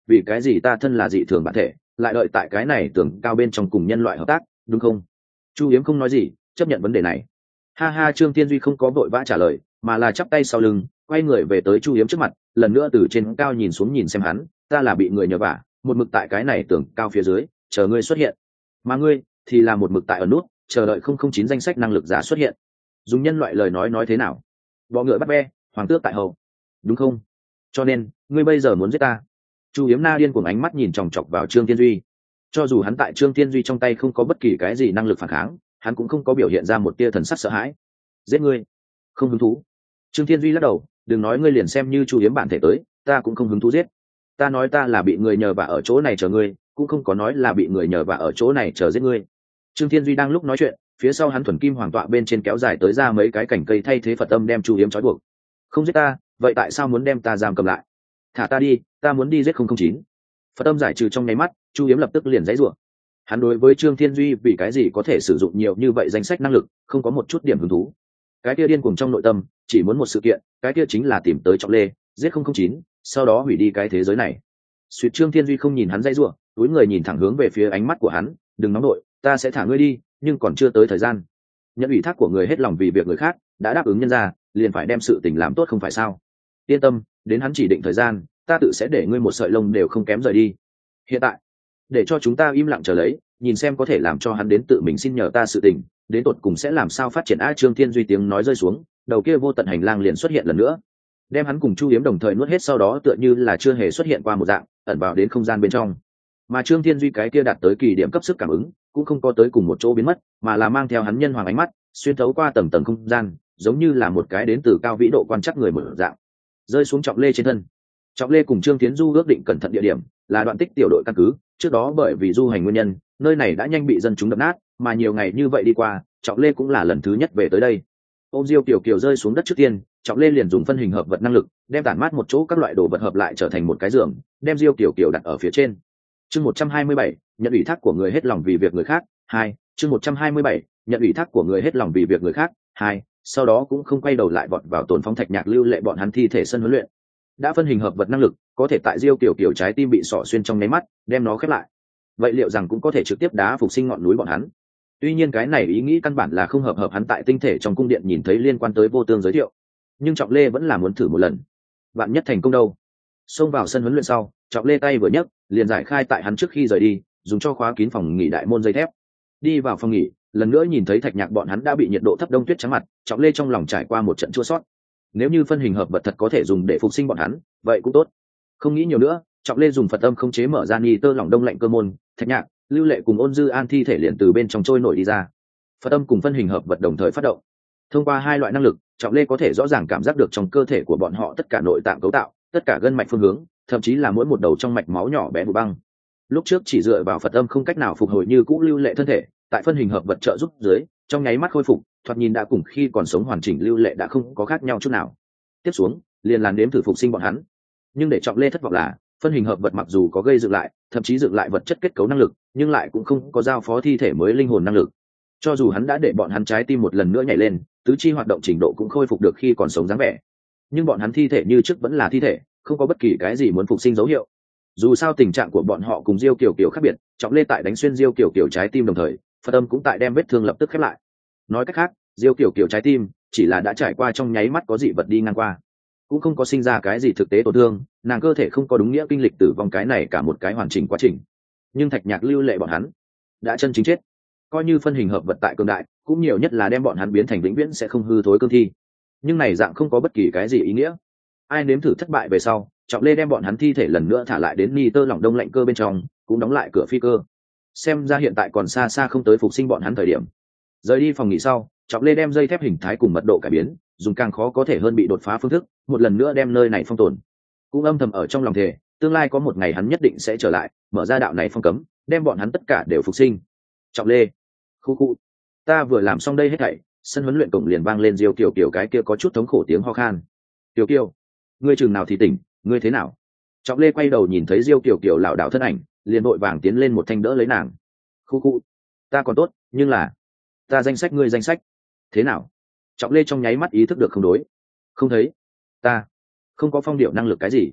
vì cái gì ta thân là dị thường bản thể lại đợi tại cái này tưởng cao bên trong cùng nhân loại hợp tác, đúng không? Chu Hiếm không nói gì, chấp nhận vấn đề này. Ha ha, Trương Thiên Duy không có vội vã trả lời, mà là chắp tay sau lưng, quay người về tới Chu Hiếm trước mặt, lần nữa từ trên cao nhìn xuống nhìn xem hắn, ta là bị người nhờ vả, một mực tại cái này tưởng cao phía dưới, chờ ngươi xuất hiện. Mà ngươi thì là một mực tại ở nút, chờ đợi không không chín danh sách năng lực giả xuất hiện. Dùng nhân loại lời nói nói thế nào? Bọ ngựa bắt ve, hoàng tước tại hậu, đúng không? Cho nên, ngươi bây giờ muốn giết ta? Chu Hiếm na điên cuồng ánh mắt nhìn chòng chọc vào Trương Thiên Duy. Cho dù hắn tại Trương Thiên Duy trong tay không có bất kỳ cái gì năng lực phản kháng, hắn cũng không có biểu hiện ra một tia thần sắc sợ hãi. Giết ngươi? Không hứng thú. Trương Thiên Duy lắc đầu, đừng nói ngươi liền xem như Chu Hiếm bản thể tới, ta cũng không hứng thú giết. Ta nói ta là bị người nhờ vả ở chỗ này chờ ngươi, cũng không có nói là bị người nhờ vả ở chỗ này chờ giết ngươi. Trương Thiên Duy đang lúc nói chuyện, phía sau hắn thuần kim hoàng tọa bên trên kéo dài tới ra mấy cái cành cây thay thế Phật âm đem Chu Hiếm trói buộc. Không giết ta, vậy tại sao muốn đem ta giam cầm lại? Thả ta đi, ta muốn đi giết không không chín. Phật âm giải trừ trong nháy mắt, Chu Hiếm lập tức liền giãy giụa. Hắn đối với Trương Thiên Duy vì cái gì có thể sử dụng nhiều như vậy danh sách năng lực, không có một chút điểm hứng thú. Cái kia điên cuồng trong nội tâm, chỉ muốn một sự kiện, cái kia chính là tìm tới Trọng Lê, giết không không chín, sau đó hủy đi cái thế giới này. Suýt Trương Thiên Duy không nhìn hắn giãy giụa, túi người nhìn thẳng hướng về phía ánh mắt của hắn, đừng nóng nội, ta sẽ thả ngươi đi, nhưng còn chưa tới thời gian. Nhận ủy thác của người hết lòng vì việc người khác, đã đáp ứng nhân ra, liền phải đem sự tình làm tốt không phải sao? Yên tâm, đến hắn chỉ định thời gian, ta tự sẽ để ngươi một sợi lông đều không kém rời đi. Hiện tại, để cho chúng ta im lặng chờ lấy, nhìn xem có thể làm cho hắn đến tự mình xin nhờ ta sự tình, đến tột cùng sẽ làm sao phát triển. A Trương Thiên Duy tiếng nói rơi xuống, đầu kia vô tận hành lang liền xuất hiện lần nữa, đem hắn cùng Chu Hiếm đồng thời nuốt hết, sau đó tựa như là chưa hề xuất hiện qua một dạng, ẩn vào đến không gian bên trong. Mà Trương Thiên Duy cái kia đạt tới kỳ điểm cấp sức cảm ứng, cũng không có tới cùng một chỗ biến mất, mà là mang theo hắn nhân hoàng ánh mắt, xuyên thấu qua tầng tầng không gian, giống như là một cái đến từ cao vĩ độ quan trắc người mở dạng, rơi xuống Trọng Lê trên thân. Trọng Lê cùng Trương Tiến Du ước định cẩn thận địa điểm là Đoạn Tích tiểu đội căn cứ, trước đó bởi vì du hành nguyên nhân, nơi này đã nhanh bị dân chúng đập nát, mà nhiều ngày như vậy đi qua, Trọng Lê cũng là lần thứ nhất về tới đây. Ôm Diêu Kiều Kiều rơi xuống đất trước tiên, Trọng Lê liền dùng phân hình hợp vật năng lực, đem tản mát một chỗ các loại đồ vật hợp lại trở thành một cái giường, đem Diêu Kiều Kiều đặt ở phía trên. Chương một trăm hai mươi bảy, nhận ủy thác của người hết lòng vì việc người khác, hai. Chương một trăm hai mươi bảy, nhận ủy thác của người hết lòng vì việc người khác, hai. Sau đó cũng không quay đầu lại vọt vào Tồn Phong Thạch Nhạc lưu lệ bọn hắn thi thể sân huấn luyện. Đã phân hình hợp vật năng lực, có thể tại Diêu Kiều Kiều trái tim bị xỏ xuyên trong nháy mắt, đem nó khép lại. Vậy liệu rằng cũng có thể trực tiếp đá phục sinh ngọn núi bọn hắn? Tuy nhiên cái này ý nghĩ căn bản là không hợp hợp hắn tại tinh thể trong cung điện nhìn thấy liên quan tới vô tương giới thiệu, nhưng Trọng Lê vẫn là muốn thử một lần. Vạn nhất thành công đâu? Xông vào sân huấn luyện sau, Trọng Lê tay vừa nhấc, liền giải khai tại hắn trước khi rời đi, dùng cho khóa kín phòng nghỉ đại môn dây thép. Đi vào phòng nghỉ, lần nữa nhìn thấy Thạch Nhạc bọn hắn đã bị nhiệt độ thấp đông tuyết trắng mặt, Trọng Lê trong lòng trải qua một trận chua xót. Nếu như phân hình hợp vật thật có thể dùng để phục sinh bọn hắn, vậy cũng tốt. Không nghĩ nhiều nữa, Trọng Lê dùng Phật âm khống chế mở ra ni tơ lỏng đông lạnh cơ môn, Thạch Nhạc, Lưu Lệ cùng Ôn Dư An thi thể liền từ bên trong trôi nổi đi ra. Phật âm cùng phân hình hợp vật đồng thời phát động. Thông qua hai loại năng lực, Trọng Lê có thể rõ ràng cảm giác được trong cơ thể của bọn họ tất cả nội tạng cấu tạo, tất cả gân mạch phương hướng, thậm chí là mỗi một đầu trong mạch máu nhỏ bé vụ băng. Lúc trước chỉ dựa vào Phật âm không cách nào phục hồi như cũ Lưu Lệ thân thể, tại phân hình hợp vật trợ giúp dưới, trong nháy mắt khôi phục, thoạt nhìn đã cùng khi còn sống hoàn chỉnh Lưu Lệ đã không có khác nhau chút nào. Tiếp xuống, liền làn đếm thử phục sinh bọn hắn. Nhưng để Trọng Lê thất vọng là, phân hình hợp vật mặc dù có gây dựng lại, thậm chí dựng lại vật chất kết cấu năng lực, nhưng lại cũng không có giao phó thi thể mới linh hồn năng lực. Cho dù hắn đã để bọn hắn trái tim một lần nữa nhảy lên, tứ chi hoạt động trình độ cũng khôi phục được khi còn sống dáng vẻ, nhưng bọn hắn thi thể như trước vẫn là thi thể, không có bất kỳ cái gì muốn phục sinh dấu hiệu. Dù sao tình trạng của bọn họ cùng Diêu Kiều Kiều khác biệt, Trọng Lê tại đánh xuyên Diêu Kiều Kiều trái tim đồng thời, Phật âm cũng tại đem vết thương lập tức khép lại. Nói cách khác, Diêu Kiều Kiều trái tim chỉ là đã trải qua trong nháy mắt có dị vật đi ngang qua, cũng không có sinh ra cái gì thực tế tổn thương, nàng cơ thể không có đúng nghĩa kinh lịch tử vong cái này cả một cái hoàn chỉnh quá trình. Nhưng Thạch Nhạc Lưu Lệ bọn hắn đã chân chính chết. Coi như phân hình hợp vật tại cường đại, cũng nhiều nhất là đem bọn hắn biến thành vĩnh viễn sẽ không hư thối cương thi. Nhưng này dạng không có bất kỳ cái gì ý nghĩa. Ai nếm thử thất bại về sau, Trọng Lê đem bọn hắn thi thể lần nữa thả lại đến ni tơ lỏng đông lạnh cơ bên trong, cũng đóng lại cửa phi cơ. Xem ra hiện tại còn xa xa không tới phục sinh bọn hắn thời điểm. Rời đi phòng nghỉ sau, Trọng Lê đem dây thép hình thái cùng mật độ cải biến, dùng càng khó có thể hơn bị đột phá phương thức, một lần nữa đem nơi này phong tồn. Cũng âm thầm ở trong lòng thề, tương lai có một ngày hắn nhất định sẽ trở lại, mở ra đạo này phong cấm, đem bọn hắn tất cả đều phục sinh. Trọng Lê, khu khu, ta vừa làm xong đây hết thảy, sân huấn luyện cổng liền vang lên Diêu Kiều Kiều cái kia có chút thống khổ tiếng ho khan. Kiều Kiều, ngươi chừng nào thì tỉnh, ngươi thế nào? Trọng Lê quay đầu nhìn thấy Diêu Kiều Kiều lảo đảo thân ảnh, liền vội vàng tiến lên một thanh đỡ lấy nàng. Khu khu, ta còn tốt, nhưng là ta danh sách ngươi danh sách thế nào? Trọng Lê trong nháy mắt ý thức được không đối. Không thấy, ta không có phong điệu năng lực cái gì.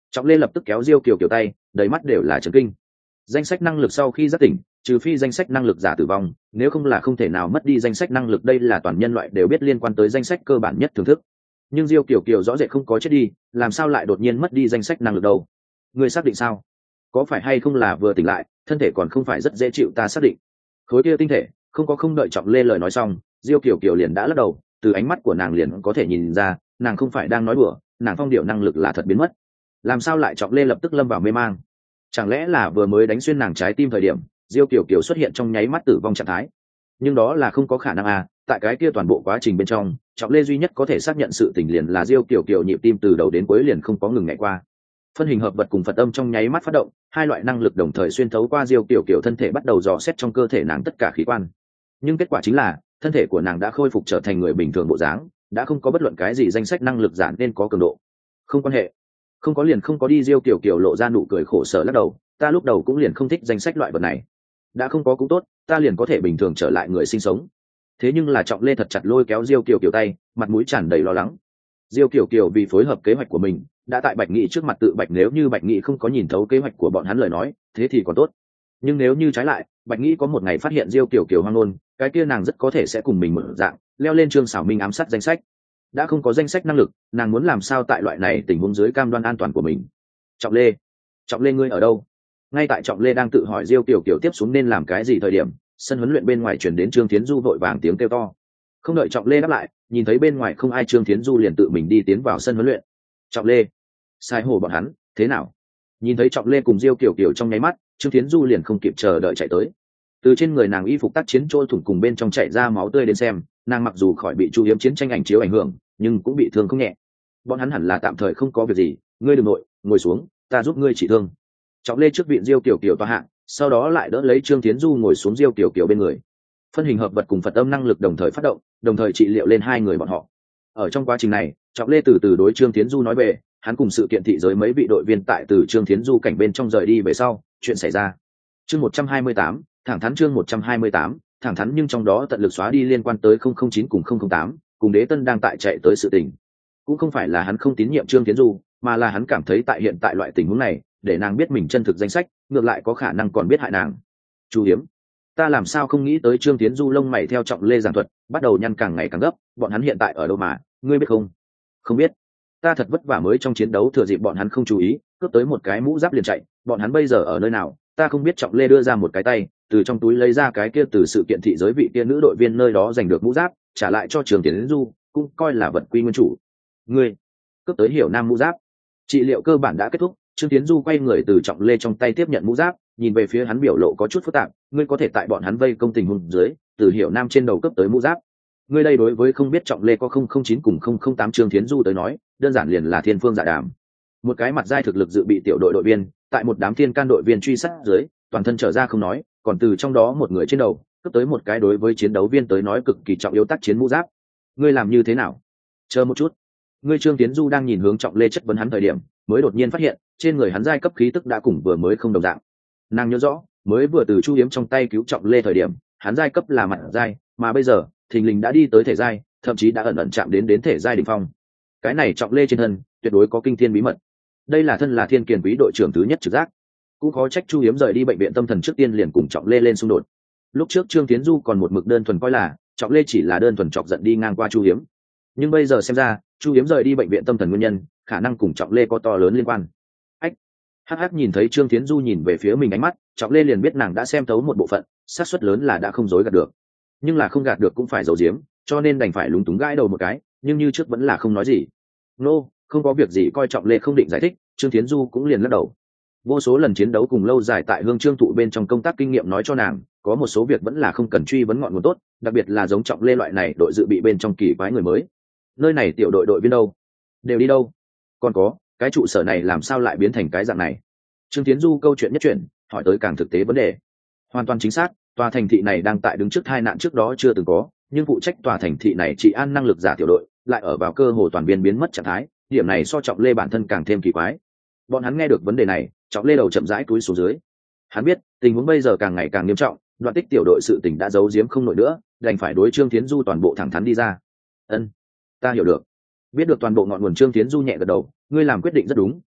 Trọng lê lập tức kéo diêu kiều kiều tay, đầy mắt đều là chấn kinh. Danh sách năng lực sau khi giác tỉnh, trừ phi danh sách năng lực giả tử vong, nếu không là không thể nào mất đi danh sách năng lực. Đây là toàn nhân loại đều biết liên quan tới danh sách cơ bản nhất thưởng thức. Nhưng diêu kiều kiều rõ rệt không có chết đi, làm sao lại đột nhiên mất đi danh sách năng lực đâu? Người xác định sao? Có phải hay không là vừa tỉnh lại, thân thể còn không phải rất dễ chịu? Ta xác định. Khối kia tinh thể không có. Không đợi Trọng lê lời nói xong, diêu kiều kiều liền đã lắc đầu. Từ ánh mắt của nàng liền có thể nhìn ra, nàng không phải đang nói đùa, nàng phong điệu năng lực là thật biến mất. Làm sao lại? Trọng lê lập tức lâm vào mê mang. Chẳng lẽ là vừa mới đánh xuyên nàng trái tim thời điểm, diêu kiều kiều xuất hiện trong nháy mắt tử vong trạng thái? Nhưng đó là không có khả năng à. Tại cái kia toàn bộ quá trình bên trong, Trọng lê duy nhất có thể xác nhận sự tình liền là diêu kiều kiều nhịp tim từ đầu đến cuối liền không có ngừng ngày qua. Phân hình hợp vật cùng Phật âm trong nháy mắt phát động, hai loại năng lực đồng thời xuyên thấu qua diêu kiều kiều thân thể, bắt đầu dò xét trong cơ thể nàng tất cả khí quan. Nhưng kết quả chính là thân thể của nàng đã khôi phục trở thành người bình thường bộ dáng, đã không có bất luận cái gì danh sách năng lực giả nên có cường độ. Không quan hệ, không có liền không có đi. Diêu kiều kiều lộ ra nụ cười khổ sở lắc đầu. Ta lúc đầu cũng liền không thích danh sách loại vật này, đã không có cũng tốt, ta liền có thể bình thường trở lại người sinh sống. Thế nhưng là Trọng lê thật chặt lôi kéo diêu kiều kiều tay, mặt mũi tràn đầy lo lắng. Diêu kiều kiều vì phối hợp kế hoạch của mình, đã tại Bạch Nghị trước mặt tự bạch, nếu như Bạch Nghị không có nhìn thấu kế hoạch của bọn hắn lời nói, thế thì còn tốt. Nhưng nếu như trái lại, Bạch Nghị có một ngày phát hiện diêu kiều kiều hoang ngôn, cái kia nàng rất có thể sẽ cùng mình mở dạng leo lên Trương Sảo Minh ám sát danh sách. Đã không có danh sách năng lực, nàng muốn làm sao tại loại này tình huống dưới cam đoan an toàn của mình? Trọng lê, Trọng lê ngươi ở đâu? Ngay tại Trọng lê đang tự hỏi diêu kiều kiều tiếp xuống nên làm cái gì thời điểm, sân huấn luyện bên ngoài chuyển đến Trương Thiến Du vội vàng tiếng kêu to. Không đợi Trọng lê đáp lại, nhìn thấy bên ngoài không ai, Trương Thiến Du liền tự mình đi tiến vào sân huấn luyện. Trọng lê, sai hồ bọn hắn thế nào? Nhìn thấy Trọng lê cùng diêu kiều kiều trong nháy mắt, Trương Thiến Du liền không kịp chờ đợi chạy tới. Từ trên người nàng y phục tác chiến trôi thủng cùng bên trong chảy ra máu tươi đến xem, nàng mặc dù khỏi bị Chu Hiếm chiến tranh ảnh chiếu ảnh hưởng, nhưng cũng bị thương không nhẹ. Bọn hắn hẳn là tạm thời không có việc gì, ngươi đừng nội, ngồi xuống, ta giúp ngươi trị thương. Trọng lê trước viện diêu kiều kiều tòa hạng, sau đó lại đỡ lấy Trương Thiến Du ngồi xuống diêu kiều kiều bên người. Phân hình hợp vật cùng Phật âm năng lực đồng thời phát động, đồng thời trị liệu lên hai người bọn họ. Ở trong quá trình này, Trọng lê từ từ đối Trương Thiến Du nói về, hắn cùng sự kiện thị giới mấy vị đội viên tại từ Trương Thiến Du cảnh bên trong rời đi về sau, chuyện xảy ra. Chương một trăm hai mươi tám, thẳng thắn. Chương một trăm hai mươi tám, thẳng thắn. Nhưng trong đó tận lực xóa đi liên quan tới không không chín cùng không không tám, cùng Đế Tân đang tại chạy tới sự tình. Cũng không phải là hắn không tín nhiệm Trương Thiến Du, mà là hắn cảm thấy tại hiện tại loại tình huống này, để nàng biết mình chân thực danh sách, ngược lại có khả năng còn biết hại nàng. Chu Hiếm, ta làm sao không nghĩ tới? Trương Thiến Du lông mày theo Trọng lê giảng thuật, bắt đầu nhăn càng ngày càng gấp. Bọn hắn hiện tại ở đâu mà, ngươi biết không? Không biết. Ta thật vất vả mới trong chiến đấu thừa dịp bọn hắn không chú ý, cướp tới một cái mũ giáp liền chạy. Bọn hắn bây giờ ở nơi nào? Ta không biết. Trọng lê đưa ra một cái tay, từ trong túi lấy ra cái kia từ sự kiện thị giới vị kia nữ đội viên nơi đó giành được mũ giáp, trả lại cho Trương Thiến Du, cũng coi là vật quy nguyên chủ. Ngươi cướp tới Hiểu Nam mũ giáp. Trị liệu cơ bản đã kết thúc, Trương Thiến Du quay người từ Trọng lê trong tay tiếp nhận mũ giáp, nhìn về phía hắn biểu lộ có chút phức tạp. Ngươi có thể tại bọn hắn vây công tình huống dưới, từ Hiểu Nam trên đầu cấp tới mũ giáp. Ngươi đây đối với không biết Trọng lê có không không chín cùng không không tám Trương Thiến Du tới nói, đơn giản liền là thiên phương dạ đàm. Một cái mặt giai thực lực dự bị tiểu đội đội viên, tại một đám thiên can đội viên truy sát dưới, toàn thân trở ra không nói, còn từ trong đó một người trên đầu cấp tới một cái đối với chiến đấu viên tới nói cực kỳ trọng yếu tác chiến mũ giáp. Ngươi làm như thế nào? Chờ một chút. Ngươi Trương Thiến Du đang nhìn hướng Trọng lê chất vấn hắn thời điểm, mới đột nhiên phát hiện trên người hắn giai cấp khí tức đã cùng vừa mới không đồng dạng. Nàng nhớ rõ, mới vừa từ Chu Hiếm trong tay cứu Trọng lê thời điểm, hắn giai cấp là mặt giai, mà bây giờ thình lình đã đi tới thể giai, thậm chí đã ẩn ẩn chạm đến đến thể giai đỉnh phong. Cái này Trọng lê trên thân tuyệt đối có kinh thiên bí mật. Đây là thân là thiên kiền quý đội trưởng thứ nhất trực giác. Cũng khó trách Chu Hiếm rời đi bệnh viện tâm thần trước tiên liền cùng Trọng lê lên xung đột. Lúc trước Trương Thiến Du còn một mực đơn thuần coi là Trọng lê chỉ là đơn thuần chọc giận đi ngang qua Chu Hiếm, nhưng bây giờ xem ra Chu Hiếm rời đi bệnh viện tâm thần nguyên nhân khả năng cùng Trọng lê có to lớn liên quan. Ách, hắc hắc. Nhìn thấy Trương Thiến Du nhìn về phía mình ánh mắt, Trọng lê liền biết nàng đã xem thấu một bộ phận, xác suất lớn là đã không dối gạt được. Nhưng là không gạt được cũng phải giấu giếm, cho nên đành phải lúng túng gãi đầu một cái, nhưng như trước vẫn là không nói gì. Nô, no, không có việc gì. Coi Trọng lê không định giải thích, Trương Thiến Du cũng liền lắc đầu. Vô số lần chiến đấu cùng lâu dài tại Hương Trương thụ bên trong công tác kinh nghiệm nói cho nàng, có một số việc vẫn là không cần truy vấn ngọn nguồn tốt, đặc biệt là giống Trọng lê loại này đội dự bị bên trong kỳ quái người mới. Nơi này tiểu đội đội viên đâu? Đều đi đâu? Còn có, cái trụ sở này làm sao lại biến thành cái dạng này? Trương Thiến Du câu chuyện nhất chuyển, hỏi tới càng thực tế vấn đề. Hoàn toàn chính xác, tòa thành thị này đang tại đứng trước tai nạn trước đó chưa từng có, nhưng phụ trách tòa thành thị này trị an năng lực giả tiểu đội lại ở vào cơ hồ toàn biên biến mất trạng thái, điểm này so Trọng lê bản thân càng thêm kỳ quái. Bọn hắn nghe được vấn đề này, Trọng lê đầu chậm rãi cúi xuống dưới. Hắn biết tình huống bây giờ càng ngày càng nghiêm trọng, đoạn tích tiểu đội sự tình đã giấu giếm không nổi nữa, đành phải đối Trương Thiến Du toàn bộ thẳng thắn đi ra. Ân, ta hiểu được. Biết được toàn bộ ngọn nguồn. Trương Thiến Du nhẹ gật đầu. Ngươi làm quyết định rất đúng,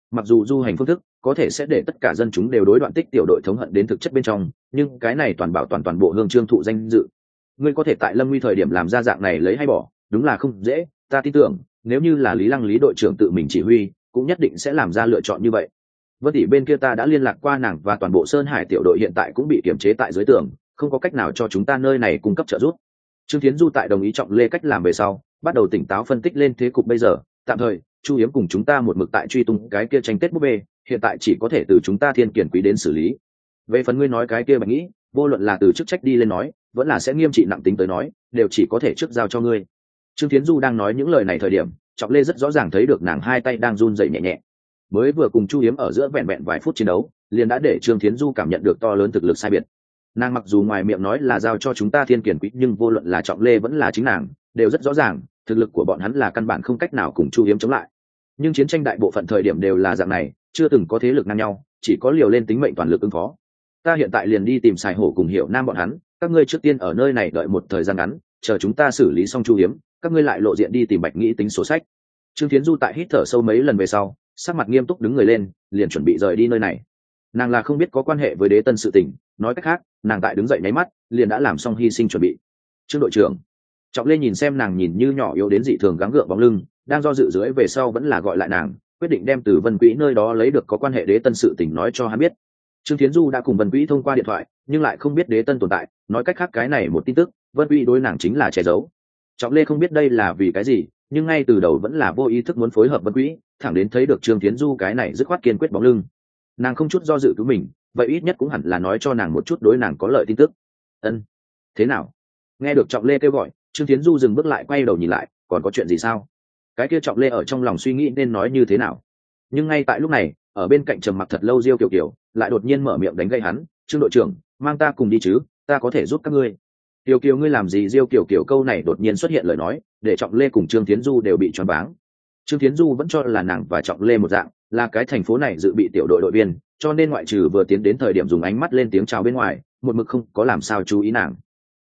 mặc dù du hành phương thức có thể sẽ để tất cả dân chúng đều đối đoạn tích tiểu đội thống hận đến thực chất bên trong, nhưng cái này toàn bảo toàn toàn bộ hương trương thụ danh dự. Ngươi có thể tại lâm nguy thời điểm làm ra dạng này lấy hay bỏ, đúng là không dễ. Ta tin tưởng nếu như là Lý Lăng Lý đội trưởng tự mình chỉ huy, cũng nhất định sẽ làm ra lựa chọn như vậy. Vân tỷ bên kia ta đã liên lạc qua nàng, và toàn bộ Sơn Hải tiểu đội hiện tại cũng bị kiềm chế tại dưới tường, không có cách nào cho chúng ta nơi này cung cấp trợ giúp. Trương Thiến Du tại đồng ý Trọng Lê cách làm về sau, bắt đầu tỉnh táo phân tích lên thế cục bây giờ. Tạm thời Chu Hiếm cùng chúng ta một mực tại truy tung cái kia tranh tết búp bê, hiện tại chỉ có thể từ chúng ta Thiên Kiển Quý đến xử lý. Về phần ngươi nói cái kia Bạch Nghĩ, vô luận là từ chức trách đi lên nói, vẫn là sẽ nghiêm trị nặng tính tới nói, đều chỉ có thể trước giao cho ngươi. Trương Thiến Du đang nói những lời này thời điểm, Trọng Lê rất rõ ràng thấy được nàng hai tay đang run rẩy nhẹ nhẹ. Mới vừa cùng Chu Hiếm ở giữa vẹn vẹn vài phút chiến đấu, liền đã để Trương Thiến Du cảm nhận được to lớn thực lực sai biệt. Nàng mặc dù ngoài miệng nói là giao cho chúng ta Thiên Kiển Quý, nhưng vô luận là Trọng Lê vẫn là chính nàng, đều rất rõ ràng, thực lực của bọn hắn là căn bản không cách nào cùng Chu Hiếm chống lại. Nhưng chiến tranh đại bộ phận thời điểm đều là dạng này, chưa từng có thế lực ngang nhau, chỉ có liều lên tính mệnh toàn lực ứng phó. Ta hiện tại liền đi tìm Sài Hổ cùng Hiểu Nam bọn hắn, các ngươi trước tiên ở nơi này đợi một thời gian ngắn, chờ chúng ta xử lý xong Chu Hiếm, các ngươi lại lộ diện đi tìm Bạch Nghĩ tính sổ sách. Trương Thiến Du tại hít thở sâu mấy lần về sau, sắc mặt nghiêm túc đứng người lên, liền chuẩn bị rời đi nơi này. Nàng là không biết có quan hệ với Đế Tân sự tình, nói cách khác, nàng tại đứng dậy nháy mắt, liền đã làm xong hy sinh chuẩn bị. Trương đội trưởng. Trọng Lê nhìn xem nàng nhìn như nhỏ yếu đến dị thường gắng gượng bóng lưng, đang do dự dưới về sau vẫn là gọi lại nàng, quyết định đem từ Vân Quỹ nơi đó lấy được có quan hệ Đế Tân sự tình nói cho hắn biết. Trương Thiến Du đã cùng Vân Quỹ thông qua điện thoại, nhưng lại không biết Đế Tân tồn tại, nói cách khác cái này một tin tức, Vân Quỹ đối nàng chính là che giấu. Trọng Lê không biết đây là vì cái gì, nhưng ngay từ đầu vẫn là vô ý thức muốn phối hợp Vân Quỹ, thẳng đến thấy được Trương Thiến Du cái này dứt khoát kiên quyết bóng lưng, nàng không chút do dự cứu mình, vậy ít nhất cũng hẳn là nói cho nàng một chút đối nàng có lợi tin tức. Ân, thế nào? Nghe được Trọng Lê kêu gọi, Trương Thiến Du dừng bước lại, quay đầu nhìn lại, còn có chuyện gì sao? Cái kia Trọng Lê ở trong lòng suy nghĩ nên nói như thế nào, nhưng ngay tại lúc này, ở bên cạnh trầm mặc thật lâu Diêu Kiều Kiều lại đột nhiên mở miệng đánh gây hắn. Trương đội trưởng, mang ta cùng đi chứ, ta có thể giúp các ngươi. Kiều Kiều ngươi làm gì? Diêu Kiều Kiều câu này đột nhiên xuất hiện lời nói, để Trọng Lê cùng Trương Thiến Du đều bị choáng váng. Trương Thiến Du vẫn cho là nàng và Trọng Lê một dạng, là cái thành phố này dự bị tiểu đội đội viên, cho nên ngoại trừ vừa tiến đến thời điểm dùng ánh mắt lên tiếng chào bên ngoài, một mực không có làm sao chú ý nàng.